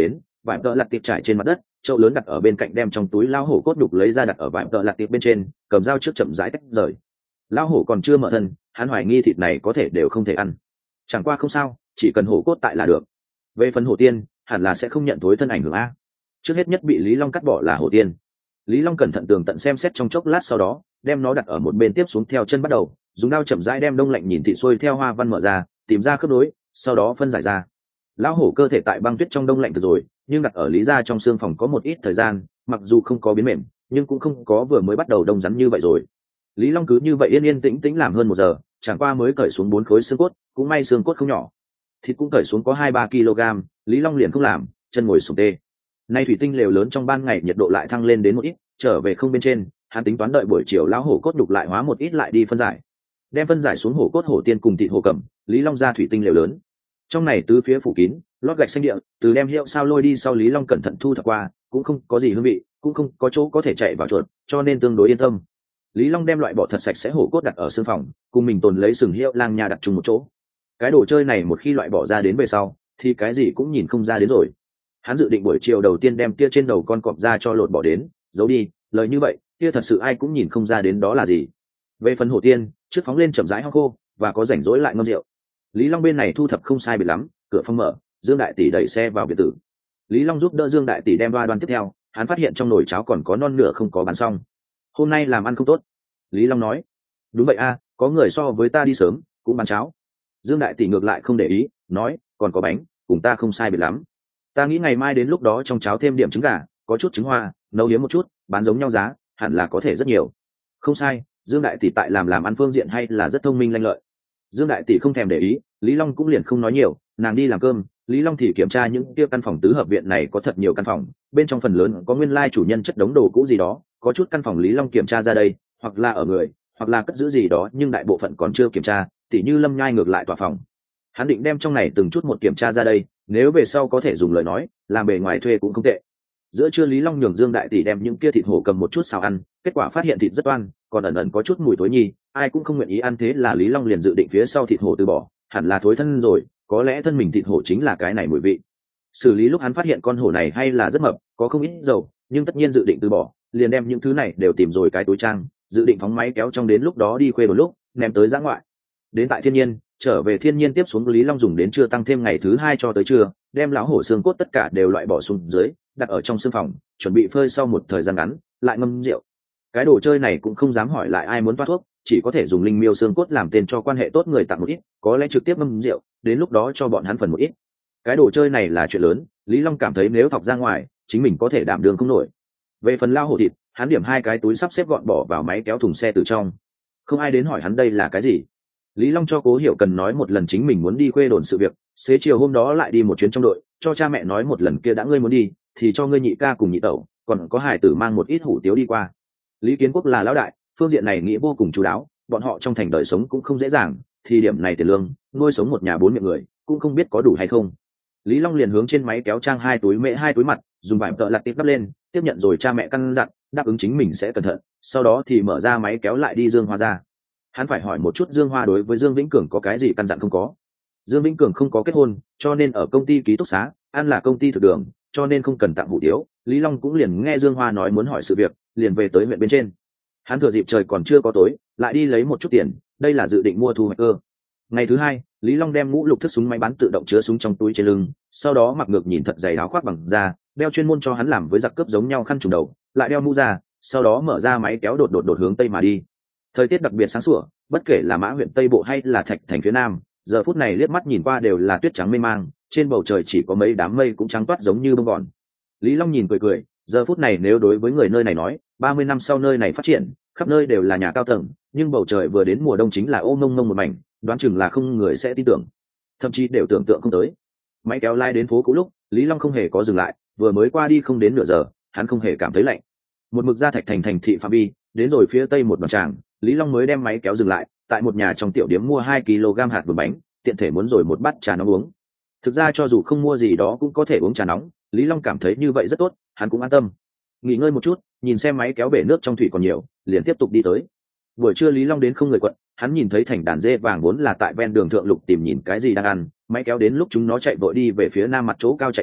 vải tợ lặt tiệp trải trên mặt đất, chậu lớn đặt ở bên cạnh, đem trong túi lao hổ cốt đục lấy ra đặt ở vải tợ lặt tiệp bên trên, cầm dao trước chậm rãi tách rời. Lao hổ còn chưa mở thân, hắn hoài nghi thịt này có thể đều không thể ăn, chẳng qua không sao, chỉ cần hổ cốt tại là được. Về phần hổ tiên, hẳn là sẽ không nhận thối thân ảnh hưởng a. Trước hết nhất bị Lý Long cắt bỏ là hổ tiên. Lý Long cẩn thận tường tận xem xét trong chốc lát, sau đó đem nó đặt ở một bên, tiếp xuống theo chân bắt đầu dùng dao chậm rãi đem đông lạnh nhìn thịt xuôi theo hoa văn mở ra, tìm ra khớp nối, sau đó phân giải ra. Lão hổ cơ thể tại băng tuyết trong đông lạnh từ rồi, nhưng đặt ở Lý gia trong xương phòng có một ít thời gian, mặc dù không có biến mềm, nhưng cũng không có vừa mới bắt đầu đông rắn như vậy rồi. Lý Long cứ như vậy yên yên tĩnh tĩnh làm hơn 1 giờ, chẳng qua mới cởi xuống 4 khối xương cốt, cũng may xương cốt không nhỏ, thịt cũng cởi xuống có 2-3 kg. Lý Long liền không làm, chân ngồi sụp tê. Nay thủy tinh lều lớn trong ban ngày nhiệt độ lại thăng lên đến một ít, trở về không bên trên, hắn tính toán đợi buổi chiều lão hổ cốt đục lại hóa một ít lại đi phân giải. Đem phân giải xuống hổ cốt, hổ tiên cùng thịt hổ cẩm, Lý Long ra thủy tinh lều lớn. Trong này tứ phía phủ kín, lót gạch xanh địa, từ đem hiệu sao lôi đi sau Lý Long cẩn thận thu thập qua, cũng không có gì hương vị, cũng không có chỗ có thể chạy vào chuột, cho nên tương đối yên tâm. Lý Long đem loại bỏ thật sạch sẽ hổ cốt đặt ở xương phòng, cùng mình tồn lấy sừng hiệu lang nha đặt chung một chỗ. Cái đồ chơi này một khi loại bỏ ra đến về sau, thì cái gì cũng nhìn không ra đến rồi. Hắn dự định buổi chiều đầu tiên đem kia trên đầu con cọp ra cho lột bỏ đến, giấu đi, lời như vậy, kia thật sự ai cũng nhìn không ra đến đó là gì. Về phần hổ tiên, trước phóng lên chậm rãi hong khô, và có rảnh rỗi lại ngâm rượu. Lý Long bên này thu thập không sai biệt lắm, cửa phòng mở, Dương đại tỷ đẩy xe vào biệt tử. Lý Long giúp đỡ Dương đại tỷ đem đoan tiếp theo, hắn phát hiện trong nồi cháo còn có non nửa không có bán xong. Hôm nay làm ăn không tốt. Lý Long nói. Đúng vậy a, có người so với ta đi sớm, cũng bán cháo. Dương đại tỷ ngược lại không để ý, nói, còn có bánh, cùng ta không sai biệt lắm. Ta nghĩ ngày mai đến lúc đó trong cháo thêm điểm trứng gà, có chút trứng hoa, nấu liếm một chút, bán giống nhau giá, hẳn là có thể rất nhiều. Không sai, Dương đại tỷ tại làm ăn phương diện hay là rất thông minh lanh lợi. Dương đại tỷ không thèm để ý, Lý Long cũng liền không nói nhiều, nàng đi làm cơm, Lý Long thì kiểm tra những kia căn phòng tứ hợp viện này có thật nhiều căn phòng, bên trong phần lớn có nguyên lai chủ nhân chất đống đồ cũ gì đó, có chút căn phòng Lý Long kiểm tra ra đây, hoặc là ở người, hoặc là cất giữ gì đó, nhưng đại bộ phận còn chưa kiểm tra, tỉ như Lâm Nhai ngược lại tòa phòng. Hắn định đem trong này từng chút một kiểm tra ra đây, nếu về sau có thể dùng lời nói, làm bề ngoài thuê cũng không tệ. Giữa trưa Lý Long nhường Dương đại tỷ đem những kia thịt hổ cầm một chút xào ăn, kết quả phát hiện thịt rất oan, còn ẩn ẩn có chút mùi thối nhi, ai cũng không nguyện ý ăn, thế là Lý Long liền dự định phía sau thịt hổ từ bỏ, hẳn là thối thân rồi, có lẽ thân mình thịt hổ chính là cái này mùi vị. Xử lý lúc hắn phát hiện con hổ này hay là rất mập, có không ít dầu, nhưng tất nhiên dự định từ bỏ, liền đem những thứ này đều tìm rồi cái túi trang, dự định phóng máy kéo trong đến lúc đó đi khuê một lúc, ném tới dã ngoại. Đến tại thiên nhiên, trở về thiên nhiên tiếp xuống Lý Long dùng đến trưa tăng thêm ngày thứ 2 cho tới trưa, đem lão hổ xương cốt tất cả đều loại bỏ xuống dưới, đặt ở trong xương phòng, chuẩn bị phơi sau một thời gian ngắn, lại ngâm rượu. Cái đồ chơi này cũng không dám hỏi lại ai muốn toát thuốc, chỉ có thể dùng linh miêu xương cốt làm tên cho quan hệ tốt người tặng một ít, có lẽ trực tiếp ngâm rượu, đến lúc đó cho bọn hắn phần một ít. Cái đồ chơi này là chuyện lớn, Lý Long cảm thấy nếu thọc ra ngoài, chính mình có thể đảm đương không nổi. Về phần lao hổ thịt, hắn điểm 2 cái túi sắp xếp gọn bỏ vào máy kéo thùng xe từ trong. Không ai đến hỏi hắn đây là cái gì. Lý Long cho Cố Hiểu Cần nói một lần chính mình muốn đi khuê đồn sự việc, xế chiều hôm đó lại đi một chuyến trong đội, cho cha mẹ nói một lần kia đã ngươi muốn đi, thì cho ngươi nhị ca cùng nhị tẩu, còn có hải tử mang một ít hủ tiếu đi qua. Lý Kiến Quốc là lão đại, phương diện này nghĩ vô cùng chú đáo, bọn họ trong thành đời sống cũng không dễ dàng, thì điểm này tiền lương, nuôi sống một nhà 4 miệng người, cũng không biết có đủ hay không. Lý Long liền hướng trên máy kéo trang 2 túi mễ 2 túi mặt, dùng vải tợ lặt tiếp đắp lên, tiếp nhận rồi cha mẹ căn dặn, đáp ứng chính mình sẽ cẩn thận, sau đó thì mở ra máy kéo lại đi Dương Hoa ra. Hắn phải hỏi một chút Dương Hoa đối với Dương Vĩnh Cường có cái gì căn dặn không có. Dương Vĩnh Cường không có kết hôn, cho nên ở công ty ký túc xá, ăn là công ty thực đường, cho nên không cần tặng hủ tiếu. Lý Long cũng liền nghe Dương Hoa nói muốn hỏi sự việc, liền về tới huyện bên trên. Hắn thừa dịp trời còn chưa có tối, lại đi lấy một chút tiền, đây là dự định mua thu hoạch cơ. Ngày thứ 2, Lý Long đem mũ lục thức súng máy bắn tự động chứa súng trong túi trên lưng, sau đó mặc ngược nhìn thật dày áo khoác bằng da, đeo chuyên môn cho hắn làm với giặc cướp giống nhau khăn trùm đầu, lại đeo mũ ra, sau đó mở ra máy kéo đột hướng tây mà đi. Thời tiết đặc biệt sáng sủa, bất kể là Mã huyện Tây Bộ hay là Thạch Thành phía Nam, giờ phút này liếc mắt nhìn qua đều là tuyết trắng mê mang, trên bầu trời chỉ có mấy đám mây cũng trắng toát giống như bông gòn. Lý Long nhìn cười, giờ phút này nếu đối với người nơi này nói, 30 năm sau nơi này phát triển, khắp nơi đều là nhà cao tầng, nhưng bầu trời vừa đến mùa đông chính là ô mông mông một mảnh, đoán chừng là không người sẽ tin tưởng, thậm chí đều tưởng tượng không tới. Máy kéo lai đến phố cũ lúc, Lý Long không hề có dừng lại, vừa mới qua đi không đến nửa giờ, hắn không hề cảm thấy lạnh. Một mực ra Thạch Thành thành thị phạm vi, đến rồi phía tây một đoạn tràng, Lý Long mới đem máy kéo dừng lại, tại một nhà trong tiểu điếm mua 2 kg hạt vừng bánh, tiện thể muốn rồi một bát trà nóng uống. Thực ra cho dù không mua gì đó cũng có thể uống trà nóng, Lý Long cảm thấy như vậy rất tốt, hắn cũng an tâm. Nghỉ ngơi một chút, nhìn xem máy kéo bể nước trong thủy còn nhiều, liền tiếp tục đi tới. Buổi trưa Lý Long đến không người quận, hắn nhìn thấy thành đàn dê vàng vốn là tại ven đường thượng lục tìm nhìn cái gì đang ăn, máy kéo đến lúc chúng nó chạy vội đi về phía nam mặt chỗ cao chạy tới,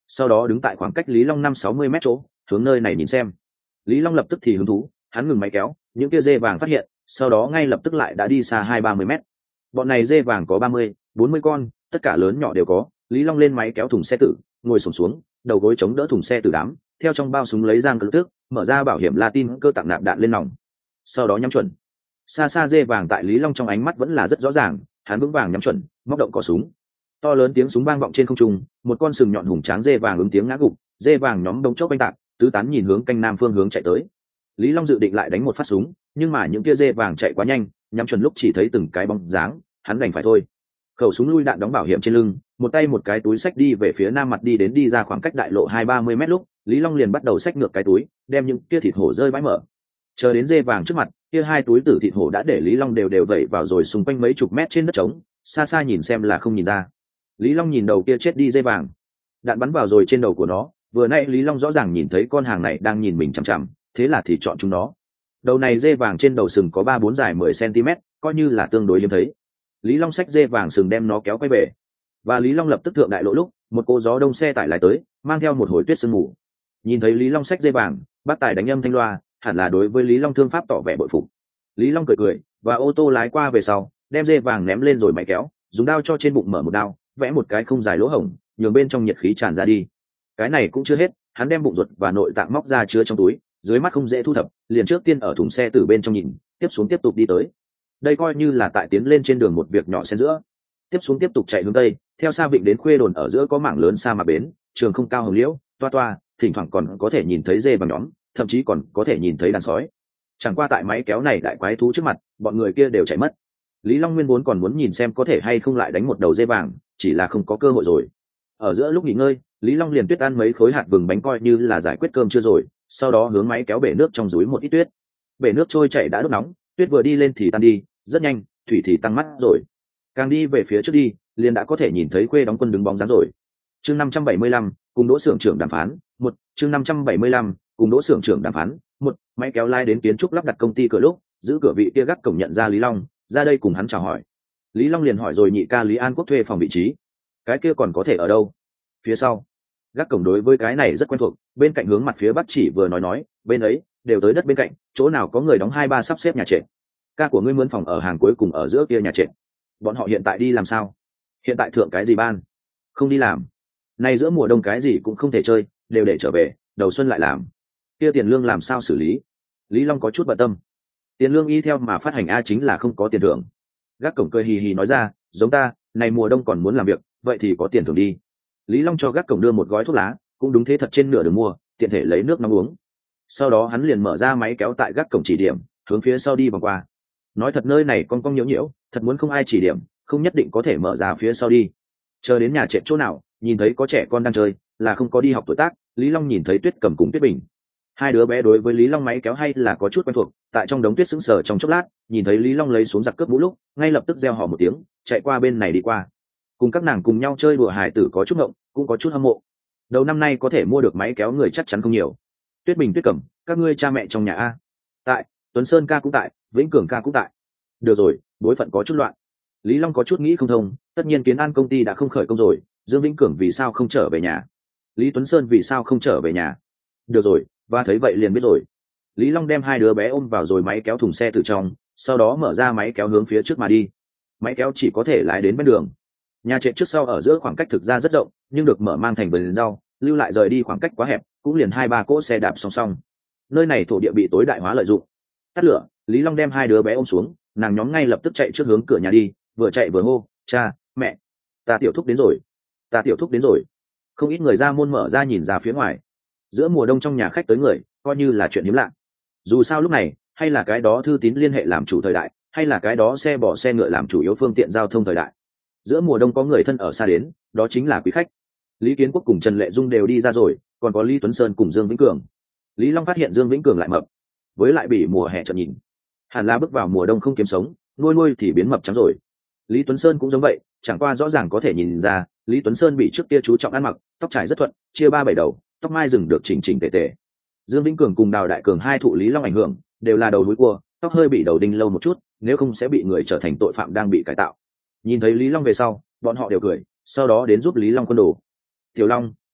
sau đó đứng tại khoảng cách Lý Long 50-60 mét chỗ, hướng nơi này nhìn xem. Lý Long lập tức thì hứng thú, hắn ngừng máy kéo, những kia dê vàng phát hiện, sau đó ngay lập tức lại đã đi xa 20-30 mét. Bọn này dê vàng có 30-40 con, tất cả lớn nhỏ đều có. Lý Long lên máy kéo thùng xe tử, ngồi xổm xuống, đầu gối chống đỡ thùng xe tử đám, theo trong bao súng lấy giang cự tước, mở ra bảo hiểm Latin cơ tặng nạp đạn lên nòng, sau đó nhắm chuẩn. Xa xa dê vàng tại Lý Long trong ánh mắt vẫn là rất rõ ràng, hắn vững vàng nhắm chuẩn, móc động cò súng. To lớn tiếng súng vang vọng trên không trung, một con sừng nhọn hùng tráng dê vàng ứng tiếng ngã gục, dê vàng nhóm đông chốc oanh tạc, tứ tán nhìn hướng canh nam phương hướng chạy tới. Lý Long dự định lại đánh một phát súng, nhưng mà những kia dê vàng chạy quá nhanh, nhắm chuẩn lúc chỉ thấy từng cái bóng dáng, hắn đành phải thôi. Khẩu súng lui đạn đóng bảo hiểm trên lưng, một tay một cái túi xách đi về phía nam mặt đi ra khoảng cách đại lộ 20-30 mét lúc, Lý Long liền bắt đầu xách ngược cái túi, đem những kia thịt hổ rơi bãi mở. Chờ đến dê vàng trước mặt, kia hai túi tử thịt hổ đã để Lý Long đều vẩy vào rồi xung quanh mấy chục mét trên đất trống, xa xa nhìn xem là không nhìn ra. Lý Long nhìn đầu kia chết đi dê vàng, đạn bắn vào rồi trên đầu của nó, vừa nãy Lý Long rõ ràng nhìn thấy con hàng này đang nhìn mình chằm chằm, thế là thì chọn chúng nó. Đầu này dê vàng trên đầu sừng có 3-4 dài 10 cm, coi như là tương đối hiếm thấy. Lý Long xách dê vàng sừng đem nó kéo quay về, và Lý Long lập tức thượng đại lộ lúc, một cô gió đông xe tải lái tới, mang theo một hồi tuyết sương mù. Nhìn thấy Lý Long xách dê vàng, bác tài đánh âm thanh loa, hẳn là đối với Lý Long thương pháp tỏ vẻ bội phục. Lý Long cười cười, và ô tô lái qua về sau, đem dê vàng ném lên rồi máy kéo, dùng đao cho trên bụng mở một đao, vẽ một cái không dài lỗ hổng, nhường bên trong nhiệt khí tràn ra đi. Cái này cũng chưa hết, hắn đem bụng ruột và nội tạng móc ra chứa trong túi, dưới mắt không dễ thu thập, liền trước tiên ở thùng xe từ bên trong nhìn, tiếp xuống tiếp tục đi tới. Đây coi như là tại tiến lên trên đường một việc nhỏ xen giữa. Tiếp xuống tiếp tục chạy hướng tây, theo xa vịnh đến Khuê Đồn ở giữa có mảng lớn sa mạc bến, trường không cao hồng liễu, toa toa, thỉnh thoảng còn có thể nhìn thấy dê bằng nhóm, thậm chí còn có thể nhìn thấy đàn sói. Chẳng qua tại máy kéo này đại quái thú trước mặt, bọn người kia đều chạy mất. Lý Long nguyên vốn còn muốn nhìn xem có thể hay không lại đánh một đầu dê vàng, chỉ là không có cơ hội rồi. Ở giữa lúc nghỉ ngơi, Lý Long liền tuyết ăn mấy khối hạt vừng bánh coi như là giải quyết cơm chưa rồi, sau đó hướng máy kéo bể nước trong rúi một ít tuyết. Bể nước trôi chảy đã đốt nóng, tuyết vừa đi lên thì tan đi, rất nhanh, thủy thì tăng mắt rồi. Càng đi về phía trước đi, liền đã có thể nhìn thấy Khuê đóng quân đứng bóng dáng rồi. Chương 575, cùng Đỗ xưởng trưởng đàm phán, một. Chương 575, cùng Đỗ xưởng trưởng đàm phán, một. Máy kéo lai đến kiến trúc lắp đặt công ty cửa lúc, giữ cửa vị kia gác cổng nhận ra Lý Long, ra đây cùng hắn chào hỏi. Lý Long liền hỏi rồi nhị ca Lý An Quốc thuê phòng vị trí. Cái kia còn có thể ở đâu? Phía sau. Gác cổng đối với cái này rất quen thuộc, bên cạnh hướng mặt phía bắc chỉ vừa nói, bên ấy đều tới đất bên cạnh, chỗ nào có người đóng 2-3 sắp xếp nhà trệt. Ca của ngươi mướn phòng ở hàng cuối cùng ở giữa kia nhà trệt. Bọn họ hiện tại đi làm sao? Hiện tại thượng cái gì ban? Không đi làm. Nay giữa mùa đông cái gì cũng không thể chơi, đều để trở về, đầu xuân lại làm. Kia tiền lương làm sao xử lý? Lý Long có chút bận tâm. Tiền lương y theo mà phát hành a chính là không có tiền thưởng. Gác cổng cười hì hì nói ra, giống ta, này mùa đông còn muốn làm việc, vậy thì có tiền thưởng đi. Lý Long cho gác cổng đưa một gói thuốc lá, cũng đúng thế thật trên nửa đường mua, tiện thể lấy nước nóng uống. Sau đó hắn liền mở ra máy kéo tại gác cổng chỉ điểm, hướng phía sau đi vòng qua. Nói thật nơi này con nhiễu nhiễu, thật muốn không ai chỉ điểm, không nhất định có thể mở ra phía sau đi. Chờ đến nhà trệt chỗ nào, nhìn thấy có trẻ con đang chơi, là không có đi học tuổi tác. Lý Long nhìn thấy Tuyết Cầm cùng Tuyết Bình, hai đứa bé đối với Lý Long máy kéo hay là có chút quen thuộc. Tại trong đống tuyết sững sờ trong chốc lát, nhìn thấy Lý Long lấy xuống giặc cướp mũ lúc, ngay lập tức reo hò một tiếng, chạy qua bên này đi qua. Cùng các nàng cùng nhau chơi đùa hài tử có chút ngộng, cũng có chút hâm mộ. Đầu năm nay có thể mua được máy kéo người chắc chắn không nhiều. Tuyết Bình, Tuyết Cẩm, các ngươi cha mẹ trong nhà a? Tại. Tuấn Sơn ca cũng tại, Vĩnh Cường ca cũng tại. Được rồi, bối phận có chút loạn. Lý Long có chút nghĩ không thông, tất nhiên Kiến An công ty đã không khởi công rồi, Dương Vĩnh Cường vì sao không trở về nhà? Lý Tuấn Sơn vì sao không trở về nhà? Được rồi, và thấy vậy liền biết rồi. Lý Long đem hai đứa bé ôm vào rồi máy kéo thùng xe từ trong, sau đó mở ra máy kéo hướng phía trước mà đi. Máy kéo chỉ có thể lái đến bên đường. Nhà trệt trước sau ở giữa khoảng cách thực ra rất rộng, nhưng được mở mang thành vườn rau, lưu lại rời đi khoảng cách quá hẹp, cũng liền 2-3 cỗ xe đạp song song. Nơi này thổ địa bị tối đại hóa lợi dụng. Tắt lửa, Lý Long đem hai đứa bé ôm xuống, nàng nhóm ngay lập tức chạy trước hướng cửa nhà đi, vừa chạy vừa hô, cha, mẹ, ta tiểu thúc đến rồi, ta tiểu thúc đến rồi. Không ít người ra môn mở ra nhìn ra phía ngoài. Giữa mùa đông trong nhà khách tới người, coi như là chuyện hiếm lạ. Dù sao lúc này, hay là cái đó thư tín liên hệ làm chủ thời đại, hay là cái đó xe bỏ xe ngựa làm chủ yếu phương tiện giao thông thời đại. Giữa mùa đông có người thân ở xa đến, đó chính là quý khách. Lý Kiến Quốc cùng Trần Lệ Dung đều đi ra rồi, còn có Lý Tuấn Sơn cùng Dương Vĩnh Cường. Lý Long phát hiện Dương Vĩnh Cường lại mập, với lại bị mùa hè chợt nhìn, hẳn là bước vào mùa đông không kiếm sống, nuôi thì biến mập trắng rồi. Lý Tuấn Sơn cũng giống vậy, chẳng qua rõ ràng có thể nhìn ra, Lý Tuấn Sơn bị trước kia chú trọng ăn mặc, tóc trải rất thuận, chia 3-7 đầu, tóc mai rừng được chỉnh chỉnh tề tề. Dương Vĩnh Cường cùng Đào Đại Cường hai thụ Lý Long ảnh hưởng, đều là đầu đuôi cua, tóc hơi bị đầu đinh lâu một chút, nếu không sẽ bị người trở thành tội phạm đang bị cải tạo. Nhìn thấy Lý Long về sau, bọn họ đều cười, sau đó đến giúp Lý Long quân đồ. Tiểu Long,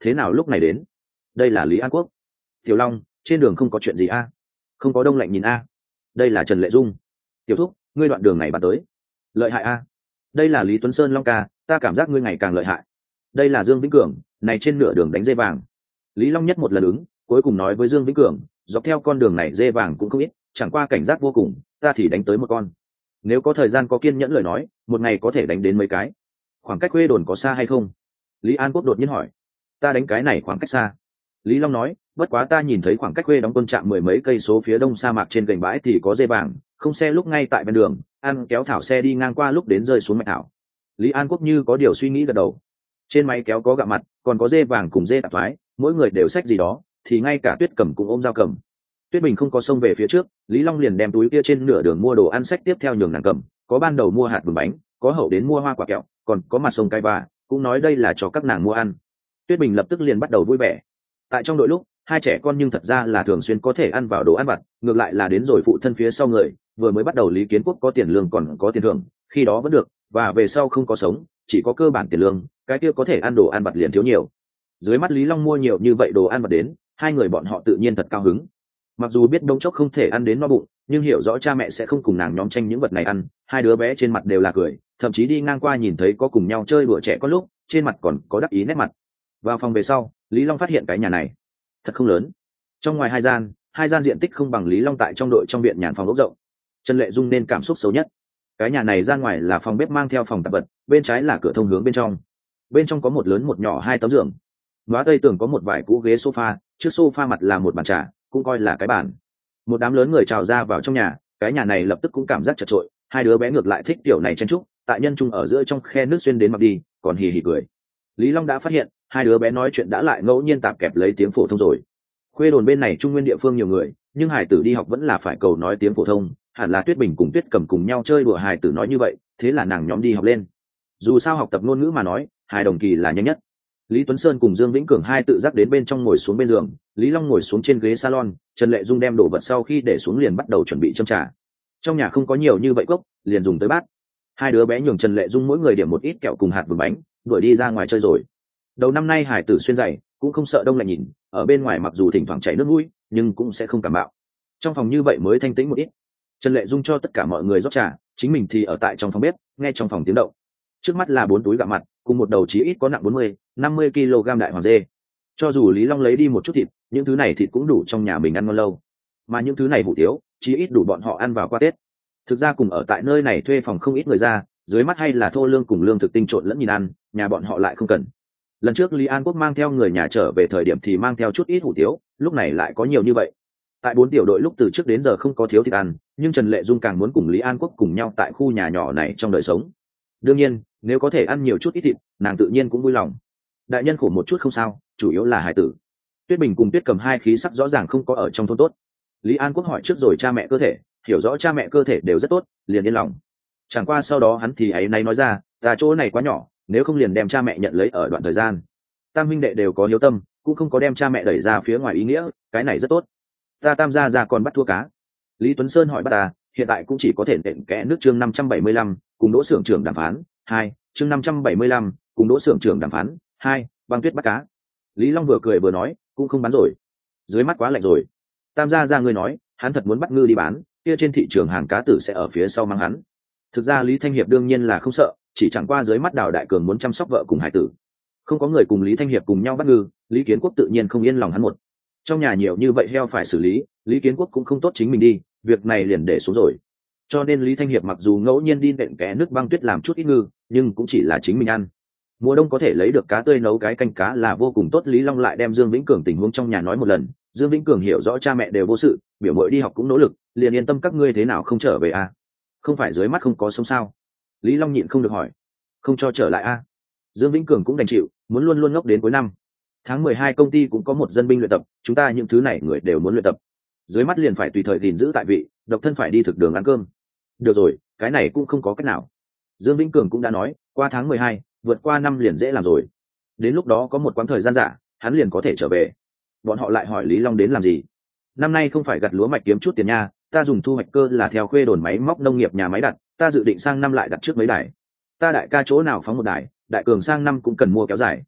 thế nào lúc này đến? Đây là Lý An Quốc. Tiểu Long, trên đường không có chuyện gì a? Không có đông lạnh nhìn a. Đây là Trần Lệ Dung. Tiểu Thúc, ngươi đoạn đường này bạn tới. Lợi hại a. Đây là Lý Tuấn Sơn Long ca, ta cảm giác ngươi ngày càng lợi hại. Đây là Dương Vĩnh Cường, này trên nửa đường đánh dê vàng. Lý Long nhất một lần ứng, cuối cùng nói với Dương Vĩnh Cường, dọc theo con đường này dê vàng cũng không ít, chẳng qua cảnh giác vô cùng, ta thì đánh tới một con. Nếu có thời gian có kiên nhẫn lời nói, một ngày có thể đánh đến mấy cái. Khoảng cách quê đồn có xa hay không? Lý An Quốc đột nhiên hỏi. Ta đánh cái này khoảng cách xa. Lý Long nói, bất quá ta nhìn thấy khoảng cách quê đóng quân trạm 10 mấy cây số phía đông sa mạc trên gành bãi thì có dê vàng, không xe lúc ngay tại bên đường, ăn kéo thảo xe đi ngang qua lúc đến rơi xuống mạch thảo. Lý An Quốc như có điều suy nghĩ gật đầu. Trên máy kéo có gặm mặt, còn có dê vàng cùng dê tạp thoái, mỗi người đều xách gì đó, thì ngay cả Tuyết Cẩm cũng ôm dao cầm. Tuyết Bình không có xông về phía trước, Lý Long liền đem túi kia trên nửa đường mua đồ ăn xách tiếp theo nhường nàng cầm, có ban đầu mua hạt bừng bánh, có hậu đến mua hoa quả kẹo, còn có mặt sông cay và cũng nói đây là cho các nàng mua ăn. Tuyết Bình lập tức liền bắt đầu vui vẻ. Tại trong đội lúc, hai trẻ con nhưng thật ra là thường xuyên có thể ăn vào đồ ăn vặt, ngược lại là đến rồi phụ thân phía sau người, vừa mới bắt đầu Lý Kiến Quốc có tiền lương còn có tiền thưởng, khi đó vẫn được, và về sau không có sống, chỉ có cơ bản tiền lương, cái kia có thể ăn đồ ăn vặt liền thiếu nhiều. Dưới mắt Lý Long mua nhiều như vậy đồ ăn vặt đến, hai người bọn họ tự nhiên thật cao hứng. Mặc dù biết đông chốc không thể ăn đến no bụng, nhưng hiểu rõ cha mẹ sẽ không cùng nàng nhóm tranh những vật này ăn, hai đứa bé trên mặt đều là cười, thậm chí đi ngang qua nhìn thấy có cùng nhau chơi đùa trẻ con lúc, trên mặt còn có đắc ý nét mặt. Vào phòng về sau, Lý Long phát hiện cái nhà này thật không lớn. Trong ngoài hai gian diện tích không bằng Lý Long tại trong đội trong viện nhàn phòng ốc rộng. Trần Lệ Dung nên cảm xúc xấu nhất. Cái nhà này ra ngoài là phòng bếp mang theo phòng tạp vật, bên trái là cửa thông hướng bên trong. Bên trong có một lớn một nhỏ hai tấm giường. Nóa tây tường có một vài cũ ghế sofa, trước sofa mặt là một bàn trà, cũng coi là cái bàn. Một đám lớn người trào ra vào trong nhà, cái nhà này lập tức cũng cảm giác chật chội, hai đứa bé ngược lại thích kiểu này chen chúc, tại nhân trung ở giữa trong khe nước xuyên đến mặc đi, còn hì hì cười. Lý Long đã phát hiện, hai đứa bé nói chuyện đã lại ngẫu nhiên tạp kẹp lấy tiếng phổ thông rồi. Khuê đồn bên này trung nguyên địa phương nhiều người, nhưng hải tử đi học vẫn là phải cầu nói tiếng phổ thông, hẳn là Tuyết Bình cùng Tuyết Cầm cùng nhau chơi đùa hải tử nói như vậy, thế là nàng nhóm đi học lên. Dù sao học tập ngôn ngữ mà nói, hai đồng kỳ là nhanh nhất. Lý Tuấn Sơn cùng Dương Vĩnh Cường hai tự giác đến bên trong ngồi xuống bên giường, Lý Long ngồi xuống trên ghế salon, Trần Lệ Dung đem đồ vật sau khi để xuống liền bắt đầu chuẩn bị châm trà. Trong nhà không có nhiều như vậy cốc, liền dùng tới bát. Hai đứa bé nhường Trần Lệ Dung mỗi người điểm một ít kẹo cùng hạt vừng bánh, đuổi đi ra ngoài chơi rồi. Đầu năm nay hải tử xuyên giày, cũng không sợ đông lạnh nhìn, ở bên ngoài mặc dù thỉnh thoảng chảy nước mũi, nhưng cũng sẽ không cảm mạo. Trong phòng như vậy mới thanh tĩnh một ít. Trần Lệ Dung cho tất cả mọi người rót trà, chính mình thì ở tại trong phòng bếp, nghe trong phòng tiếng động. Trước mắt là 4 túi gạo mặt, cùng một đầu chí ít có nặng 40-50 kg đại hoàng dê. Cho dù Lý Long lấy đi một chút thịt, những thứ này thịt cũng đủ trong nhà mình ăn ngon lâu. Mà những thứ này hủ tiếu, chí ít đủ bọn họ ăn vào qua Tết. Thực ra cùng ở tại nơi này thuê phòng không ít người ra, dưới mắt hay là thô lương cùng lương thực tinh trộn lẫn nhìn ăn, nhà bọn họ lại không cần. Lần trước Lý An Quốc mang theo người nhà trở về thời điểm thì mang theo chút ít hủ tiếu, lúc này lại có nhiều như vậy. Tại 4 tiểu đội lúc từ trước đến giờ không có thiếu thịt ăn, nhưng Trần Lệ Dung càng muốn cùng Lý An Quốc cùng nhau tại khu nhà nhỏ này trong đời sống. Đương nhiên, nếu có thể ăn nhiều chút ít thịt, nàng tự nhiên cũng vui lòng. Đại nhân khổ một chút không sao, chủ yếu là hải tử. Tuyết Bình cùng Tuyết Cầm hai khí sắc rõ ràng không có ở trong thôn tốt. Lý An Quốc hỏi trước rồi cha mẹ cơ thể, hiểu rõ cha mẹ cơ thể đều rất tốt, liền yên lòng. Chẳng qua sau đó hắn thì ấy nay nói ra, ta chỗ này quá nhỏ, nếu không liền đem cha mẹ nhận lấy ở đoạn thời gian. Tam huynh đệ đều có hiếu tâm, cũng không có đem cha mẹ đẩy ra phía ngoài ý nghĩa, cái này rất tốt. Ta Tam gia già còn bắt thua cá. Lý Tuấn Sơn hỏi bắt ta, hiện tại cũng chỉ có thể nện kẽ nước chương 575, cùng Đỗ xưởng trưởng đàm phán, 2, chương 575, cùng Đỗ xưởng trưởng đàm phán, 2, băng tuyết bắt cá. Lý Long vừa cười vừa nói, cũng không bán rồi. Dưới mắt quá lạnh rồi. Tam gia ra ngươi nói, hắn thật muốn bắt ngư đi bán, kia trên thị trường hàng cá tử sẽ ở phía sau mang hắn. Thực ra Lý Thanh Hiệp đương nhiên là không sợ, chỉ chẳng qua dưới mắt Đào Đại Cường muốn chăm sóc vợ cùng hải tử. Không có người cùng Lý Thanh Hiệp cùng nhau bắt ngư, Lý Kiến Quốc tự nhiên không yên lòng hắn một. Trong nhà nhiều như vậy heo phải xử lý, Lý Kiến Quốc cũng không tốt chính mình đi, việc này liền để xuống rồi. Cho nên Lý Thanh Hiệp mặc dù ngẫu nhiên đi nện kẽ nước băng tuyết làm chút ít ngư, nhưng cũng chỉ là chính mình ăn. Mùa đông có thể lấy được cá tươi nấu cái canh cá là vô cùng tốt. Lý Long lại đem Dương Vĩnh Cường tình huống trong nhà nói một lần. Dương Vĩnh Cường hiểu rõ cha mẹ đều vô sự, biểu mội đi học cũng nỗ lực, liền yên tâm các ngươi thế nào không trở về à? Không phải dưới mắt không có sống sao? Lý Long nhịn không được hỏi. Không cho trở lại à? Dương Vĩnh Cường cũng đành chịu, muốn luôn luôn ngốc đến cuối năm. Tháng 12 công ty cũng có một dân binh luyện tập, chúng ta những thứ này người đều muốn luyện tập. Dưới mắt liền phải tùy thời gìn giữ tại vị, độc thân phải đi thực đường ăn cơm. Được rồi, cái này cũng không có cách nào. Dương Vĩnh Cường cũng đã nói, qua tháng 12, vượt qua năm liền dễ làm rồi. Đến lúc đó có một quãng thời gian giả, hắn liền có thể trở về. Bọn họ lại hỏi Lý Long đến làm gì. Năm nay không phải gặt lúa mạch kiếm chút tiền nha, ta dùng thu hoạch cơ là theo khuê đồn máy móc nông nghiệp nhà máy đặt, ta dự định sang năm lại đặt trước mấy đài. Ta đại ca chỗ nào phóng một đài, Đại Cường sang năm cũng cần mua kéo dài.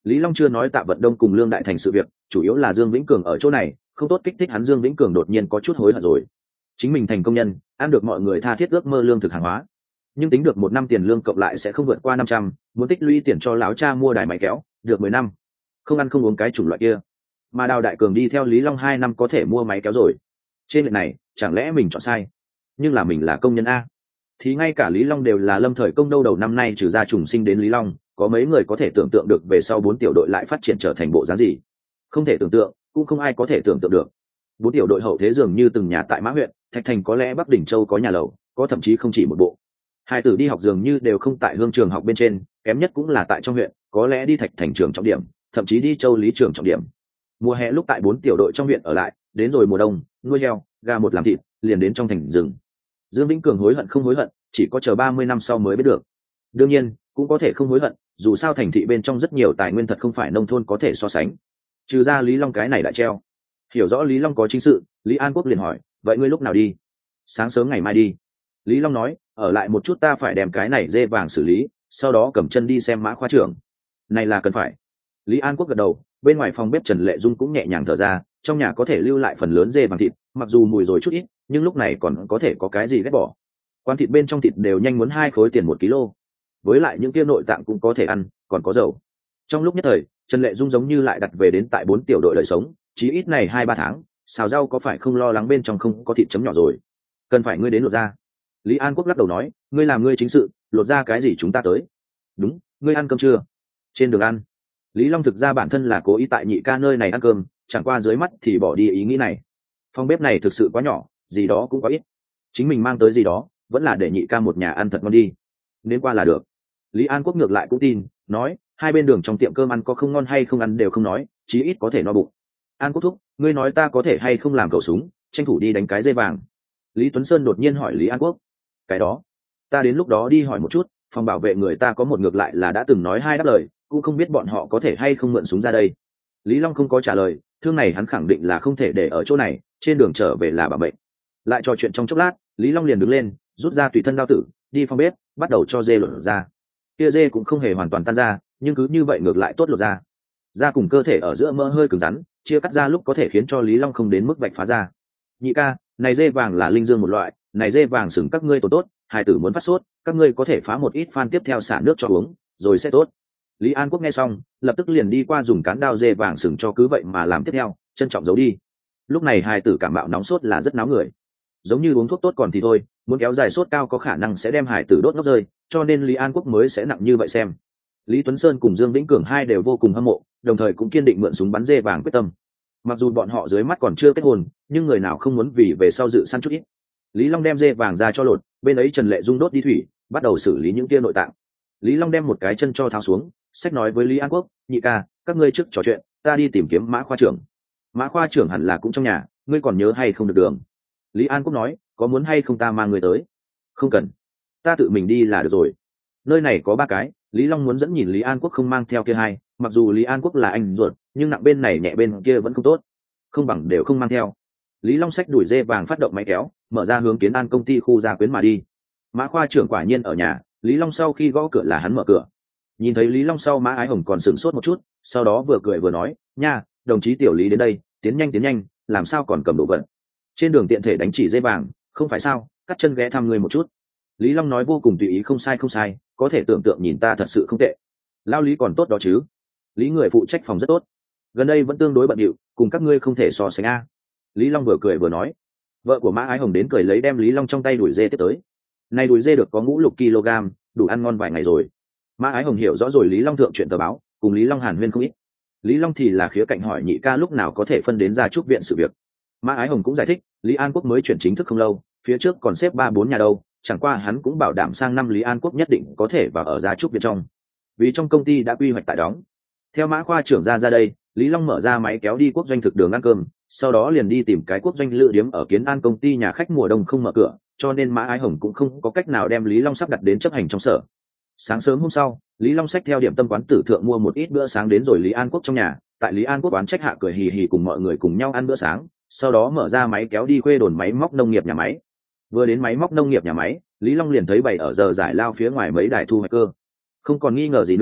Lý Long chưa nói Tạ Vận Đông cùng Lương Đại Thành sự việc, chủ yếu là Dương Vĩnh Cường ở chỗ này, không tốt kích thích hắn. Dương Vĩnh Cường đột nhiên có chút hối hận rồi. Chính mình thành công nhân, ăn được mọi người tha thiết ước mơ lương thực hàng hóa, nhưng tính được 1 năm tiền lương cộng lại sẽ không vượt qua 500, muốn tích lũy tiền cho láo cha mua đài máy kéo, được 10 năm. Không ăn không uống cái chủng loại kia. Mà Đào Đại Cường đi theo Lý Long 2 năm có thể mua máy kéo rồi. Trên lệch này, chẳng lẽ mình chọn sai? Nhưng là mình là công nhân a. Thì ngay cả Lý Long đều là lâm thời công đâu, đầu năm nay trừ ra trùng sinh đến Lý Long, có mấy người có thể tưởng tượng được về sau 4 tiểu đội lại phát triển trở thành bộ dáng gì? Không thể tưởng tượng, cũng không ai có thể tưởng tượng được. 4 tiểu đội hậu thế dường như từng nhà tại Mã huyện, Thạch Thành có lẽ Bắc Đỉnh Châu có nhà lầu, có thậm chí không chỉ một bộ. Hai tử đi học dường như đều không tại hương trường học bên trên, kém nhất cũng là tại trong huyện, có lẽ đi Thạch Thành trường trọng điểm, thậm chí đi Châu Lý trường trọng điểm. Mùa hè lúc tại 4 tiểu đội trong huyện ở lại, đến rồi mùa đông, nuôi heo, gà một làm thịt, liền đến trong thành rừng. Dương Vĩnh Cường hối hận không hối hận, chỉ có chờ 30 năm sau mới biết được. Đương nhiên, cũng có thể không hối hận, dù sao thành thị bên trong rất nhiều tài nguyên thật không phải nông thôn có thể so sánh. Trừ ra Lý Long cái này đã treo. Hiểu rõ Lý Long có chính sự, Lý An Quốc liền hỏi, vậy ngươi lúc nào đi? Sáng sớm ngày mai đi. Lý Long nói, ở lại một chút, ta phải đem cái này dê vàng xử lý, sau đó cầm chân đi xem Mã khoa trưởng. Này là cần phải. Lý An Quốc gật đầu, bên ngoài phòng bếp Trần Lệ Dung cũng nhẹ nhàng thở ra, trong nhà có thể lưu lại phần lớn dê vàng thịt, mặc dù mùi rồi chút ít, nhưng lúc này còn có thể có cái gì ghét bỏ. Quan thịt bên trong thịt đều nhanh muốn 2 khối tiền 1 kg. Với lại những kia nội tạng cũng có thể ăn, còn có dầu. Trong lúc nhất thời, Trần Lệ Dung giống như lại đặt về đến tại 4 tiểu đội đời sống, chí ít này 2-3 tháng, xào rau có phải không lo lắng bên trong không có thịt chấm nhỏ rồi. Cần phải ngươi đến lột ra. Lý An Quốc lắc đầu nói, ngươi làm ngươi chính sự, lột ra cái gì chúng ta tới. Đúng, ngươi ăn cơm chưa? Trên đường ăn. Lý Long thực ra bản thân là cố ý tại Nhị ca nơi này ăn cơm, chẳng qua dưới mắt thì bỏ đi ý nghĩ này. Phòng bếp này thực sự quá nhỏ, gì đó cũng quá ít. Chính mình mang tới gì đó, vẫn là để Nhị ca một nhà ăn thật ngon đi. Nên qua là được. Lý An Quốc ngược lại cũng tin, nói, hai bên đường trong tiệm cơm ăn có không ngon hay không ăn đều không nói, chí ít có thể no bụng. An Quốc thúc, ngươi nói ta có thể hay không làm khẩu súng, tranh thủ đi đánh cái dây vàng. Lý Tuấn Sơn đột nhiên hỏi Lý An Quốc. Cái đó, ta đến lúc đó đi hỏi một chút, phòng bảo vệ người ta có một ngược lại là đã từng nói 2 đáp lời, cũng không biết bọn họ có thể hay không mượn súng ra đây. Lý Long không có trả lời, thương này hắn khẳng định là không thể để ở chỗ này, trên đường trở về là bảo bệnh. Lại trò chuyện trong chốc lát, Lý Long liền đứng lên, rút ra tùy thân đao tử, đi phòng bếp, bắt đầu cho dê lột ra. Kia dê cũng không hề hoàn toàn tan ra, nhưng cứ như vậy ngược lại tốt lột ra. Da cùng cơ thể ở giữa mỡ hơi cứng rắn, chia cắt ra lúc có thể khiến cho Lý Long không đến mức vạch phá ra. Nhị ca, này dê vàng là linh dương một loại, này dê vàng xứng các ngươi tổ tốt, hài tử muốn phát sốt, các ngươi có thể phá một ít phan tiếp theo xả nước cho uống, rồi sẽ tốt. Lý An Quốc nghe xong, lập tức liền đi qua dùng cán đao dê vàng sừng cho cứ vậy mà làm tiếp theo, trân trọng giấu đi. Lúc này hài tử cảm mạo nóng sốt là rất náo người, giống như uống thuốc tốt còn thì thôi, muốn kéo dài sốt cao có khả năng sẽ đem hài tử đốt ngốc rơi, cho nên Lý An Quốc mới sẽ nặng như vậy xem. Lý Tuấn Sơn cùng Dương Vĩnh Cường hai đều vô cùng hâm mộ, đồng thời cũng kiên định mượn súng bắn dê vàng quyết tâm. Mặc dù bọn họ dưới mắt còn chưa kết hôn, nhưng người nào không muốn vì về sau dự săn chút ít. Lý Long đem dê vàng ra cho lột, bên ấy Trần Lệ Dung đốt đi thủy, bắt đầu xử lý những kia nội tạng. Lý Long đem một cái chân cho tháo xuống, sách nói với Lý An Quốc, nhị ca, các ngươi trước trò chuyện, ta đi tìm kiếm Mã khoa trưởng. Mã khoa trưởng hẳn là cũng trong nhà, ngươi còn nhớ hay không được đường? Lý An Quốc nói, có muốn hay không ta mang người tới? Không cần, ta tự mình đi là được rồi. Nơi này có 3 cái, Lý Long muốn dẫn nhìn Lý An Quốc không mang theo kia 2, mặc dù Lý An Quốc là anh ruột, nhưng nặng bên này nhẹ bên kia vẫn không tốt, không bằng đều không mang theo. Lý Long xách đuổi dê vàng phát động máy kéo, mở ra hướng Kiến An công ty khu gia quyến mà đi. Mã khoa trưởng quả nhiên ở nhà, Lý Long sau khi gõ cửa là hắn mở cửa. Nhìn thấy Lý Long sau, Mã Ái Hồng còn sửng sốt một chút, sau đó vừa cười vừa nói, nha, đồng chí tiểu Lý đến đây, tiến nhanh, làm sao còn cầm đồ vật? Trên đường tiện thể đánh chỉ dê vàng, không phải sao, cắt chân ghé thăm người một chút. Lý Long nói vô cùng tùy ý, không sai, có thể tưởng tượng nhìn ta thật sự không tệ. Lao Lý còn tốt đó chứ? Lý người phụ trách phòng rất tốt, gần đây vẫn tương đối bận rộn, cùng các ngươi không thể so sánh a. Lý Long vừa cười vừa nói. Vợ của Mã Ái Hồng đến cười lấy đem Lý Long trong tay đuổi dê tiếp tới. Này đuổi dê được có ngũ lục kg, đủ ăn ngon vài ngày rồi. Mã Ái Hồng hiểu rõ rồi Lý Long thượng chuyện tờ báo, cùng Lý Long hàn huyên không ít. Lý Long thì là khía cạnh hỏi nhị ca lúc nào có thể phân đến Gia Trúc viện sự việc. Mã Ái Hồng cũng giải thích, Lý An Quốc mới chuyển chính thức không lâu, phía trước còn xếp 3-4 nhà đâu, chẳng qua hắn cũng bảo đảm sang năm Lý An Quốc nhất định có thể vào ở Gia Trúc viện trong. Vì trong công ty đã quy hoạch tại đóng. Theo Mã khoa trưởng ra đây, Lý Long mở ra máy kéo đi quốc doanh thực đường ăn cơm, sau đó liền đi tìm cái quốc doanh lữ điếm ở Kiến An công ty nhà khách mùa đông không mở cửa, cho nên Mã Ái Hồng cũng không có cách nào đem Lý Long sắp đặt đến chấp hành trong sở. Sáng sớm hôm sau, Lý Long xách theo điểm tâm quán tử thượng mua một ít bữa sáng đến rồi Lý An Quốc trong nhà, tại Lý An Quốc quán trách hạ cười hì hì cùng mọi người cùng nhau ăn bữa sáng, sau đó mở ra máy kéo đi Khuê Đồn máy móc nông nghiệp nhà máy. Vừa đến máy móc nông nghiệp nhà máy, Lý Long liền thấy bày ở giờ giải lao phía ngoài mấy đài thu hoạch cơ. Không còn nghi ngờ gì nữa,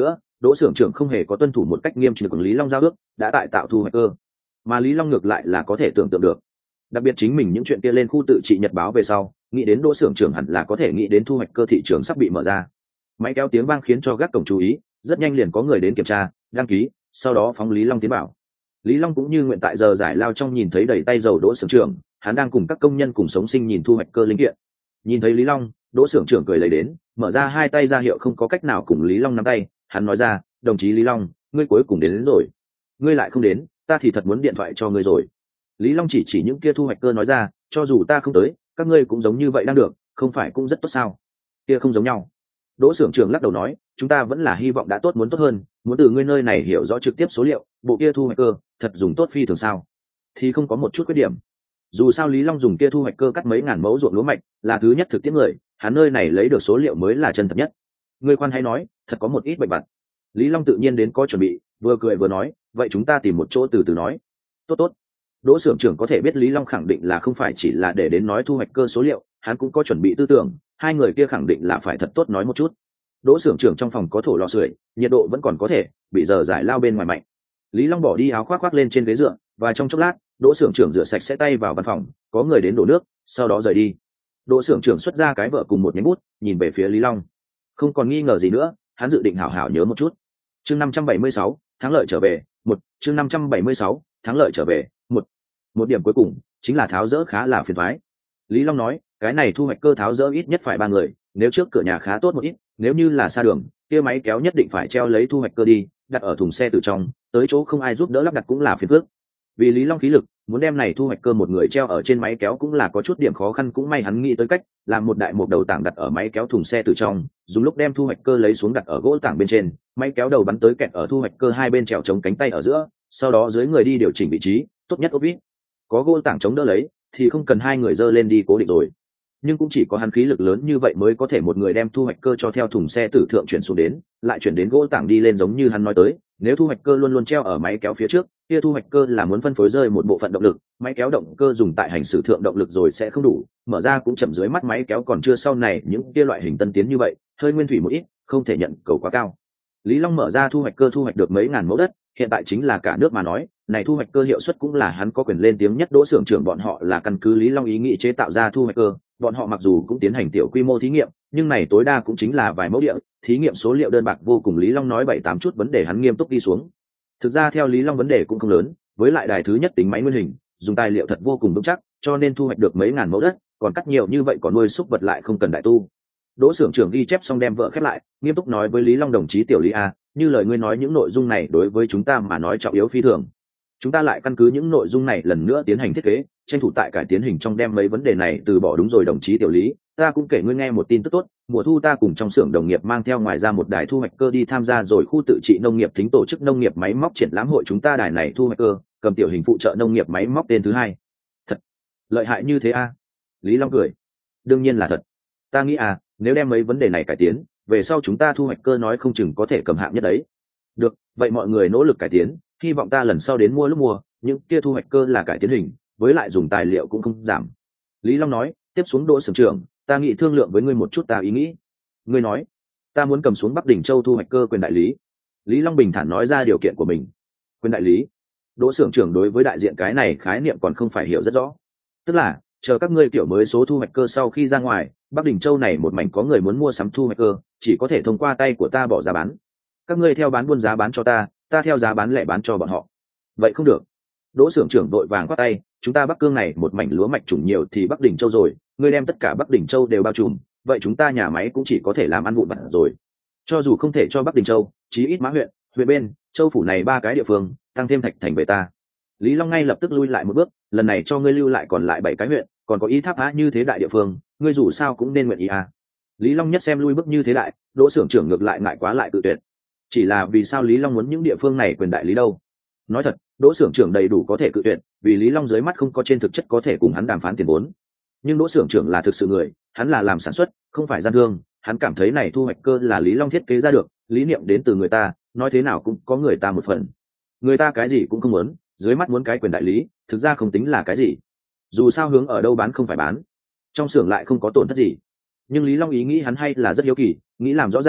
Đỗ xưởng trưởng không hề có tuân thủ một cách nghiêm chỉnh của Lý Long giao ước, đã tại tạo thu hoạch cơ, mà Lý Long ngược lại là có thể tưởng tượng được. Đặc biệt chính mình những chuyện kia lên khu tự trị nhật báo về sau, nghĩ đến Đỗ xưởng trưởng hẳn là có thể nghĩ đến thu hoạch cơ thị trường sắp bị mở ra. Máy kéo tiếng vang khiến cho gác cổng chú ý, rất nhanh liền có người đến kiểm tra, đăng ký, sau đó phóng Lý Long tiến bảo. Lý Long cũng như nguyện tại giờ giải lao trong nhìn thấy đầy tay dầu Đỗ xưởng trưởng, hắn đang cùng các công nhân cùng sống sinh nhìn thu hoạch cơ linh kiện. Nhìn thấy Lý Long, Đỗ xưởng trưởng cười lấy đến, mở ra hai tay ra hiệu không có cách nào cùng Lý Long nắm tay, hắn nói ra, đồng chí Lý Long, ngươi cuối cùng đến rồi. Ngươi lại không đến, ta thì thật muốn điện thoại cho ngươi rồi. Lý Long chỉ những kia thu hoạch cơ nói ra, cho dù ta không tới, các ngươi cũng giống như vậy đang được, không phải cũng rất tốt sao? Kia không giống nhau. Đỗ xưởng trưởng lắc đầu nói, chúng ta vẫn là hy vọng đã tốt muốn tốt hơn, muốn từ ngươi nơi này hiểu rõ trực tiếp số liệu, bộ kia thu hoạch cơ thật dùng tốt phi thường sao? Thì không có một chút khuyết điểm. Dù sao Lý Long dùng kia thu hoạch cơ cắt mấy ngàn mẫu ruộng lúa mạch, là thứ nhất thực tiễn người, hắn nơi này lấy được số liệu mới là chân thật nhất. Ngươi khoan hay nói, thật có một ít bệnh vặt. Lý Long tự nhiên đến có chuẩn bị, vừa cười vừa nói, vậy chúng ta tìm một chỗ từ từ nói. Tốt tốt. Đỗ xưởng trưởng có thể biết Lý Long khẳng định là không phải chỉ là để đến nói thu hoạch cơ số liệu, hắn cũng có chuẩn bị tư tưởng, hai người kia khẳng định là phải thật tốt nói một chút. Đỗ xưởng trưởng trong phòng có thổ lò sưởi, nhiệt độ vẫn còn có thể, bị giờ giải lao bên ngoài mạnh. Lý Long bỏ đi áo khoác khoác lên trên ghế dựa, và trong chốc lát, Đỗ xưởng trưởng rửa sạch sẽ tay vào văn phòng, có người đến đổ nước, sau đó rời đi. Đỗ xưởng trưởng xuất ra cái vợ cùng một nhánh bút, nhìn về phía Lý Long. Không còn nghi ngờ gì nữa, hắn dự định hảo hảo nhớ một chút. Chương 576, thắng lợi trở về, một. Chương 576, thắng lợi trở về, một. Một điểm cuối cùng chính là tháo dỡ khá là phiền toái. Lý Long nói, cái này thu hoạch cơ tháo dỡ ít nhất phải 3 người, nếu trước cửa nhà khá tốt một ít, nếu như là xa đường, kia máy kéo nhất định phải treo lấy thu hoạch cơ đi, đặt ở thùng xe từ trong, tới chỗ không ai giúp đỡ lắp đặt cũng là phiền phức. Vì Lý Long khí lực, muốn đem này thu hoạch cơ một người treo ở trên máy kéo cũng là có chút điểm khó khăn, cũng may hắn nghĩ tới cách làm một đại một đầu tảng đặt ở máy kéo thùng xe từ trong, dùng lúc đem thu hoạch cơ lấy xuống đặt ở gỗ tảng bên trên, máy kéo đầu bắn tới kẹt ở thu hoạch cơ hai bên trèo chống cánh tay ở giữa, sau đó dưới người đi điều chỉnh vị trí, tốt nhất ốp vít. Có gỗ tảng chống đỡ lấy thì không cần hai người dơ lên đi cố định rồi, nhưng cũng chỉ có hắn khí lực lớn như vậy mới có thể một người đem thu hoạch cơ cho theo thùng xe tử thượng chuyển xuống đến, lại chuyển đến gỗ tảng đi lên, giống như hắn nói tới, nếu thu hoạch cơ luôn luôn treo ở máy kéo phía trước, kia thu hoạch cơ là muốn phân phối rơi một bộ phận động lực, máy kéo động cơ dùng tại hành xử thượng động lực rồi sẽ không đủ, mở ra cũng chậm, dưới mắt máy kéo còn chưa sau này những kia loại hình tân tiến như vậy, hơi nguyên thủy một ít, không thể nhận cầu quá cao. Lý Long mở ra thu hoạch cơ thu hoạch được mấy ngàn mẫu đất, hiện tại chính là cả nước mà nói, này thu hoạch cơ hiệu suất cũng là hắn có quyền lên tiếng nhất. Đỗ xưởng trưởng bọn họ là căn cứ Lý Long ý nghĩ chế tạo ra thu hoạch cơ, bọn họ mặc dù cũng tiến hành tiểu quy mô thí nghiệm, nhưng này tối đa cũng chính là vài mẫu địa, thí nghiệm số liệu đơn bạc vô cùng. Lý Long nói 7-8 chút vấn đề hắn nghiêm túc đi xuống. Thực ra theo Lý Long vấn đề cũng không lớn, với lại đài thứ nhất tính máy nguyên hình, dùng tài liệu thật vô cùng vững chắc, cho nên thu hoạch được mấy ngàn mẫu đất, còn cắt nhiều như vậy còn nuôi súc vật lại không cần đại tu. Đỗ xưởng trưởng ghi chép xong đem vợ khép lại, nghiêm túc nói với Lý Long, đồng chí tiểu Lý a, như lời ngươi nói những nội dung này đối với chúng ta mà nói trọng yếu phi thường. Chúng ta lại căn cứ những nội dung này lần nữa tiến hành thiết kế, tranh thủ tại cải tiến hình trong đem mấy vấn đề này từ bỏ. Đúng rồi đồng chí tiểu Lý, ta cũng kể ngươi nghe một tin tức tốt, mùa thu ta cùng trong xưởng đồng nghiệp mang theo ngoài ra một đài thu hoạch cơ đi tham gia rồi khu tự trị nông nghiệp thính tổ chức nông nghiệp máy móc triển lãm hội, chúng ta đài này thu hoạch cơ cầm tiểu hình phụ trợ nông nghiệp máy móc tên thứ 2. Thật lợi hại như thế a? Lý Long cười. Đương nhiên là thật. Ta nghĩ nếu đem mấy vấn đề này cải tiến, về sau chúng ta thu hoạch cơ nói không chừng có thể cầm hạng nhất đấy. Được, vậy mọi người nỗ lực cải tiến, hy vọng ta lần sau đến mua lúc mua những kia thu hoạch cơ là cải tiến hình, với lại dùng tài liệu cũng không giảm. Lý Long nói, tiếp xuống Đỗ xưởng trưởng, ta nghĩ thương lượng với ngươi một chút ta ý nghĩ. Ngươi nói, ta muốn cầm xuống Bắc Đỉnh Châu thu hoạch cơ quyền đại lý. Lý Long bình thản nói ra điều kiện của mình. Quyền đại lý? Đỗ xưởng trưởng đối với đại diện cái này khái niệm còn không phải hiểu rất rõ. Tức là chờ các ngươi kiểu mới số thu hoạch cơ sau khi ra ngoài, Bắc Đỉnh Châu này một mảnh có người muốn mua sắm thu hoạch cơ, chỉ có thể thông qua tay của ta bỏ giá bán. Các ngươi theo bán buôn giá bán cho ta, ta theo giá bán lẻ bán cho bọn họ. Vậy không được. Đỗ xưởng trưởng đội vàng quát tay, chúng ta Bắc Cương này một mảnh lúa mạch chủng nhiều thì Bắc Đỉnh Châu rồi, ngươi đem tất cả Bắc Đỉnh Châu đều bao trùm, vậy chúng ta nhà máy cũng chỉ có thể làm ăn vụn vặt rồi. Cho dù không thể cho Bắc Đỉnh Châu, chí ít Mã huyện, huyện bên, Châu phủ này 3 cái địa phương, tăng thêm Thạch Thành về ta. Lý Long ngay lập tức lui lại một bước, lần này cho ngươi lưu lại còn lại 7 cái huyện, còn có Ý Tháp Á như thế đại địa phương, ngươi dù sao cũng nên nguyện ý à. Lý Long nhất xem lui bước như thế đại, Đỗ xưởng trưởng ngược lại ngại quá lại tự tuyệt. Chỉ là vì sao Lý Long muốn những địa phương này quyền đại lý đâu? Nói thật, Đỗ xưởng trưởng đầy đủ có thể cự tuyệt, vì Lý Long dưới mắt không có trên thực chất có thể cùng hắn đàm phán tiền vốn. Nhưng Đỗ xưởng trưởng là thực sự người, hắn là làm sản xuất, không phải gian thương, hắn cảm thấy này thu hoạch cơ là Lý Long thiết kế ra được, lý niệm đến từ người ta, nói thế nào cũng có người ta một phần. Người ta cái gì cũng không muốn, dưới mắt muốn cái quyền đại lý, thực ra không tính là cái gì. Dù sao hướng ở đâu bán không phải bán, trong xưởng lại không có tổn thất gì. Nhưng Lý Long ý nghĩ hắn hay là rất hiếu kỳ, nghĩ làm rõ ràng,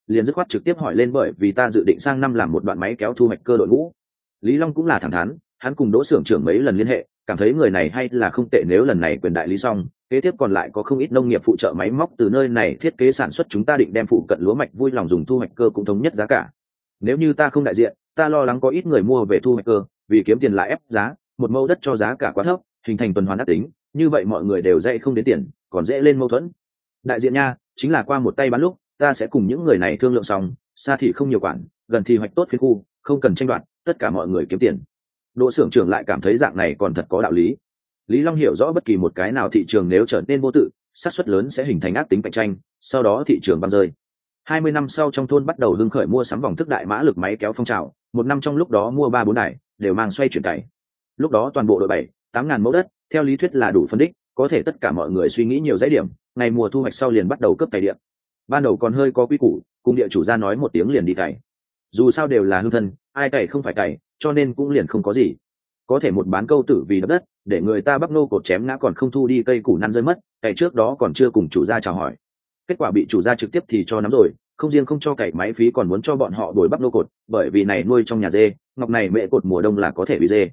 liền dứt khoát trực tiếp hỏi lên, bởi vì ta dự định sang năm làm một đoạn máy kéo thu hoạch cơ đội ngũ. Lý Long cũng là thẳng thắn, hắn cùng Đỗ xưởng trưởng mấy lần liên hệ, cảm thấy người này hay là không tệ, nếu lần này quyền đại lý xong, kế tiếp còn lại có không ít nông nghiệp phụ trợ máy móc từ nơi này thiết kế sản xuất, chúng ta định đem phụ cận lúa mạch vui lòng dùng thu hoạch cơ cũng thống nhất giá cả. Nếu như ta không đại diện, ta lo lắng có ít người mua về thu hoạch cơ, vì kiếm tiền lại ép giá, một mẫu đất cho giá cả quá thấp, hình thành tuần hoàn ác tính, như vậy mọi người đều dễ không đến tiền, còn dễ lên mâu thuẫn. Đại diện nha, chính là qua một tay bán lúc, ta sẽ cùng những người này thương lượng xong, xa thì không nhiều quản, gần thì hoạch tốt phiên khu, không cần tranh đoạt, tất cả mọi người kiếm tiền. Đỗ xưởng trưởng lại cảm thấy dạng này còn thật có đạo lý. Lý Long hiểu rõ bất kỳ một cái nào thị trường nếu trở nên vô tự, xác suất lớn sẽ hình thành ác tính cạnh tranh, sau đó thị trường băng rơi. 20 năm sau trong thôn bắt đầu hưng khởi mua sắm vòng thức đại mã lực máy kéo phong trào, một năm trong lúc đó mua 3-4 đài, đều mang xoay chuyển cày. Lúc đó toàn bộ đội 7-8 ngàn mẫu đất, theo lý thuyết là đủ phân đích, có thể tất cả mọi người suy nghĩ nhiều dãy điểm, ngày mùa thu hoạch sau liền bắt đầu cấp cày điện. Ban đầu còn hơi có quy củ, cùng địa chủ ra nói một tiếng liền đi cày. Dù sao đều là hương thân, ai cày không phải cày, cho nên cũng liền không có gì. Có thể một bán câu tử vì đập đất, để người ta bắp nô cột chém ngã còn không thu đi cây củ năn rơi mất, cày trước đó còn chưa cùng chủ gia chào hỏi. Kết quả bị chủ gia trực tiếp thì cho nắm rồi, không riêng không cho cày máy phí còn muốn cho bọn họ đổi bắp nô cột, bởi vì này nuôi trong nhà dê, ngọc này mẹ cột mùa đông là có thể bị dê.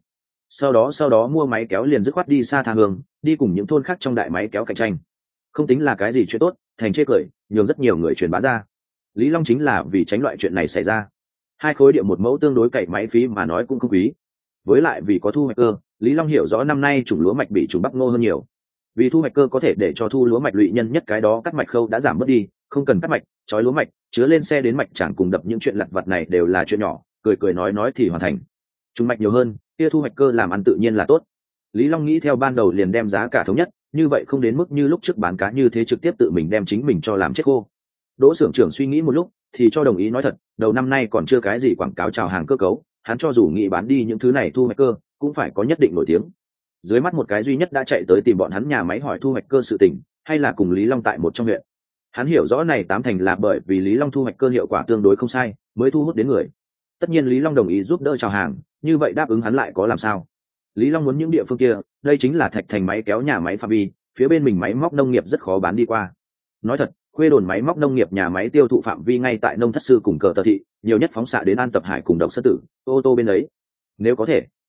Sau đó mua máy kéo liền dứt khoát đi xa tha hương, đi cùng những thôn khác trong đại máy kéo cạnh tranh. Không tính là cái gì chuyện tốt, thành chê cười, nhường rất nhiều người truyền bá ra. Lý Long chính là vì tránh loại chuyện này xảy ra. 2 khối địa một mẫu tương đối cày máy phí mà nói cũng không quý. Với lại vì có thu hoạch cơ, Lý Long hiểu rõ năm nay chủng lúa mạch bị chủng bắp ngô hơn nhiều. Vì thu hoạch cơ có thể để cho thu lúa mạch lụy nhân nhất cái đó cắt mạch khâu đã giảm bớt đi, không cần cắt mạch, trói lúa mạch, chứa lên xe đến mạch chẳng cùng đập, những chuyện lặt vặt này đều là chuyện nhỏ, cười nói thì hoàn thành. Trùng mạch nhiều hơn, kia thu hoạch cơ làm ăn tự nhiên là tốt. Lý Long nghĩ theo ban đầu liền đem giá cả thống nhất, như vậy không đến mức như lúc trước bán cá như thế trực tiếp tự mình đem chính mình cho làm chết khô. Đỗ xưởng trưởng suy nghĩ một lúc thì cho đồng ý, nói thật, đầu năm nay còn chưa cái gì quảng cáo chào hàng cơ cấu, hắn cho dù nghĩ bán đi những thứ này thu hoạch cơ cũng phải có nhất định nổi tiếng. Dưới mắt một cái duy nhất đã chạy tới tìm bọn hắn nhà máy hỏi thu hoạch cơ sự tình, hay là cùng Lý Long tại một trong huyện. Hắn hiểu rõ này 8 thành là bởi vì Lý Long thu hoạch cơ hiệu quả tương đối không sai mới thu hút đến người. Tất nhiên Lý Long đồng ý giúp đỡ chào hàng, như vậy đáp ứng hắn lại có làm sao. Lý Long muốn những địa phương kia, đây chính là Thạch Thành máy kéo nhà máy phạm vi, phía bên mình máy móc nông nghiệp rất khó bán đi qua. Nói thật, Khuê Đồn máy móc nông nghiệp nhà máy tiêu thụ phạm vi ngay tại Nông Thất Sư cùng Cờ Tờ Thị, nhiều nhất phóng xạ đến An Tập Hải cùng Độc Sơn Tử, ô tô bên ấy. Nếu có thể,